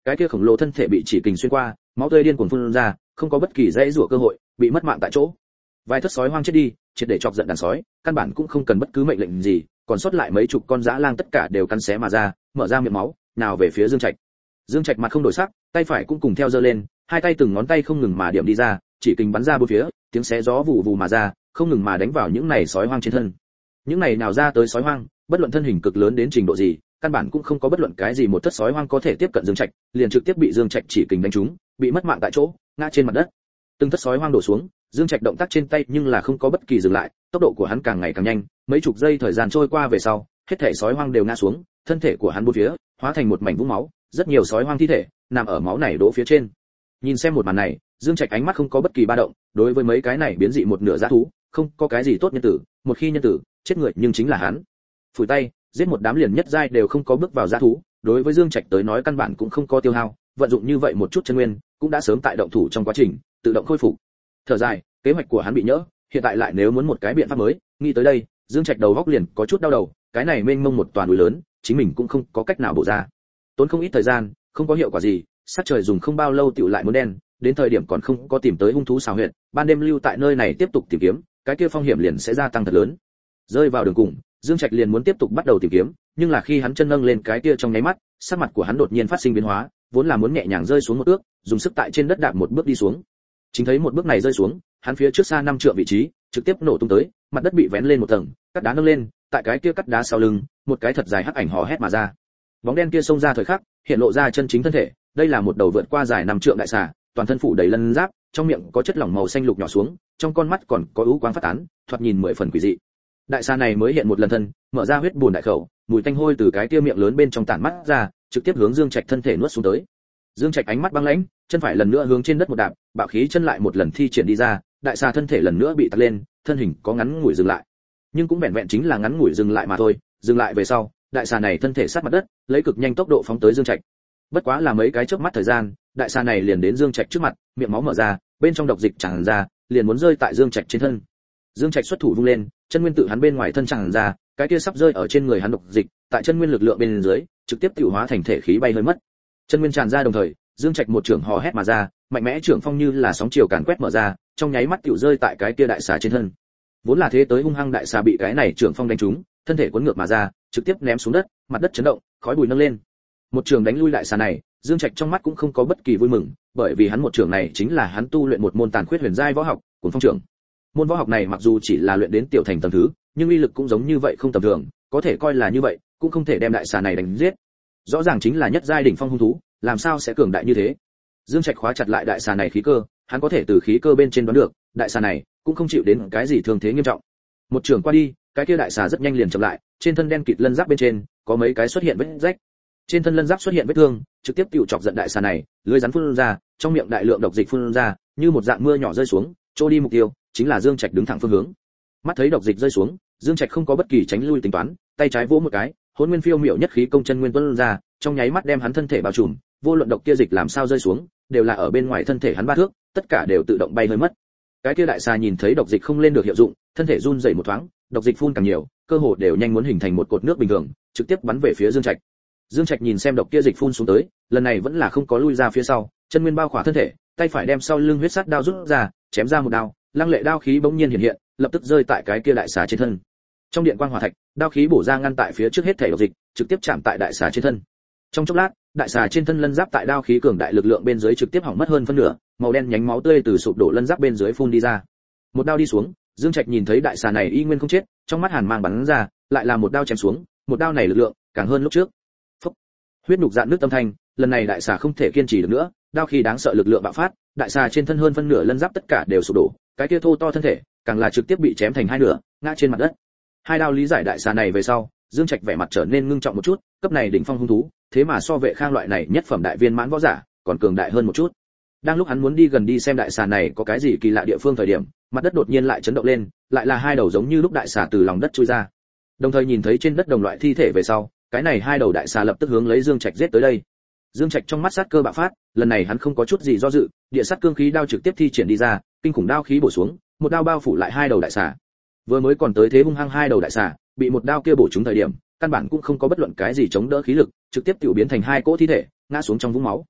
cái kia khổng lồ thân thể bị chỉ kình xuyên qua, máu tươi điên cuồng phun ra, không có bất kỳ dãy rủa cơ hội, bị mất mạng tại chỗ. Vài thất sói hoang chết đi, triệt để chọc giận đàn sói, căn bản cũng không cần bất cứ mệnh lệnh gì, còn sót lại mấy chục con dã lang tất cả đều cắn xé mà ra, mở ra miệng máu, nào về phía Dương Trạch. Dương Trạch mặt không đổi sắc, tay phải cũng cùng theo giơ lên, hai tay từng ngón tay không ngừng mà điểm đi ra, chỉ kình bắn ra bốn phía, tiếng xé gió vụ vụ mà ra, không ngừng mà đánh vào những này sói hoang trên thân. Những này nào ra tới sói hoang, bất luận thân hình cực lớn đến trình độ gì, căn bản cũng không có bất luận cái gì một thất sói hoang có thể tiếp cận Dương Trạch, liền trực tiếp bị Dương Trạch chỉ kình đánh trúng, bị mất mạng tại chỗ, ngã trên mặt đất. Từng thất sói hoang đổ xuống, Dương Trạch động tác trên tay nhưng là không có bất kỳ dừng lại, tốc độ của hắn càng ngày càng nhanh, mấy chục giây thời gian trôi qua về sau, hết thảy sói hoang đều ngã xuống, thân thể của hắn bốn phía hóa thành một mảnh vũng máu, rất nhiều sói hoang thi thể nằm ở máu này đổ phía trên. Nhìn xem một màn này, Dương Trạch ánh mắt không có bất kỳ ba động, đối với mấy cái này biến dị một nửa dã thú, không có cái gì tốt nhân tử, một khi nhân tử, chết người nhưng chính là hắn. Phủi tay, giết một đám liền nhất giai đều không có bước vào dã thú, đối với Dương Trạch tới nói căn bản cũng không có tiêu hao, vận dụng như vậy một chút chân nguyên, cũng đã sớm tại động thủ trong quá trình tự động khôi phục. Thở dài, kế hoạch của hắn bị nhỡ, hiện tại lại nếu muốn một cái biện pháp mới, nghĩ tới đây, Dương Trạch đầu góc liền có chút đau đầu, cái này mênh mông một toàn núi lớn, chính mình cũng không có cách nào bổ ra. Tốn không ít thời gian, không có hiệu quả gì, sát trời dùng không bao lâu tựu lại muốn đen, đến thời điểm còn không có tìm tới hung thú xào huyệt, ban đêm lưu tại nơi này tiếp tục tìm kiếm, cái kia phong hiểm liền sẽ gia tăng thật lớn. Rơi vào đường cùng, Dương Trạch liền muốn tiếp tục bắt đầu tìm kiếm, nhưng là khi hắn chân nâng lên cái kia trong nháy mắt, sắc mặt của hắn đột nhiên phát sinh biến hóa, vốn là muốn nhẹ nhàng rơi xuống một bước, dùng sức tại trên đất đạp một bước đi xuống. Chính thấy một bước này rơi xuống, hắn phía trước xa 5 trượng vị trí, trực tiếp nổ tung tới, mặt đất bị vén lên một tầng, cắt đá nâng lên, tại cái kia cắt đá sau lưng, một cái thật dài hắc ảnh hò hét mà ra. Bóng đen kia xông ra thời khắc, hiện lộ ra chân chính thân thể, đây là một đầu vượt qua dài 5 trượng đại xà, toàn thân phủ đầy lân giáp, trong miệng có chất lỏng màu xanh lục nhỏ xuống, trong con mắt còn có ưu quang phát tán, thoạt nhìn 10 phần quỷ dị. Đại xà này mới hiện một lần thân, mở ra huyết buồn đại khẩu, mùi tanh hôi từ cái kia miệng lớn bên trong tản mắt ra, trực tiếp hướng Dương Trạch thân thể nuốt xuống tới. Dương Trạch ánh mắt băng lãnh, chân phải lần nữa hướng trên đất một đạp, bạo khí chân lại một lần thi triển đi ra, đại xà thân thể lần nữa bị tạt lên, thân hình có ngắn ngủi dừng lại. Nhưng cũng vẹn vẹn chính là ngắn ngủi dừng lại mà thôi, dừng lại về sau, đại xà này thân thể sát mặt đất, lấy cực nhanh tốc độ phóng tới Dương Trạch. Bất quá là mấy cái chớp mắt thời gian, đại xà này liền đến Dương Trạch trước mặt, miệng máu mở ra, bên trong độc dịch tràn ra, liền muốn rơi tại Dương Trạch trên thân. Dương Trạch xuất thủ vung lên, chân nguyên tự hắn bên ngoài thân tràn ra, cái kia sắp rơi ở trên người hắn độc dịch, tại chân nguyên lực lượng bên dưới, trực tiếp tiêu hóa thành thể khí bay hơi mất. Chân nguyên tràn ra đồng thời, Dương Trạch một trường hò hét mà ra, mạnh mẽ trưởng phong như là sóng chiều càn quét mở ra, trong nháy mắt tiểu rơi tại cái kia đại xà trên thân. Vốn là thế tới hung hăng đại xà bị cái này trưởng phong đánh trúng, thân thể cuốn ngược mà ra, trực tiếp ném xuống đất, mặt đất chấn động, khói bụi nâng lên. Một trường đánh lui đại xà này, Dương Trạch trong mắt cũng không có bất kỳ vui mừng, bởi vì hắn một trường này chính là hắn tu luyện một môn tàn khuyết huyền giai võ học, Cuồng Phong trưởng. Môn võ học này mặc dù chỉ là luyện đến tiểu thành tầng thứ, nhưng uy lực cũng giống như vậy không tầm thường, có thể coi là như vậy, cũng không thể đem đại xà này đánh giết. Rõ ràng chính là nhất giai đỉnh phong hung thú, làm sao sẽ cường đại như thế? Dương Trạch khóa chặt lại đại xà này khí cơ, hắn có thể từ khí cơ bên trên đoán được, đại xà này cũng không chịu đến cái gì thương thế nghiêm trọng. Một trường qua đi, cái kia đại xà rất nhanh liền chậm lại, trên thân đen kịt lân giáp bên trên có mấy cái xuất hiện vết rách. Trên thân lân giáp xuất hiện vết thương, trực tiếp tiêu chọc giận đại xà này, lưỡi rắn phun ra, trong miệng đại lượng độc dịch phun ra, như một dạng mưa nhỏ rơi xuống, trôi đi mục tiêu chính là Dương Trạch đứng thẳng phương hướng. Mắt thấy độc dịch rơi xuống, Dương Trạch không có bất kỳ tránh lui tính toán, tay trái vỗ một cái, hỗn nguyên phiêu miểu nhất khí công chân nguyên tuôn ra, trong nháy mắt đem hắn thân thể bao trùm, vô luận độc kia dịch làm sao rơi xuống, đều là ở bên ngoài thân thể hắn 3 thước, tất cả đều tự động bay hơi mất. Cái kia đại xà nhìn thấy độc dịch không lên được hiệu dụng, thân thể run rẩy một thoáng, độc dịch phun càng nhiều, cơ hồ đều nhanh muốn hình thành một cột nước bình thường, trực tiếp bắn về phía Dương Trạch. Dương Trạch nhìn xem độc kia dịch phun xuống tới, lần này vẫn là không có lui ra phía sau, chân nguyên bao khỏa thân thể, tay phải đem sau lưng huyết sát đao rút ra, chém ra một đao, lăng lệ đao khí bỗng nhiên hiện hiện, lập tức rơi tại cái kia đại xà trên thân. Trong điện quang hỏa thạch, đao khí bổ ra ngăn tại phía trước hết thể độc dịch, trực tiếp chạm tại đại xà trên thân. Trong chốc lát, đại xà trên thân lân giáp tại đao khí cường đại lực lượng bên dưới trực tiếp hỏng mất hơn phân nửa, màu đen nhánh máu tươi từ sụp đổ lân giáp bên dưới phun đi ra. Một đao đi xuống, Dương Trạch nhìn thấy đại xà này y nguyên không chết, trong mắt hàn mang bắn ra, lại là một đao chém xuống, một đao này lực lượng càng hơn lúc trước. Phốc. Huyết nục dạn nước âm thanh, lần này đại xà không thể kiên trì được nữa, đao khí đáng sợ lực lượng bạo phát, đại xà trên thân hơn phân nửa lân giáp tất cả đều sụp đổ, cái kia thô to thân thể càng là trực tiếp bị chém thành hai nửa, ngã trên mặt đất. Hai đao lý giải đại xà này về sau, Dương Trạch vẻ mặt trở nên ngưng trọng một chút, cấp này đỉnh phong hung thú, thế mà so Vệ Khang loại này nhất phẩm đại viên mãn võ giả, còn cường đại hơn một chút. Đang lúc hắn muốn đi gần đi xem đại xà này có cái gì kỳ lạ địa phương thời điểm, mặt đất đột nhiên lại chấn động lên, lại là hai đầu giống như lúc đại xà từ lòng đất chui ra. Đồng thời nhìn thấy trên đất đồng loại thi thể về sau, cái này hai đầu đại xà lập tức hướng lấy Dương Trạch giết tới đây. Dương Trạch trong mắt sát cơ bạo phát, lần này hắn không có chút gì do dự, địa sát cương khí đao trực tiếp thi triển đi ra, kinh khủng đao khí bổ xuống, một đao bao phủ lại hai đầu đại xà. Vừa mới còn tới thế hung hăng hai đầu đại xà, bị một đao kia bổ trúng thời điểm, căn bản cũng không có bất luận cái gì chống đỡ khí lực, trực tiếp tiểu biến thành hai cỗ thi thể, ngã xuống trong vũng máu.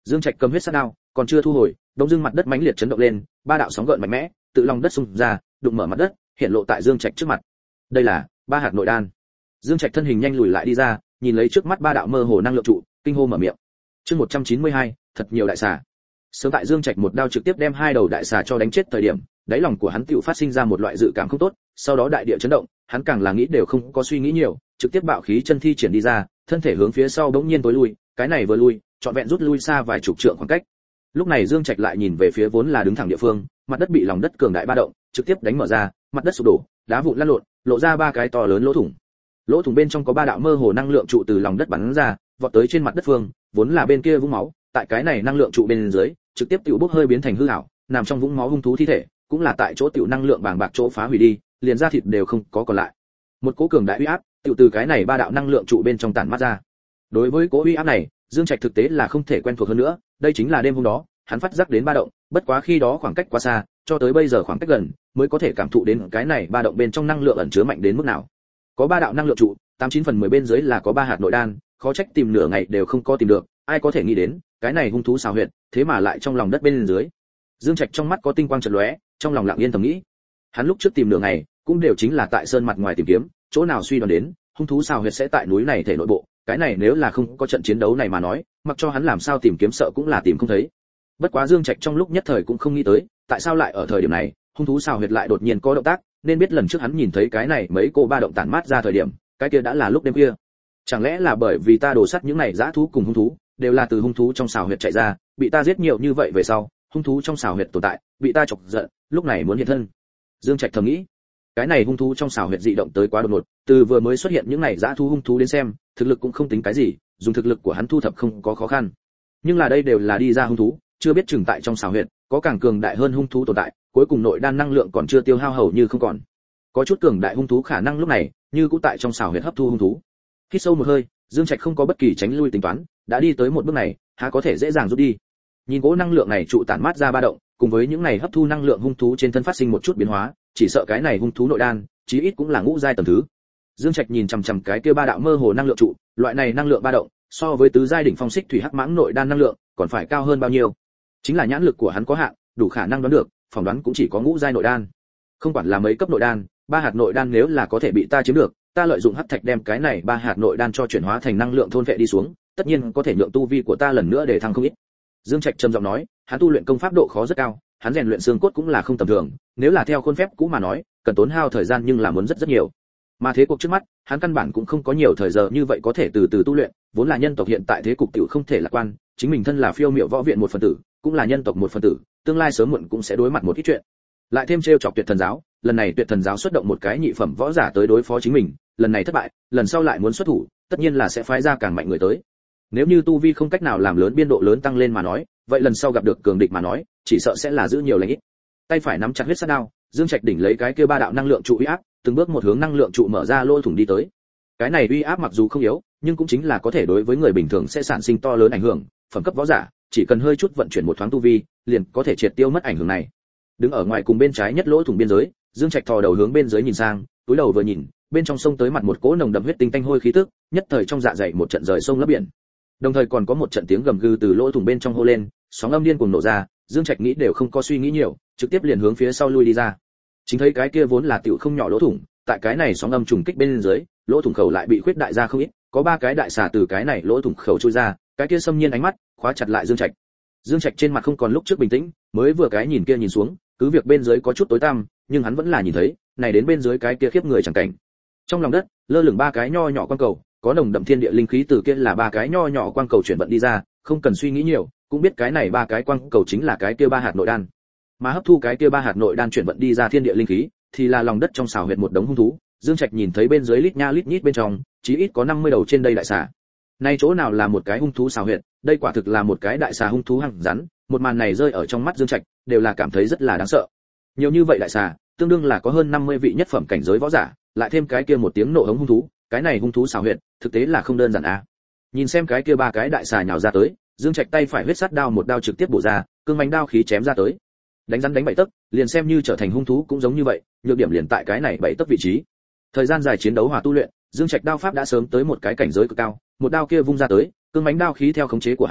Dương Trạch cầm huyết sát đao, còn chưa thu hồi, đông dưng mặt đất mãnh liệt chấn động lên, ba đạo sóng gợn mạnh mẽ, tự lòng đất xung ra, đụng mở mặt đất, hiện lộ tại Dương Trạch trước mặt. Đây là ba hạt nội đan. Dương Trạch thân hình nhanh lùi lại đi ra, nhìn lấy trước mắt ba đạo mơ hồ năng lượng trụ, kinh hô mở miệng. Chương 192, thật nhiều đại xà. Sớm tại Dương Trạch một đao trực tiếp đem hai đầu đại xà cho đánh chết thời điểm, đáy lòng của hắn tựu phát sinh ra một loại dự cảm không tốt, sau đó đại địa chấn động, hắn càng là nghĩ đều không có suy nghĩ nhiều, trực tiếp bạo khí chân thi triển đi ra, thân thể hướng phía sau bỗng nhiên tối lui, cái này vừa lui, trọn vẹn rút lui xa vài chục trượng khoảng cách. Lúc này Dương Trạch lại nhìn về phía vốn là đứng thẳng địa phương, mặt đất bị lòng đất cường đại ba động, trực tiếp đánh mở ra, mặt đất sụp đổ, đá vụn lăn lộn, lộ ra ba cái to lớn lỗ thủng. Lỗ thủng bên trong có ba đạo mơ hồ năng lượng trụ từ lòng đất bắn ra, vọt tới trên mặt đất phương, vốn là bên kia vũng máu, tại cái này năng lượng trụ bên dưới, trực tiếp tiểu bốc hơi biến thành hư ảo, nằm trong vũng máu hung thú thi thể, cũng là tại chỗ tiểu năng lượng bàng bạc chỗ phá hủy đi, liền da thịt đều không có còn lại. Một cỗ cường đại uy áp, tiểu từ cái này ba đạo năng lượng trụ bên trong tản mát ra. Đối với cỗ uy áp này, Dương Trạch thực tế là không thể quen thuộc hơn nữa, đây chính là đêm hôm đó, hắn phát giác đến ba động, bất quá khi đó khoảng cách quá xa, cho tới bây giờ khoảng cách gần, mới có thể cảm thụ đến cái này ba động bên trong năng lượng ẩn chứa mạnh đến mức nào. Có ba đạo năng lượng trụ, 89/10 bên dưới là có ba hạt nội đan, khó trách tìm nửa ngày đều không có tìm được, ai có thể nghĩ đến, cái này hung thú xào huyệt, thế mà lại trong lòng đất bên dưới. Dương Trạch trong mắt có tinh quang chợt lóe, trong lòng lặng yên thầm nghĩ. Hắn lúc trước tìm nửa ngày, cũng đều chính là tại sơn mặt ngoài tìm kiếm, chỗ nào suy đoán đến, hung thú xào huyệt sẽ tại núi này thể nội bộ, cái này nếu là không có trận chiến đấu này mà nói, mặc cho hắn làm sao tìm kiếm sợ cũng là tìm không thấy. Bất quá Dương Trạch trong lúc nhất thời cũng không nghĩ tới, tại sao lại ở thời điểm này, hung thú xào huyệt lại đột nhiên có động tác, nên biết lần trước hắn nhìn thấy cái này mấy cô ba động tản mát ra thời điểm, cái kia đã là lúc đêm khuya. Chẳng lẽ là bởi vì ta đổ sắt những này dã thú cùng hung thú, đều là từ hung thú trong xào huyệt chạy ra, bị ta giết nhiều như vậy về sau, hung thú trong xào huyệt tồn tại, bị ta chọc giận, lúc này muốn hiện thân. Dương Trạch thầm nghĩ, cái này hung thú trong xào huyệt dị động tới quá đột ngột, từ vừa mới xuất hiện những này dã thú hung thú đến xem, thực lực cũng không tính cái gì, dùng thực lực của hắn thu thập không có khó khăn. Nhưng là đây đều là đi ra hung thú, chưa biết chừng tại trong xào huyệt có càng cường đại hơn hung thú tồn tại, cuối cùng nội đan năng lượng còn chưa tiêu hao hầu như không còn. Có chút cường đại hung thú khả năng lúc này như cũng tại trong xào huyệt hấp thu hung thú. Hít sâu một hơi, Dương Trạch không có bất kỳ tránh lui tính toán, đã đi tới một bước này, há có thể dễ dàng rút đi. Nhìn cỗ năng lượng này trụ tản mát ra ba động, cùng với những này hấp thu năng lượng hung thú trên thân phát sinh một chút biến hóa, chỉ sợ cái này hung thú nội đan, chí ít cũng là ngũ giai tầng thứ. Dương Trạch nhìn chằm chằm cái kia ba đạo mơ hồ năng lượng trụ, loại này năng lượng ba động, so với tứ giai đỉnh phong xích thủy hắc mãng nội đan năng lượng, còn phải cao hơn bao nhiêu? Chính là nhãn lực của hắn có hạn, đủ khả năng đoán được, phỏng đoán cũng chỉ có ngũ giai nội đan. Không quản là mấy cấp nội đan, ba hạt nội đan nếu là có thể bị ta chiếm được, ta lợi dụng hắc thạch đem cái này ba hạt nội đan cho chuyển hóa thành năng lượng thôn vệ đi xuống, tất nhiên có thể nhượng tu vi của ta lần nữa để thăng không ít. Dương Trạch trầm giọng nói, hắn tu luyện công pháp độ khó rất cao, hắn rèn luyện xương cốt cũng là không tầm thường, nếu là theo khuôn phép cũ mà nói, cần tốn hao thời gian nhưng là muốn rất rất nhiều. Mà thế cuộc trước mắt, hắn căn bản cũng không có nhiều thời giờ như vậy có thể từ từ tu luyện, vốn là nhân tộc hiện tại thế cục tiểu không thể lạc quan, chính mình thân là phiêu miệu võ viện một phần tử, cũng là nhân tộc một phần tử, tương lai sớm muộn cũng sẽ đối mặt một ít chuyện. Lại thêm trêu chọc Tuyệt Thần giáo, lần này Tuyệt Thần giáo xuất động một cái nhị phẩm võ giả tới đối phó chính mình, lần này thất bại, lần sau lại muốn xuất thủ, tất nhiên là sẽ phái ra càng mạnh người tới. Nếu như tu vi không cách nào làm lớn biên độ lớn tăng lên mà nói, vậy lần sau gặp được cường địch mà nói, chỉ sợ sẽ là giữ nhiều lành ít. Tay phải nắm chặt huyết sát đao, Dương Trạch đỉnh lấy cái kia ba đạo năng lượng trụ uy áp, từng bước một hướng năng lượng trụ mở ra lỗ thủng đi tới. Cái này uy áp mặc dù không yếu, nhưng cũng chính là có thể đối với người bình thường sẽ sản sinh to lớn ảnh hưởng, phẩm cấp võ giả, chỉ cần hơi chút vận chuyển một thoáng tu vi, liền có thể triệt tiêu mất ảnh hưởng này. Đứng ở ngoài cùng bên trái nhất lỗ thủng biên giới, Dương Trạch thò đầu hướng bên dưới nhìn sang, túi đầu vừa nhìn, bên trong sông tới mặt một cỗ nồng đậm huyết tinh tanh hôi khí tức, nhất thời trong dạ dày một trận rời sông lấp biển. Đồng thời còn có một trận tiếng gầm gừ từ lỗ thủng bên trong hô lên, sóng âm điên cuồng nổ ra, Dương Trạch nghĩ đều không có suy nghĩ nhiều, trực tiếp liền hướng phía sau lui đi ra. Chính thấy cái kia vốn là tiểu không nhỏ lỗ thủng, tại cái này sóng âm trùng kích bên dưới, lỗ thủng khẩu lại bị khuyết đại ra không ít, có ba cái đại xà từ cái này lỗ thủng khẩu chui ra, cái kia xâm nhiên ánh mắt khóa chặt lại Dương Trạch. Dương Trạch trên mặt không còn lúc trước bình tĩnh, mới vừa cái nhìn kia nhìn xuống, cứ việc bên dưới có chút tối tăm, nhưng hắn vẫn là nhìn thấy, này đến bên dưới cái kia khiếp người chẳng cảnh. Trong lòng đất, lơ lửng ba cái nho nhỏ quang cầu, có nồng đậm thiên địa linh khí từ kia là ba cái nho nhỏ quang cầu chuyển vận đi ra, không cần suy nghĩ nhiều, cũng biết cái này ba cái quang cầu chính là cái kia ba hạt nội đan. Mà hấp thu cái kia ba hạt nội đan chuyển vận đi ra thiên địa linh khí, thì là lòng đất trong xào huyệt một đống hung thú. Dương Trạch nhìn thấy bên dưới lít nha lít nhít bên trong, chí ít có 50 đầu trên đây đại xà. Nay chỗ nào là một cái hung thú xào huyệt, đây quả thực là một cái đại xà hung thú hằng rắn, một màn này rơi ở trong mắt Dương Trạch, đều là cảm thấy rất là đáng sợ. Nhiều như vậy đại xà, tương đương là có hơn 50 vị nhất phẩm cảnh giới võ giả, lại thêm cái kia một tiếng nộ hống hung thú, cái này hung thú xào huyệt, thực tế là không đơn giản a. Nhìn xem cái kia ba cái đại xà nhào ra tới, Dương Trạch tay phải huyết sát đao một đao trực tiếp bổ ra, cương mãnh đao khí chém ra tới. Đánh rắn đánh bậy tấc, liền xem như trở thành hung thú cũng giống như vậy, nhược điểm liền tại cái này bậy tấc vị trí. Thời gian dài chiến đấu hòa tu luyện, Dương Trạch đao pháp đã sớm tới một cái cảnh giới cực cao, một đao kia vung ra tới, cương mãnh đao khí theo khống chế của hắn,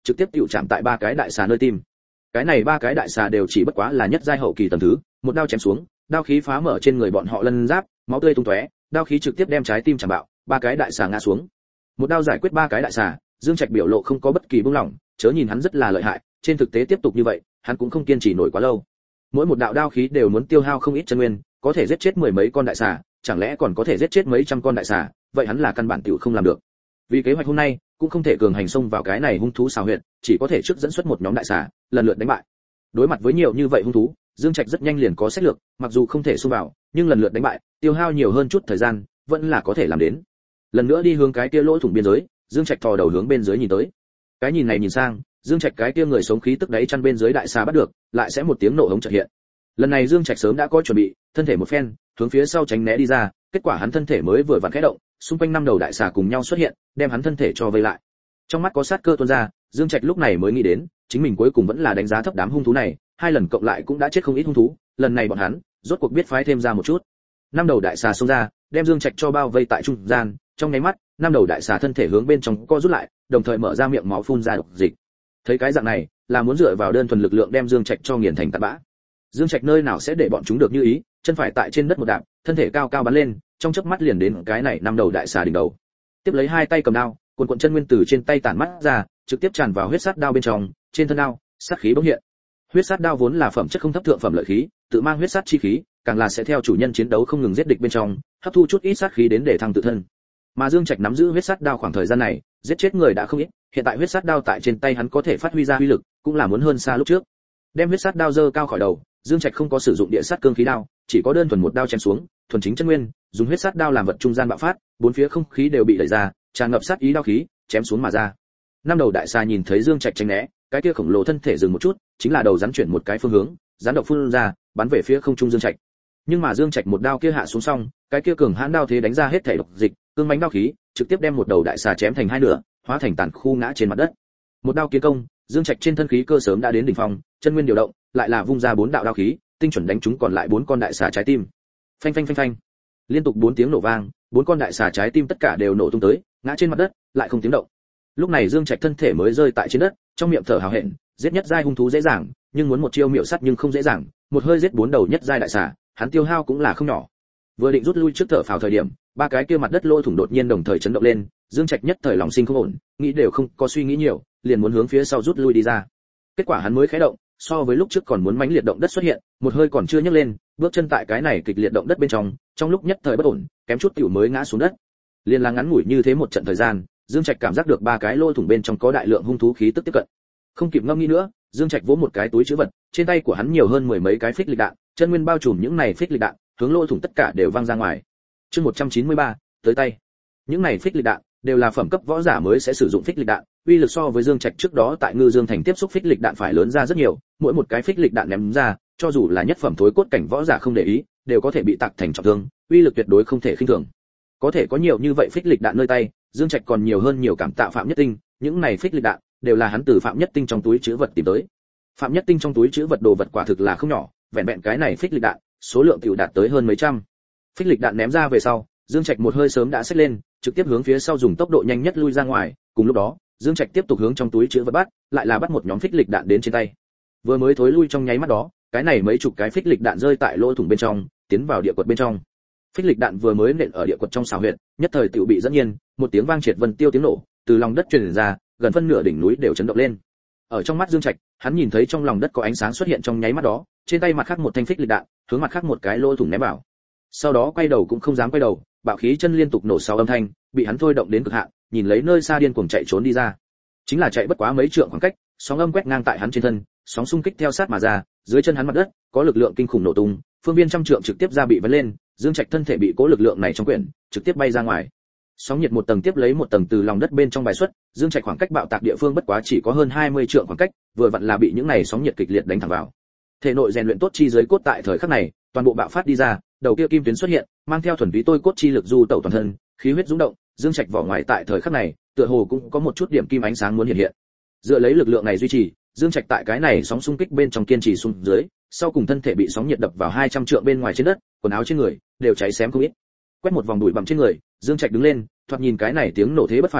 trực tiếp tiêu chạm tại ba cái đại xà nơi tim. Cái này ba cái đại xà đều chỉ bất quá là nhất giai hậu kỳ tầng thứ, một đao chém xuống, đao khí phá mở trên người bọn họ lân giáp, máu tươi tung tóe, đao khí trực tiếp đem trái tim chạm bạo, ba cái đại xà ngã xuống. Một đao giải quyết ba cái đại xà, Dương Trạch biểu lộ không có bất kỳ buông lỏng, chớ nhìn hắn rất là lợi hại, trên thực tế tiếp tục như vậy, hắn cũng không kiên trì nổi quá lâu. Mỗi một đạo đao khí đều muốn tiêu hao không ít chân nguyên, có thể giết chết mười mấy con đại xà, chẳng lẽ còn có thể giết chết mấy trăm con đại xà, vậy hắn là căn bản tiểu không làm được. Vì kế hoạch hôm nay, cũng không thể cường hành xông vào cái này hung thú xào huyệt, chỉ có thể trước dẫn xuất một nhóm đại xà, lần lượt đánh bại. Đối mặt với nhiều như vậy hung thú, Dương Trạch rất nhanh liền có sách lược, mặc dù không thể xông vào, nhưng lần lượt đánh bại, tiêu hao nhiều hơn chút thời gian, vẫn là có thể làm đến. Lần nữa đi hướng cái kia lỗ thủng biên giới, Dương Trạch thò đầu hướng bên dưới nhìn tới. Cái nhìn này nhìn sang, Dương Trạch cái kia người sống khí tức đáy chăn bên dưới đại xà bắt được, lại sẽ một tiếng nổ hống chợt hiện. Lần này Dương Trạch sớm đã có chuẩn bị, thân thể một phen, hướng phía sau tránh né đi ra, kết quả hắn thân thể mới vừa vặn khẽ động, xung quanh năm đầu đại xà cùng nhau xuất hiện, đem hắn thân thể cho vây lại. Trong mắt có sát cơ tuôn ra, Dương Trạch lúc này mới nghĩ đến, chính mình cuối cùng vẫn là đánh giá thấp đám hung thú này, hai lần cộng lại cũng đã chết không ít hung thú, lần này bọn hắn rốt cuộc biết phái thêm ra một chút. Năm đầu đại xà xông ra, đem Dương Trạch cho bao vây tại trung gian, trong nháy mắt, năm đầu đại xà thân thể hướng bên trong co rút lại, đồng thời mở ra miệng máu phun ra độc dịch. Thấy cái dạng này, là muốn dựa vào đơn thuần lực lượng đem Dương Trạch cho nghiền thành tạt bã. Dương Trạch nơi nào sẽ để bọn chúng được như ý, chân phải tại trên đất một đạp, thân thể cao cao bắn lên, trong chớp mắt liền đến cái này năm đầu đại xà đỉnh đầu. Tiếp lấy hai tay cầm đao, cuộn chân nguyên từ trên tay tản mắt ra, trực tiếp tràn vào huyết sát đao bên trong, trên thân đao, sát khí bỗng hiện. Huyết sát đao vốn là phẩm chất không thấp thượng phẩm lợi khí, tự mang huyết sát chi khí, càng là sẽ theo chủ nhân chiến đấu không ngừng giết địch bên trong, hấp thu chút ít sát khí đến để thăng tự thân. Mà Dương Trạch nắm giữ huyết sát đao khoảng thời gian này, giết chết người đã không ít, hiện tại huyết sát đao tại trên tay hắn có thể phát huy ra uy lực, cũng là muốn hơn xa lúc trước. Đem huyết sát đao giơ cao khỏi đầu, Dương Trạch không có sử dụng địa sát cương khí đao, chỉ có đơn thuần một đao chém xuống, thuần chính chân nguyên, dùng huyết sát đao làm vật trung gian bạo phát, bốn phía không khí đều bị đẩy ra, tràn ngập sát ý đao khí, chém xuống mà ra. Năm đầu đại xà nhìn thấy Dương Trạch tránh né, cái kia khổng lồ thân thể dừng một chút, chính là đầu rắn chuyển một cái phương hướng, rắn độc phun ra, bắn về phía không trung Dương Trạch. Nhưng mà Dương Trạch một đao kia hạ xuống xong, cái kia cường hãn đao thế đánh ra hết thể độc dịch, cương mãnh đao khí, trực tiếp đem một đầu đại xà chém thành hai nửa, hóa thành tàn khu ngã trên mặt đất. Một đao kiến công, Dương Trạch trên thân khí cơ sớm đã đến đỉnh phong, chân nguyên điều động, lại là vung ra bốn đạo đao khí, tinh chuẩn đánh trúng còn lại bốn con đại xà trái tim. Phanh phanh phanh phanh. Liên tục bốn tiếng nổ vang, bốn con đại xà trái tim tất cả đều nổ tung tới, ngã trên mặt đất, lại không tiếng động. Lúc này Dương Trạch thân thể mới rơi tại trên đất, trong miệng thở hào hẹn, giết nhất giai hung thú dễ dàng, nhưng muốn một chiêu miệu sắt nhưng không dễ dàng, một hơi giết bốn đầu nhất giai đại xà, hắn tiêu hao cũng là không nhỏ. Vừa định rút lui trước thở phào thời điểm, ba cái kia mặt đất lỗ thủng đột nhiên đồng thời chấn động lên, Dương Trạch nhất thời lòng sinh không ổn, nghĩ đều không có suy nghĩ nhiều, liền muốn hướng phía sau rút lui đi ra. Kết quả hắn mới khẽ động, so với lúc trước còn muốn mãnh liệt động đất xuất hiện, một hơi còn chưa nhấc lên, bước chân tại cái này kịch liệt động đất bên trong lúc nhất thời bất ổn, kém chút tiểu mới ngã xuống đất. Liên là ngắn ngủi như thế một trận thời gian, Dương Trạch cảm giác được ba cái lỗ thủng bên trong có đại lượng hung thú khí tức tiếp cận. Không kịp ngâm nghĩ nữa, Dương Trạch vỗ một cái túi trữ vật, trên tay của hắn nhiều hơn mười mấy cái phích lịch đạn, chân nguyên bao trùm những này phích lịch đạn, hướng lỗ thủng tất cả đều văng ra ngoài. Chương 193, tới tay. Những này phích lịch đạn đều là phẩm cấp võ giả mới sẽ sử dụng phích lịch đạn, uy lực so với Dương Trạch trước đó tại Ngư Dương thành tiếp xúc phích lịch đạn phải lớn ra rất nhiều, mỗi một cái phích lịch đạn ném ra, cho dù là nhất phẩm thối cốt cảnh võ giả không để ý, đều có thể bị tạc thành trọng thương, uy lực tuyệt đối không thể khinh thường. Có thể có nhiều như vậy phích lịch đạn nơi tay, Dương Trạch còn nhiều hơn nhiều cảm tạ Phạm Nhất Tinh, những này phích lịch đạn đều là hắn từ Phạm Nhất Tinh trong túi trữ vật tìm tới. Phạm Nhất Tinh trong túi trữ vật đồ vật quả thực là không nhỏ, vẹn vẹn cái này phích lịch đạn, số lượng tiểu đạt tới hơn mấy trăm. Phích lịch đạn ném ra về sau, Dương Trạch một hơi sớm đã xách lên, trực tiếp hướng phía sau dùng tốc độ nhanh nhất lui ra ngoài, cùng lúc đó, Dương Trạch tiếp tục hướng trong túi trữ vật bắt, lại là bắt một nhóm phích lịch đạn đến trên tay. Vừa mới thối lui trong nháy mắt đó, cái này mấy chục cái phích lịch đạn rơi tại lỗ thủng bên trong, tiến vào địa quật bên trong. Phích lịch đạn vừa mới nện ở địa quật trong xào huyệt, nhất thời tiểu bị dẫn nhiên, một tiếng vang triệt vân tiêu tiếng nổ, từ lòng đất truyền ra, gần phân nửa đỉnh núi đều chấn động lên. Ở trong mắt Dương Trạch, hắn nhìn thấy trong lòng đất có ánh sáng xuất hiện trong nháy mắt đó, trên tay mặt khác một thanh phích lịch đạn, hướng mặt khác một cái lỗ thủng ném vào. Sau đó quay đầu cũng không dám quay đầu, bạo khí chân liên tục nổ sau âm thanh, bị hắn thôi động đến cực hạn, nhìn lấy nơi xa điên cuồng chạy trốn đi ra. Chính là chạy bất quá mấy trượng khoảng cách, sóng âm quét ngang tại hắn trên thân, sóng xung kích theo sát mà ra, dưới chân hắn mặt đất có lực lượng kinh khủng nổ tung, phương viên trăm trượng trực tiếp ra bị vấn lên, Dương Trạch thân thể bị cố lực lượng này trong quyển, trực tiếp bay ra ngoài. Sóng nhiệt một tầng tiếp lấy một tầng từ lòng đất bên trong bài xuất, Dương Trạch khoảng cách bạo tạc địa phương bất quá chỉ có hơn 20 trượng khoảng cách, vừa vặn là bị những này sóng nhiệt kịch liệt đánh thẳng vào. Thể nội rèn luyện tốt chi giới cốt tại thời khắc này, toàn bộ bạo phát đi ra, đầu kia kim tuyến xuất hiện, mang theo thuần túy tôi cốt chi lực du tẩu toàn thân, khí huyết dũng động, Dương Trạch vỏ ngoài tại thời khắc này, tựa hồ cũng có một chút điểm kim ánh sáng muốn hiện hiện. Dựa lấy lực lượng này duy trì, Dương Trạch tại cái này sóng xung kích bên trong kiên trì xuống dưới, sau cùng thân thể bị sóng nhiệt đập vào 200 trượng bên ngoài trên đất, quần áo trên người đều cháy xém không ít. Quét một vòng bụi bặm trên người, Dương Trạch đứng lên, thoạt nhìn cái này tiếng nổ thế bất phàm,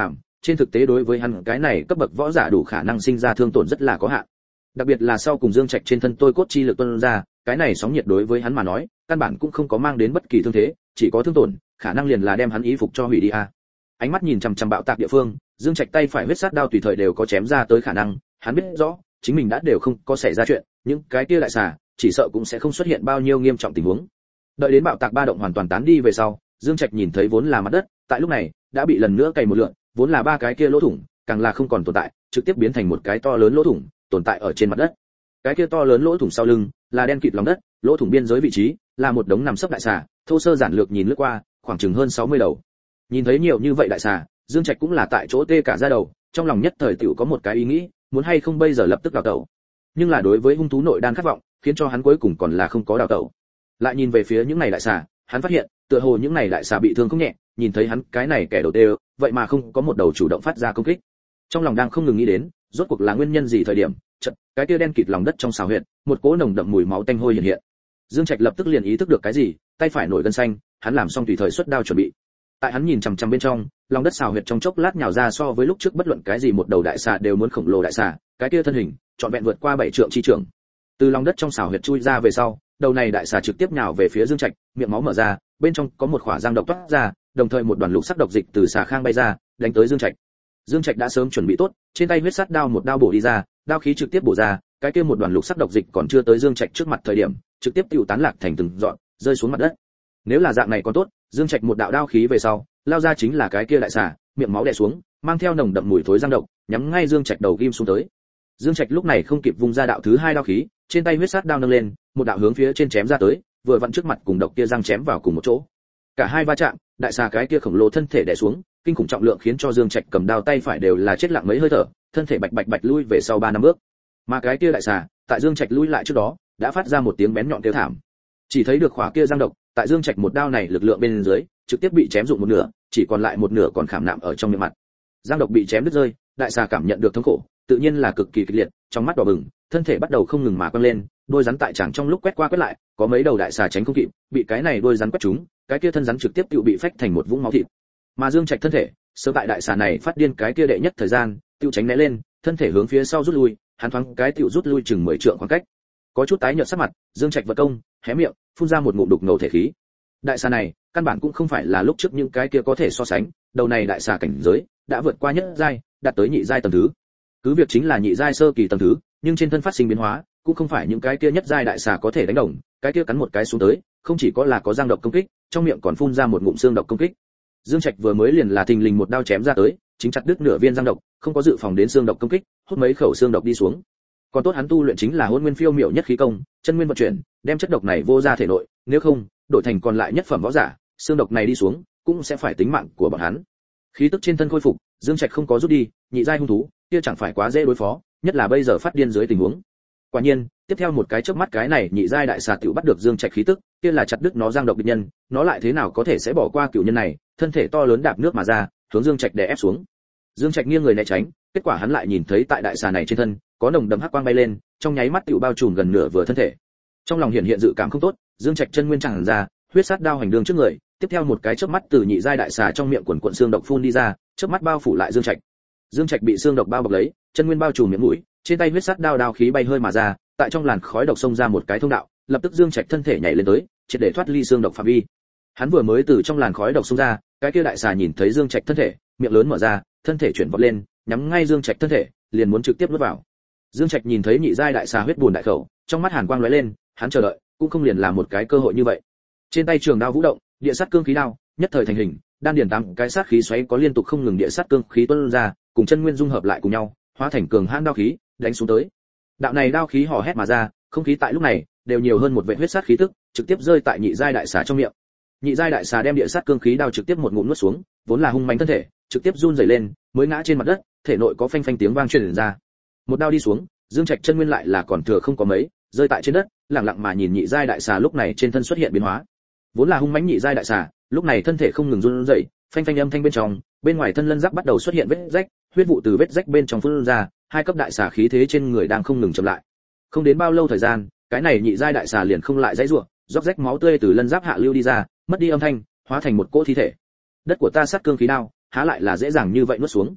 trên thực tế đối với hắn cái này cấp bậc võ giả đủ khả năng sinh ra thương tổn rất là có hạn. Đặc biệt là sau cùng Dương Trạch trên thân tôi cốt chi lực tuôn ra, cái này sóng nhiệt đối với hắn mà nói, căn bản cũng không có mang đến bất kỳ thương thế, chỉ có thương tổn, khả năng liền là đem hắn y phục cho hủy đi a. Ánh mắt nhìn chằm chằm bạo tạc địa phương, Dương Trạch tay phải huyết sát đao tùy thời đều có chém ra tới khả năng, hắn biết rõ, chính mình đã đều không có xảy ra chuyện, những cái kia đại xà, chỉ sợ cũng sẽ không xuất hiện bao nhiêu nghiêm trọng tình huống. Đợi đến bạo tạc ba động hoàn toàn tán đi về sau, Dương Trạch nhìn thấy vốn là mặt đất, tại lúc này đã bị lần nữa cày một lượn, vốn là ba cái kia lỗ thủng, càng là không còn tồn tại, trực tiếp biến thành một cái to lớn lỗ thủng, tồn tại ở trên mặt đất. Cái kia to lớn lỗ thủng sau lưng là đen kịt lòng đất, lỗ thủng biên giới vị trí là một đống nằm sấp đại xà, thô sơ giản lược nhìn lướt qua, khoảng chừng hơn 60 đầu. Nhìn thấy nhiều như vậy đại xà, Dương Trạch cũng là tại chỗ tê cả da đầu, trong lòng nhất thời tiểu có một cái ý nghĩ, muốn hay không bây giờ lập tức đào tẩu. Nhưng là đối với hung thú nội đan khát vọng, khiến cho hắn cuối cùng còn là không có đào tẩu. Lại nhìn về phía những này đại xà, hắn phát hiện, tựa hồ những này đại xà bị thương không nhẹ, nhìn thấy hắn cái này kẻ đầu tê, vậy mà không có một đầu chủ động phát ra công kích. Trong lòng đang không ngừng nghĩ đến, rốt cuộc là nguyên nhân gì thời điểm, chợt, cái kia đen kịt lòng đất trong xào huyệt, một cỗ nồng đậm mùi máu tanh hôi hiện hiện. Dương Trạch lập tức liền ý thức được cái gì, tay phải nổi gân xanh, hắn làm xong tùy thời xuất đao chuẩn bị. Tại hắn nhìn chằm chằm bên trong, lòng đất xào huyệt trong chốc lát nhào ra so với lúc trước bất luận cái gì một đầu đại xà đều muốn khổng lồ đại xà, cái kia thân hình, trọn vẹn vượt qua 7 trượng chi trưởng. Từ lòng đất trong xào huyệt chui ra về sau, đầu này đại xà trực tiếp nhào về phía Dương Trạch, miệng máu mở ra, bên trong có một khỏa răng độc toát ra, đồng thời một đoàn lục sắc độc dịch từ xà khang bay ra, đánh tới Dương Trạch. Dương Trạch đã sớm chuẩn bị tốt, trên tay huyết sắt đao một đao bổ đi ra, đao khí trực tiếp bổ ra, cái kia một đoàn lục sắc độc dịch còn chưa tới Dương Trạch trước mặt thời điểm, trực tiếp tiêu tán lạc thành từng dọn, rơi xuống mặt đất. Nếu là dạng này còn tốt, Dương Trạch một đạo đao khí về sau, lao ra chính là cái kia đại xà, miệng máu đè xuống, mang theo nồng đậm mùi thối răng độc, nhắm ngay Dương Trạch đầu ghim xuống tới. Dương Trạch lúc này không kịp vung ra đạo thứ hai đao khí, trên tay huyết sát đao nâng lên, một đạo hướng phía trên chém ra tới, vừa vặn trước mặt cùng độc kia răng chém vào cùng một chỗ. Cả hai va chạm, đại xà cái kia khổng lồ thân thể đè xuống, kinh khủng trọng lượng khiến cho Dương Trạch cầm đao tay phải đều là chết lặng mấy hơi thở, thân thể bạch bạch bạch lui về sau 3 năm bước. Mà cái kia đại xà, tại Dương Trạch lui lại trước đó, đã phát ra một tiếng bén nhọn kêu thảm. Chỉ thấy được khỏa kia răng độc, tại Dương Trạch một đao này lực lượng bên dưới, trực tiếp bị chém dụng một nửa, chỉ còn lại một nửa còn khảm nạm ở trong miệng mặt. Răng độc bị chém đứt rơi, đại xà cảm nhận được thống khổ, tự nhiên là cực kỳ kịch liệt, trong mắt đỏ bừng, thân thể bắt đầu không ngừng mà quăng lên, đôi rắn tại chẳng trong lúc quét qua quét lại, có mấy đầu đại xà tránh không kịp, bị cái này đôi rắn quét trúng, cái kia thân rắn trực tiếp tự bị phách thành một vũng máu thịt. Mà Dương Trạch thân thể, sớm tại đại xà này phát điên cái kia đệ nhất thời gian, tự tránh né lên, thân thể hướng phía sau rút lui, hắn thoáng cái tự rút lui chừng 10 trượng khoảng cách. Có chút tái nhợt sắc mặt, Dương Trạch vật công, hé miệng, phun ra một ngụm đục ngầu thể khí. Đại xà này, căn bản cũng không phải là lúc trước những cái kia có thể so sánh, đầu này đại xà cảnh giới đã vượt qua nhất giai, đạt tới nhị giai tầng thứ. Cứ việc chính là nhị giai sơ kỳ tầng thứ, nhưng trên thân phát sinh biến hóa, cũng không phải những cái kia nhất giai đại xà có thể đánh đồng, cái kia cắn một cái xuống tới, không chỉ có là có răng độc công kích, trong miệng còn phun ra một ngụm xương độc công kích. Dương Trạch vừa mới liền là thình lình một đao chém ra tới, chính chặt đứt nửa viên răng độc, không có dự phòng đến xương độc công kích, hút mấy khẩu xương độc đi xuống. Còn tốt hắn tu luyện chính là Hỗn Nguyên Phiêu Miểu Nhất Khí Công, chân nguyên vận chuyển, đem chất độc này vô ra thể nội, nếu không, đổi thành còn lại nhất phẩm võ giả, xương độc này đi xuống, cũng sẽ phải tính mạng của bọn hắn. Khí tức trên thân khôi phục, Dương Trạch không có rút đi, nhị giai hung thú, kia chẳng phải quá dễ đối phó, nhất là bây giờ phát điên dưới tình huống. Quả nhiên, tiếp theo một cái chớp mắt cái này nhị giai đại xà tiểu bắt được Dương Trạch khí tức, kia là chặt đứt nó giang độc địch nhân, nó lại thế nào có thể sẽ bỏ qua cửu nhân này, thân thể to lớn đạp nước mà ra, hướng Dương Trạch đè ép xuống. Dương Trạch nghiêng người né tránh, kết quả hắn lại nhìn thấy tại đại xà này trên thân, có nồng đậm hắc quang bay lên, trong nháy mắt tiểu bao trùm gần nửa vừa thân thể. Trong lòng hiện dự cảm không tốt, Dương Trạch chân nguyên tràn ra, huyết sát đao hành đường trước người, tiếp theo một cái chớp mắt từ nhị giai đại xà trong miệng quần quần xương độc phun đi ra, chớp mắt bao phủ lại Dương Trạch. Dương Trạch bị xương độc bao bọc lấy, chân nguyên bao trùm miệng mũi, trên tay huyết sát đao đao khí bay hơi mà ra, tại trong làn khói độc xông ra một cái thông đạo, lập tức Dương Trạch thân thể nhảy lên tới, triệt để thoát ly xương độc phạm vi. Hắn vừa mới từ trong làn khói độc xông ra, cái kia đại xà nhìn thấy Dương Trạch thân thể, miệng lớn mở ra, thân thể chuyển vọt lên, nhắm ngay Dương Trạch thân thể, liền muốn trực tiếp nuốt vào. Dương Trạch nhìn thấy nhị giai đại xà huyết buồn đại khẩu, trong mắt hàn quang lóe lên, hắn chờ đợi, cũng không liền làm một cái cơ hội như vậy. Trên tay trường đao vũ động, địa sát cương khí đao, nhất thời thành hình, đan điền 8 cái sát khí xoáy có liên tục không ngừng địa sát cương khí tuôn ra, cùng chân nguyên dung hợp lại cùng nhau, hóa thành cường hãn đao khí, đánh xuống tới. Đạo này đao khí hò hét mà ra, không khí tại lúc này đều nhiều hơn một vệt huyết sát khí tức, trực tiếp rơi tại nhị giai đại xà trong miệng. Nhị giai đại xà đem địa sát cương khí đao trực tiếp một ngụm nuốt xuống, vốn là hung mãnh thân thể, trực tiếp run rẩy lên, mới ngã trên mặt đất, thể nội có phanh phanh tiếng vang truyền ra. Một đao đi xuống, Dương Trạch chân nguyên lại là còn thừa không có mấy, rơi tại trên đất, lặng lặng mà nhìn nhị giai đại xà lúc này trên thân xuất hiện biến hóa. Vốn là hung mãnh nhị giai đại xà, lúc này thân thể không ngừng run rẩy, phanh phanh âm thanh bên trong, bên ngoài thân lân giáp bắt đầu xuất hiện vết rách, huyết vụ từ vết rách bên trong phun ra, hai cấp đại xà khí thế trên người đang không ngừng chậm lại. Không đến bao lâu thời gian, cái này nhị giai đại xà liền không lại dãy rủa, róc rách máu tươi từ lân giáp hạ lưu đi ra, mất đi âm thanh, hóa thành một cỗ thi thể. Đất của ta sát cương khí đao, há lại là dễ dàng như vậy nuốt xuống.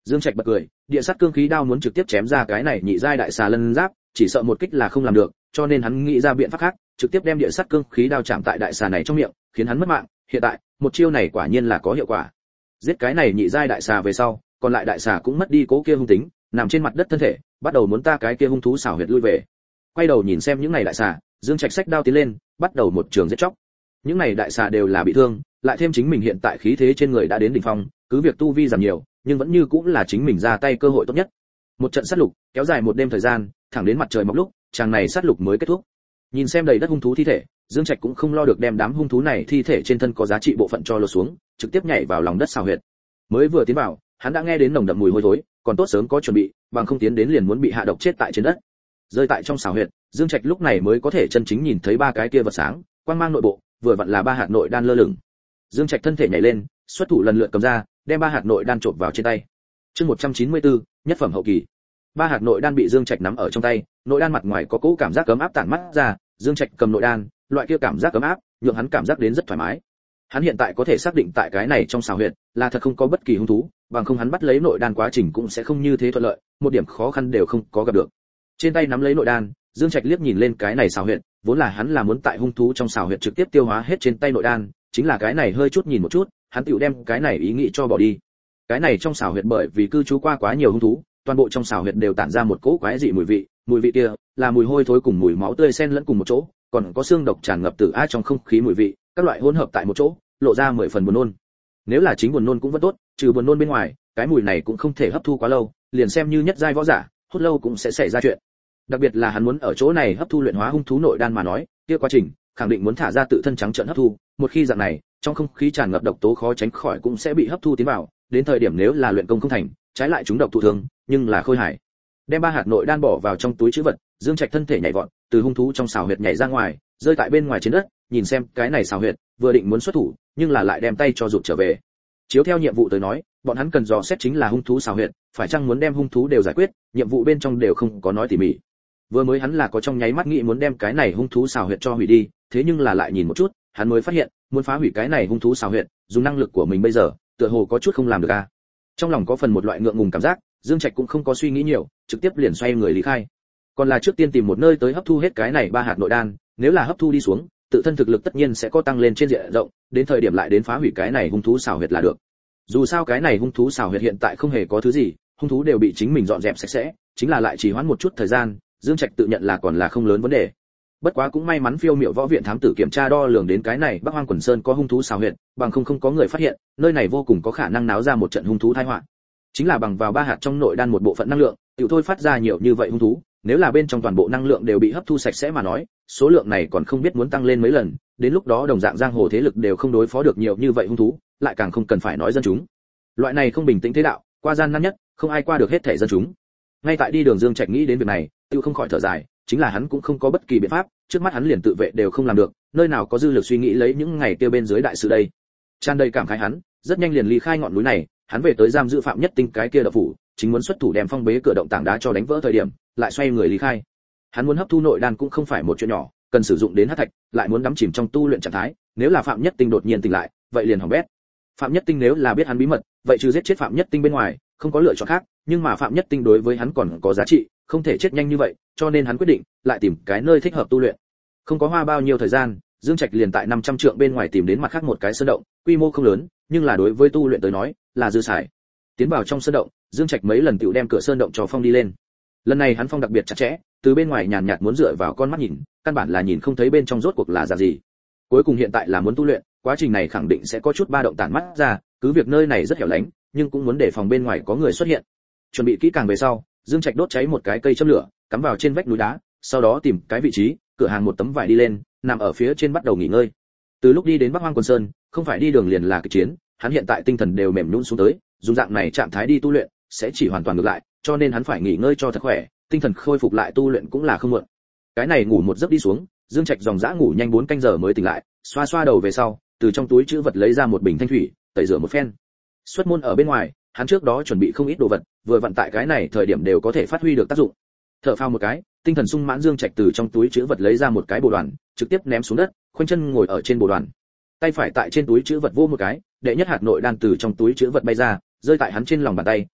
Dương Trạch bật cười, địa sát cương khí đao muốn trực tiếp chém ra cái này nhị giai đại xà lân giáp, chỉ sợ một kích là không làm được, cho nên hắn nghĩ ra biện pháp khác, trực tiếp đem địa sát cương khí đao chạm tại đại xà này trong miệng, khiến hắn mất mạng. Hiện tại, một chiêu này quả nhiên là có hiệu quả. Giết cái này nhị giai đại xà về sau, còn lại đại xà cũng mất đi cố kia hung tính, nằm trên mặt đất thân thể, bắt đầu muốn ta cái kia hung thú xảo huyệt lui về. Quay đầu nhìn xem những này đại xà, Dương Trạch xách đao tiến lên, bắt đầu một trường giết chóc. Những này đại xà đều là bị thương, lại thêm chính mình hiện tại khí thế trên người đã đến đỉnh phong, cứ việc tu vi giảm nhiều, nhưng vẫn như cũng là chính mình ra tay cơ hội tốt nhất. Một trận sát lục kéo dài một đêm thời gian, thẳng đến mặt trời mọc lúc, chàng này sát lục mới kết thúc. Nhìn xem đầy đất hung thú thi thể, Dương Trạch cũng không lo được đem đám hung thú này thi thể trên thân có giá trị bộ phận cho lột xuống, trực tiếp nhảy vào lòng đất xào huyệt. Mới vừa tiến vào, hắn đã nghe đến nồng đậm mùi hôi thối, còn tốt sớm có chuẩn bị, bằng không tiến đến liền muốn bị hạ độc chết tại trên đất. Rơi tại trong xào huyệt, Dương Trạch lúc này mới có thể chân chính nhìn thấy ba cái kia vật sáng, quang mang nội bộ, vừa vặn là ba hạt nội đan lơ lửng. Dương Trạch thân thể nhảy lên, xuất thủ lần lượt cầm ra, đem ba hạt nội đan trộn vào trên tay. Chương 194, nhất phẩm hậu kỳ. Ba hạt nội đan bị Dương Trạch nắm ở trong tay, nội đan mặt ngoài có cỗ cảm giác ấm áp tản mắt ra, Dương Trạch cầm nội đan, loại kia cảm giác ấm áp, nhượng hắn cảm giác đến rất thoải mái. Hắn hiện tại có thể xác định tại cái này trong xào huyệt là thật không có bất kỳ hung thú, bằng không hắn bắt lấy nội đan quá trình cũng sẽ không như thế thuận lợi, một điểm khó khăn đều không có gặp được. Trên tay nắm lấy nội đan, Dương Trạch liếc nhìn lên cái này xào huyệt, vốn là hắn là muốn tại hung thú trong xào huyệt trực tiếp tiêu hóa hết trên tay nội đan, chính là cái này hơi chút nhìn một chút, hắn tựu đem cái này ý nghĩ cho bỏ đi. Cái này trong xào huyệt bởi vì cư trú qua quá nhiều hung thú, toàn bộ trong xào huyệt đều tản ra một cỗ quái dị mùi vị kia là mùi hôi thối cùng mùi máu tươi xen lẫn cùng một chỗ, còn có xương độc tràn ngập từ a trong không khí mùi vị, các loại hỗn hợp tại một chỗ, lộ ra 10 phần buồn nôn. Nếu là chính buồn nôn cũng vẫn tốt, trừ buồn nôn bên ngoài, cái mùi này cũng không thể hấp thu quá lâu, liền xem như nhất giai võ giả, hút lâu cũng sẽ xảy ra chuyện. Đặc biệt là hắn muốn ở chỗ này hấp thu luyện hóa hung thú nội đan mà nói, kia quá trình khẳng định muốn thả ra tự thân trắng trợn hấp thu, một khi dạng này, trong không khí tràn ngập độc tố khó tránh khỏi cũng sẽ bị hấp thu tiến vào, đến thời điểm nếu là luyện công không thành, trái lại chúng độc thụ thương, nhưng là khôi hài. Đem ba hạt nội đan bỏ vào trong túi trữ vật, Dương Trạch thân thể nhảy vọt, từ hung thú trong xào huyệt nhảy ra ngoài, rơi tại bên ngoài trên đất, nhìn xem cái này xào huyệt, vừa định muốn xuất thủ, nhưng là lại đem tay cho rụt trở về. Chiếu theo nhiệm vụ tới nói, bọn hắn cần dò xét chính là hung thú xào huyệt, phải chăng muốn đem hung thú đều giải quyết, nhiệm vụ bên trong đều không có nói tỉ mỉ. Vừa mới hắn là có trong nháy mắt nghĩ muốn đem cái này hung thú xào huyệt cho hủy đi, thế nhưng là lại nhìn một chút, hắn mới phát hiện, muốn phá hủy cái này hung thú xào huyệt, dùng năng lực của mình bây giờ, tựa hồ có chút không làm được a. Trong lòng có phần một loại ngượng ngùng cảm giác, Dương Trạch cũng không có suy nghĩ nhiều, trực tiếp liền xoay người lý khai. Còn là trước tiên tìm một nơi tới hấp thu hết cái này ba hạt nội đan, nếu là hấp thu đi xuống, tự thân thực lực tất nhiên sẽ có tăng lên trên diện rộng, đến thời điểm lại đến phá hủy cái này hung thú xào huyệt là được. Dù sao cái này hung thú xào huyệt hiện tại không hề có thứ gì, hung thú đều bị chính mình dọn dẹp sạch sẽ, chính là lại trì hoãn một chút thời gian, Dương Trạch tự nhận là còn là không lớn vấn đề. Bất quá cũng may mắn Phiêu Miểu Võ Viện thám tử kiểm tra đo lường đến cái này Bắc Hoang Quần Sơn có hung thú xào huyệt, bằng không có người phát hiện, nơi này vô cùng có khả năng náo ra một trận hung thú tai họa. Chính là bằng vào ba hạt trong nội đan một bộ phận năng lượng, tiểu thôi phát ra nhiều như vậy hung thú, nếu là bên trong toàn bộ năng lượng đều bị hấp thu sạch sẽ mà nói, số lượng này còn không biết muốn tăng lên mấy lần, đến lúc đó đồng dạng giang hồ thế lực đều không đối phó được nhiều như vậy hung thú, lại càng không cần phải nói dân chúng. Loại này không bình tĩnh thế đạo, qua gian nan nhất, không ai qua được hết thể dân chúng. Ngay tại đi đường Dương Trạch nghĩ đến việc này, tiêu không khỏi thở dài, chính là hắn cũng không có bất kỳ biện pháp, trước mắt hắn liền tự vệ đều không làm được, nơi nào có dư lực suy nghĩ lấy những ngày kia bên dưới đại sự đây. Tràn đầy cảm khái hắn, rất nhanh liền ly khai ngọn núi này, hắn về tới giam giữ Phạm Nhất Tinh cái kia đậu phủ, chính muốn xuất thủ đem phong bế cửa động tảng đá cho đánh vỡ thời điểm, lại xoay người ly khai. Hắn muốn hấp thu nội đan cũng không phải một chuyện nhỏ, cần sử dụng đến hắc thạch, lại muốn đắm chìm trong tu luyện trạng thái, nếu là Phạm Nhất Tinh đột nhiên tỉnh lại, vậy liền hỏng bét. Phạm Nhất Tinh nếu là biết hắn bí mật, vậy trừ giết chết Phạm Nhất Tinh bên ngoài, không có lựa chọn khác, nhưng mà Phạm Nhất Tinh đối với hắn còn có giá trị, không thể chết nhanh như vậy, cho nên hắn quyết định lại tìm cái nơi thích hợp tu luyện. Không có hoa bao nhiêu thời gian, Dương Trạch liền tại 500 trượng bên ngoài tìm đến mặt khác một cái sơn động, quy mô không lớn, nhưng là đối với tu luyện tới nói, là dư xài. Tiến vào trong sơn động, Dương Trạch mấy lần tiểu đem cửa sơn động cho phong đi lên. Lần này hắn phong đặc biệt chặt chẽ, từ bên ngoài nhàn nhạt muốn dựa vào con mắt nhìn, căn bản là nhìn không thấy bên trong rốt cuộc là dạng gì. Cuối cùng hiện tại là muốn tu luyện, quá trình này khẳng định sẽ có chút ba động tản mắt ra, cứ việc nơi này rất hẻo lánh, nhưng cũng muốn để phòng bên ngoài có người xuất hiện. Chuẩn bị kỹ càng về sau, Dương Trạch đốt cháy một cái cây châm lửa, cắm vào trên vách núi đá, sau đó tìm cái vị trí, cửa hàng một tấm vải đi lên, nằm ở phía trên bắt đầu nghỉ ngơi. Từ lúc đi đến Bắc Hoang Quần Sơn, không phải đi đường liền là kịch chiến, hắn hiện tại tinh thần đều mềm nhũn xuống tới, dùng dạng này trạng thái đi tu luyện, sẽ chỉ hoàn toàn ngược lại, cho nên hắn phải nghỉ ngơi cho thật khỏe, tinh thần khôi phục lại tu luyện cũng là không muộn. Cái này ngủ một giấc đi xuống, Dương Trạch dòng dã ngủ nhanh 4 canh giờ mới tỉnh lại, xoa xoa đầu về sau, từ trong túi trữ vật lấy ra một bình thanh thủy, tẩy rửa một phen. Xuất môn ở bên ngoài, hắn trước đó chuẩn bị không ít đồ vật, vừa vặn tại cái này thời điểm đều có thể phát huy được tác dụng. Thở phào một cái, tinh thần sung mãn Dương Trạch từ trong túi trữ vật lấy ra một cái bồ đoàn, trực tiếp ném xuống đất, khoanh chân ngồi ở trên bồ đoàn. Tay phải tại trên túi trữ vật vô một cái, đệ nhất hạt nội đan từ trong túi trữ vật bay ra, rơi tại hắn trên lòng bàn tay,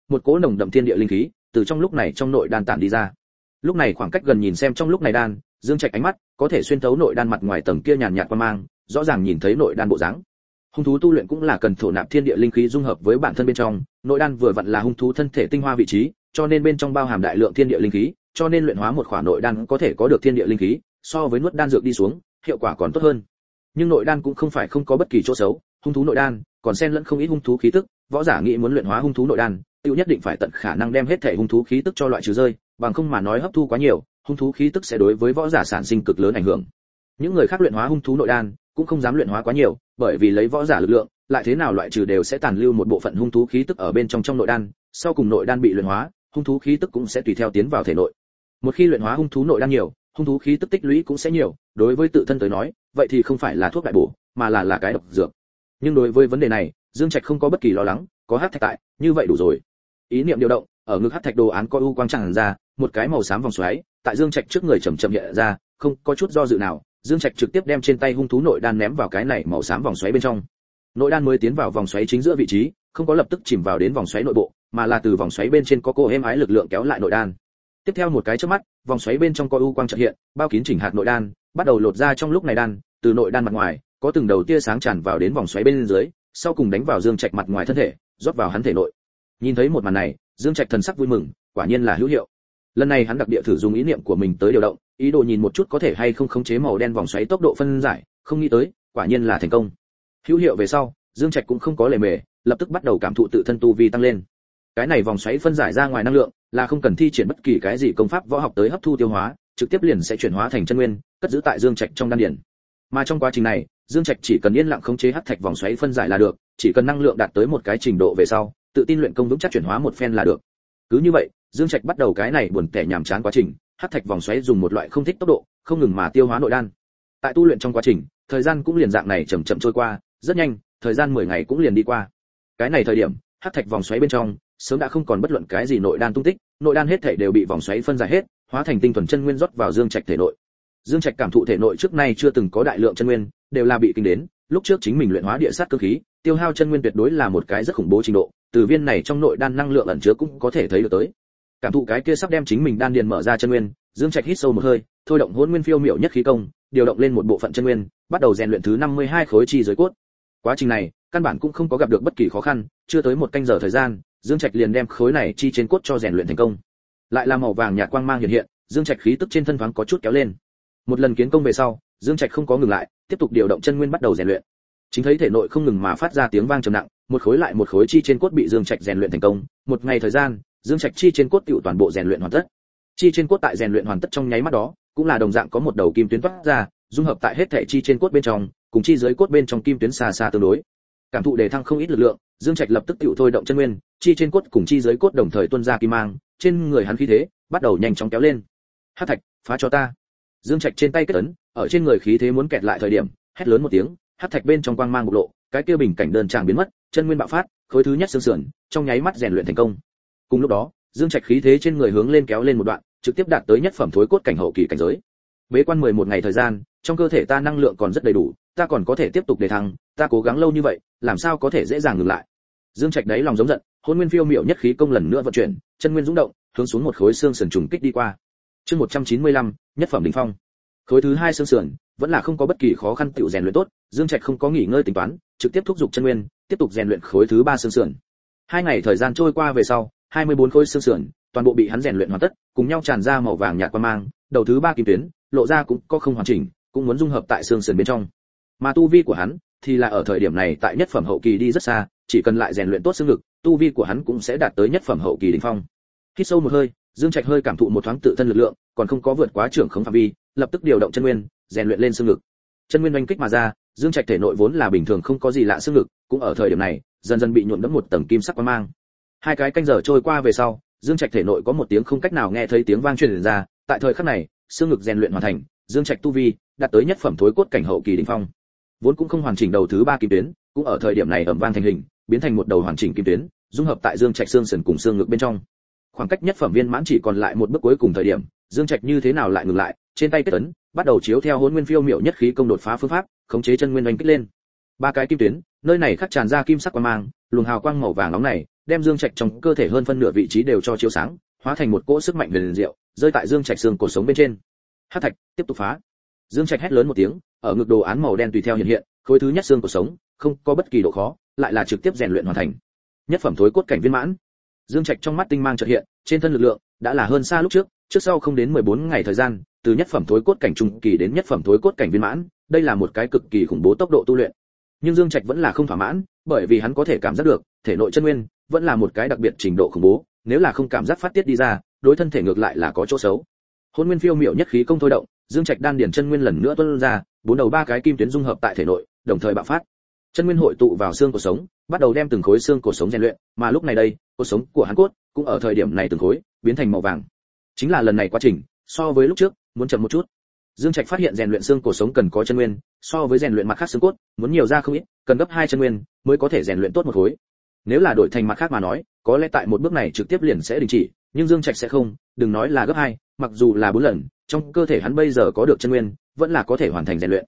một cỗ nồng đậm thiên địa linh khí từ trong lúc này trong nội đan tản đi ra. Lúc này khoảng cách gần nhìn xem trong lúc này đan, Dương Trạch ánh mắt có thể xuyên thấu nội đan mặt ngoài tầng kia nhàn nhạt quang mang, rõ ràng nhìn thấy nội đan bộ dáng. Hung thú tu luyện cũng là cần thổ nạp thiên địa linh khí dung hợp với bản thân bên trong, nội đan vừa vặn là hung thú thân thể tinh hoa vị trí, cho nên bên trong bao hàm đại lượng thiên địa linh khí, cho nên luyện hóa một khỏa nội đan có thể có được thiên địa linh khí, so với nuốt đan dược đi xuống, hiệu quả còn tốt hơn. Nhưng nội đan cũng không phải không có bất kỳ chỗ xấu, hung thú nội đan còn xen lẫn không ít hung thú khí tức, võ giả nghĩ muốn luyện hóa hung thú nội đan, tiêu nhất định phải tận khả năng đem hết thể hung thú khí tức cho loại trừ rơi, bằng không mà nói hấp thu quá nhiều, hung thú khí tức sẽ đối với võ giả sản sinh cực lớn ảnh hưởng. Những người khác luyện hóa hung thú nội đan cũng không dám luyện hóa quá nhiều, bởi vì lấy võ giả lực lượng, lại thế nào loại trừ đều sẽ tàn lưu một bộ phận hung thú khí tức ở bên trong nội đan, sau cùng nội đan bị luyện hóa, hung thú khí tức cũng sẽ tùy theo tiến vào thể nội. Một khi luyện hóa hung thú nội đan nhiều, hung thú khí tức tích lũy cũng sẽ nhiều, đối với tự thân tới nói, vậy thì không phải là thuốc đại bổ, mà là cái độc dược. Nhưng đối với vấn đề này, Dương Trạch không có bất kỳ lo lắng, có hắc thạch tại, như vậy đủ rồi. Ý niệm điều động, ở ngực hắc thạch đồ án có u quang tràn ra, một cái màu xám vòng xoáy, tại Dương Trạch trước người chậm chậm hiện ra, không có chút do dự nào, Dương Trạch trực tiếp đem trên tay hung thú nội đan ném vào cái này màu xám vòng xoáy bên trong. Nội đan mới tiến vào vòng xoáy chính giữa vị trí, không có lập tức chìm vào đến vòng xoáy nội bộ, mà là từ vòng xoáy bên trên có cô êm ái lực lượng kéo lại nội đan. Tiếp theo một cái chớp mắt, vòng xoáy bên trong có u quang chợt hiện, bao kín chỉnh hạt nội đan, bắt đầu lột ra trong lúc này đan, từ nội đan mặt ngoài, có từng đầu tia sáng tràn vào đến vòng xoáy bên dưới, sau cùng đánh vào Dương Trạch mặt ngoài thân thể, rót vào hắn thể nội. Nhìn thấy một màn này, Dương Trạch thần sắc vui mừng, quả nhiên là hữu hiệu. Lần này hắn đặc địa thử dùng ý niệm của mình tới điều động, ý đồ nhìn một chút có thể hay không khống chế màu đen vòng xoáy tốc độ phân giải, không nghĩ tới, quả nhiên là thành công. Hữu hiệu về sau, Dương Trạch cũng không có lề mề, lập tức bắt đầu cảm thụ tự thân tu vi tăng lên. Cái này vòng xoáy phân giải ra ngoài năng lượng, là không cần thi triển bất kỳ cái gì công pháp võ học tới hấp thu tiêu hóa, trực tiếp liền sẽ chuyển hóa thành chân nguyên, cất giữ tại Dương Trạch trong đan điền. Mà trong quá trình này, Dương Trạch chỉ cần yên lặng khống chế hắc thạch vòng xoáy phân giải là được, chỉ cần năng lượng đạt tới một cái trình độ về sau, tự tin luyện công vững chắc chuyển hóa một phen là được. Cứ như vậy, Dương Trạch bắt đầu cái này buồn tẻ nhàm chán quá trình, hắc thạch vòng xoáy dùng một loại không thích tốc độ, không ngừng mà tiêu hóa nội đan. Tại tu luyện trong quá trình, thời gian cũng liền dạng này chậm chậm trôi qua, rất nhanh, thời gian 10 ngày cũng liền đi qua. Cái này thời điểm, hắc thạch vòng xoáy bên trong sớm đã không còn bất luận cái gì nội đan tung tích, nội đan hết thảy đều bị vòng xoáy phân giải hết, hóa thành tinh thuần chân nguyên rót vào Dương Trạch thể nội. Dương Trạch cảm thụ thể nội trước nay chưa từng có đại lượng chân nguyên, đều là bị kinh đến, lúc trước chính mình luyện hóa địa sát cương khí, tiêu hao chân nguyên tuyệt đối là một cái rất khủng bố trình độ, từ viên này trong nội đan năng lượng ẩn chứa cũng có thể thấy được tới. Cảm thụ cái kia sắp đem chính mình đan điền mở ra chân nguyên, Dương Trạch hít sâu một hơi, thôi động Hỗn Nguyên Phiêu Miểu Nhất Khí Công, điều động lên một bộ phận chân nguyên, bắt đầu rèn luyện thứ 52 khối chi giới cốt. Quá trình này, căn bản cũng không có gặp được bất kỳ khó khăn, chưa tới một canh giờ thời gian, Dương Trạch liền đem khối này chi trên cốt cho rèn luyện thành công. Lại là màu vàng nhạt quang mang hiện hiện, Dương Trạch khí tức trên thân thoáng có chút kéo lên. Một lần kiến công về sau, Dương Trạch không có ngừng lại, tiếp tục điều động chân nguyên bắt đầu rèn luyện. Chính thấy thể nội không ngừng mà phát ra tiếng vang trầm nặng, một khối lại một khối chi trên cốt bị Dương Trạch rèn luyện thành công. Một ngày thời gian, Dương Trạch chi trên cốt tiểu toàn bộ rèn luyện hoàn tất. Chi trên cốt tại rèn luyện hoàn tất trong nháy mắt đó, cũng là đồng dạng có một đầu kim tuyến toát ra, dung hợp tại hết thể chi trên cốt bên trong, cùng chi dưới cốt bên trong kim tuyến xa xa tương đối. Cảm thụ đề thăng không ít lực lượng, Dương Trạch lập tức tiểu thôi động chân nguyên, chi trên cốt cùng chi dưới cốt đồng thời tuôn ra kim mang, trên người hắn khí thế bắt đầu nhanh chóng kéo lên. Hắc thạch, phá cho ta! Dương Trạch trên tay kết ấn, ở trên người khí thế muốn kẹt lại thời điểm, hét lớn một tiếng, hắc thạch bên trong quang mang bộc lộ, cái kia bình cảnh đơn tràng biến mất, chân nguyên bạo phát, khối thứ nhất xương sườn, trong nháy mắt rèn luyện thành công. Cùng lúc đó, Dương Trạch khí thế trên người hướng lên kéo lên một đoạn, trực tiếp đạt tới nhất phẩm thối cốt cảnh hậu kỳ cảnh giới. Bế quan 11 ngày thời gian, trong cơ thể ta năng lượng còn rất đầy đủ, ta còn có thể tiếp tục đề thăng, ta cố gắng lâu như vậy, làm sao có thể dễ dàng ngừng lại. Dương Trạch đấy lòng giống giận, Hỗn Nguyên Phiêu Miểu Nhất Khí Công lần nữa vận chuyển, chân nguyên dũng động, hướng xuống một khối xương sườn trùng kích đi qua. Chương 195, nhất phẩm đỉnh phong. Khối thứ hai xương sườn, vẫn là không có bất kỳ khó khăn tiểu rèn luyện tốt, Dương Trạch không có nghỉ ngơi tính toán, trực tiếp thúc giục chân nguyên, tiếp tục rèn luyện khối thứ ba xương sườn. 2 ngày thời gian trôi qua về sau, 24 khối xương sườn, toàn bộ bị hắn rèn luyện hoàn tất, cùng nhau tràn ra màu vàng nhạt quang mang, đầu thứ ba kim tuyến, lộ ra cũng có không hoàn chỉnh, cũng muốn dung hợp tại xương sườn bên trong. Mà tu vi của hắn thì là ở thời điểm này tại nhất phẩm hậu kỳ đi rất xa, chỉ cần lại rèn luyện tốt xương lực, tu vi của hắn cũng sẽ đạt tới nhất phẩm hậu kỳ đỉnh phong. Hít sâu một hơi, Dương Trạch hơi cảm thụ một thoáng tự thân lực lượng, còn không có vượt quá trưởng khống phạm vi, lập tức điều động chân nguyên, rèn luyện lên xương lực. Chân nguyên oanh kích mà ra, Dương Trạch thể nội vốn là bình thường không có gì lạ xương lực, cũng ở thời điểm này, dần dần bị nhuộm đẫm một tầng kim sắc quang mang. 2 cái canh giờ trôi qua về sau, Dương Trạch thể nội có một tiếng không cách nào nghe thấy tiếng vang truyền ra, tại thời khắc này, xương lực rèn luyện hoàn thành, Dương Trạch tu vi đạt tới nhất phẩm thối cốt cảnh hậu kỳ đỉnh phong. Vốn cũng không hoàn chỉnh đầu thứ ba kim tuyến, cũng ở thời điểm này ầm vang thành hình, biến thành một đầu hoàn chỉnh kim tuyến, dung hợp tại Dương Trạch xương sườn cùng xương ngực bên trong. Khoảng cách nhất phẩm viên mãn chỉ còn lại một bước cuối cùng thời điểm, Dương Trạch như thế nào lại ngừng lại, trên tay kết ấn, bắt đầu chiếu theo Hỗn Nguyên Phiêu Miểu Nhất Khí Công đột phá phương pháp, khống chế chân nguyên oanh kích lên. 3 cái kim tuyến, nơi này khắc tràn ra kim sắc quang mang, luồng hào quang màu vàng nóng này, đem Dương Trạch trong cơ thể hơn phân nửa vị trí đều cho chiếu sáng, hóa thành một cỗ sức mạnh huyền diệu, rơi tại Dương Trạch xương cổ sống bên trên. Hắc thạch, tiếp tục phá. Dương Trạch hét lớn một tiếng, ở ngực đồ án màu đen tùy theo hiện hiện, khối thứ nhất xương cổ sống, không có bất kỳ độ khó, lại là trực tiếp rèn luyện hoàn thành. Nhất phẩm thối cốt cảnh viên mãn. Dương Trạch trong mắt tinh mang chợt hiện, trên thân lực lượng đã là hơn xa lúc trước sau không đến 14 ngày thời gian, từ nhất phẩm thối cốt cảnh trung kỳ đến nhất phẩm thối cốt cảnh viên mãn, đây là một cái cực kỳ khủng bố tốc độ tu luyện. Nhưng Dương Trạch vẫn là không thỏa mãn, bởi vì hắn có thể cảm giác được, thể nội chân nguyên vẫn là một cái đặc biệt trình độ khủng bố, nếu là không cảm giác phát tiết đi ra, đối thân thể ngược lại là có chỗ xấu. Hôn nguyên phiêu miểu nhất khí công thôi động, Dương Trạch đan điển chân nguyên lần nữa tuôn ra, bốn đầu ba cái kim tuyến dung hợp tại thể nội, đồng thời bạo phát. Chân nguyên hội tụ vào xương cổ sống, bắt đầu đem từng khối xương cổ sống rèn luyện, mà lúc này đây, cốt sống của hắn cốt cũng ở thời điểm này từng khối biến thành màu vàng. Chính là lần này quá trình, so với lúc trước, muốn chậm một chút. Dương Trạch phát hiện rèn luyện xương cổ sống cần có chân nguyên, so với rèn luyện mặt khác xương cốt, muốn nhiều ra không ít, cần gấp 2 chân nguyên mới có thể rèn luyện tốt một khối. Nếu là đổi thành mặt khác mà nói, có lẽ tại một bước này trực tiếp liền sẽ đình chỉ, nhưng Dương Trạch sẽ không, đừng nói là gấp 2, mặc dù là 4 lần, trong cơ thể hắn bây giờ có được chân nguyên, vẫn là có thể hoàn thành rèn luyện.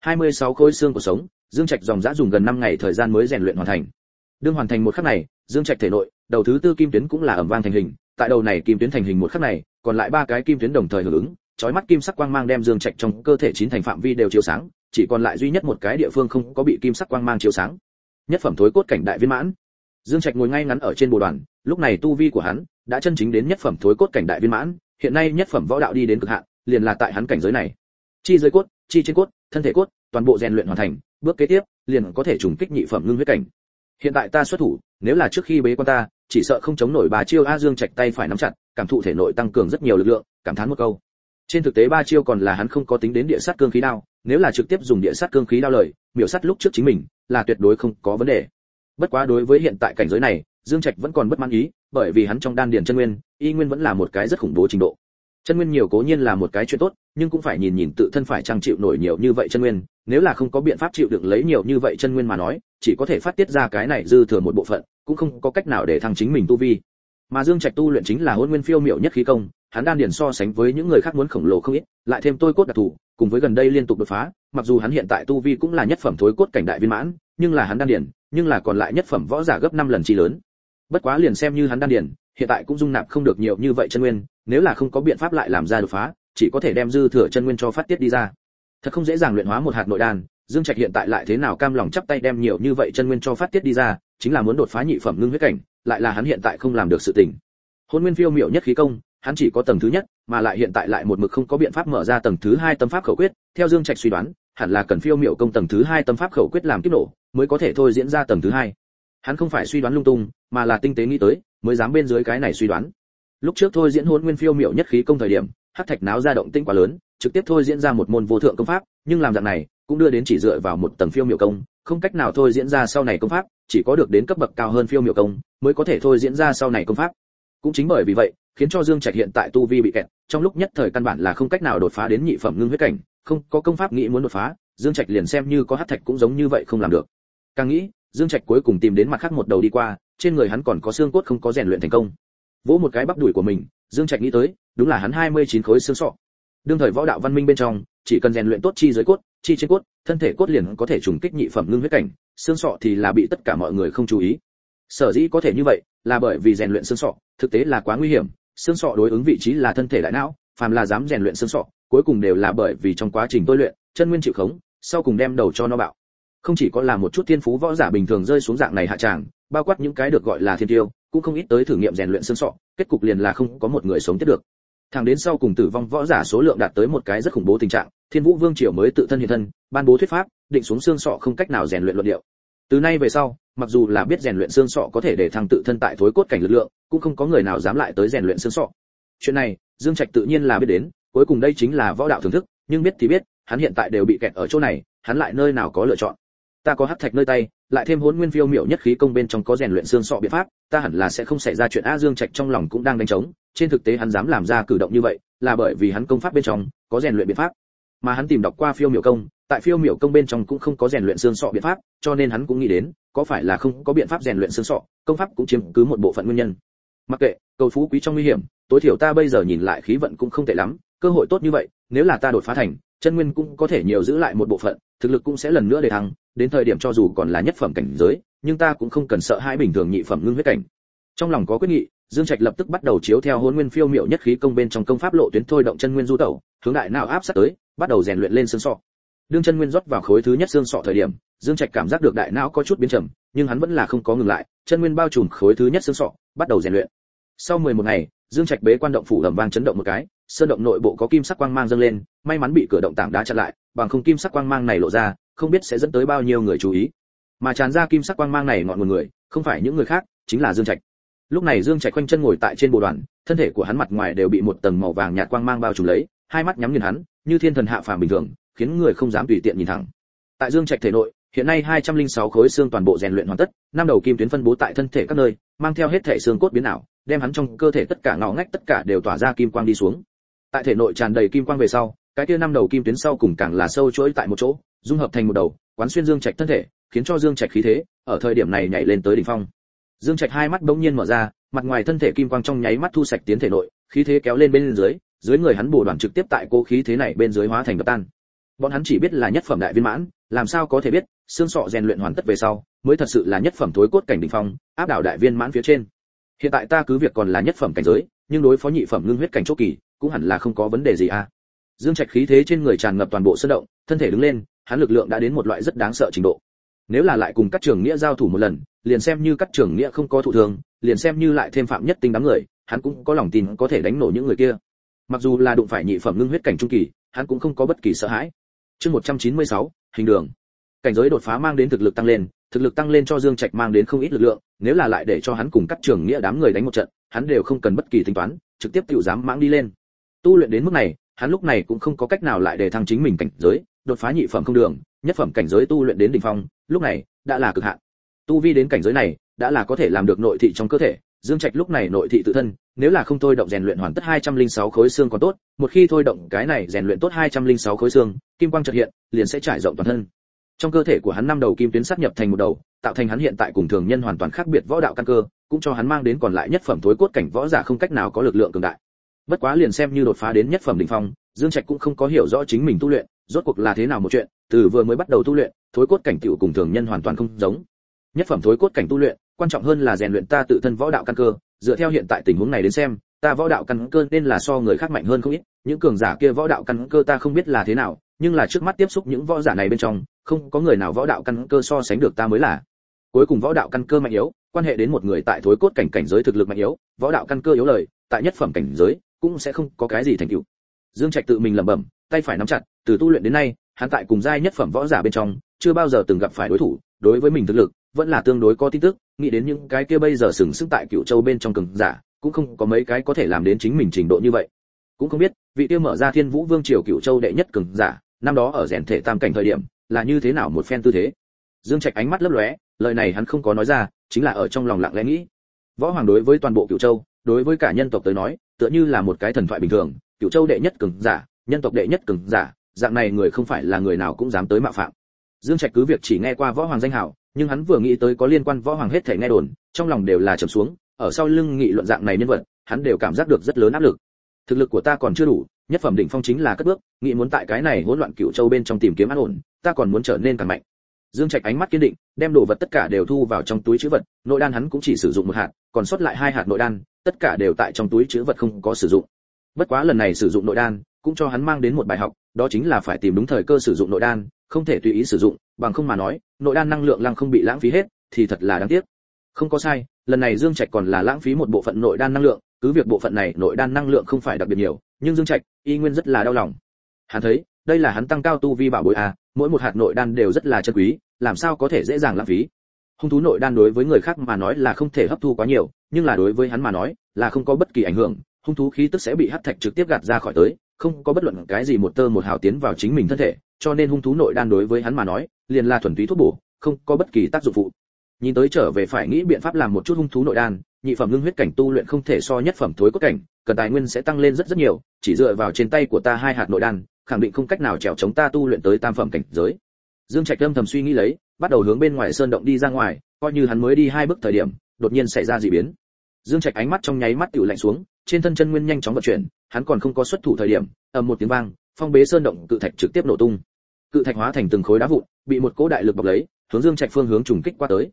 26 khối xương cổ sống, Dương Trạch dòng dã dùng gần 5 ngày thời gian mới rèn luyện hoàn thành. Đương hoàn thành một khắc này, Dương Trạch thể nội, đầu thứ tư kim tuyến cũng là ầm vang thành hình, tại đầu này kim tuyến thành hình một khắc này, còn lại 3 cái kim tuyến đồng thời hưởng ứng, chói mắt kim sắc quang mang đem Dương Trạch trong cơ thể chín thành phạm vi đều chiếu sáng, chỉ còn lại duy nhất một cái địa phương không có bị kim sắc quang mang chiếu sáng. Nhất phẩm thối cốt cảnh đại viên mãn. Dương Trạch ngồi ngay ngắn ở trên bồ đoàn, lúc này tu vi của hắn đã chân chính đến nhất phẩm thối cốt cảnh đại viên mãn, hiện nay nhất phẩm võ đạo đi đến cực hạn, liền là tại hắn cảnh giới này. Chi dưới cốt, chi trên cốt, thân thể cốt, toàn bộ rèn luyện hoàn thành, bước kế tiếp liền có thể trùng kích nhị phẩm ngưng huyết cảnh. Hiện tại ta xuất thủ, nếu là trước khi bế quan ta, chỉ sợ không chống nổi bà chiêu. A Dương Trạch tay phải nắm chặt, cảm thụ thể nội tăng cường rất nhiều lực lượng, cảm thán một câu. Trên thực tế 3 chiêu còn là hắn không có tính đến địa sát cương khí đao, nếu là trực tiếp dùng địa sát cương khí đao lời, miểu sát lúc trước chính mình, là tuyệt đối không có vấn đề. Bất quá đối với hiện tại cảnh giới này, Dương Trạch vẫn còn bất mãn ý, bởi vì hắn trong đan điền chân nguyên, y nguyên vẫn là một cái rất khủng bố trình độ. Chân nguyên nhiều cố nhiên là một cái chuyện tốt, nhưng cũng phải nhìn nhìn tự thân phải trang chịu nổi nhiều như vậy chân nguyên, nếu là không có biện pháp chịu đựng lấy nhiều như vậy chân nguyên mà nói, chỉ có thể phát tiết ra cái này dư thừa một bộ phận, cũng không có cách nào để thăng chính mình tu vi. Mà Dương Trạch tu luyện chính là Hỗn Nguyên Phiêu Miểu Nhất Khí Công, hắn đan điền so sánh với những người khác muốn khổng lồ không ít, lại thêm tôi cốt đặc thù, cùng với gần đây liên tục đột phá, mặc dù hắn hiện tại tu vi cũng là nhất phẩm thối cốt cảnh đại viên mãn, nhưng là hắn đan điền, nhưng là còn lại nhất phẩm võ giả gấp 5 lần chi lớn. Bất quá liền xem như hắn đan điền, hiện tại cũng dung nạp không được nhiều như vậy chân nguyên, nếu là không có biện pháp lại làm ra đột phá, chỉ có thể đem dư thừa chân nguyên cho phát tiết đi ra. Thật không dễ dàng luyện hóa một hạt nội đan, Dương Trạch hiện tại lại thế nào cam lòng chắp tay đem nhiều như vậy chân nguyên cho phát tiết đi ra, chính là muốn đột phá nhị phẩm ngưng huyết cảnh, lại là hắn hiện tại không làm được sự tình. Hỗn Nguyên Phiêu Miểu Nhất Khí Công, hắn chỉ có tầng thứ nhất, mà lại hiện tại lại một mực không có biện pháp mở ra tầng thứ 2 tâm pháp khẩu quyết, theo Dương Trạch suy đoán, hẳn là cần Phiêu Miểu Công tầng thứ 2 tâm pháp khẩu quyết làm kiếp nổ, mới có thể thôi diễn ra tầng thứ 2. Hắn không phải suy đoán lung tung, mà là tinh tế nghĩ tới, mới dám bên dưới cái này suy đoán. Lúc trước thôi diễn Hỗn Nguyên Phiêu Miểu Nhất Khí Công thời điểm, hắc thạch náo ra động tĩnh quá lớn, trực tiếp thôi diễn ra một môn vô thượng công pháp, nhưng làm dạng này cũng đưa đến chỉ dựa vào một tầng phiêu miểu công, không cách nào thôi diễn ra sau này công pháp, chỉ có được đến cấp bậc cao hơn phiêu miểu công mới có thể thôi diễn ra sau này công pháp. Cũng chính bởi vì vậy, khiến cho Dương Trạch hiện tại tu vi bị kẹt, trong lúc nhất thời căn bản là không cách nào đột phá đến nhị phẩm ngưng huyết cảnh, không có công pháp nghĩ muốn đột phá, Dương Trạch liền xem như có hắc thạch cũng giống như vậy không làm được. Càng nghĩ, Dương Trạch cuối cùng tìm đến mặt khác một đầu đi qua, trên người hắn còn có xương cốt không có rèn luyện thành công. Vỗ một cái bắp đùi của mình, Dương Trạch nghĩ tới, đúng là hắn 29 khối xương sọ. Đương thời võ đạo văn minh bên trong, chỉ cần rèn luyện tốt chi dưới cốt, chi trên cốt, thân thể cốt liền có thể trùng kích nhị phẩm ngưng huyết cảnh, xương sọ thì là bị tất cả mọi người không chú ý. Sở dĩ có thể như vậy, là bởi vì rèn luyện xương sọ, thực tế là quá nguy hiểm, xương sọ đối ứng vị trí là thân thể đại não, phàm là dám rèn luyện xương sọ, cuối cùng đều là bởi vì trong quá trình tôi luyện, chân nguyên chịu khống, sau cùng đem đầu cho nó bạo. Không chỉ có là một chút thiên phú võ giả bình thường rơi xuống dạng này hạ tràng, bao quát những cái được gọi là thiên tiêu, cũng không ít tới thử nghiệm rèn luyện xương sọ, kết cục liền là không có một người sống tiếp được. Thẳng đến sau cùng tử vong võ giả số lượng đạt tới một cái rất khủng bố tình trạng, Thiên Vũ Vương triều mới tự thân hiện thân, ban bố thuyết pháp, định xuống xương sọ không cách nào rèn luyện luận điệu. Từ nay về sau, mặc dù là biết rèn luyện xương sọ có thể để thăng tự thân tại thối cốt cảnh lực lượng, cũng không có người nào dám lại tới rèn luyện xương sọ. Chuyện này, Dương Trạch tự nhiên là biết đến, cuối cùng đây chính là võ đạo thưởng thức, nhưng biết thì biết, hắn hiện tại đều bị kẹt ở chỗ này, hắn lại nơi nào có lựa chọn. Ta có hắc thạch nơi tay, lại thêm Hỗn Nguyên Phiêu Miểu Nhất Khí Công bên trong có rèn luyện xương sọ biện pháp, ta hẳn là sẽ không xảy ra chuyện. A Dương Trạch trong lòng cũng đang đánh trống, trên thực tế hắn dám làm ra cử động như vậy, là bởi vì hắn công pháp bên trong có rèn luyện biện pháp, mà hắn tìm đọc qua Phiêu Miểu Công, tại Phiêu Miểu Công bên trong cũng không có rèn luyện xương sọ biện pháp, cho nên hắn cũng nghĩ đến, có phải là không có biện pháp rèn luyện xương sọ, công pháp cũng chiếm cứ một bộ phận nguyên nhân. Mặc kệ, cầu phú quý trong nguy hiểm, tối thiểu ta bây giờ nhìn lại khí vận cũng không tệ lắm, cơ hội tốt như vậy, nếu là ta đột phá thành, chân nguyên cũng có thể nhiều giữ lại một bộ phận, thực lực cũng sẽ lần nữa đề thăng, đến thời điểm cho dù còn là nhất phẩm cảnh giới, nhưng ta cũng không cần sợ hãi bình thường nhị phẩm ngưng huyết cảnh. Trong lòng có quyết nghị, Dương Trạch lập tức bắt đầu chiếu theo Hỗn Nguyên Phiêu Miểu Nhất Khí Công bên trong công pháp lộ tuyến thôi động chân nguyên du tẩu, hướng đại não áp sát tới, bắt đầu rèn luyện lên xương sọ. Đương chân nguyên rót vào khối thứ nhất xương sọ thời điểm, Dương Trạch cảm giác được đại não có chút biến chậm, nhưng hắn vẫn là không có ngừng lại, chân nguyên bao trùm khối thứ nhất xương sọ, bắt đầu rèn luyện. Sau 11 ngày, Dương Trạch bế quan động phủ ầm vang chấn động một cái, sơn động nội bộ có kim sắc quang mang dâng lên, may mắn bị cửa động tảng đá chặn lại, bằng không kim sắc quang mang này lộ ra, không biết sẽ dẫn tới bao nhiêu người chú ý. Mà tràn ra kim sắc quang mang này ngọn nguồn người, không phải những người khác, chính là Dương Trạch. Lúc này Dương Trạch khoanh chân ngồi tại trên bồ đoàn, thân thể của hắn mặt ngoài đều bị một tầng màu vàng nhạt quang mang bao trùm lấy, hai mắt nhắm nghiền hắn, như thiên thần hạ phàm bình thường, khiến người không dám tùy tiện nhìn thẳng. Tại Dương Trạch thể nội, hiện nay 206 khối xương toàn bộ rèn luyện hoàn tất, năm đầu kim tuyến phân bố tại thân thể các nơi, mang theo hết thể xương cốt biến ảo, đem hắn trong cơ thể tất cả ngõ ngách tất cả đều tỏa ra kim quang đi xuống. Tại thể nội tràn đầy kim quang về sau, cái kia năm đầu kim tuyến sau cùng càng là sâu chuỗi tại một chỗ, dung hợp thành một đầu, quán xuyên Dương Trạch thân thể, khiến cho Dương Trạch khí thế ở thời điểm này nhảy lên tới đỉnh phong. Dương Trạch hai mắt bỗng nhiên mở ra, mặt ngoài thân thể kim quang trong nháy mắt thu sạch tiến thể nội, khí thế kéo lên bên dưới, dưới người hắn bổ đoàn trực tiếp tại cố khí thế này bên dưới hóa thành đập tan. Bọn hắn chỉ biết là nhất phẩm đại viên mãn, làm sao có thể biết, xương sọ rèn luyện hoàn tất về sau, mới thật sự là nhất phẩm thối cốt cảnh đỉnh phong, áp đảo đại viên mãn phía trên. Hiện tại ta cứ việc còn là nhất phẩm cảnh giới, nhưng đối phó nhị phẩm ngưng huyết cảnh chốt kỳ, cũng hẳn là không có vấn đề gì a. Dương Trạch khí thế trên người tràn ngập toàn bộ sơn động, thân thể đứng lên, hắn lực lượng đã đến một loại rất đáng sợ trình độ. Nếu là lại cùng các trưởng nghĩa giao thủ một lần, liền xem như các trưởng nghĩa không có thụ thương, liền xem như lại thêm phạm nhất tinh đám người, hắn cũng có lòng tin có thể đánh nổ những người kia. Mặc dù là đụng phải nhị phẩm ngưng huyết cảnh trung kỳ, hắn cũng không có bất kỳ sợ hãi. Chương 196, hình đường. Cảnh giới đột phá mang đến thực lực tăng lên cho Dương Trạch mang đến không ít lực lượng, nếu là lại để cho hắn cùng các trưởng nghĩa đám người đánh một trận, hắn đều không cần bất kỳ tính toán, trực tiếp tiểu dám mãng đi lên. Tu luyện đến mức này, hắn lúc này cũng không có cách nào lại để thăng chính mình cảnh giới, đột phá nhị phẩm không đường, nhất phẩm cảnh giới tu luyện đến đỉnh phong, lúc này đã là cực hạn. Tu vi đến cảnh giới này, đã là có thể làm được nội thị trong cơ thể. Dương Trạch lúc này nội thị tự thân, nếu là không thôi động rèn luyện hoàn tất 206 khối xương còn tốt, một khi thôi động cái này rèn luyện tốt 206 khối xương, kim quang chợt hiện, liền sẽ trải rộng toàn thân. Trong cơ thể của hắn năm đầu kim tuyến sát nhập thành một đầu, tạo thành hắn hiện tại cùng thường nhân hoàn toàn khác biệt võ đạo căn cơ, cũng cho hắn mang đến còn lại nhất phẩm thối cốt cảnh võ giả không cách nào có lực lượng cường đại. Bất quá liền xem như đột phá đến nhất phẩm đỉnh phong, Dương Trạch cũng không có hiểu rõ chính mình tu luyện, rốt cuộc là thế nào một chuyện, từ vừa mới bắt đầu tu luyện, thối cốt cảnh tiểu cùng thường nhân hoàn toàn không giống. Nhất phẩm thối cốt cảnh tu luyện, quan trọng hơn là rèn luyện ta tự thân võ đạo căn cơ, dựa theo hiện tại tình huống này đến xem, ta võ đạo căn cơ nên là so người khác mạnh hơn không ít, những cường giả kia võ đạo căn cơ ta không biết là thế nào, nhưng là trước mắt tiếp xúc những võ giả này bên trong, không có người nào võ đạo căn cơ so sánh được ta mới là. Cuối cùng võ đạo căn cơ mạnh yếu, quan hệ đến một người tại thối cốt cảnh cảnh giới thực lực mạnh yếu, võ đạo căn cơ yếu lời, tại nhất phẩm cảnh giới cũng sẽ không có cái gì thành tựu. Dương Trạch tự mình lẩm bẩm, tay phải nắm chặt, từ tu luyện đến nay, hắn tại cùng giai nhất phẩm võ giả bên trong, chưa bao giờ từng gặp phải đối thủ, đối với mình thực lực, vẫn là tương đối có tin tức, nghĩ đến những cái kia bây giờ sừng sững tại Cửu Châu bên trong cường giả, cũng không có mấy cái có thể làm đến chính mình trình độ như vậy. Cũng không biết, vị kia mở ra Thiên Vũ Vương triều Cửu Châu đệ nhất cường giả, năm đó ở rèn thể tam cảnh thời điểm, là như thế nào một phen tư thế. Dương Trạch ánh mắt lấp lóe, lời này hắn không có nói ra, chính là ở trong lòng lặng lẽ nghĩ. Võ Hoàng đối với toàn bộ Cửu Châu, đối với cả nhân tộc tới nói, tựa như là một cái thần thoại bình thường, Cửu Châu đệ nhất cường giả, nhân tộc đệ nhất cường giả, dạng này người không phải là người nào cũng dám tới mạo phạm. Dương Trạch cứ việc chỉ nghe qua Võ Hoàng danh hào, nhưng hắn vừa nghĩ tới có liên quan Võ Hoàng hết thảy nghe đồn, trong lòng đều là trầm xuống, ở sau lưng nghị luận dạng này nhân vật, hắn đều cảm giác được rất lớn áp lực. Thực lực của ta còn chưa đủ, nhất phẩm đỉnh phong chính là cất bước, nghĩ muốn tại cái này hỗn loạn Cửu Châu bên trong tìm kiếm an ổn, ta còn muốn trở nên càng mạnh. Dương Trạch ánh mắt kiên định, đem đồ vật tất cả đều thu vào trong túi trữ vật, nội đan hắn cũng chỉ sử dụng một hạt, còn sót lại 2 hạt nội đan, tất cả đều tại trong túi trữ vật không có sử dụng. Bất quá lần này sử dụng nội đan, cũng cho hắn mang đến một bài học, đó chính là phải tìm đúng thời cơ sử dụng nội đan, không thể tùy ý sử dụng, bằng không mà nói, nội đan năng lượng lăng không bị lãng phí hết, thì thật là đáng tiếc. Không có sai, lần này Dương Trạch còn là lãng phí một bộ phận nội đan năng lượng, cứ việc bộ phận này nội đan năng lượng không phải đặc biệt nhiều, nhưng Dương Trạch y nguyên rất là đau lòng. Hắn thấy, đây là hắn tăng cao tu vi bảo bối a, mỗi một hạt nội đan đều rất là chân quý, làm sao có thể dễ dàng lãng phí. Hung thú nội đan đối với người khác mà nói là không thể hấp thu quá nhiều, nhưng là đối với hắn mà nói, là không có bất kỳ ảnh hưởng, hung thú khí tức sẽ bị hắc thạch trực tiếp gạt ra khỏi tới, không có bất luận cái gì một tơ một hào tiến vào chính mình thân thể, cho nên hung thú nội đan đối với hắn mà nói, liền là thuần túy thuốc bổ, không có bất kỳ tác dụng phụ. Nhìn tới trở về phải nghĩ biện pháp làm một chút hung thú nội đan, nhị phẩm ngưng huyết cảnh tu luyện không thể so nhất phẩm thối cốt cảnh, cần tài nguyên sẽ tăng lên rất nhiều, chỉ dựa vào trên tay của ta 2 hạt nội đan, khẳng định không cách nào trèo chống ta tu luyện tới tam phẩm cảnh giới. Dương Trạch âm thầm suy nghĩ lấy, bắt đầu hướng bên ngoài sơn động đi ra ngoài, coi như hắn mới đi 2 bước thời điểm, đột nhiên xảy ra dị biến. Dương Trạch ánh mắt trong nháy mắt tiểu lạnh xuống, trên thân chân nguyên nhanh chóng vận chuyển, hắn còn không có xuất thủ thời điểm, ầm một tiếng vang, phong bế sơn động cự thạch trực tiếp nổ tung. Cự thạch hóa thành từng khối đá vụn, bị một cỗ đại lực bọc lấy, hướng Dương Trạch phương hướng trùng kích qua tới.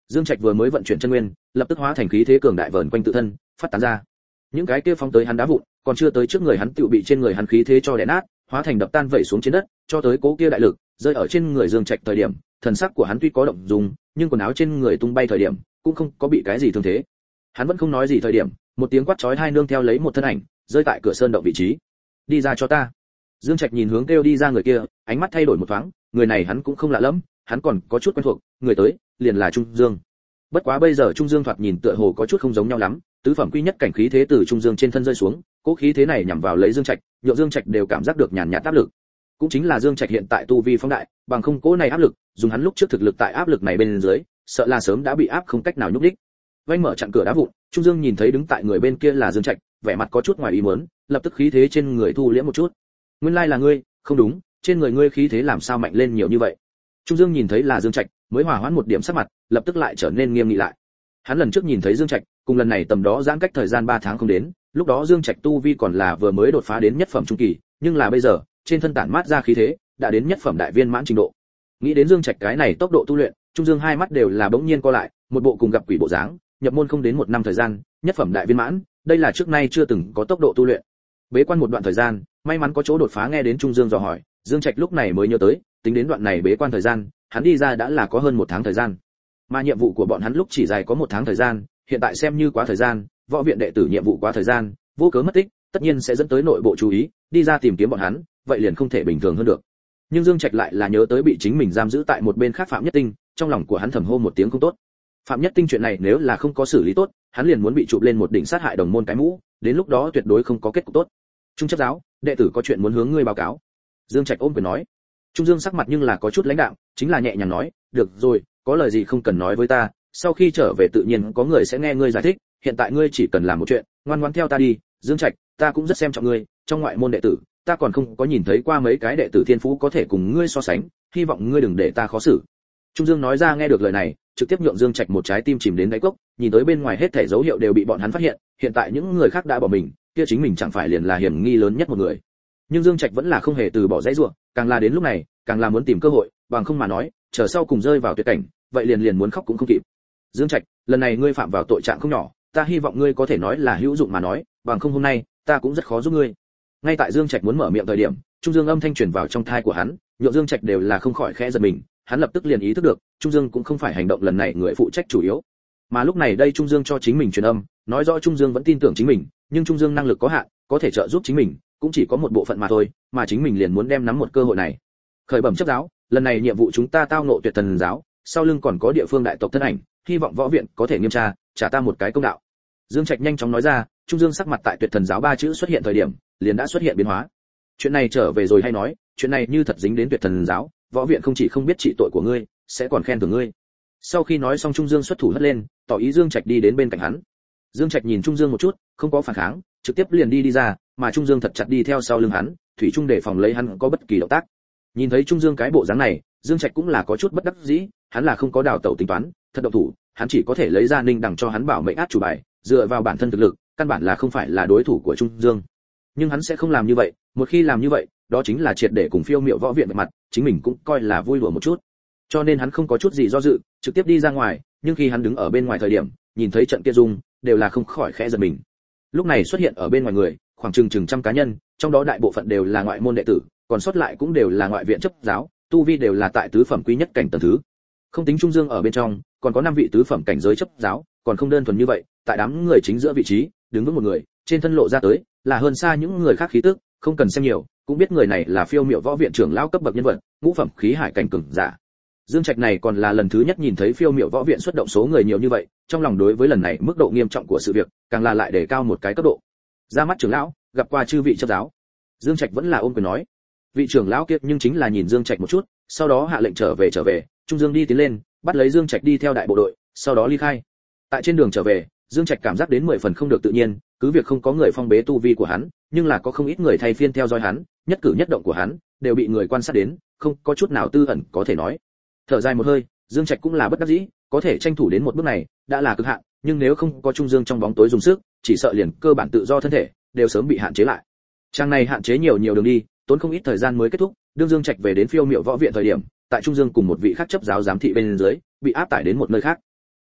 Dương Trạch vừa mới vận chuyển chân nguyên, lập tức hóa thành khí thế cường đại vờn quanh tự thân, phát tán ra. Những cái kia phóng tới hắn đá vụn, còn chưa tới trước người hắn tựu bị trên người hắn khí thế cho đè nát, hóa thành đập tan vẩy xuống trên đất, cho tới cố kia đại lực, rơi ở trên người Dương Trạch thời điểm, thần sắc của hắn tuy có động dung, nhưng quần áo trên người tung bay thời điểm, cũng không có bị cái gì thương thế. Hắn vẫn không nói gì thời điểm, một tiếng quát chói tai nương theo lấy một thân ảnh, rơi tại cửa sơn động vị trí. Đi ra cho ta. Dương Trạch nhìn hướng kêu đi ra người kia, ánh mắt thay đổi một thoáng, người này hắn cũng không lạ lắm, hắn còn có chút quen thuộc, người tới, liền là Trung Dương. Bất quá bây giờ Trung Dương thoạt nhìn tựa hồ có chút không giống nhau lắm, tứ phẩm quy nhất cảnh khí thế từ Trung Dương trên thân rơi xuống, cố khí thế này nhằm vào lấy Dương Trạch, nhượng Dương Trạch đều cảm giác được nhàn nhạt áp lực. Cũng chính là Dương Trạch hiện tại tu vi phóng đại, bằng không cố này áp lực, dùng hắn lúc trước thực lực tại áp lực này bên dưới, sợ là sớm đã bị áp không cách nào nhúc nhích. Vành mở chặn cửa đá vụn, Trung Dương nhìn thấy đứng tại người bên kia là Dương Trạch, vẻ mặt có chút ngoài ý muốn, lập tức khí thế trên người thu liễm một chút. Nguyên lai là ngươi, không đúng, trên người ngươi khí thế làm sao mạnh lên nhiều như vậy? Trung Dương nhìn thấy là Dương Trạch, mới hòa hoãn một điểm sắc mặt, lập tức lại trở nên nghiêm nghị lại. Hắn lần trước nhìn thấy Dương Trạch, cùng lần này tầm đó giãn cách thời gian 3 tháng không đến, lúc đó Dương Trạch tu vi còn là vừa mới đột phá đến nhất phẩm trung kỳ, nhưng là bây giờ, trên thân tản mát ra khí thế, đã đến nhất phẩm đại viên mãn trình độ. Nghĩ đến Dương Trạch cái này tốc độ tu luyện, Trung Dương hai mắt đều là bỗng nhiên co lại, một bộ cùng gặp quỷ bộ dáng, nhập môn không đến 1 năm thời gian, nhất phẩm đại viên mãn, đây là trước nay chưa từng có tốc độ tu luyện. Bế quan một đoạn thời gian, may mắn có chỗ đột phá nghe đến Trung Dương dò hỏi, Dương Trạch lúc này mới nhớ tới, tính đến đoạn này bế quan thời gian, hắn đi ra đã là có hơn 1 tháng thời gian. Mà nhiệm vụ của bọn hắn lúc chỉ dài có 1 tháng thời gian, hiện tại xem như quá thời gian, võ viện đệ tử nhiệm vụ quá thời gian, vô cớ mất tích, tất nhiên sẽ dẫn tới nội bộ chú ý, đi ra tìm kiếm bọn hắn, vậy liền không thể bình thường hơn được. Nhưng Dương Trạch lại là nhớ tới bị chính mình giam giữ tại một bên khác Phạm Nhất Tinh, trong lòng của hắn thầm hô một tiếng không tốt. Phạm Nhất Tinh chuyện này nếu là không có xử lý tốt, hắn liền muốn bị chụp lên một đỉnh sát hại đồng môn cái mũ, đến lúc đó tuyệt đối không có kết cục tốt. Trung chấp giáo, đệ tử có chuyện muốn hướng ngươi báo cáo. Dương Trạch ôm quyền nói. Trung Dương sắc mặt nhưng là có chút lãnh đạm, chính là nhẹ nhàng nói, được rồi, có lời gì không cần nói với ta, sau khi trở về tự nhiên có người sẽ nghe ngươi giải thích, hiện tại ngươi chỉ cần làm một chuyện, ngoan ngoãn theo ta đi. Dương Trạch, ta cũng rất xem trọng ngươi, trong ngoại môn đệ tử, ta còn không có nhìn thấy qua mấy cái đệ tử thiên phú có thể cùng ngươi so sánh, hy vọng ngươi đừng để ta khó xử. Trung Dương nói ra nghe được lời này, trực tiếp nhượng Dương Trạch một trái tim chìm đến đáy cốc, nhìn tới bên ngoài hết thảy dấu hiệu đều bị bọn hắn phát hiện, hiện tại những người khác đã bỏ mình, kia chính mình chẳng phải liền là hiểm nghi lớn nhất một người. Nhưng Dương Trạch vẫn là không hề từ bỏ dãy rủa, càng là đến lúc này, càng là muốn tìm cơ hội, bằng không mà nói, chờ sau cùng rơi vào tuyệt cảnh, vậy liền muốn khóc cũng không kịp. Dương Trạch, lần này ngươi phạm vào tội trạng không nhỏ, ta hy vọng ngươi có thể nói là hữu dụng mà nói, bằng không hôm nay, ta cũng rất khó giúp ngươi. Ngay tại Dương Trạch muốn mở miệng thời điểm, Trung Dương âm thanh truyền vào trong tai của hắn, nhượng Dương Trạch đều là không khỏi khẽ giật mình, hắn lập tức liền ý thức được, Trung Dương cũng không phải hành động lần này người phụ trách chủ yếu. Mà lúc này đây Trung Dương cho chính mình truyền âm, nói rõ Trung Dương vẫn tin tưởng chính mình, nhưng Trung Dương năng lực có hạn, có thể trợ giúp chính mình, cũng chỉ có một bộ phận mà thôi, mà chính mình liền muốn đem nắm một cơ hội này. Khởi bẩm chấp giáo, lần này nhiệm vụ chúng ta tao ngộ Tuyệt Thần giáo, sau lưng còn có địa phương đại tộc thân ảnh, hy vọng võ viện có thể nghiêm tra, trả ta một cái công đạo. Dương Trạch nhanh chóng nói ra, Trung Dương sắc mặt tại Tuyệt Thần giáo 3 chữ xuất hiện thời điểm, liền đã xuất hiện biến hóa. Chuyện này trở về rồi hay nói, chuyện này như thật dính đến Tuyệt Thần giáo, võ viện không chỉ không biết trị tội của ngươi, sẽ còn khen thưởng ngươi. Sau khi nói xong Trung Dương xuất thủ hất lên, tỏ ý Dương Trạch đi đến bên cạnh hắn. Dương Trạch nhìn Trung Dương một chút, không có phản kháng, trực tiếp liền đi ra, mà Trung Dương thật chặt đi theo sau lưng hắn, thủy chung để phòng lấy hắn có bất kỳ động tác. Nhìn thấy Trung Dương cái bộ dáng này, Dương Trạch cũng là có chút bất đắc dĩ, hắn là không có đào tẩu tính toán, thật động thủ, hắn chỉ có thể lấy ra Ninh Đằng cho hắn bảo mệnh át chủ bài, dựa vào bản thân thực lực, căn bản là không phải là đối thủ của Trung Dương. Nhưng hắn sẽ không làm như vậy, một khi làm như vậy, đó chính là triệt để cùng Phiêu Miệu võ viện mặt, chính mình cũng coi là vui đùa một chút. Cho nên hắn không có chút gì do dự, trực tiếp đi ra ngoài, nhưng khi hắn đứng ở bên ngoài thời điểm, nhìn thấy trận kia dung, đều là không khỏi khẽ giật mình. Lúc này xuất hiện ở bên ngoài người, khoảng chừng trăm cá nhân, trong đó đại bộ phận đều là ngoại môn đệ tử, còn sót lại cũng đều là ngoại viện chấp giáo, tu vi đều là tại tứ phẩm quý nhất cảnh tầng thứ. Không tính Trung Dương ở bên trong, còn có 5 vị tứ phẩm cảnh giới chấp giáo, còn không đơn thuần như vậy, tại đám người chính giữa vị trí, đứng vững một người, trên thân lộ ra tới, là hơn xa những người khác khí tức, không cần xem nhiều, cũng biết người này là Phiêu Miệu võ viện trưởng lão cấp bậc nhân vật, ngũ phẩm khí hải cảnh cường giả. Dương Trạch này còn là lần thứ nhất nhìn thấy Phiêu Miệu võ viện xuất động số người nhiều như vậy, trong lòng đối với lần này mức độ nghiêm trọng của sự việc, càng là lại đề cao một cái cấp độ. Ra mắt trưởng lão, gặp qua chư vị chấp giáo. Dương Trạch vẫn là ôm quyền nói. Vị trưởng lão kia nhưng chính là nhìn Dương Trạch một chút, sau đó hạ lệnh trở về, Trung Dương đi tiến lên, bắt lấy Dương Trạch đi theo đại bộ đội, sau đó ly khai. Tại trên đường trở về, Dương Trạch cảm giác đến 10 phần không được tự nhiên, cứ việc không có người phong bế tu vi của hắn, nhưng là có không ít người thay phiên theo dõi hắn, nhất cử nhất động của hắn đều bị người quan sát đến, không có chút nào tư ẩn có thể nói. Thở dài một hơi, Dương Trạch cũng là bất đắc dĩ, có thể tranh thủ đến một bước này, đã là cực hạn, nhưng nếu không có Trung Dương trong bóng tối dùng sức, chỉ sợ liền cơ bản tự do thân thể đều sớm bị hạn chế lại. Trang này hạn chế nhiều đường đi, tốn không ít thời gian mới kết thúc, đương Dương Trạch về đến Phiêu Miệu võ viện thời điểm, tại Trung Dương cùng một vị khác chấp giáo giám thị bên dưới, bị áp tải đến một nơi khác.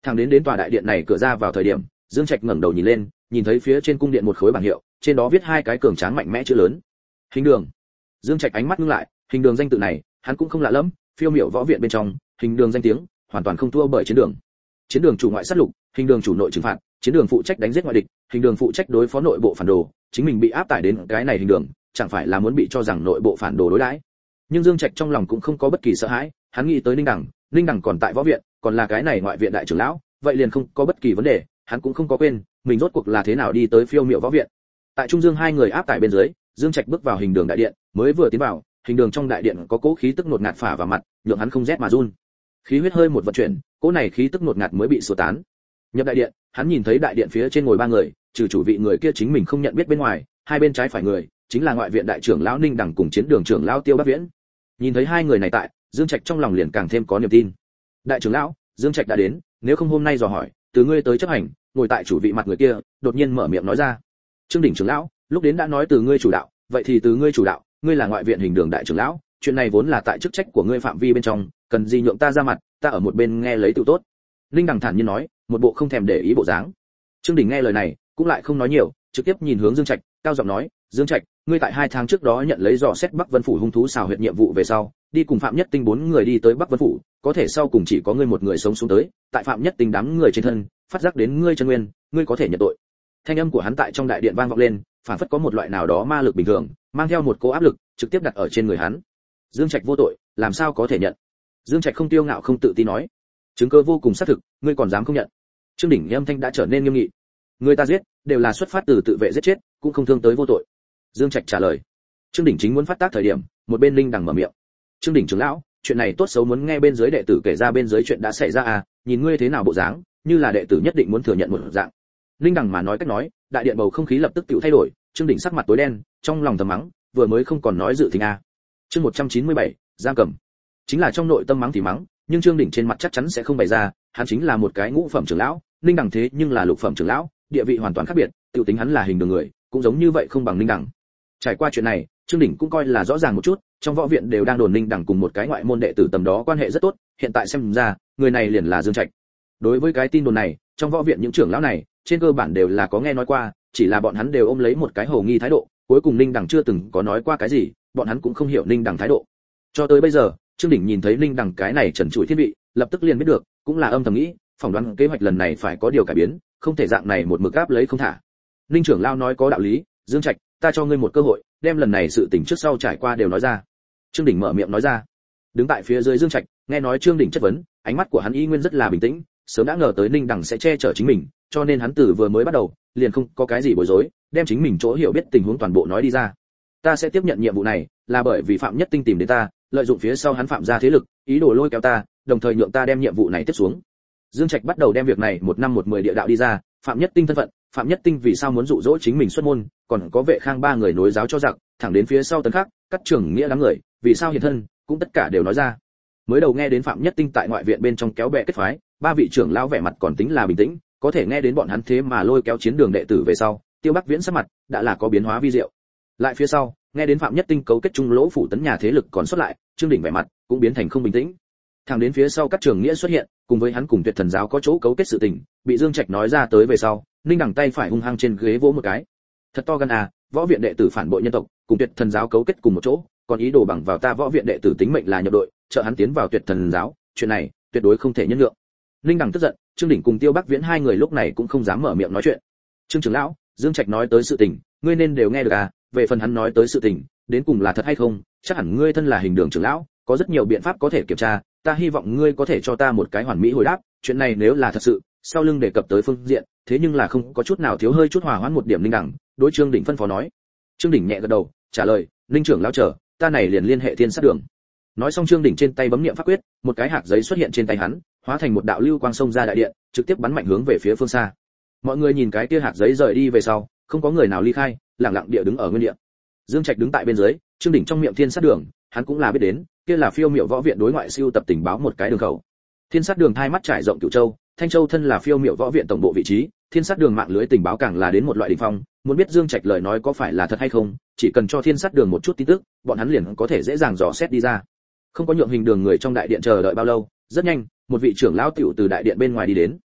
Thẳng đến tòa đại điện này cửa ra vào thời điểm, Dương Trạch ngẩng đầu nhìn lên, nhìn thấy phía trên cung điện một khối bảng hiệu, trên đó viết hai cái cường tráng mạnh mẽ chữ lớn. Hình đường. Dương Trạch ánh mắt ngưng lại, hình đường danh tự này, hắn cũng không lạ lắm, phiêu miểu võ viện bên trong, hình đường danh tiếng, hoàn toàn không thua bởi chiến đường. Chiến đường chủ ngoại sát lục, hình đường chủ nội trừng phạt, chiến đường phụ trách đánh giết ngoại địch, hình đường phụ trách đối phó nội bộ phản đồ, chính mình bị áp tải đến cái này hình đường, chẳng phải là muốn bị cho rằng nội bộ phản đồ đối đãi. Nhưng Dương Trạch trong lòng cũng không có bất kỳ sợ hãi, hắn nghĩ tới Ninh Đằng còn tại võ viện, còn là cái này ngoại viện đại trưởng lão, vậy liền không có bất kỳ vấn đề, hắn cũng không có quên, mình rốt cuộc là thế nào đi tới phiêu miểu võ viện. Tại Trung Dương hai người áp tải bên dưới, Dương Trạch bước vào hình đường đại điện, mới vừa tiến vào, hình đường trong đại điện có cỗ khí tức ngột ngạt phả vào mặt, nhượng hắn không rét mà run. Khí huyết hơi một vận chuyển, cỗ này khí tức ngột ngạt mới bị xua tán. Nhập đại điện, hắn nhìn thấy đại điện phía trên ngồi ba người, trừ chủ vị người kia chính mình không nhận biết bên ngoài, hai bên trái phải người, chính là ngoại viện đại trưởng lão Ninh Đằng cùng chiến đường trưởng lão Tiêu Bắc Viễn. Nhìn thấy hai người này tại, Dương Trạch trong lòng liền càng thêm có niềm tin. Đại trưởng lão, Dương Trạch đã đến, nếu không hôm nay dò hỏi, từ ngươi tới chấp hành, ngồi tại chủ vị mặt người kia, đột nhiên mở miệng nói ra. Trương Đỉnh trưởng lão, lúc đến đã nói từ ngươi chủ đạo, vậy thì từ ngươi chủ đạo, ngươi là ngoại viện hình đường đại trưởng lão, chuyện này vốn là tại chức trách của ngươi phạm vi bên trong, cần gì nhượng ta ra mặt, ta ở một bên nghe lấy tự tốt. Linh Đằng thản nhiên nói, một bộ không thèm để ý bộ dáng. Trương Đỉnh nghe lời này, cũng lại không nói nhiều, trực tiếp nhìn hướng Dương Trạch, cao giọng nói, Dương Trạch, ngươi tại 2 tháng trước đó nhận lấy dò xét Bắc Vân phủ hung thú xào huyệt nhiệm vụ về sau, đi cùng Phạm Nhất Tinh 4 người đi tới Bắc Vân phủ, có thể sau cùng chỉ có ngươi một người sống xuống tới, tại Phạm Nhất Tinh đám người trên thân, phát giác đến ngươi chân nguyên, ngươi có thể nhận tội. Thanh âm của hắn tại trong đại điện vang vọng lên, phản phất có một loại nào đó ma lực bình thường, mang theo một cỗ áp lực, trực tiếp đặt ở trên người hắn. Dương Trạch vô tội, làm sao có thể nhận? Dương Trạch không tiêu ngạo không tự tin nói, chứng cứ vô cùng xác thực, ngươi còn dám không nhận? Trương Đỉnh âm thanh đã trở nên nghiêm nghị. Người ta giết, đều là xuất phát từ tự vệ giết chết, cũng không thương tới vô tội. Dương Trạch trả lời. Trương Đỉnh chính muốn phát tác thời điểm, một bên Linh Đằng mở miệng. Trương Đỉnh trưởng lão, chuyện này tốt xấu muốn nghe bên dưới đệ tử kể ra bên dưới chuyện đã xảy ra à, nhìn ngươi thế nào bộ dáng, như là đệ tử nhất định muốn thừa nhận một dạng. Linh Đằng mà nói cách nói, đại điện bầu không khí lập tức tự thay đổi, Trương Đỉnh sắc mặt tối đen, trong lòng thầm mắng, vừa mới không còn nói dự thình à. Chương 197, giam cầm. Chính là trong nội tâm mắng thì mắng, nhưng Trương Đỉnh trên mặt chắc chắn sẽ không bày ra, hắn chính là một cái ngũ phẩm trưởng lão, Linh Đằng thế nhưng là lục phẩm trưởng lão, địa vị hoàn toàn khác biệt, tiểu tính hắn là hình đường người, cũng giống như vậy không bằng Linh Đằng. Trải qua chuyện này, Trương Đỉnh cũng coi là rõ ràng một chút, trong võ viện đều đang đồn Linh Đằng cùng một cái ngoại môn đệ tử tầm đó quan hệ rất tốt, hiện tại xem ra, người này liền là Dương Trạch. Đối với cái tin đồn này, trong võ viện những trưởng lão này, trên cơ bản đều là có nghe nói qua, chỉ là bọn hắn đều ôm lấy một cái hồ nghi thái độ, cuối cùng Linh Đằng chưa từng có nói qua cái gì, bọn hắn cũng không hiểu Linh Đằng thái độ. Cho tới bây giờ, Trương Đỉnh nhìn thấy Linh Đằng cái này trần trụi thiên vị, lập tức liền biết được, cũng là âm thầm nghĩ, phỏng đoán kế hoạch lần này phải có điều cải biến, không thể dạng này một mực áp lấy không thả. Linh trưởng lão nói có đạo lý, Dương Trạch, ta cho ngươi một cơ hội, đem lần này sự tình trước sau trải qua đều nói ra. Trương Đỉnh mở miệng nói ra. Đứng tại phía dưới Dương Trạch, nghe nói Trương Đỉnh chất vấn, ánh mắt của hắn y nguyên rất là bình tĩnh, sớm đã ngờ tới Ninh Đằng sẽ che chở chính mình, cho nên hắn từ vừa mới bắt đầu, liền không có cái gì bối rối, đem chính mình chỗ hiểu biết tình huống toàn bộ nói đi ra. Ta sẽ tiếp nhận nhiệm vụ này, là bởi vì Phạm Nhất Tinh tìm đến ta, lợi dụng phía sau hắn Phạm gia thế lực, ý đồ lôi kéo ta, đồng thời nhượng ta đem nhiệm vụ này tiếp xuống. Dương Trạch bắt đầu đem việc này một năm một mười địa đạo đi ra, Phạm Nhất Tinh thân phận, Phạm Nhất Tinh vì sao muốn dụ dỗ chính mình xuất môn, còn có Vệ Khang ba người nối giáo cho giặc, thẳng đến phía sau Tấn Khắc, Cắt Trưởng Nghĩa đám người, vì sao hiện thân, cũng tất cả đều nói ra. Mới đầu nghe đến Phạm Nhất Tinh tại ngoại viện bên trong kéo bè kết phái, ba vị trưởng lão vẻ mặt còn tính là bình tĩnh, có thể nghe đến bọn hắn thế mà lôi kéo chiến đường đệ tử về sau, Tiêu Bắc Viễn sắc mặt đã là có biến hóa vi diệu. Lại phía sau, nghe đến Phạm Nhất Tinh cấu kết chung lỗ phủ Tấn nhà thế lực còn xuất lại, Trương Đỉnh vẻ mặt cũng biến thành không bình tĩnh. Thẳng đến phía sau Cắt Trưởng Nghĩa xuất hiện, cùng với hắn cùng Tuyệt Thần giáo có chỗ cấu kết sự tình, bị Dương Trạch nói ra tới về sau, Ninh Đằng tay phải hung hăng trên ghế vỗ một cái. Thật to gan à, võ viện đệ tử phản bội nhân tộc, cùng Tuyệt Thần giáo cấu kết cùng một chỗ, còn ý đồ bằng vào ta võ viện đệ tử tính mệnh là nhập đội, trợ hắn tiến vào Tuyệt Thần giáo, chuyện này tuyệt đối không thể nhân lượng. Ninh Đằng tức giận, Trương Đỉnh cùng Tiêu Bắc Viễn hai người lúc này cũng không dám mở miệng nói chuyện. Trương trưởng lão, Dương Trạch nói tới sự tình, ngươi nên đều nghe được à, về phần hắn nói tới sự tình, đến cùng là thật hay không, chắc hẳn ngươi thân là hình đường trưởng lão, có rất nhiều biện pháp có thể kiểm tra, ta hy vọng ngươi có thể cho ta một cái hoàn mỹ hồi đáp, chuyện này nếu là thật sự, sau lưng đề cập tới phương diện, thế nhưng là không có chút nào thiếu hơi chút hòa hoãn một điểm. Ninh Đằng đối Trương Đỉnh phân phó nói. Trương Đỉnh nhẹ gật đầu, trả lời, Ninh trưởng lão chờ, ta này liền liên hệ Thiên Sát Đường. Nói xong Trương Đỉnh trên tay bấm niệm pháp quyết, một cái hạt giấy xuất hiện trên tay hắn, hóa thành một đạo lưu quang xông ra đại điện, trực tiếp bắn mạnh hướng về phía phương xa. Mọi người nhìn cái kia hạt giấy rời đi về sau, không có người nào ly khai, lặng lặng địa đứng ở nguyên địa. Dương Trạch đứng tại bên dưới, Trương Đỉnh trong miệng Thiên Sát Đường, hắn cũng là biết đến, kia là phiêu miểu võ viện đối ngoại siêu tập tình báo một cái đường khẩu. Thiên Sát Đường hai mắt trải rộng Cửu Châu, Thanh Châu thân là phiêu miểu võ viện tổng bộ vị trí, Thiên Sát Đường mạng lưới tình báo càng là đến một loại đỉnh phong, muốn biết Dương Trạch lời nói có phải là thật hay không, chỉ cần cho Thiên Sát Đường một chút tin tức, bọn hắn liền có thể dễ dàng dò xét đi ra. Không có nhượng hình đường người trong đại điện chờ đợi bao lâu, rất nhanh, một vị trưởng lão tiểu từ đại điện bên ngoài đi đến.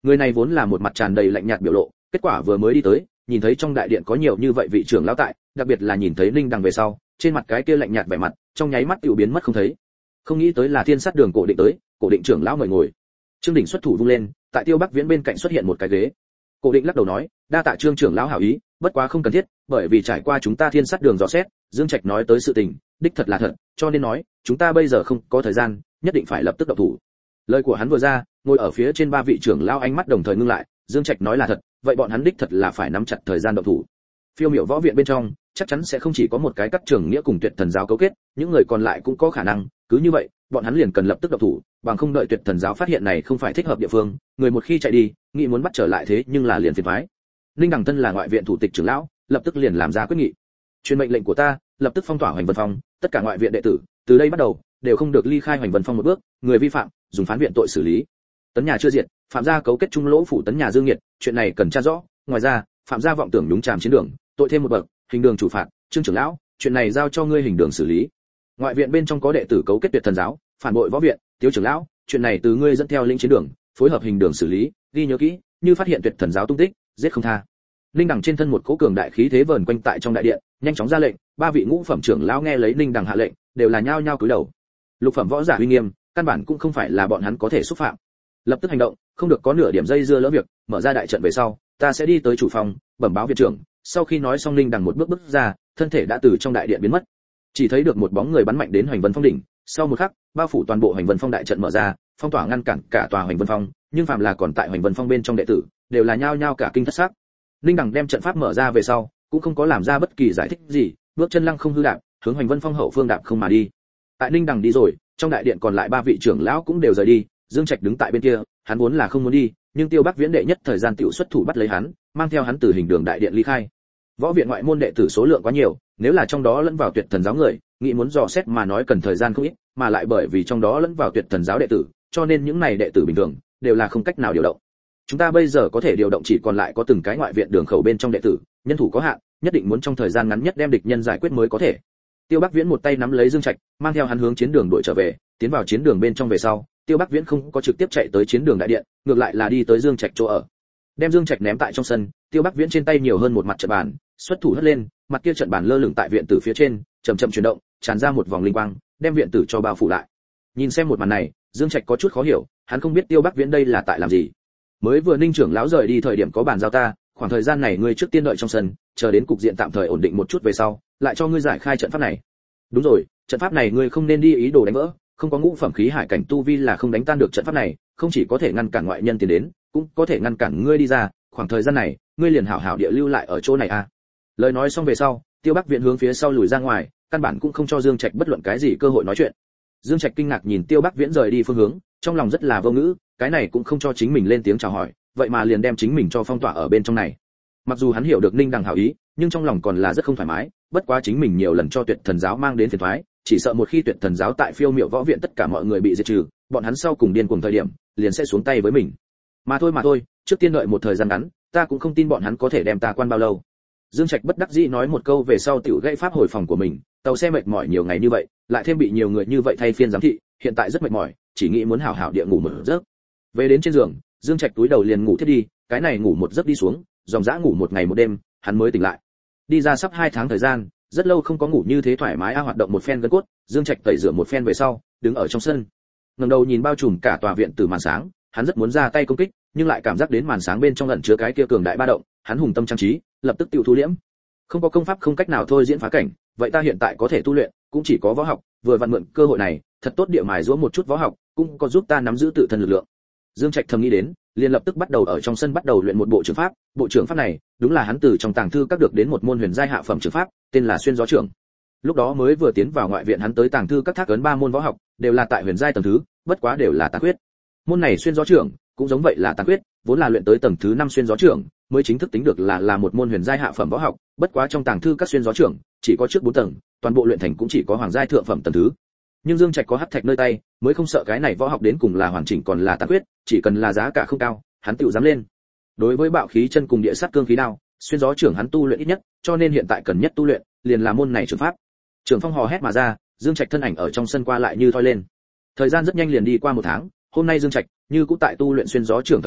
Người này vốn là một mặt tràn đầy lạnh nhạt biểu lộ, kết quả vừa mới đi tới, nhìn thấy trong đại điện có nhiều như vậy vị trưởng lão tại, đặc biệt là nhìn thấy Ninh Đằng về sau, trên mặt cái kia lạnh nhạt vẻ mặt, trong nháy mắt tiêu biến mất không thấy. Không nghĩ tới là Thiên Sát Đường Cổ Định tới, Cổ Định trưởng lão mời ngồi. Trương Đỉnh xuất thủ vung lên, tại Tiêu Bắc Viễn bên cạnh xuất hiện một cái ghế. Cổ Định lắc đầu nói, đa tạ Trương trưởng lão hảo ý, bất quá không cần thiết, bởi vì trải qua chúng ta Thiên Sát Đường dò xét, Dương Trạch nói tới sự tình, đích thật là thật, cho nên nói, chúng ta bây giờ không có thời gian, nhất định phải lập tức động thủ. Lời của hắn vừa ra, ngồi ở phía trên ba vị trưởng lão ánh mắt đồng thời ngưng lại, Dương Trạch nói là thật, vậy bọn hắn đích thật là phải nắm chặt thời gian động thủ. Phiêu Miểu Võ viện bên trong, chắc chắn sẽ không chỉ có một cái Các Trường Nghĩa cùng Tuyệt Thần giáo cấu kết, những người còn lại cũng có khả năng, cứ như vậy, bọn hắn liền cần lập tức động thủ, bằng không đợi Tuyệt Thần giáo phát hiện này không phải thích hợp địa phương, người một khi chạy đi, nghĩ muốn bắt trở lại thế nhưng là liền phiền toái. Linh Đằng Tân là ngoại viện thủ tịch trưởng lão, lập tức liền làm ra quyết nghị. Truyền mệnh lệnh của ta, lập tức phong tỏa Hoành Vân Phong, tất cả ngoại viện đệ tử, từ đây bắt đầu, đều không được ly khai Hoành Vân Phong một bước, người vi phạm, dùng phán viện tội xử lý. Tấn nhà chưa diệt, phạm gia cấu kết trung lỗ phủ Tấn nhà Dương Nghiệt, chuyện này cần tra rõ, ngoài ra, phạm gia vọng tưởng nhúng chàm chiến đường, tội thêm một bậc, hình đường chủ phạt, Trương trưởng lão, chuyện này giao cho ngươi hình đường xử lý. Ngoại viện bên trong có đệ tử cấu kết Tuyệt Thần giáo, phản bội võ viện, Tiếu trưởng lão, chuyện này từ ngươi dẫn theo lĩnh chiến đường, phối hợp hình đường xử lý, ghi nhớ kỹ, như phát hiện Tuyệt Thần giáo tung tích, giết không tha. Ninh Đằng trên thân một cỗ cường đại khí thế vờn quanh tại trong đại điện, nhanh chóng ra lệnh, ba vị ngũ phẩm trưởng lão nghe lấy Ninh Đằng hạ lệnh, đều là nhao nhao cúi đầu. Lục phẩm võ giả uy nghiêm, căn bản cũng không phải là bọn hắn có thể xúc phạm. Lập tức hành động, không được có nửa điểm dây dưa lỡ việc, mở ra đại trận về sau, ta sẽ đi tới chủ phòng, bẩm báo viện trưởng. Sau khi nói xong Ninh Đằng một bước bước ra, thân thể đã từ trong đại điện biến mất. Chỉ thấy được một bóng người bắn mạnh đến Hoành Vân Phong đỉnh, sau một khắc, bao phủ toàn bộ Hoành Vân Phong đại trận mở ra, phong tỏa ngăn cản cả tòa Hoành Vân Phong, nhưng phàm là còn tại Hoành Vân Phong bên trong đệ tử, đều là nhao nhao cả kinh thất sắc. Ninh Đằng đem trận pháp mở ra về sau, cũng không có làm ra bất kỳ giải thích gì, bước chân lăng không hư đạp, hướng Hoành Vân Phong hậu phương đạp không mà đi. Tại Ninh Đằng đi rồi, trong đại điện còn lại ba vị trưởng lão cũng đều rời đi, Dương Trạch đứng tại bên kia, hắn vốn là không muốn đi, nhưng Tiêu Bắc Viễn đệ nhất thời gian tiểu xuất thủ bắt lấy hắn, mang theo hắn từ hình đường đại điện ly khai. Võ viện ngoại môn đệ tử số lượng quá nhiều, nếu là trong đó lẫn vào Tuyệt Thần giáo người, nghĩ muốn dò xét mà nói cần thời gian không ít, mà lại bởi vì trong đó lẫn vào Tuyệt Thần giáo đệ tử, cho nên những này đệ tử bình thường đều là không cách nào điều động. Chúng ta bây giờ có thể điều động chỉ còn lại có từng cái ngoại viện đường khẩu bên trong đệ tử, nhân thủ có hạn, nhất định muốn trong thời gian ngắn nhất đem địch nhân giải quyết mới có thể. Tiêu Bắc Viễn một tay nắm lấy Dương Trạch, mang theo hắn hướng chiến đường đuổi trở về, tiến vào chiến đường bên trong về sau, Tiêu Bắc Viễn không có trực tiếp chạy tới chiến đường đại điện, ngược lại là đi tới Dương Trạch chỗ ở. Đem Dương Trạch ném tại trong sân, Tiêu Bắc Viễn trên tay nhiều hơn một mặt trận bàn, xuất thủ hất lên, mặt kia trận bàn lơ lửng tại viện tử phía trên, chậm chậm chuyển động, tràn ra một vòng linh quang, đem viện tử cho bao phủ lại. Nhìn xem một màn này, Dương Trạch có chút khó hiểu, hắn không biết Tiêu Bắc Viễn đây là tại làm gì. Mới vừa Ninh trưởng lão rời đi thời điểm có bàn giao ta, khoảng thời gian này ngươi trước tiên đợi trong sân, chờ đến cục diện tạm thời ổn định một chút về sau, lại cho ngươi giải khai trận pháp này. Đúng rồi, trận pháp này ngươi không nên đi ý đồ đánh vỡ, không có ngũ phẩm khí hải cảnh tu vi là không đánh tan được trận pháp này, không chỉ có thể ngăn cản ngoại nhân tiến đến, cũng có thể ngăn cản ngươi đi ra, khoảng thời gian này, ngươi liền hảo hảo địa lưu lại ở chỗ này a. Lời nói xong về sau, Tiêu Bắc Viễn hướng phía sau lùi ra ngoài, căn bản cũng không cho Dương Trạch bất luận cái gì cơ hội nói chuyện. Dương Trạch kinh ngạc nhìn Tiêu Bắc Viễn rời đi phương hướng, trong lòng rất là vô ngữ, cái này cũng không cho chính mình lên tiếng chào hỏi, vậy mà liền đem chính mình cho phong tỏa ở bên trong này. Mặc dù hắn hiểu được Ninh Đằng hảo ý, nhưng trong lòng còn là rất không thoải mái, bất quá chính mình nhiều lần cho Tuyệt Thần giáo mang đến phiền toái, chỉ sợ một khi Tuyệt Thần giáo tại Phiêu Miểu Võ viện tất cả mọi người bị diệt trừ, bọn hắn sau cùng điên cuồng thời điểm, liền sẽ xuống tay với mình. Mà thôi, trước tiên đợi một thời gian ngắn, ta cũng không tin bọn hắn có thể đem ta quan bao lâu. Dương Trạch bất đắc dĩ nói một câu về sau tiểu gãy pháp hồi phòng của mình, tàu xe mệt mỏi nhiều ngày như vậy, lại thêm bị nhiều người như vậy thay phiên giám thị, hiện tại rất mệt mỏi, chỉ nghĩ muốn hảo hảo địa ngủ một giấc. Về đến trên giường, Dương Trạch túi đầu liền ngủ thiết đi, cái này ngủ một giấc đi xuống, dòng dã ngủ một ngày một đêm, hắn mới tỉnh lại. Đi ra sắp 2 tháng thời gian, rất lâu không có ngủ như thế thoải mái hoạt động một phen gân cốt, Dương Trạch tẩy rửa một phen về sau, đứng ở trong sân. Ngẩng đầu nhìn bao trùm cả tòa viện từ màn sáng, hắn rất muốn ra tay công kích, nhưng lại cảm giác đến màn sáng bên trong ẩn chứa cái kia cường đại ba động, hắn hùng tâm trang trí, lập tức tiêu thu liễm. Không có công pháp không cách nào thôi diễn phá cảnh, vậy ta hiện tại có thể tu luyện, cũng chỉ có võ học, vừa vặn mượn cơ hội này, thật tốt địa mài giũa một chút võ học, cũng có giúp ta nắm giữ tự thân lực lượng. Dương Trạch thầm nghĩ đến, liền lập tức bắt đầu ở trong sân bắt đầu luyện một bộ trưởng pháp, bộ trưởng pháp này, đúng là hắn từ trong tàng thư các được đến một môn huyền giai hạ phẩm trưởng pháp, tên là Xuyên gió trưởng. Lúc đó mới vừa tiến vào ngoại viện hắn tới tàng thư các thác ấn 3 môn võ học, đều là tại huyền giai tầng thứ, bất quá đều là tàn quyết. Môn này Xuyên gió trưởng, cũng giống vậy là tàn quyết, vốn là luyện tới tầng thứ 5 Xuyên gió trưởng, mới chính thức tính được là một môn huyền giai hạ phẩm võ học, bất quá trong tàng thư các Xuyên gió trưởng, chỉ có trước 4 tầng, toàn bộ luyện thành cũng chỉ có hoàng giai thượng phẩm tầng thứ. Nhưng Dương Trạch có hắc thạch nơi tay, mới không sợ cái này võ học đến cùng là hoàn chỉnh còn là tàn quyết, chỉ cần là giá cả không cao, hắn tự dám lên. Đối với bạo khí chân cùng địa sát cương khí đao, Xuyên gió trưởng hắn tu luyện ít nhất, cho nên hiện tại cần nhất tu luyện, liền là môn này trường pháp. Trường phong hò hét mà ra, Dương Trạch thân ảnh ở trong sân qua lại như thoi lên. Thời gian rất nhanh liền đi qua 1 tháng, hôm nay Dương Trạch như cũ tại tu luyện Xuyên gió trưởng thời điểm,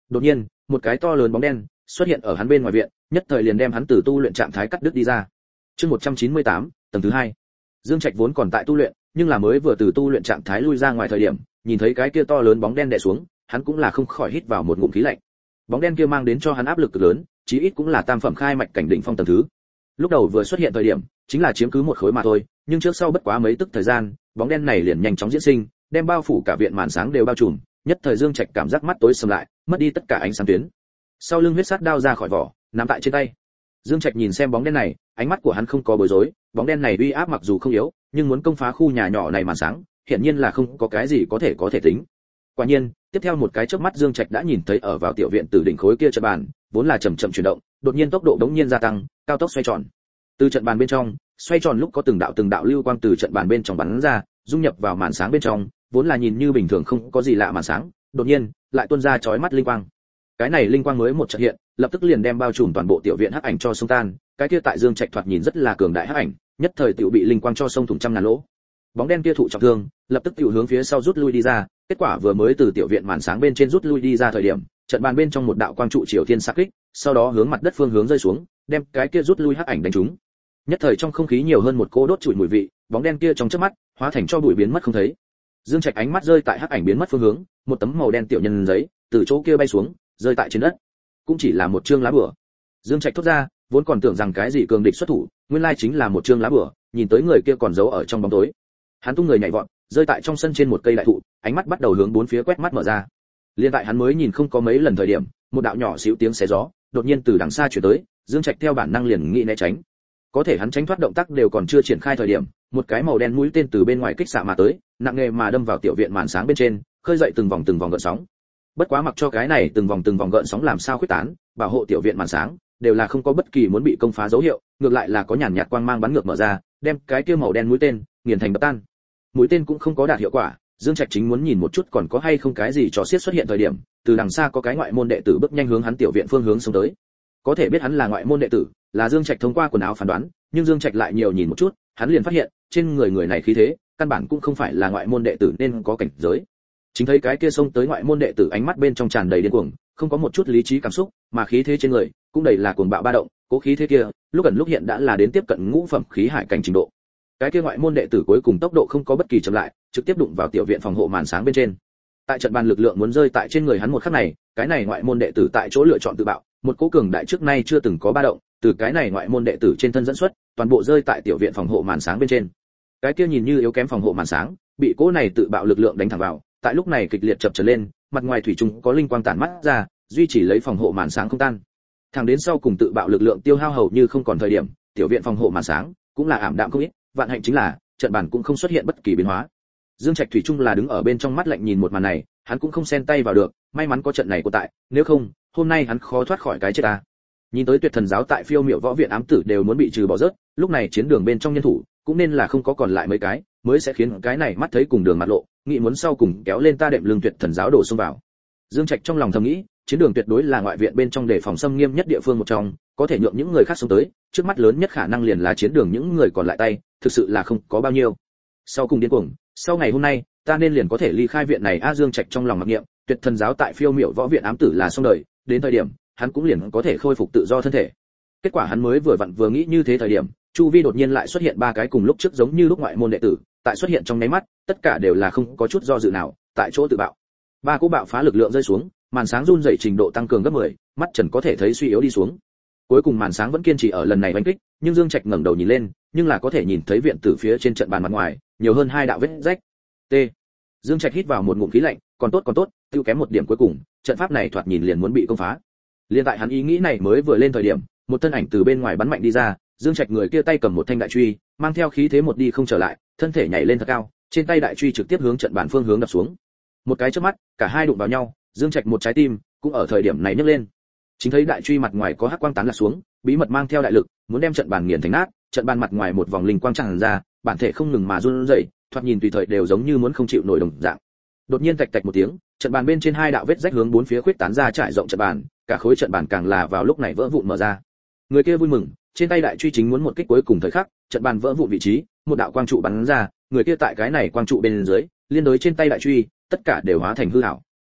đột nhiên một cái to lớn bóng đen xuất hiện ở hắn bên ngoài viện, nhất thời liền đem hắn từ tu luyện trạng thái cắt đứt đi ra. Chương 198, tầng thứ 2. Dương Trạch vốn còn tại tu luyện, nhưng là mới vừa từ tu luyện trạng thái lui ra ngoài thời điểm, nhìn thấy cái kia to lớn bóng đen đè xuống, hắn cũng là không khỏi hít vào một ngụm khí lạnh. Bóng đen kia mang đến cho hắn áp lực cực lớn, chí ít cũng là tam phẩm khai mạch cảnh đỉnh phong tầng thứ. Lúc đầu vừa xuất hiện thời điểm, chính là chiếm cứ một khối mà thôi, nhưng trước sau bất quá mấy tức thời gian, bóng đen này liền nhanh chóng diễn sinh, đem bao phủ cả viện màn sáng đều bao trùm, nhất thời Dương Trạch cảm giác mắt tối sầm lại, mất đi tất cả ánh sáng tuyến. Sau lưng huyết sát đao ra khỏi vỏ, nắm tại trên tay. Dương Trạch nhìn xem bóng đen này, ánh mắt của hắn không có bối rối, bóng đen này uy áp mặc dù không yếu, nhưng muốn công phá khu nhà nhỏ này màn sáng, hiện nhiên là không có cái gì có thể tính. Quả nhiên, tiếp theo một cái chớp mắt Dương Trạch đã nhìn thấy ở vào tiểu viện từ đỉnh khối kia trận bàn, vốn là chậm chậm chuyển động, đột nhiên tốc độ đống nhiên gia tăng, cao tốc xoay tròn. Từ trận bàn bên trong, xoay tròn lúc có từng đạo lưu quang từ trận bàn bên trong bắn ra, dung nhập vào màn sáng bên trong, vốn là nhìn như bình thường không có gì lạ màn sáng, đột nhiên lại tuôn ra chói mắt linh quang. Cái này linh quang mới một chợt hiện, lập tức liền đem bao trùm toàn bộ tiểu viện hắc ảnh cho xông tan, cái kia tại Dương Trạch thoạt nhìn rất là cường đại hắc ảnh, nhất thời tiểu bị linh quang cho xông thủng trăm ngàn lỗ. Bóng đen kia thụ trọng thương, lập tức tiểu hướng phía sau rút lui đi ra, kết quả vừa mới từ tiểu viện màn sáng bên trên rút lui đi ra thời điểm, trận bàn bên trong một đạo quang trụ triều thiên xạ kích, sau đó hướng mặt đất phương hướng rơi xuống, đem cái kia rút lui hắc ảnh đánh trúng. Nhất thời trong không khí nhiều hơn một cỗ đốt trụi mùi vị, bóng đen kia trong chớp mắt hóa thành cho bụi biến mất không thấy. Dương Trạch ánh mắt rơi tại hắc ảnh biến mất phương hướng, một tấm màu đen tiểu nhân giấy từ chỗ kia bay xuống, rơi tại trên đất. Cũng chỉ là một chương lá bùa. Dương Trạch thốt ra, vốn còn tưởng rằng cái gì cường địch xuất thủ, nguyên lai chính là một chương lá bùa, nhìn tới người kia còn giấu ở trong bóng tối. Hắn tung người nhảy vọt, rơi tại trong sân trên một cây đại thụ, ánh mắt bắt đầu hướng bốn phía quét mắt mở ra. Liên tại hắn mới nhìn không có mấy lần thời điểm, một đạo nhỏ xíu tiếng xé gió, đột nhiên từ đằng xa truyền tới, Dương Trạch theo bản năng liền nghĩ né tránh. Có thể hắn tránh thoát động tác đều còn chưa triển khai thời điểm, một cái màu đen mũi tên từ bên ngoài kích xạ mà tới, nặng nề mà đâm vào tiểu viện màn sáng bên trên, khơi dậy từng vòng gợn sóng. Bất quá mặc cho cái này từng vòng gợn sóng làm sao khuếch tán, bảo hộ tiểu viện màn sáng, đều là không có bất kỳ muốn bị công phá dấu hiệu, ngược lại là có nhàn nhạt quang mang bắn ngược mở ra, đem cái kia màu đen mũi tên nghiền thành đập tan. Mũi tên cũng không có đạt hiệu quả, Dương Trạch chính muốn nhìn một chút còn có hay không cái gì trò xiết xuất hiện thời điểm, từ đằng xa có cái ngoại môn đệ tử bước nhanh hướng hắn tiểu viện phương hướng xông tới. Có thể biết hắn là ngoại môn đệ tử, là Dương Trạch thông qua quần áo phán đoán, nhưng Dương Trạch lại nhiều nhìn một chút, hắn liền phát hiện, trên người này khí thế, căn bản cũng không phải là ngoại môn đệ tử nên có cảnh giới. Chính thấy cái kia xông tới ngoại môn đệ tử ánh mắt bên trong tràn đầy điên cuồng, không có một chút lý trí cảm xúc, mà khí thế trên người cũng đầy là cuồng bạo ba động, cố khí thế kia, lúc gần lúc hiện đã là đến tiếp cận ngũ phẩm khí hải cảnh trình độ. Cái kia ngoại môn đệ tử cuối cùng tốc độ không có bất kỳ chậm lại, trực tiếp đụng vào tiểu viện phòng hộ màn sáng bên trên. Tại trận bàn lực lượng muốn rơi tại trên người hắn một khắc này, cái này ngoại môn đệ tử tại chỗ lựa chọn tự bạo, một cố cường đại trước nay chưa từng có ba động, từ cái này ngoại môn đệ tử trên thân dẫn xuất, toàn bộ rơi tại tiểu viện phòng hộ màn sáng bên trên. Cái kia nhìn như yếu kém phòng hộ màn sáng, bị cố này tự bạo lực lượng đánh thẳng vào, tại lúc này kịch liệt chập chờn lên, mặt ngoài thủy chung có linh quang tản mắt ra, duy trì lấy phòng hộ màn sáng không tan. Thẳng đến sau cùng tự bạo lực lượng tiêu hao hầu như không còn thời điểm, tiểu viện phòng hộ màn sáng cũng là ảm đạm không ít, vạn hạnh chính là trận bàn cũng không xuất hiện bất kỳ biến hóa. Dương Trạch thủy chung là đứng ở bên trong mắt lạnh nhìn một màn này, hắn cũng không xen tay vào được, may mắn có trận này của tại, nếu không, hôm nay hắn khó thoát khỏi cái chết ta. Nhìn tới Tuyệt Thần giáo tại Phiêu Miểu Võ viện ám tử đều muốn bị trừ bỏ rớt, lúc này chiến đường bên trong nhân thủ cũng nên là không có còn lại mấy cái, mới sẽ khiến cái này mắt thấy cùng đường mặt lộ, nghĩ muốn sau cùng kéo lên ta đệm lưng Tuyệt Thần giáo đổ xông vào. Dương Trạch trong lòng thầm nghĩ, chiến đường tuyệt đối là ngoại viện bên trong để phòng xâm nghiêm nhất địa phương một trong, có thể nhượng những người khác xông tới, trước mắt lớn nhất khả năng liền là chiến đường những người còn lại tay, thực sự là không có bao nhiêu. Sau cùng điên cuồng, sau ngày hôm nay, ta nên liền có thể ly khai viện này a. Dương Trạch trong lòng mặc niệm, Tuyệt Thần giáo tại Phiêu Miểu Võ viện ám tử là xong đời, đến thời điểm hắn cũng liền có thể khôi phục tự do thân thể. Kết quả hắn mới vừa nghĩ như thế thời điểm, chu vi đột nhiên lại xuất hiện ba cái cùng lúc trước giống như lúc ngoại môn đệ tử, tại xuất hiện trong nháy mắt, tất cả đều là không có chút do dự nào, tại chỗ tự bạo. Ba cú bạo phá lực lượng rơi xuống, màn sáng run rẩy trình độ tăng cường gấp 10, mắt Trần có thể thấy suy yếu đi xuống. Cuối cùng màn sáng vẫn kiên trì ở lần này đánh kích, nhưng Dương Trạch ngẩng đầu nhìn lên, nhưng là có thể nhìn thấy viện tử phía trên trận bàn mặt ngoài, nhiều hơn 2 đạo vết rách. T. Dương Trạch hít vào một ngụm khí lạnh, còn tốt, tiêu kém một điểm cuối cùng, trận pháp này thoạt nhìn liền muốn bị công phá. Liên tại hắn ý nghĩ này mới vừa lên thời điểm, một thân ảnh từ bên ngoài bắn mạnh đi ra, Dương Trạch người kia tay cầm một thanh đại truy, mang theo khí thế một đi không trở lại, thân thể nhảy lên thật cao, trên tay đại truy trực tiếp hướng trận bàn phương hướng đập xuống. Một cái chớp mắt, cả hai đụng vào nhau, Dương Trạch một trái tim cũng ở thời điểm này nhấc lên. Chính thấy đại truy mặt ngoài có hắc quang tán lạc xuống, bí mật mang theo đại lực, muốn đem trận bàn nghiền thành nát, trận bàn mặt ngoài một vòng linh quang tràn ra, bản thể không ngừng mà run rẩy, thoạt nhìn tùy thời đều giống như muốn không chịu nổi đồng dạng. Đột nhiên tạch tạch một tiếng, trận bàn bên trên 2 đạo vết rách hướng bốn phía khuyết tán ra trải rộng trận bàn, cả khối trận bàn càng là vào lúc này vỡ vụn mở ra. Người kia vui mừng, trên tay đại truy chính muốn một kích cuối cùng thời khắc, trận bàn vỡ vụn vị trí, một đạo quang trụ bắn ra, người kia tại cái này quang trụ bên dưới, liên đối trên tay đại truy, tất cả đều hóa thành hư ảo.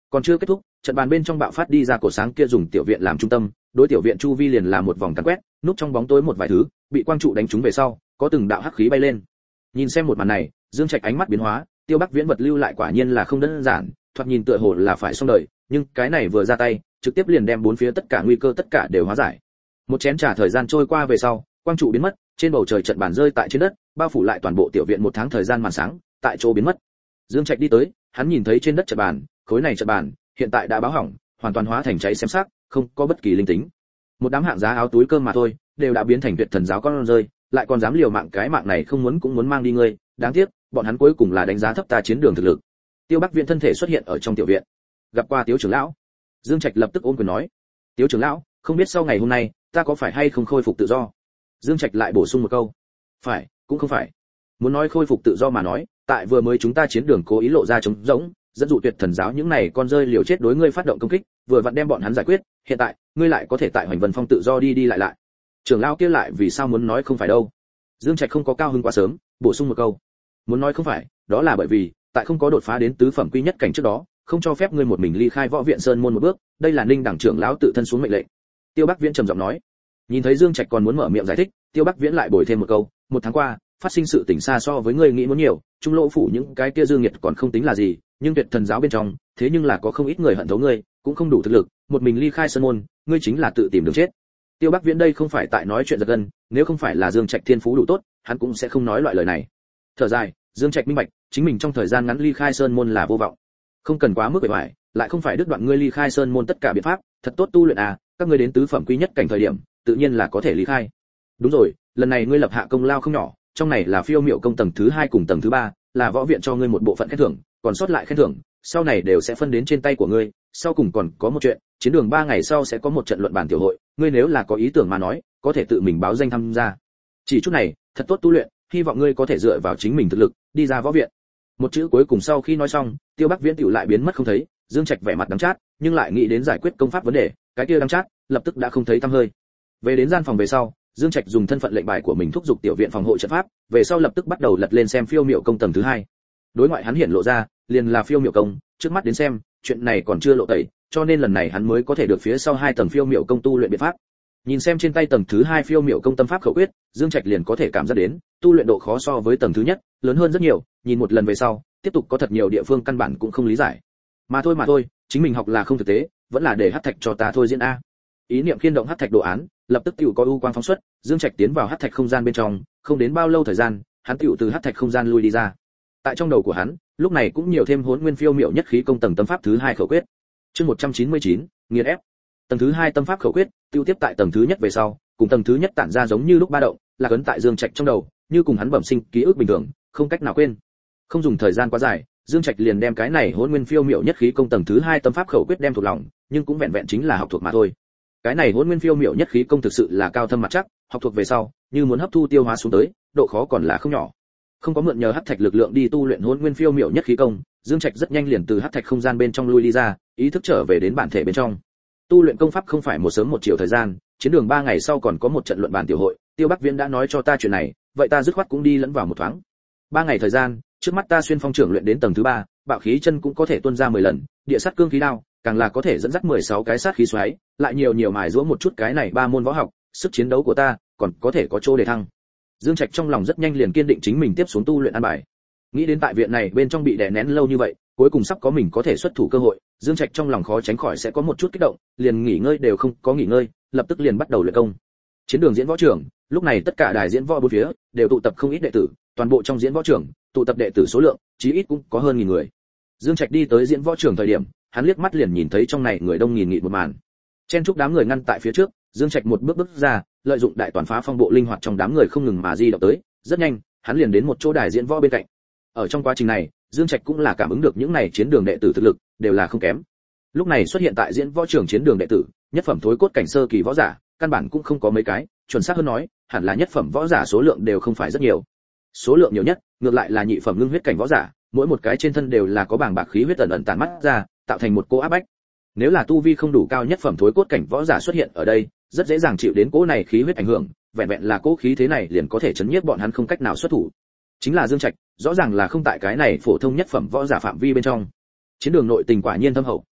Còn chưa kết thúc, trận bàn bên trong bạo phát đi ra cổ sáng kia dùng tiểu viện làm trung tâm, đối tiểu viện chu vi liền là một vòng càn quét, núp trong bóng tối một vài thứ, bị quang trụ đánh trúng về sau, có từng đạo hắc khí bay lên. Nhìn xem một màn này, Dương Trạch ánh mắt biến hóa, Tiêu Bắc Viễn vật lưu lại quả nhiên là không đơn giản, thoạt nhìn tựa hồ là phải xong đời, nhưng cái này vừa ra tay, trực tiếp liền đem bốn phía tất cả nguy cơ tất cả đều hóa giải. Một chén trà thời gian trôi qua về sau, quang trụ biến mất, trên bầu trời trận bàn rơi tại trên đất, bao phủ lại toàn bộ tiểu viện một tháng thời gian màn sáng, tại chỗ biến mất. Dương Trạch đi tới, hắn nhìn thấy trên đất trận bàn, khối này trận bàn hiện tại đã báo hỏng, hoàn toàn hóa thành cháy xém xác, không có bất kỳ linh tính. Một đám hạng giá áo túi cơm mà thôi, đều đã biến thành tuyệt thần giáo con rơi, lại còn dám liều mạng, cái mạng này không muốn cũng muốn mang đi ngươi, đáng tiếc, bọn hắn cuối cùng là đánh giá thấp ta chiến đường thực lực. Tiêu Bắc Viễn thân thể xuất hiện ở trong tiểu viện, gặp qua Tiếu trưởng lão. Dương Trạch lập tức ôm quyền nói, Tiếu trưởng lão, không biết sau ngày hôm nay, ta có phải hay không khôi phục tự do? Dương Trạch lại bổ sung một câu, phải, cũng không phải. Muốn nói khôi phục tự do mà nói, tại vừa mới chúng ta chiến đường cố ý lộ ra trống rỗng, dẫn dụ tuyệt thần giáo những này con rơi liều chết đối ngươi phát động công kích, vừa vặn đem bọn hắn giải quyết, hiện tại, ngươi lại có thể tại Hoành Vân Phong tự do đi đi lại lại. Trưởng lão kia lại vì sao muốn nói không phải đâu? Dương Trạch không có cao hứng quá sớm, bổ sung một câu, muốn nói không phải, đó là bởi vì, tại không có đột phá đến tứ phẩm quy nhất cảnh trước đó, không cho phép ngươi một mình ly khai võ viện sơn môn một bước, đây là Ninh đẳng trưởng lão tự thân xuống mệnh lệnh. Tiêu Bắc Viễn trầm giọng nói. Nhìn thấy Dương Trạch còn muốn mở miệng giải thích, Tiêu Bắc Viễn lại bồi thêm một câu, một tháng qua, phát sinh sự tình xa so với ngươi nghĩ muốn nhiều, trung lỗ phủ những cái kia dương nghiệt còn không tính là gì, nhưng tuyệt thần giáo bên trong, thế nhưng là có không ít người hận thấu ngươi, cũng không đủ thực lực, một mình ly khai sơn môn, ngươi chính là tự tìm đường chết. Tiêu Bắc Viễn đây không phải tại nói chuyện giật gân, nếu không phải là Dương Trạch thiên phú đủ tốt, hắn cũng sẽ không nói loại lời này. Thở dài, Dương Trạch minh bạch, chính mình trong thời gian ngắn ly khai sơn môn là vô vọng. Không cần quá mức bề ngoài, lại không phải đứt đoạn ngươi ly khai sơn môn tất cả biện pháp, thật tốt tu luyện à, các ngươi đến tứ phẩm quy nhất cảnh thời điểm, tự nhiên là có thể ly khai. Đúng rồi, lần này ngươi lập hạ công lao không nhỏ, trong này là phiêu miệu công tầng thứ 2 cùng tầng thứ 3, là võ viện cho ngươi một bộ phận khen thưởng, còn sót lại khen thưởng, sau này đều sẽ phân đến trên tay của ngươi. Sau cùng còn có một chuyện, chiến đường 3 ngày sau sẽ có một trận luận bàn tiểu hội, ngươi nếu là có ý tưởng mà nói, có thể tự mình báo danh tham gia. Chỉ chút này, thật tốt tu luyện, hy vọng ngươi có thể dựa vào chính mình thực lực, đi ra võ viện. Một chữ cuối cùng sau khi nói xong, Tiêu Bắc Viễn tiểu lại biến mất không thấy, Dương Trạch vẻ mặt đắng chát, nhưng lại nghĩ đến giải quyết công pháp vấn đề, cái kia đắng chát, lập tức đã không thấy tăm hơi. Về đến gian phòng về sau, Dương Trạch dùng thân phận lệnh bài của mình thúc giục tiểu viện phòng hộ trận pháp, về sau lập tức bắt đầu lật lên xem phiêu miệu công tầng thứ 2. Đối ngoại hắn hiện lộ ra, liền là phiêu miệu công, trước mắt đến xem, chuyện này còn chưa lộ tẩy, cho nên lần này hắn mới có thể được phía sau 2 tầng phiêu miệu công tu luyện biện pháp. Nhìn xem trên tay tầng thứ 2 phiêu miệu công tâm pháp khẩu quyết, Dương Trạch liền có thể cảm giác đến, tu luyện độ khó so với tầng thứ nhất, lớn hơn rất nhiều, nhìn một lần về sau, tiếp tục có thật nhiều địa phương căn bản cũng không lý giải. Mà thôi, chính mình học là không thực tế, vẫn là để hắc thạch cho ta thôi diễn a. Ý niệm khiên động hắc thạch đồ án, lập tức tiểu có u quang phóng xuất, Dương Trạch tiến vào hắc thạch không gian bên trong, không đến bao lâu thời gian, hắn tiểu từ hắc thạch không gian lui đi ra. Tại trong đầu của hắn, lúc này cũng nhiều thêm Hỗn Nguyên Phiêu Miệu nhất khí công tầng tâm pháp thứ 2 khẩu quyết. Chương 199, nghiền ép. Tầng thứ 2 tâm pháp khẩu quyết, tiêu tiếp tại tầng thứ nhất về sau, cùng tầng thứ nhất tản ra giống như lúc ba động, là ấn tại Dương Trạch trong đầu, như cùng hắn bẩm sinh ký ức bình thường, không cách nào quên. Không dùng thời gian quá dài, Dương Trạch liền đem cái này Hỗn Nguyên Phiêu Miệu nhất khí công tầng thứ 2 tâm pháp khẩu quyết đem thuộc lòng, nhưng cũng vẹn vẹn chính là học thuộc mà thôi. Cái này Hỗn Nguyên Phiêu Miệu nhất khí công thực sự là cao thâm mặt chắc, học thuộc về sau, như muốn hấp thu tiêu hóa xuống tới, độ khó còn là không nhỏ. Không có mượn nhờ hắc thạch lực lượng đi tu luyện Hỗn Nguyên Phiêu Miệu nhất khí công, Dương Trạch rất nhanh liền từ hắc thạch không gian bên trong lui đi ra, ý thức trở về đến bản thể bên trong. Tu luyện công pháp không phải một sớm một chiều thời gian, chiến đường 3 ngày sau còn có một trận luận bàn tiểu hội, Tiêu Bắc Viễn đã nói cho ta chuyện này, vậy ta dứt khoát cũng đi lẫn vào một thoáng. 3 ngày thời gian, trước mắt ta xuyên phong trưởng luyện đến tầng thứ 3, bạo khí chân cũng có thể tuôn ra 10 lần, địa sát cương khí đao, càng là có thể dẫn dắt 16 cái sát khí xoáy, lại nhiều mài giũa một chút cái này 3 môn võ học, sức chiến đấu của ta còn có thể có chỗ để thăng. Dương Trạch trong lòng rất nhanh liền kiên định chính mình tiếp xuống tu luyện an bài. Nghĩ đến tại viện này bên trong bị đè nén lâu như vậy, cuối cùng sắp có mình có thể xuất thủ cơ hội, Dương Trạch trong lòng khó tránh khỏi sẽ có một chút kích động, liền nghỉ ngơi đều không có nghỉ ngơi, lập tức liền bắt đầu luyện công. Chiến đường diễn võ trường, lúc này tất cả đài diễn võ bốn phía đều tụ tập không ít đệ tử, toàn bộ trong diễn võ trường, tụ tập đệ tử số lượng chí ít cũng có hơn 1000 người. Dương Trạch đi tới diễn võ trường thời điểm, hắn liếc mắt liền nhìn thấy trong này người đông nghìn nghịt một màn. Chen chúc đám người ngăn tại phía trước, Dương Trạch một bước ra, lợi dụng đại toàn phá phong bộ linh hoạt trong đám người không ngừng mà di động tới, rất nhanh, hắn liền đến một chỗ đài diễn võ bên cạnh. Ở trong quá trình này, Dương Trạch cũng là cảm ứng được những này chiến đường đệ tử thực lực đều là không kém. Lúc này xuất hiện tại diễn võ trường chiến đường đệ tử, nhất phẩm thối cốt cảnh sơ kỳ võ giả, căn bản cũng không có mấy cái, chuẩn xác hơn nói, hẳn là nhất phẩm võ giả số lượng đều không phải rất nhiều. Số lượng nhiều nhất, ngược lại là nhị phẩm ngưng huyết cảnh võ giả, mỗi một cái trên thân đều là có bảng bạc khí huyết ẩn ẩn tản mắt ra, tạo thành một cỗ áp bách. Nếu là tu vi không đủ cao nhất phẩm thối cốt cảnh võ giả xuất hiện ở đây, rất dễ dàng chịu đến cỗ này khí huyết ảnh hưởng, vẹn vẹn là cỗ khí thế này liền có thể chấn nhiếp bọn hắn không cách nào xuất thủ. Chính là Dương Trạch, rõ ràng là không tại cái này phổ thông nhất phẩm võ giả phạm vi bên trong. Chiến đường nội tình quả nhiên thâm hậu,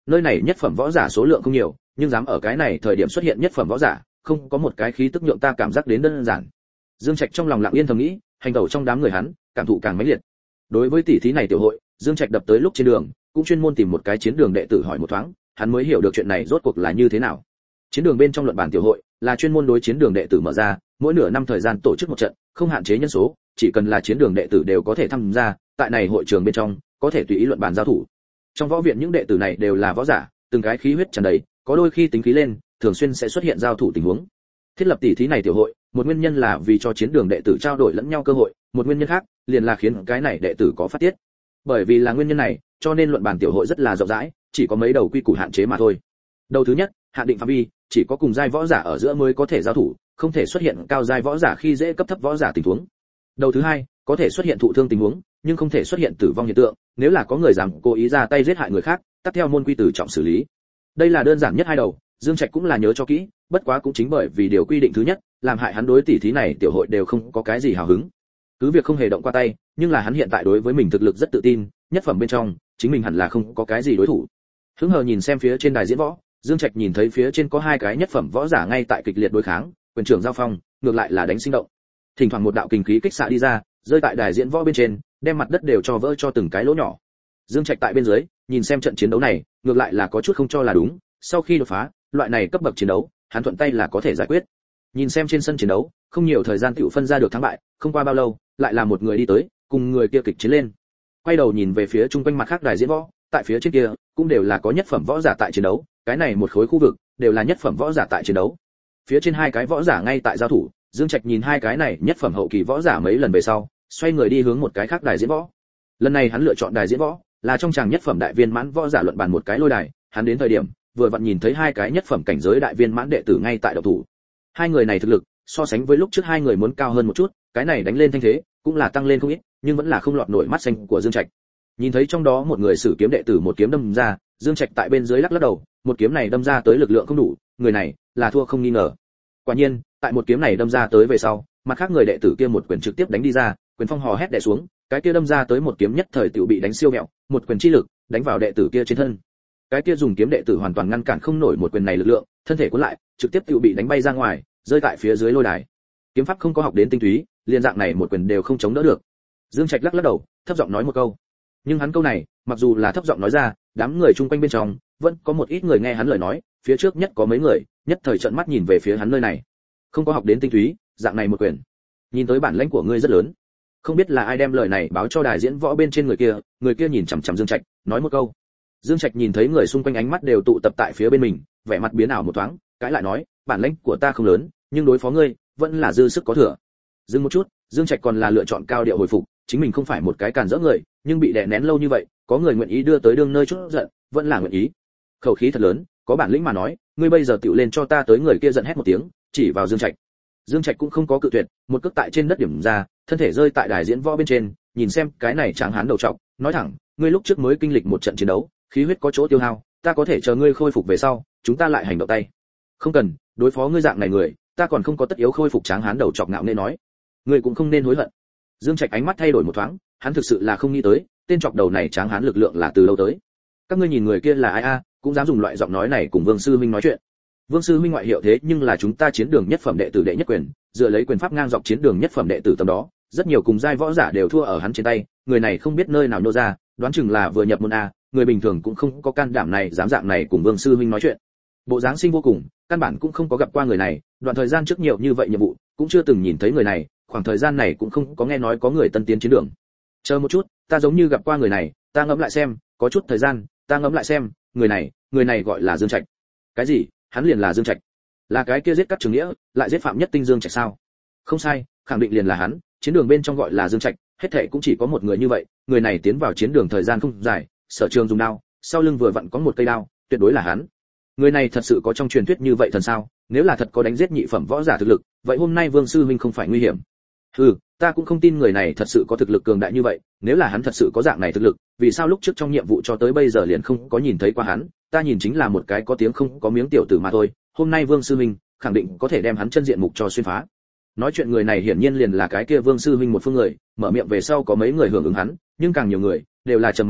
nơi này nhất phẩm võ giả số lượng không nhiều, nhưng dám ở cái này thời điểm xuất hiện nhất phẩm võ giả, không có một cái khí tức nhượng ta cảm giác đến đơn giản. Dương Trạch trong lòng lặng yên thầm nghĩ, hành tẩu trong đám người hắn, cảm thụ càng mãnh liệt. Đối với tỷ thí này tiểu hội, Dương Trạch đập tới lúc trên đường, cũng chuyên môn tìm một cái chiến đường đệ tử hỏi một thoáng, hắn mới hiểu được chuyện này rốt cuộc là như thế nào. Chiến đường bên trong luận bàn tiểu hội là chuyên môn đối chiến đường đệ tử mở ra, mỗi nửa năm thời gian tổ chức một trận, không hạn chế nhân số, chỉ cần là chiến đường đệ tử đều có thể tham gia, tại này hội trường bên trong, có thể tùy ý luận bàn giao thủ. Trong võ viện những đệ tử này đều là võ giả, từng cái khí huyết tràn đầy, có đôi khi tính khí lên, thường xuyên sẽ xuất hiện giao thủ tình huống. Thiết lập tỷ thí này tiểu hội, một nguyên nhân là vì cho chiến đường đệ tử trao đổi lẫn nhau cơ hội, một nguyên nhân khác liền là khiến cái này đệ tử có phát tiết. Bởi vì là nguyên nhân này, cho nên luận bàn tiểu hội rất là rộng rãi, chỉ có mấy đầu quy củ hạn chế mà thôi. Đầu thứ nhất, hạn định phạm vi, chỉ có cùng giai võ giả ở giữa mới có thể giao thủ, không thể xuất hiện cao giai võ giả khi dễ cấp thấp võ giả tình huống. Đầu thứ hai, có thể xuất hiện thụ thương tình huống, nhưng không thể xuất hiện tử vong hiện tượng, nếu là có người dám cố ý ra tay giết hại người khác, tất theo môn quy tử trọng xử lý. Đây là đơn giản nhất hai đầu, Dương Trạch cũng là nhớ cho kỹ, bất quá cũng chính bởi vì điều quy định thứ nhất, làm hại hắn đối tỷ thí này tiểu hội đều không có cái gì hào hứng. Cứ việc không hề động qua tay, nhưng là hắn hiện tại đối với mình thực lực rất tự tin, nhất phẩm bên trong, chính mình hẳn là không có cái gì đối thủ. Hứng hờ nhìn xem phía trên đài diễn võ, Dương Trạch nhìn thấy phía trên có hai cái nhất phẩm võ giả ngay tại kịch liệt đối kháng, quyền trưởng giao phong, ngược lại là đánh sinh động. Thỉnh thoảng một đạo kình khí kích xạ đi ra, rơi tại đài diễn võ bên trên, đem mặt đất đều cho vỡ cho từng cái lỗ nhỏ. Dương Trạch tại bên dưới, nhìn xem trận chiến đấu này, ngược lại là có chút không cho là đúng, sau khi đột phá, loại này cấp bậc chiến đấu, hắn thuận tay là có thể giải quyết. Nhìn xem trên sân chiến đấu, không nhiều thời gian tiểu phân ra được thắng bại, không qua bao lâu, lại là một người đi tới, cùng người kia kịch chiến lên. Quay đầu nhìn về phía trung quanh mặt khác đài diễn võ, tại phía trên kia, cũng đều là có nhất phẩm võ giả tại chiến đấu, cái này một khối khu vực, đều là nhất phẩm võ giả tại chiến đấu. Phía trên hai cái võ giả ngay tại giao thủ, Dương Trạch nhìn hai cái này nhất phẩm hậu kỳ võ giả mấy lần về sau, xoay người đi hướng một cái khác đài diễn võ. Lần này hắn lựa chọn đài diễn võ, là trong tràng nhất phẩm đại viên mãn võ giả luận bàn một cái lôi đài, hắn đến thời điểm, vừa vặn nhìn thấy hai cái nhất phẩm cảnh giới đại viên mãn đệ tử ngay tại động thủ. Hai người này thực lực, so sánh với lúc trước hai người muốn cao hơn một chút, cái này đánh lên thanh thế, cũng là tăng lên không ít, nhưng vẫn là không lọt nổi mắt xanh của Dương Trạch. Nhìn thấy trong đó một người sử kiếm đệ tử một kiếm đâm ra, Dương Trạch tại bên dưới lắc lắc đầu, một kiếm này đâm ra tới lực lượng không đủ, người này là thua không nghi ngờ. Quả nhiên, tại một kiếm này đâm ra tới về sau, mặt khác người đệ tử kia một quyền trực tiếp đánh đi ra, quyền phong hò hét đè xuống, cái kia đâm ra tới một kiếm nhất thời tiểu bị đánh siêu mẹo, một quyền chi lực đánh vào đệ tử kia trên thân. Cái kia dùng kiếm đệ tử hoàn toàn ngăn cản không nổi một quyền này lực lượng, thân thể cuốn lại, trực tiếp tiểu bị đánh bay ra ngoài, rơi tại phía dưới lôi đài. Kiếm pháp không có học đến tinh túy, liên dạng này một quyền đều không chống đỡ được. Dương Trạch lắc lắc đầu, thấp giọng nói một câu. Nhưng hắn câu này, mặc dù là thấp giọng nói ra, đám người chung quanh bên trong vẫn có một ít người nghe hắn lời nói, phía trước nhất có mấy người, nhất thời trợn mắt nhìn về phía hắn nơi này. Không có học đến tinh túy, dạng này một quyền. Nhìn tới bản lĩnh của ngươi rất lớn. Không biết là ai đem lời này báo cho đài diễn võ bên trên người kia nhìn chằm chằm Dương Trạch, nói một câu. Dương Trạch nhìn thấy người xung quanh ánh mắt đều tụ tập tại phía bên mình, vẻ mặt biến ảo một thoáng, cãi lại nói, bản lĩnh của ta không lớn, nhưng đối phó ngươi, vẫn là dư sức có thừa. Dừng một chút, Dương Trạch còn là lựa chọn cao điệu hồi phục, chính mình không phải một cái càn rỡ người, nhưng bị đè nén lâu như vậy, có người nguyện ý đưa tới đương nơi chút giận, vẫn là nguyện ý. Khẩu khí thật lớn, có bản lĩnh mà nói, ngươi bây giờ tiểu lên cho ta tới, người kia giận hét một tiếng, chỉ vào Dương Trạch. Dương Trạch cũng không có cự tuyệt, một cước tại trên đất điểm ra, thân thể rơi tại đài diễn võ bên trên, nhìn xem cái này tráng hán đầu trọc, nói thẳng, ngươi lúc trước mới kinh lịch một trận chiến đấu, khí huyết có chỗ tiêu hao, ta có thể chờ ngươi khôi phục về sau, chúng ta lại hành động tay. Không cần, đối phó ngươi dạng này người, ta còn không có tất yếu khôi phục. Tráng hán đầu trọc ngạo nghễ nói, ngươi cũng không nên hối hận. Dương Trạch ánh mắt thay đổi một thoáng, hắn thực sự là không nghĩ tới, tên trọc đầu này tráng hán lực lượng là từ lâu tới. Các ngươi nhìn người kia là ai a, cũng dám dùng loại giọng nói này cùng Vương sư huynh nói chuyện. Vương sư huynh ngoại hiệu thế nhưng là chúng ta chiến đường nhất phẩm đệ tử đệ nhất quyền, dựa lấy quyền pháp ngang dọc chiến đường nhất phẩm đệ tử tầm đó, rất nhiều cùng giai võ giả đều thua ở hắn trên tay, người này không biết nơi nào nô ra, đoán chừng là vừa nhập môn a, người bình thường cũng không có can đảm này dám dạng này cùng Vương sư huynh nói chuyện. Bộ dáng sinh vô cùng, căn bản cũng không có gặp qua người này, đoạn thời gian trước nhiều như vậy nhiệm vụ, cũng chưa từng nhìn thấy người này, khoảng thời gian này cũng không có nghe nói có người tân tiến chiến đường. Chờ một chút, ta giống như gặp qua người này, ta ngẫm lại xem, có chút thời gian, ta ngẫm lại xem, người này gọi là Dương Trạch. Cái gì? Hắn liền là Dương Trạch? Là cái kia giết Cát Trường Nghĩa, lại giết Phạm Nhất Tinh Dương Trạch sao? Không sai, khẳng định liền là hắn, chiến đường bên trong gọi là Dương Trạch, hết thảy cũng chỉ có một người như vậy, người này tiến vào chiến đường thời gian không dài, sở trường dùng đao, sau lưng vừa vặn có một cây đao, tuyệt đối là hắn. Người này thật sự có trong truyền thuyết như vậy thần sao? Nếu là thật có đánh giết nhị phẩm võ giả thực lực, vậy hôm nay Vương sư huynh không phải nguy hiểm. Ta cũng không tin người này thật sự có thực lực cường đại như vậy, nếu là hắn thật sự có dạng này thực lực, vì sao lúc trước trong nhiệm vụ cho tới bây giờ liền không có nhìn thấy qua hắn, ta nhìn chính là một cái có tiếng không có miếng tiểu tử mà thôi, hôm nay Vương sư huynh khẳng định có thể đem hắn chân diện mục cho xuyên phá. Nói chuyện người này hiển nhiên liền là cái kia Vương sư huynh một phương người, mở miệng về sau có mấy người hưởng ứng hắn, nhưng càng nhiều người đều là trầm mặt lại,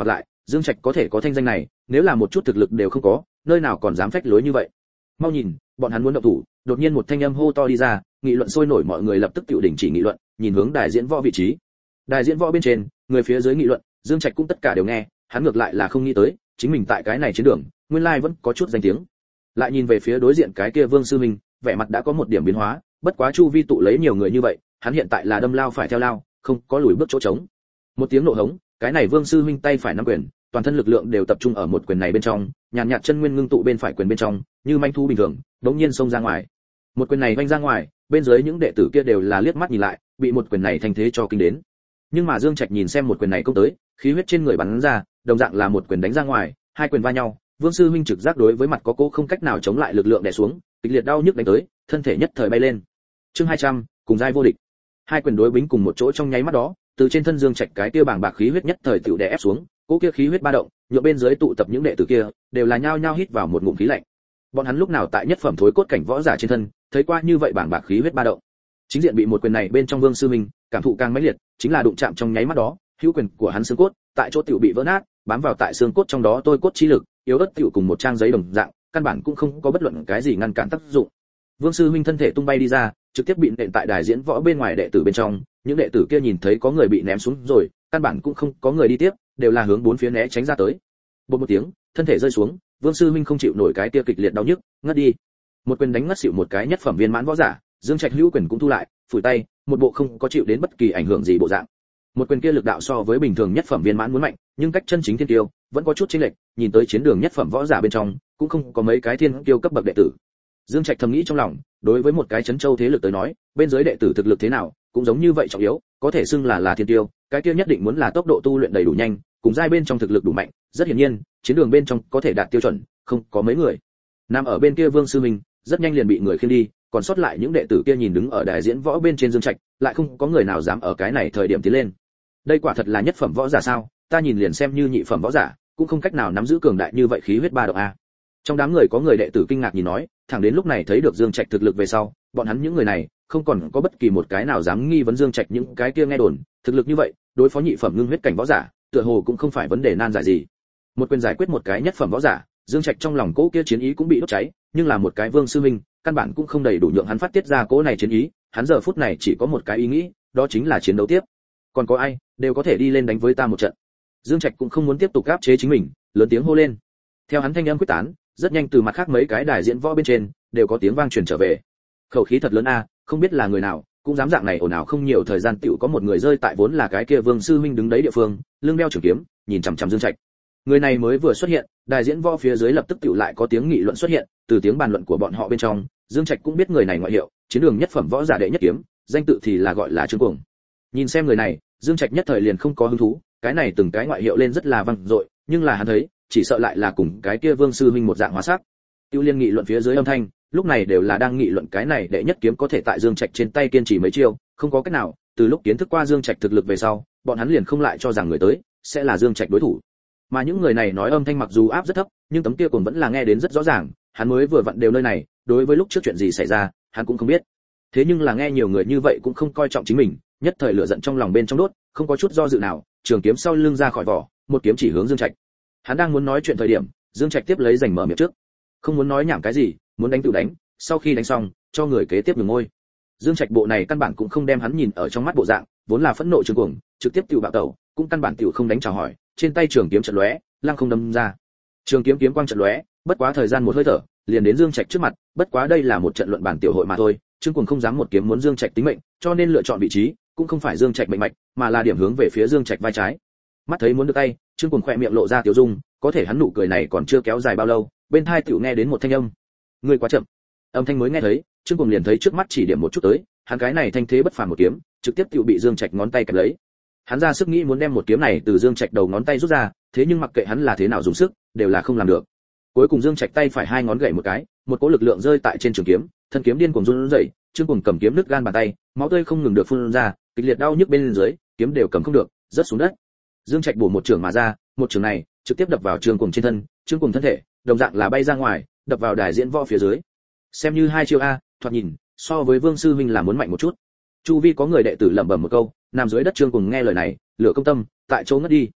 Dương Trạch có thể có thanh danh này, nếu là một chút thực lực đều không có, nơi nào còn dám phách lối như vậy. Mau nhìn, bọn hắn muốn động thủ, đột nhiên một thanh âm hô to đi ra, nghị luận sôi nổi, mọi người lập tức tự đình chỉ nghị luận, nhìn hướng đài diễn võ vị trí. Đài diễn võ bên trên, người phía dưới nghị luận, Dương Trạch cũng tất cả đều nghe, hắn ngược lại là không nghĩ tới, chính mình tại cái này chiến đường, nguyên lai vẫn có chút danh tiếng. Lại nhìn về phía đối diện cái kia Vương Sư Minh, vẻ mặt đã có một điểm biến hóa, bất quá chu vi tụ lấy nhiều người như vậy, hắn hiện tại là đâm lao phải theo lao, không có lùi bước chỗ trống. Một tiếng nộ hống, cái này Vương Sư Minh tay phải nắm quyền, toàn thân lực lượng đều tập trung ở một quyền này bên trong, nhàn nhạt chân nguyên ngưng tụ bên phải quyền bên trong, như manh thú bình thường, đống nhiên xông ra ngoài. Một quyền này vung ra ngoài, bên dưới những đệ tử kia đều là liếc mắt nhìn lại, bị một quyền này thành thế cho kinh đến. Nhưng mà Dương Trạch nhìn xem một quyền này công tới, khí huyết trên người bắn ra, đồng dạng là một quyền đánh ra ngoài, hai quyền va nhau, Vương Sư Minh trực giác đối với mặt có cố không cách nào chống lại lực lượng đè xuống, kịch liệt đau nhức đánh tới, thân thể nhất thời bay lên. Chương 200, cùng giai vô địch. Hai quyền đối bính cùng một chỗ trong nháy mắt đó, từ trên thân Dương Trạch cái kia bàng bạc khí huyết nhất thời tựu đè ép xuống, cố kia khí huyết ba động, nhựa bên dưới tụ tập những đệ tử kia, đều là nhao nhao hít vào một ngụm khí lạnh. Bọn hắn lúc nào tại nhất phẩm thối cốt cảnh võ giả trên thân, thấy qua như vậy bàng bạc khí huyết ba động. Chính diện bị một quyền này bên trong Vương Sư Minh, cảm thụ càng mãnh liệt, chính là đụng chạm trong nháy mắt đó, hữu quyền của hắn xương cốt, tại chỗ tiểu bị vỡ nát, bám vào tại xương cốt trong đó tôi cốt chi lực, yếu ớt tiểu cùng một trang giấy đồng dạng, căn bản cũng không có bất luận cái gì ngăn cản tác dụng. Vương Sư Minh thân thể tung bay đi ra, trực tiếp bị nện tại đài diễn võ bên ngoài đệ tử bên trong, những đệ tử kia nhìn thấy có người bị ném xuống rồi, căn bản cũng không có người đi tiếp, đều là hướng bốn phía né tránh ra tới. Bột một tiếng, thân thể rơi xuống, Vương Sư Minh không chịu nổi cái kia kịch liệt đau nhức, ngất đi. Một quyền đánh ngất xỉu một cái nhất phẩm viên mãn võ giả, Dương Trạch hữu quyền cũng thu lại, phủi tay, một bộ không có chịu đến bất kỳ ảnh hưởng gì bộ dạng. Một quyền kia lực đạo so với bình thường nhất phẩm viên mãn muốn mạnh, nhưng cách chân chính thiên tiêu vẫn có chút chênh lệch, nhìn tới chiến đường nhất phẩm võ giả bên trong, cũng không có mấy cái thiên tiêu cấp bậc đệ tử. Dương Trạch thầm nghĩ trong lòng, đối với một cái trấn châu thế lực tới nói, bên dưới đệ tử thực lực thế nào, cũng giống như vậy trọng yếu, có thể xưng là thiên tiêu, cái kia nhất định muốn là tốc độ tu luyện đầy đủ nhanh, cùng giai bên trong thực lực đủ mạnh, rất hiển nhiên, chiến đường bên trong có thể đạt tiêu chuẩn, không có mấy người. Nằm ở bên kia Vương Sư Minh, rất nhanh liền bị người khiêng đi, còn sót lại những đệ tử kia nhìn đứng ở đài diễn võ bên trên Dương Trạch, lại không có người nào dám ở cái này thời điểm tiến lên. Đây quả thật là nhất phẩm võ giả sao? Ta nhìn liền xem như nhị phẩm võ giả, cũng không cách nào nắm giữ cường đại như vậy khí huyết ba động a. Trong đám người có người đệ tử kinh ngạc nhìn nói, thẳng đến lúc này thấy được Dương Trạch thực lực về sau, bọn hắn những người này không còn có bất kỳ một cái nào dám nghi vấn Dương Trạch những cái kia nghe đồn, thực lực như vậy, đối phó nhị phẩm ngưng huyết cảnh võ giả, tựa hồ cũng không phải vấn đề nan giải gì. Một quyền giải quyết một cái nhất phẩm võ giả, Dương Trạch trong lòng cỗ kia chiến ý cũng bị đốt cháy, nhưng là một cái Vương Sư Minh, căn bản cũng không đầy đủ nhượng hắn phát tiết ra cỗ này chiến ý, hắn giờ phút này chỉ có một cái ý nghĩ, đó chính là chiến đấu tiếp. Còn có ai, đều có thể đi lên đánh với ta một trận. Dương Trạch cũng không muốn tiếp tục áp chế chính mình, lớn tiếng hô lên. Theo hắn thanh âm quyết tán, rất nhanh từ mặt khác mấy cái đài diễn võ bên trên đều có tiếng vang truyền trở về. Khẩu khí thật lớn a, không biết là người nào, cũng dám dạng này ồn ào, không nhiều thời gian tiểu có một người rơi tại vốn là cái kia Vương Sư Minh đứng đấy địa phương, lưng đeo trường kiếm, nhìn chằm chằm Dương Trạch. Người này mới vừa xuất hiện, đài diễn võ phía dưới lập tức tiểu lại có tiếng nghị luận xuất hiện, từ tiếng bàn luận của bọn họ bên trong, Dương Trạch cũng biết người này ngoại hiệu, chiến đường nhất phẩm võ giả đệ nhất kiếm, danh tự thì là gọi là Trương Cuồng. Nhìn xem người này, Dương Trạch nhất thời liền không có hứng thú, cái này từng cái ngoại hiệu lên rất là vang dội, nhưng là hắn thấy, chỉ sợ lại là cùng cái kia Vương Sư Minh một dạng hóa sắc. Tiêu Liên nghị luận phía dưới âm thanh, lúc này đều là đang nghị luận cái này đệ nhất kiếm có thể tại Dương Trạch trên tay kiên trì mấy chiêu, không có cách nào, từ lúc kiến thức qua Dương Trạch thực lực về sau, bọn hắn liền không lại cho rằng người tới sẽ là Dương Trạch đối thủ. Mà những người này nói âm thanh mặc dù áp rất thấp, nhưng tấm kia còn vẫn là nghe đến rất rõ ràng, hắn mới vừa vặn đều nơi này, đối với lúc trước chuyện gì xảy ra, hắn cũng không biết. Thế nhưng là nghe nhiều người như vậy cũng không coi trọng chính mình, nhất thời lửa giận trong lòng bên trong đốt, không có chút do dự nào, trường kiếm sau lưng ra khỏi vỏ, một kiếm chỉ hướng Dương Trạch. Hắn đang muốn nói chuyện thời điểm, Dương Trạch tiếp lấy giành mở miệng trước. Không muốn nói nhảm cái gì, muốn đánh tự đánh, sau khi đánh xong, cho người kế tiếp nhường ngôi. Dương Trạch bộ này căn bản cũng không đem hắn nhìn ở trong mắt bộ dạng, vốn là phẫn nộ Trương Cuồng, trực tiếp tiểu bạo tẩu, cũng căn bản tiểu không đánh chào hỏi, trên tay trường kiếm chợt lóe, lăng không đâm ra. Trường kiếm kiếm quang chợt lóe, bất quá thời gian một hơi thở, liền đến Dương Trạch trước mặt, bất quá đây là một trận luận bản tiểu hội mà thôi, Trương Cuồng không dám một kiếm muốn Dương Trạch tính mệnh, cho nên lựa chọn vị trí, cũng không phải Dương Trạch mệnh mạch, mà là điểm hướng về phía Dương Trạch vai trái. Mắt thấy muốn được tay, Trương Cuồng khẽ miệng lộ ra tiểu dung, có thể hắn nụ cười này còn chưa kéo dài bao lâu, bên tai tiểu nghe đến một thanh âm. Người quá chậm. Âm thanh mới nghe thấy, Trương Cuồng liền thấy trước mắt chỉ điểm một chút tới, hắn cái này thanh thế bất phàm một kiếm, trực tiếp tiểu bị Dương Trạch ngón tay kẹp lấy. Hắn ra sức nghĩ muốn đem một kiếm này từ Dương Trạch đầu ngón tay rút ra, thế nhưng mặc kệ hắn là thế nào dùng sức, đều là không làm được. Cuối cùng Dương Trạch tay phải hai ngón gậy một cái, một cỗ lực lượng rơi tại trên trường kiếm, thân kiếm điên cuồng run rẩy, Trương Cuồng cầm kiếm nứt gan bàn tay, máu tươi không ngừng được phun ra, kịch liệt đau nhức bên dưới, kiếm đều cầm không được, rớt xuống đất. Dương Trạch bổ một trường mà ra, một trường này trực tiếp đập vào Trương Cuồng trên thân, Trương Cuồng thân thể đồng dạng là bay ra ngoài, đập vào đài diễn võ phía dưới. Xem như hai chiêu a, thoạt nhìn so với Vương Sư Huynh là muốn mạnh một chút. Chu vi có người đệ tử lẩm bẩm một câu, nằm dưới đất Trương Cuồng nghe lời này, lửa công tâm, tại chỗ ngất đi.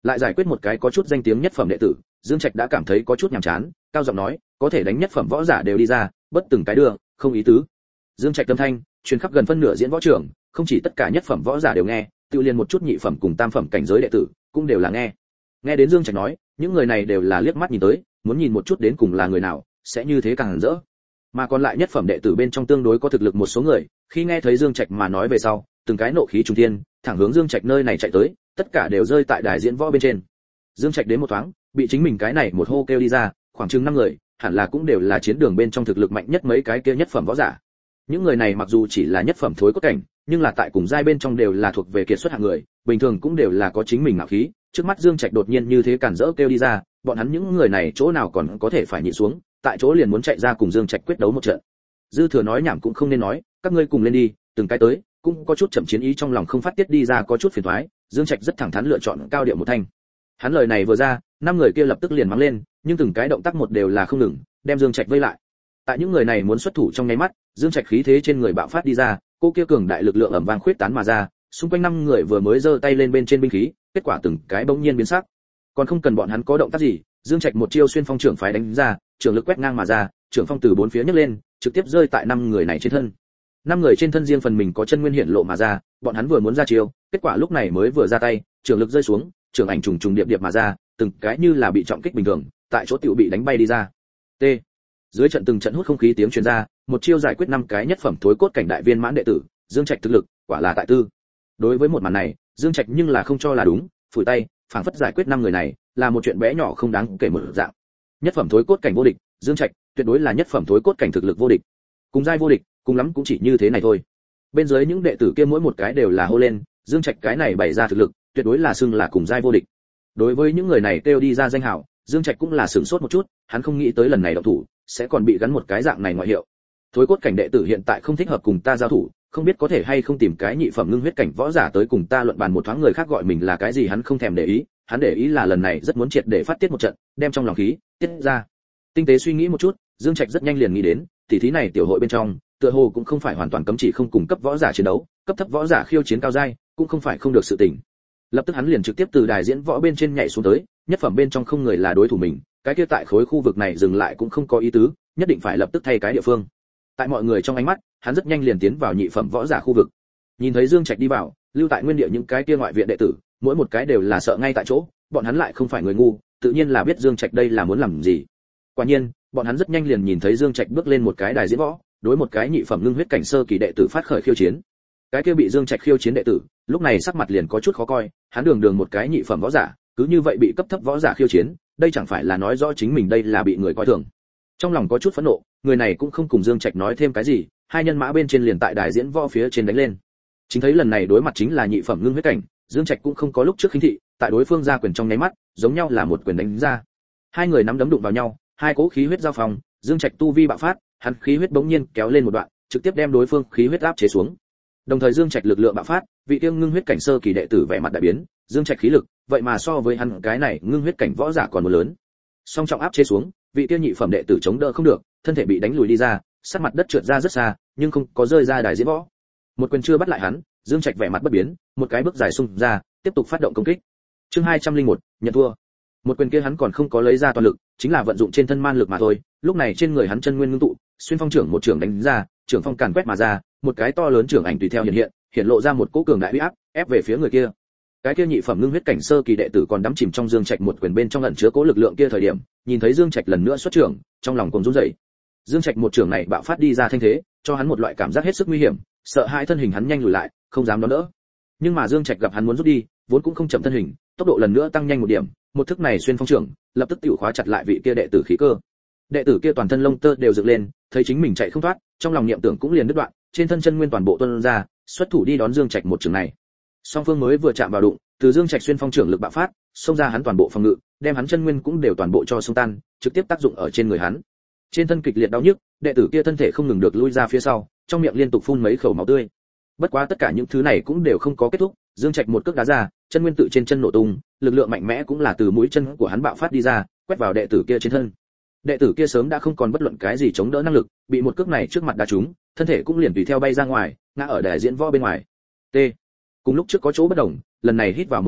lại giải quyết một cái có chút danh tiếng nhất phẩm đệ tử, Dương Trạch đã cảm thấy có chút nhàm chán, cao giọng nói, có thể đánh nhất phẩm võ giả đều đi ra, bất từng cái đường, không ý tứ. Dương Trạch âm thanh truyền khắp gần phân nửa diễn võ trường, không chỉ tất cả nhất phẩm võ giả đều nghe, tự liền một chút nhị phẩm cùng tam phẩm cảnh giới đệ tử cũng đều là nghe. Nghe đến Dương Trạch nói, những người này đều là liếc mắt nhìn tới, muốn nhìn một chút đến cùng là người nào sẽ như thế càng hẳn rỡ. Mà còn lại nhất phẩm đệ tử bên trong tương đối có thực lực một số người, khi nghe thấy Dương Trạch mà nói về sau, từng cái nộ khí trùng thiên, thẳng hướng Dương Trạch nơi này chạy tới, tất cả đều rơi tại đài diễn võ bên trên. Dương Trạch đến một thoáng, bị chính mình cái này một hô kêu đi ra, khoảng chừng 5 người, hẳn là cũng đều là chiến đường bên trong thực lực mạnh nhất mấy cái kia nhất phẩm võ giả. Những người này mặc dù chỉ là nhất phẩm thối cốt cảnh, nhưng là tại cùng giai bên trong đều là thuộc về kiệt xuất hạng người, bình thường cũng đều là có chính mình ngạo khí, trước mắt Dương Trạch đột nhiên như thế cản rỡ kêu đi ra, bọn hắn những người này chỗ nào còn có thể phải nhịn xuống, tại chỗ liền muốn chạy ra cùng Dương Trạch quyết đấu một trận. Dư thừa nói nhảm cũng không nên nói, các ngươi cùng lên đi, từng cái tới, cũng có chút chậm chiến ý trong lòng không phát tiết đi ra có chút phiền toái, Dương Trạch rất thẳng thắn lựa chọn cao điệu một thanh. Hắn lời này vừa ra, 5 người kia lập tức liền mắng lên, nhưng từng cái động tác một đều là không ngừng, đem Dương Trạch vây lại. Tại những người này muốn xuất thủ trong nháy mắt, Dương Trạch khí thế trên người bạo phát đi ra, cô kia cường đại lực lượng ầm vang khuyết tán mà ra, xung quanh 5 người vừa mới giơ tay lên bên trên binh khí, kết quả từng cái bỗng nhiên biến sắc. Còn không cần bọn hắn có động tác gì, Dương Trạch một chiêu xuyên phong trưởng phái đánh ra, trường lực quét ngang mà ra, trường phong từ bốn phía nhấc lên, trực tiếp rơi tại 5 người này trên thân. 5 người trên thân riêng phần mình có chân nguyên hiện lộ mà ra, bọn hắn vừa muốn ra chiêu, kết quả lúc này mới vừa ra tay, trường lực rơi xuống, trường ảnh trùng trùng điệp điệp mà ra, từng cái như là bị trọng kích bình thường, tại chỗ tiểu bị đánh bay đi ra. T. Dưới trận từng trận hút không khí tiếng truyền ra, một chiêu giải quyết 5 cái nhất phẩm thối cốt cảnh đại viên mãn đệ tử, Dương Trạch thực lực quả là tại tư. Đối với một màn này, Dương Trạch nhưng là không cho là đúng, phủi tay, phảng phất giải quyết 5 người này là một chuyện bé nhỏ không đáng kể một dạng. Nhất phẩm thối cốt cảnh vô địch, Dương Trạch tuyệt đối là nhất phẩm thối cốt cảnh thực lực vô địch. Cùng giai vô địch, cùng lắm cũng chỉ như thế này thôi. Bên dưới những đệ tử kia mỗi một cái đều là hô lên, Dương Trạch cái này bày ra thực lực, tuyệt đối là xưng là cùng giai vô địch. Đối với những người này kêu đi ra danh hào, Dương Trạch cũng là sửng sốt một chút, hắn không nghĩ tới lần này động thủ sẽ còn bị gắn một cái dạng này ngoại hiệu. Thối cốt cảnh đệ tử hiện tại không thích hợp cùng ta giao thủ, không biết có thể hay không tìm cái nhị phẩm ngưng huyết cảnh võ giả tới cùng ta luận bàn một thoáng, người khác gọi mình là cái gì hắn không thèm để ý, hắn để ý là lần này rất muốn triệt để phát tiết một trận, đem trong lòng khí tiết ra. Tinh tế suy nghĩ một chút, Dương Trạch rất nhanh liền nghĩ đến, tỷ thí này tiểu hội bên trong, tựa hồ cũng không phải hoàn toàn cấm chỉ không cùng cấp võ giả chiến đấu, cấp thấp võ giả khiêu chiến cao giai, cũng không phải không được sự tình. Lập tức hắn liền trực tiếp từ đài diễn võ bên trên nhảy xuống tới, nhất phẩm bên trong không người là đối thủ mình, cái kia tại khối khu vực này dừng lại cũng không có ý tứ, nhất định phải lập tức thay cái địa phương. Tại mọi người trong ánh mắt, hắn rất nhanh liền tiến vào nhị phẩm võ giả khu vực. Nhìn thấy Dương Trạch đi vào, lưu tại nguyên địa những cái kia ngoại viện đệ tử, mỗi một cái đều là sợ ngay tại chỗ, bọn hắn lại không phải người ngu, tự nhiên là biết Dương Trạch đây là muốn làm gì. Quả nhiên, bọn hắn rất nhanh liền nhìn thấy Dương Trạch bước lên một cái đài diễn võ, đối một cái nhị phẩm ngưng huyết cảnh sơ kỳ đệ tử phát khởi khiêu chiến. Cái kia bị Dương Trạch khiêu chiến đệ tử, lúc này sắc mặt liền có chút khó coi, hắn đường một cái nhị phẩm võ giả, cứ như vậy bị cấp thấp võ giả khiêu chiến, đây chẳng phải là nói rõ chính mình đây là bị người coi thường. Trong lòng có chút phẫn nộ, người này cũng không cùng Dương Trạch nói thêm cái gì, hai nhân mã bên trên liền tại đài diễn võ phía trên đánh lên. Chính thấy lần này đối mặt chính là nhị phẩm ngưng huyết cảnh, Dương Trạch cũng không có lúc trước khinh thị, tại đối phương ra quyền trong nháy mắt, giống nhau là một quyền đánh ra. Hai người nắm đấm đụng vào nhau, hai cỗ khí huyết giao phong, Dương Trạch tu vi bạo phát, hắn khí huyết bỗng nhiên kéo lên một đoạn, trực tiếp đem đối phương khí huyết áp chế xuống. Đồng thời Dương Trạch lực lượng bạo phát, vị tiêu ngưng huyết cảnh sơ kỳ đệ tử vẻ mặt đại biến, Dương Trạch khí lực, vậy mà so với hắn cái này ngưng huyết cảnh võ giả còn một lớn. Song trọng áp chế xuống, vị tiêu nhị phẩm đệ tử chống đỡ không được, thân thể bị đánh lùi đi ra, sát mặt đất trượt ra rất xa, nhưng không có rơi ra đài diễn võ. Một quyền chưa bắt lại hắn, Dương Trạch vẻ mặt bất biến, một cái bước dài xung ra, tiếp tục phát động công kích. Chương 201, nhận thua. Một quyền kia hắn còn không có lấy ra toàn lực, chính là vận dụng trên thân man lực mà thôi, lúc này trên người hắn chân nguyên ngưng tụ, xuyên phong trưởng một trưởng đánh ra, trưởng phong càn quét mà ra, một cái to lớn trưởng ảnh tùy theo hiện lộ ra một cỗ cường đại uy áp, ép về phía người kia. Cái kia nhị phẩm ngưng huyết cảnh sơ kỳ đệ tử còn đắm chìm trong Dương Trạch một quyền bên trong ẩn chứa cố lực lượng kia thời điểm, nhìn thấy Dương Trạch lần nữa xuất trưởng, trong lòng cũng run rẩy. Dương Trạch một trưởng này bạo phát đi ra thanh thế, cho hắn một loại cảm giác hết sức nguy hiểm, sợ hãi thân hình hắn nhanh lùi lại, không dám đón đỡ. Nhưng mà Dương Trạch gặp hắn muốn rút đi, vốn cũng không chậm thân hình, tốc độ lần nữa tăng nhanh một điểm, một thức này xuyên phong trưởng, lập tức tiểu khóa chặt lại vị kia đệ tử khí cơ. Đệ tử kia toàn thân lông tơ đều dựng lên, thấy chính mình chạy không thoát, trong lòng niệm tưởng cũng liền đứt đoạn, trên thân chân nguyên toàn bộ tuôn ra, xuất thủ đi đón Dương Trạch một trường này. Song phương mới vừa chạm vào đụng, từ Dương Trạch xuyên phong trưởng lực bạo phát, xông ra hắn toàn bộ phòng ngự, đem hắn chân nguyên cũng đều toàn bộ cho xông tan, trực tiếp tác dụng ở trên người hắn. Trên thân kịch liệt đau nhức, đệ tử kia thân thể không ngừng được lui ra phía sau, trong miệng liên tục phun mấy khẩu máu tươi. Bất quá tất cả những thứ này cũng đều không có kết thúc, Dương Trạch một cước đá ra, chân nguyên tự trên chân nổ tung, lực lượng mạnh mẽ cũng là từ mũi chân của hắn bạo phát đi ra, quét vào đệ tử kia trên thân. Đệ tử kia sớm đã không còn bất luận cái gì chống đỡ năng lực, bị một cước này trước mặt đá trúng, thân thể cũng liền tùy theo bay ra ngoài, ngã ở đài diễn võ bên ngoài. T. Cùng lúc trước có chỗ bất đồng, lần này hít vào một hơi,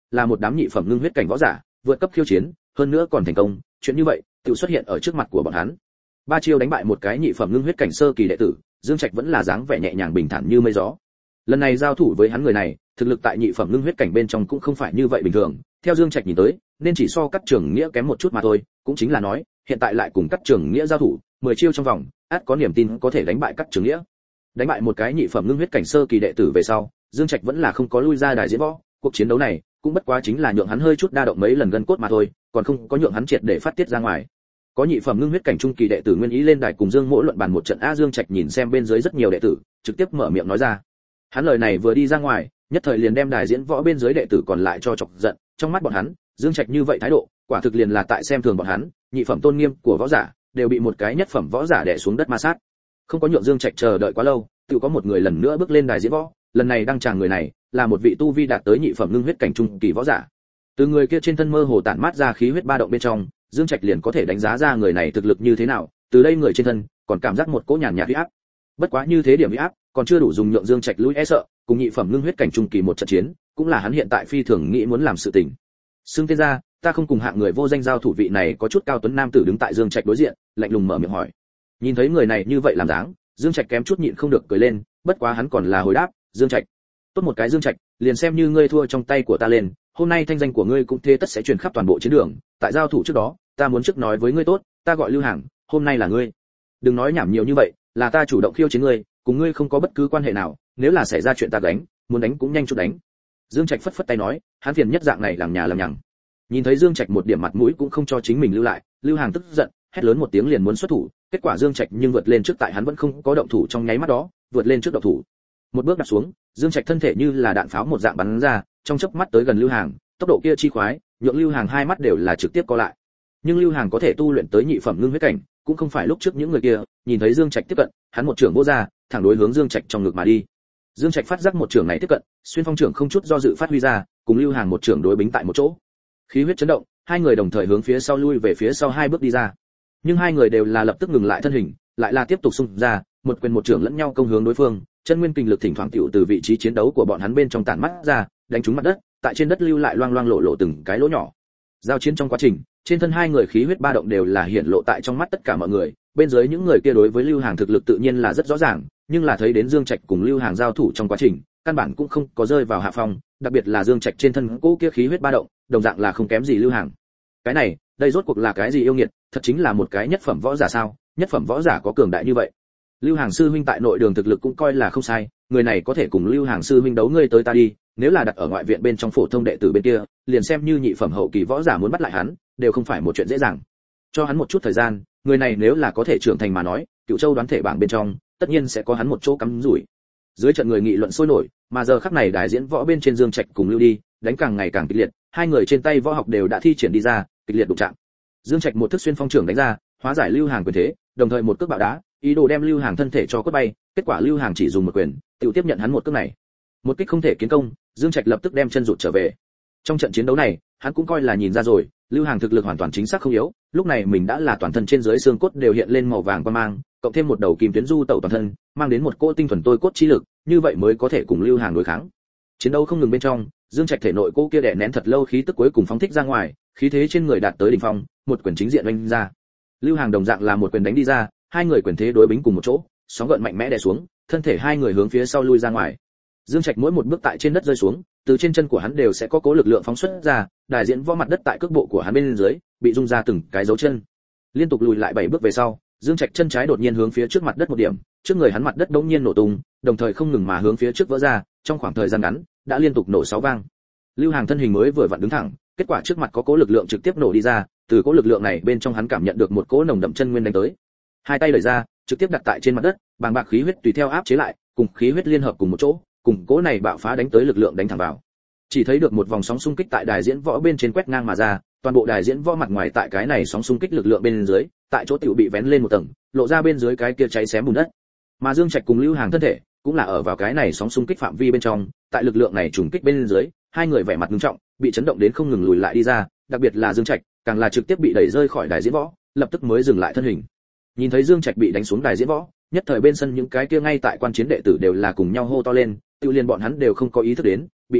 là một đám nhị phẩm ngưng huyết cảnh võ giả, vượt cấp khiêu chiến, hơn nữa còn thành công, chuyện như vậy tự xuất hiện ở trước mặt của bọn hắn. Ba chiêu đánh bại một cái nhị phẩm ngưng huyết cảnh sơ kỳ đệ tử, Dương Trạch vẫn là dáng vẻ nhẹ nhàng bình thản như mây gió. Lần này giao thủ với hắn người này, thực lực tại nhị phẩm ngưng huyết cảnh bên trong cũng không phải như vậy bình thường, theo Dương Trạch nhìn tới, nên chỉ so Cắt Trường Nghĩa kém một chút mà thôi, cũng chính là nói, hiện tại lại cùng Cắt Trường Nghĩa giao thủ, 10 chiêu trong vòng, ắt có niềm tin có thể đánh bại Cắt Trường Nghĩa. Đánh bại một cái nhị phẩm ngưng huyết cảnh sơ kỳ đệ tử về sau, Dương Trạch vẫn là không có lui ra đài diễn võ, cuộc chiến đấu này cũng bất quá chính là nhượng hắn hơi chút đa động mấy lần gân cốt mà thôi, còn không có nhượng hắn triệt để phát tiết ra ngoài. Có nhị phẩm ngưng huyết cảnh trung kỳ đệ tử nguyên ý lên đài cùng Dương Mỗ luận bàn một trận, Dương Trạch nhìn xem bên dưới rất nhiều đệ tử, trực tiếp mở miệng nói ra. Hắn lời này vừa đi ra ngoài, nhất thời liền đem đài diễn võ bên dưới đệ tử còn lại cho chọc giận, trong mắt bọn hắn, Dương Trạch như vậy thái độ, quả thực liền là tại xem thường bọn hắn, nhị phẩm tôn nghiêm của võ giả đều bị một cái nhất phẩm võ giả đè xuống đất ma sát. Không có nhượng Dương Trạch chờ đợi quá lâu, tự có một người lần nữa bước lên đài diễn võ, lần này đăng tràng người này là một vị tu vi đạt tới nhị phẩm ngưng huyết cảnh trung kỳ võ giả. Từ người kia trên thân mơ hồ tản mát ra khí huyết ba động bên trong, Dương Trạch liền có thể đánh giá ra người này thực lực như thế nào, từ đây người trên thân còn cảm giác một cỗ nhàn nhạt uy áp. Bất quá như thế điểm uy áp còn chưa đủ dùng nhượng Dương Trạch lui e sợ, cùng nhị phẩm ngưng huyết cảnh trung kỳ một trận chiến, cũng là hắn hiện tại phi thường nghĩ muốn làm sự tình. Xưng tên ra, ta không cùng hạng người vô danh giao thủ. Vị này có chút cao tuấn nam tử đứng tại Dương Trạch đối diện, lạnh lùng mở miệng hỏi. Nhìn thấy người này như vậy làm dáng, Dương Trạch kém chút nhịn không được cười lên, bất quá hắn còn là hồi đáp, Dương Trạch, tốt một cái Dương Trạch, liền xem như ngươi thua trong tay của ta lên, hôm nay thanh danh của ngươi cũng thế tất sẽ truyền khắp toàn bộ chiến trường. Tại giao thủ trước đó, ta muốn trước nói với ngươi tốt, ta gọi Lưu Hàng, hôm nay là ngươi. Đừng nói nhảm nhiều như vậy, là ta chủ động khiêu chiến ngươi, cùng ngươi không có bất cứ quan hệ nào, nếu là xảy ra chuyện ta đánh, muốn đánh cũng nhanh chút đánh. Dương Trạch phất phất tay nói, hắn phiền nhất dạng này làm nhà làm nhằng. Nhìn thấy Dương Trạch một điểm mặt mũi cũng không cho chính mình lưu lại, Lưu Hàng tức giận, hét lớn một tiếng liền muốn xuất thủ, kết quả Dương Trạch nhưng vượt lên trước, tại hắn vẫn không có động thủ trong nháy mắt đó, vượt lên trước động thủ. Một bước đặt xuống, Dương Trạch thân thể như là đạn pháo một dạng bắn ra, trong chớp mắt tới gần Lưu Hàng, tốc độ kia chi khoái, nhượng Lưu Hàng hai mắt đều là trực tiếp co lại. Nhưng Lưu Hàng có thể tu luyện tới nhị phẩm ngưng huyết cảnh, cũng không phải lúc trước những người kia, nhìn thấy Dương Trạch tiếp cận, hắn một trường vỗ ra, thẳng đối hướng Dương Trạch trong ngực mà đi. Dương Trạch phát giác một trường này tiếp cận, xuyên phong trưởng không chút do dự phát huy ra, cùng Lưu Hàng một trường đối bính tại một chỗ. Khí huyết chấn động, hai người đồng thời hướng phía sau lui về phía sau hai bước đi ra. Nhưng hai người đều là lập tức ngừng lại thân hình, lại là tiếp tục xung ra, một quyền một trường lẫn nhau công hướng đối phương, chân nguyên kinh lực thỉnh thoảng tiểu từ vị trí chiến đấu của bọn hắn bên trong tản mắt ra, đánh trúng mặt đất, tại trên đất lưu lại loang loang lộ lộ từng cái lỗ nhỏ. Giao chiến trong quá trình, trên thân hai người khí huyết ba động đều là hiển lộ tại trong mắt tất cả mọi người, bên dưới những người kia đối với Lưu Hàng thực lực tự nhiên là rất rõ ràng, nhưng là thấy đến Dương Trạch cùng Lưu Hàng giao thủ trong quá trình, căn bản cũng không có rơi vào hạ phong, đặc biệt là Dương Trạch trên thân cỗ kia khí huyết ba động, đồng dạng là không kém gì Lưu Hàng. Cái này, đây rốt cuộc là cái gì yêu nghiệt, thật chính là một cái nhất phẩm võ giả sao? Nhất phẩm võ giả có cường đại như vậy? Lưu Hàng sư huynh tại nội đường thực lực cũng coi là không sai, người này có thể cùng Lưu Hàng sư huynh đấu ngươi tới ta đi, nếu là đặt ở ngoại viện bên trong phổ thông đệ tử bên kia, liền xem như nhị phẩm hậu kỳ võ giả muốn bắt lại hắn, đều không phải một chuyện dễ dàng. Cho hắn một chút thời gian, người này nếu là có thể trưởng thành mà nói, Cửu Châu đoán thể bảng bên trong, tất nhiên sẽ có hắn một chỗ cắm rủi. Dưới trận người nghị luận sôi nổi, mà giờ khắc này đại diễn võ bên trên Dương Trạch cùng Lưu Đi, đánh càng ngày càng kịch liệt, hai người trên tay võ học đều đã thi triển đi ra, kịch liệt đụng chạm. Dương Trạch một thức xuyên phong trưởng đánh ra, hóa giải Lưu Hàng quyền thế, đồng thời một cước bạo đá, ý đồ đem Lưu Hàng thân thể cho quất bay, kết quả Lưu Hàng chỉ dùng một quyền, tự tiếp nhận hắn một cước này. Một kích không thể kiến công, Dương Trạch lập tức đem chân rụt trở về. Trong trận chiến đấu này, hắn cũng coi là nhìn ra rồi, Lưu Hàng thực lực hoàn toàn chính xác không yếu, lúc này mình đã là toàn thân trên dưới xương cốt đều hiện lên màu vàng quang mang, cộng thêm một đầu kim tuyến du tẩu toàn thân, mang đến một cỗ tinh thuần tôi cốt chi lực, như vậy mới có thể cùng Lưu Hàng đối kháng. Chiến đấu không ngừng bên trong, Dương Trạch thể nội cỗ kia đè nén thật lâu khí tức cuối cùng phóng thích ra ngoài, khí thế trên người đạt tới đỉnh phong, một quyền chính diện oanh ra. Lưu Hàng đồng dạng là một quyền đánh đi ra, hai người quyền thế đối bính cùng một chỗ, sóng gợn mạnh mẽ đè xuống, thân thể hai người hướng phía sau lui ra ngoài. Dương Trạch mỗi một bước tại trên đất rơi xuống, từ trên chân của hắn đều sẽ có cố lực lượng phóng xuất ra, đại diện võ mặt đất tại cước bộ của hắn bên dưới, bị rung ra từng cái dấu chân. Liên tục lùi lại 7 bước về sau, Dương Trạch chân trái đột nhiên hướng phía trước mặt đất một điểm, trước người hắn mặt đất đống nhiên nổ tung, đồng thời không ngừng mà hướng phía trước vỡ ra, trong khoảng thời gian ngắn, đã liên tục nổ 6 vang. Lưu Hàng thân hình mới vừa vặn đứng thẳng, kết quả trước mặt có cố lực lượng trực tiếp nổ đi ra, từ cố lực lượng này bên trong hắn cảm nhận được một cỗ nồng đậm chân nguyên đánh tới. Hai tay đẩy ra, trực tiếp đặt tại trên mặt đất, bàng bạc khí huyết tùy theo áp chế lại, cùng khí huyết liên hợp cùng một chỗ, cùng cỗ này bạo phá đánh tới lực lượng đánh thẳng vào. Chỉ thấy được một vòng sóng xung kích tại đài diễn võ bên trên quét ngang mà ra, toàn bộ đài diễn võ mặt ngoài tại cái này sóng xung kích lực lượng bên dưới, tại chỗ tiểu bị vén lên một tầng, lộ ra bên dưới cái kia cháy xém bùn đất. Mà Dương Trạch cùng Lưu Hàng thân thể cũng là ở vào cái này sóng xung kích phạm vi bên trong, tại lực lượng này trùng kích bên dưới, hai người vẻ mặt nghiêm trọng, bị chấn động đến không ngừng lùi lại đi ra, đặc biệt là Dương Trạch, càng là trực tiếp bị đẩy rơi khỏi đài diễn võ, lập tức mới dừng lại thân hình. Nhìn thấy Dương Trạch bị đánh xuống đài diễn võ, nhất thời bên sân những cái kia ngay tại quan chiến đệ tử đều là cùng nhau hô to lên, tự liền bọn hắn đều không có ý thức đến, bị đánh bại,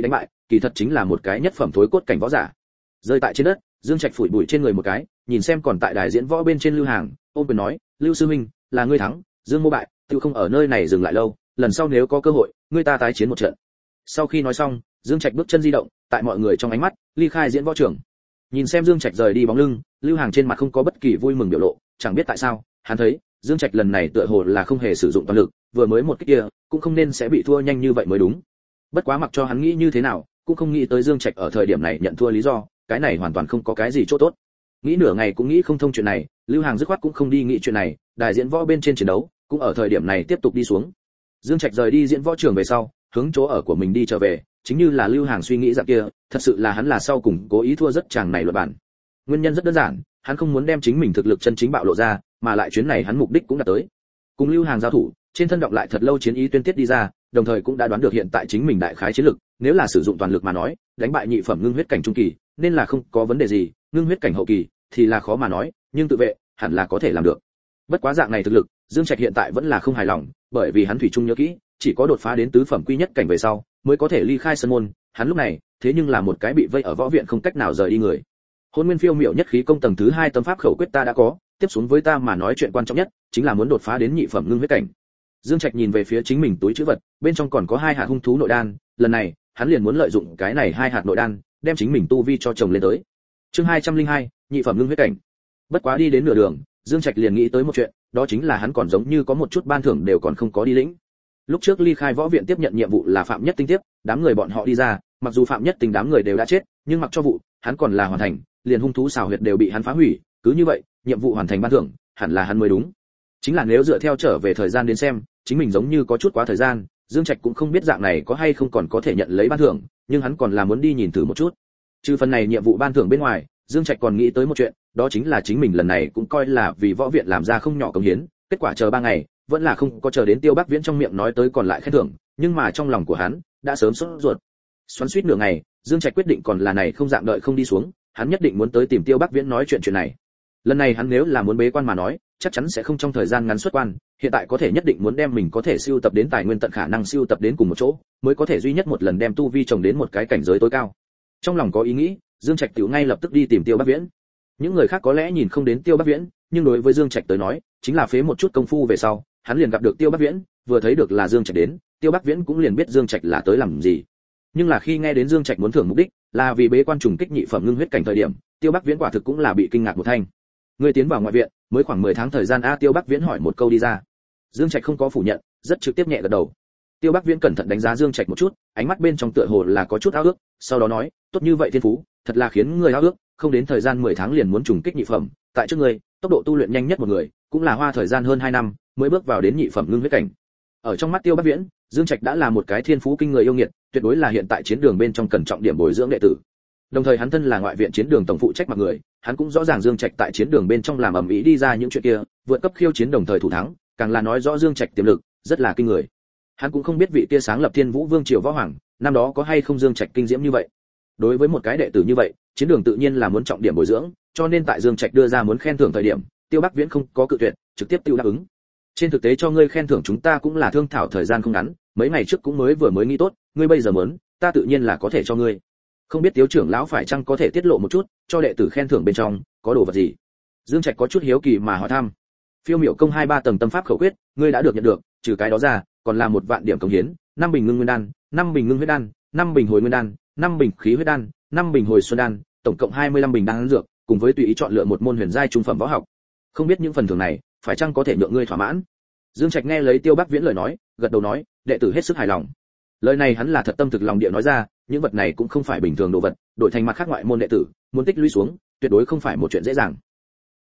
kỳ thật chính là một cái nhất phẩm thối cốt cảnh võ giả. Rơi tại trên đất, Dương Trạch phủi bụi trên người một cái, nhìn xem còn tại đài diễn võ bên trên Lưu Hàng, ôm quyền nói, Lưu sư huynh, là ngươi thắng, Dương Mô bại, tự không ở nơi này dừng lại lâu, lần sau nếu có cơ hội, ngươi ta tái chiến một trận. Sau khi nói xong, Dương Trạch bước chân di động, tại mọi người trong ánh mắt, ly khai diễn võ trường. Nhìn xem Dương Trạch rời đi bóng lưng, Lưu Hàng trên mặt không có bất kỳ vui mừng biểu lộ, chẳng biết tại sao, hắn thấy, Dương Trạch lần này tựa hồ là không hề sử dụng toàn lực, vừa mới một cái kia, cũng không nên sẽ bị thua nhanh như vậy mới đúng. Bất quá mặc cho hắn nghĩ như thế nào, cũng không nghĩ tới Dương Trạch ở thời điểm này nhận thua lý do, cái này hoàn toàn không có cái gì chỗ tốt. Nghĩ nửa ngày cũng nghĩ không thông chuyện này, Lưu Hàng dứt khoát cũng không đi nghĩ chuyện này, đài diễn võ bên trên chiến đấu, cũng ở thời điểm này tiếp tục đi xuống. Dương Trạch rời đi diễn võ trường về sau, hướng chỗ ở của mình đi trở về, chính như là Lưu Hàng suy nghĩ dạng kia, thật sự là hắn là sau cùng cố ý thua rất chàng này luật bản. Nguyên nhân rất đơn giản, hắn không muốn đem chính mình thực lực chân chính bạo lộ ra, mà lại chuyến này hắn mục đích cũng đã tới. Cùng Lưu Hàng giao thủ, trên thân động lại thật lâu chiến ý tuyên tiết đi ra, đồng thời cũng đã đoán được hiện tại chính mình đại khái chiến lực, nếu là sử dụng toàn lực mà nói, đánh bại nhị phẩm ngưng huyết cảnh trung kỳ, nên là không có vấn đề gì, ngưng huyết cảnh hậu kỳ thì là khó mà nói, nhưng tự vệ hẳn là có thể làm được. Bất quá dạng này thực lực, Dương Trạch hiện tại vẫn là không hài lòng, bởi vì hắn thủy chung nhớ kỹ, chỉ có đột phá đến tứ phẩm quy nhất cảnh về sau, mới có thể ly khai sân môn, hắn lúc này, thế nhưng là một cái bị vây ở võ viện không cách nào rời đi người. Hôn Nguyên Phiêu Miểu nhất khí công tầng thứ 2 tâm pháp khẩu quyết ta đã có, tiếp xuống với ta mà nói chuyện quan trọng nhất, chính là muốn đột phá đến nhị phẩm ngưng huyết cảnh. Dương Trạch nhìn về phía chính mình túi trữ vật, bên trong còn có 2 hạt hung thú nội đan, lần này, hắn liền muốn lợi dụng cái này 2 hạt nội đan, đem chính mình tu vi cho chồng lên tới. Chương 202, nhị phẩm ngưng huyết cảnh. Bất quá đi đến nửa đường, Dương Trạch liền nghĩ tới một chuyện, đó chính là hắn còn giống như có một chút ban thưởng đều còn không có đi lĩnh. Lúc trước ly khai võ viện tiếp nhận nhiệm vụ là Phạm Nhất Tinh tiếp, đám người bọn họ đi ra, mặc dù Phạm Nhất Tinh đám người đều đã chết, nhưng mặc cho vụ, hắn còn là hoàn thành, liền hung thú xào huyệt đều bị hắn phá hủy, cứ như vậy, nhiệm vụ hoàn thành ban thưởng, hẳn là hắn mới đúng. Chính là nếu dựa theo trở về thời gian đến xem, chính mình giống như có chút quá thời gian, Dương Trạch cũng không biết dạng này có hay không còn có thể nhận lấy ban thưởng, nhưng hắn còn là muốn đi nhìn thử một chút. Trừ phần này nhiệm vụ ban thưởng bên ngoài, Dương Trạch còn nghĩ tới một chuyện, đó chính là chính mình lần này cũng coi là vì võ viện làm ra không nhỏ công hiến, kết quả chờ 3 ngày, vẫn là không có chờ đến Tiêu Bắc Viễn trong miệng nói tới còn lại khen thưởng, nhưng mà trong lòng của hắn đã sớm sốt ruột. Xoắn xuýt nửa ngày, Dương Trạch quyết định còn là này không dạng đợi không đi xuống, hắn nhất định muốn tới tìm Tiêu Bắc Viễn nói chuyện này. Lần này hắn nếu là muốn bế quan mà nói, chắc chắn sẽ không trong thời gian ngắn xuất quan, hiện tại có thể nhất định muốn đem mình có thể siêu tập đến tài nguyên tận khả năng siêu tập đến cùng một chỗ, mới có thể duy nhất một lần đem tu vi trồng đến một cái cảnh giới tối cao. Trong lòng có ý nghĩ, Dương Trạch tiểu ngay lập tức đi tìm Tiêu Bắc Viễn. Những người khác có lẽ nhìn không đến Tiêu Bắc Viễn, nhưng đối với Dương Trạch tới nói, chính là phế một chút công phu về sau, hắn liền gặp được Tiêu Bắc Viễn, vừa thấy được là Dương Trạch đến, Tiêu Bắc Viễn cũng liền biết Dương Trạch là tới làm gì. Nhưng là khi nghe đến Dương Trạch muốn thưởng mục đích, là vì bế quan trùng kích nhị phẩm ngưng huyết cảnh thời điểm, Tiêu Bắc Viễn quả thực cũng là bị kinh ngạc một thanh. Người tiến vào ngoại viện, mới khoảng 10 tháng thời gian a, Tiêu Bắc Viễn hỏi một câu đi ra. Dương Trạch không có phủ nhận, rất trực tiếp nhẹ gật đầu. Tiêu Bắc Viễn cẩn thận đánh giá Dương Trạch một chút, ánh mắt bên trong tựa hồ là có chút ao ước, sau đó nói, tốt như vậy thiên phú, thật là khiến người ao ước, không đến thời gian 10 tháng liền muốn trùng kích nhị phẩm, tại trước ngươi, tốc độ tu luyện nhanh nhất một người, cũng là hoa thời gian hơn 2 năm mới bước vào đến nhị phẩm ngưng huyết cảnh. Ở trong mắt Tiêu Bắc Viễn, Dương Trạch đã là một cái thiên phú kinh người yêu nghiệt, tuyệt đối là hiện tại chiến đường bên trong cần trọng điểm bồi dưỡng đệ tử. Đồng thời hắn thân là ngoại viện chiến đường tổng phụ trách mặc người, hắn cũng rõ ràng Dương Trạch tại chiến đường bên trong làm ầm ĩ đi ra những chuyện kia, vượt cấp khiêu chiến đồng thời thủ thắng, càng là nói rõ Dương Trạch tiềm lực rất là kinh người. Hắn cũng không biết vị kia sáng lập Thiên Vũ Vương triều võ hoàng, năm đó có hay không Dương Trạch kinh diễm như vậy. Đối với một cái đệ tử như vậy, chiến đường tự nhiên là muốn trọng điểm bồi dưỡng, cho nên tại Dương Trạch đưa ra muốn khen thưởng thời điểm, Tiêu Bắc Viễn không có cự tuyệt, trực tiếp tiêu đáp ứng. Trên thực tế cho ngươi khen thưởng chúng ta cũng là thương thảo thời gian không ngắn, mấy ngày trước cũng vừa mới nghĩ tốt, ngươi bây giờ muốn, ta tự nhiên là có thể cho ngươi. Không biết Tiếu trưởng lão phải chăng có thể tiết lộ một chút, cho đệ tử khen thưởng bên trong có đồ vật gì? Dương Trạch có chút hiếu kỳ mà hỏi thăm. Phiêu Miểu công 2-3 tầng tâm pháp khẩu quyết, ngươi đã được nhận được, trừ cái đó ra, còn là 1 vạn điểm cống hiến, 5 bình ngưng nguyên đan, 5 bình ngưng huyết đan, 5 bình hồi nguyên đan, 5 bình khí huyết đan, 5 bình hồi xuân đan, tổng cộng 25 bình đan dược, cùng với tùy ý chọn lựa một môn huyền giai trung phẩm võ học. Không biết những phần thưởng này, phải chăng có thể nhượng ngươi thỏa mãn? Dương Trạch nghe lấy Tiêu Bắc Viễn lời nói, gật đầu nói, đệ tử hết sức hài lòng. Lời này hắn là thật tâm thực lòng địa nói ra, những vật này cũng không phải bình thường đồ vật, đổi thành mặt khác ngoại môn đệ tử, muốn tích lũy xuống, tuyệt đối không phải một chuyện dễ dàng.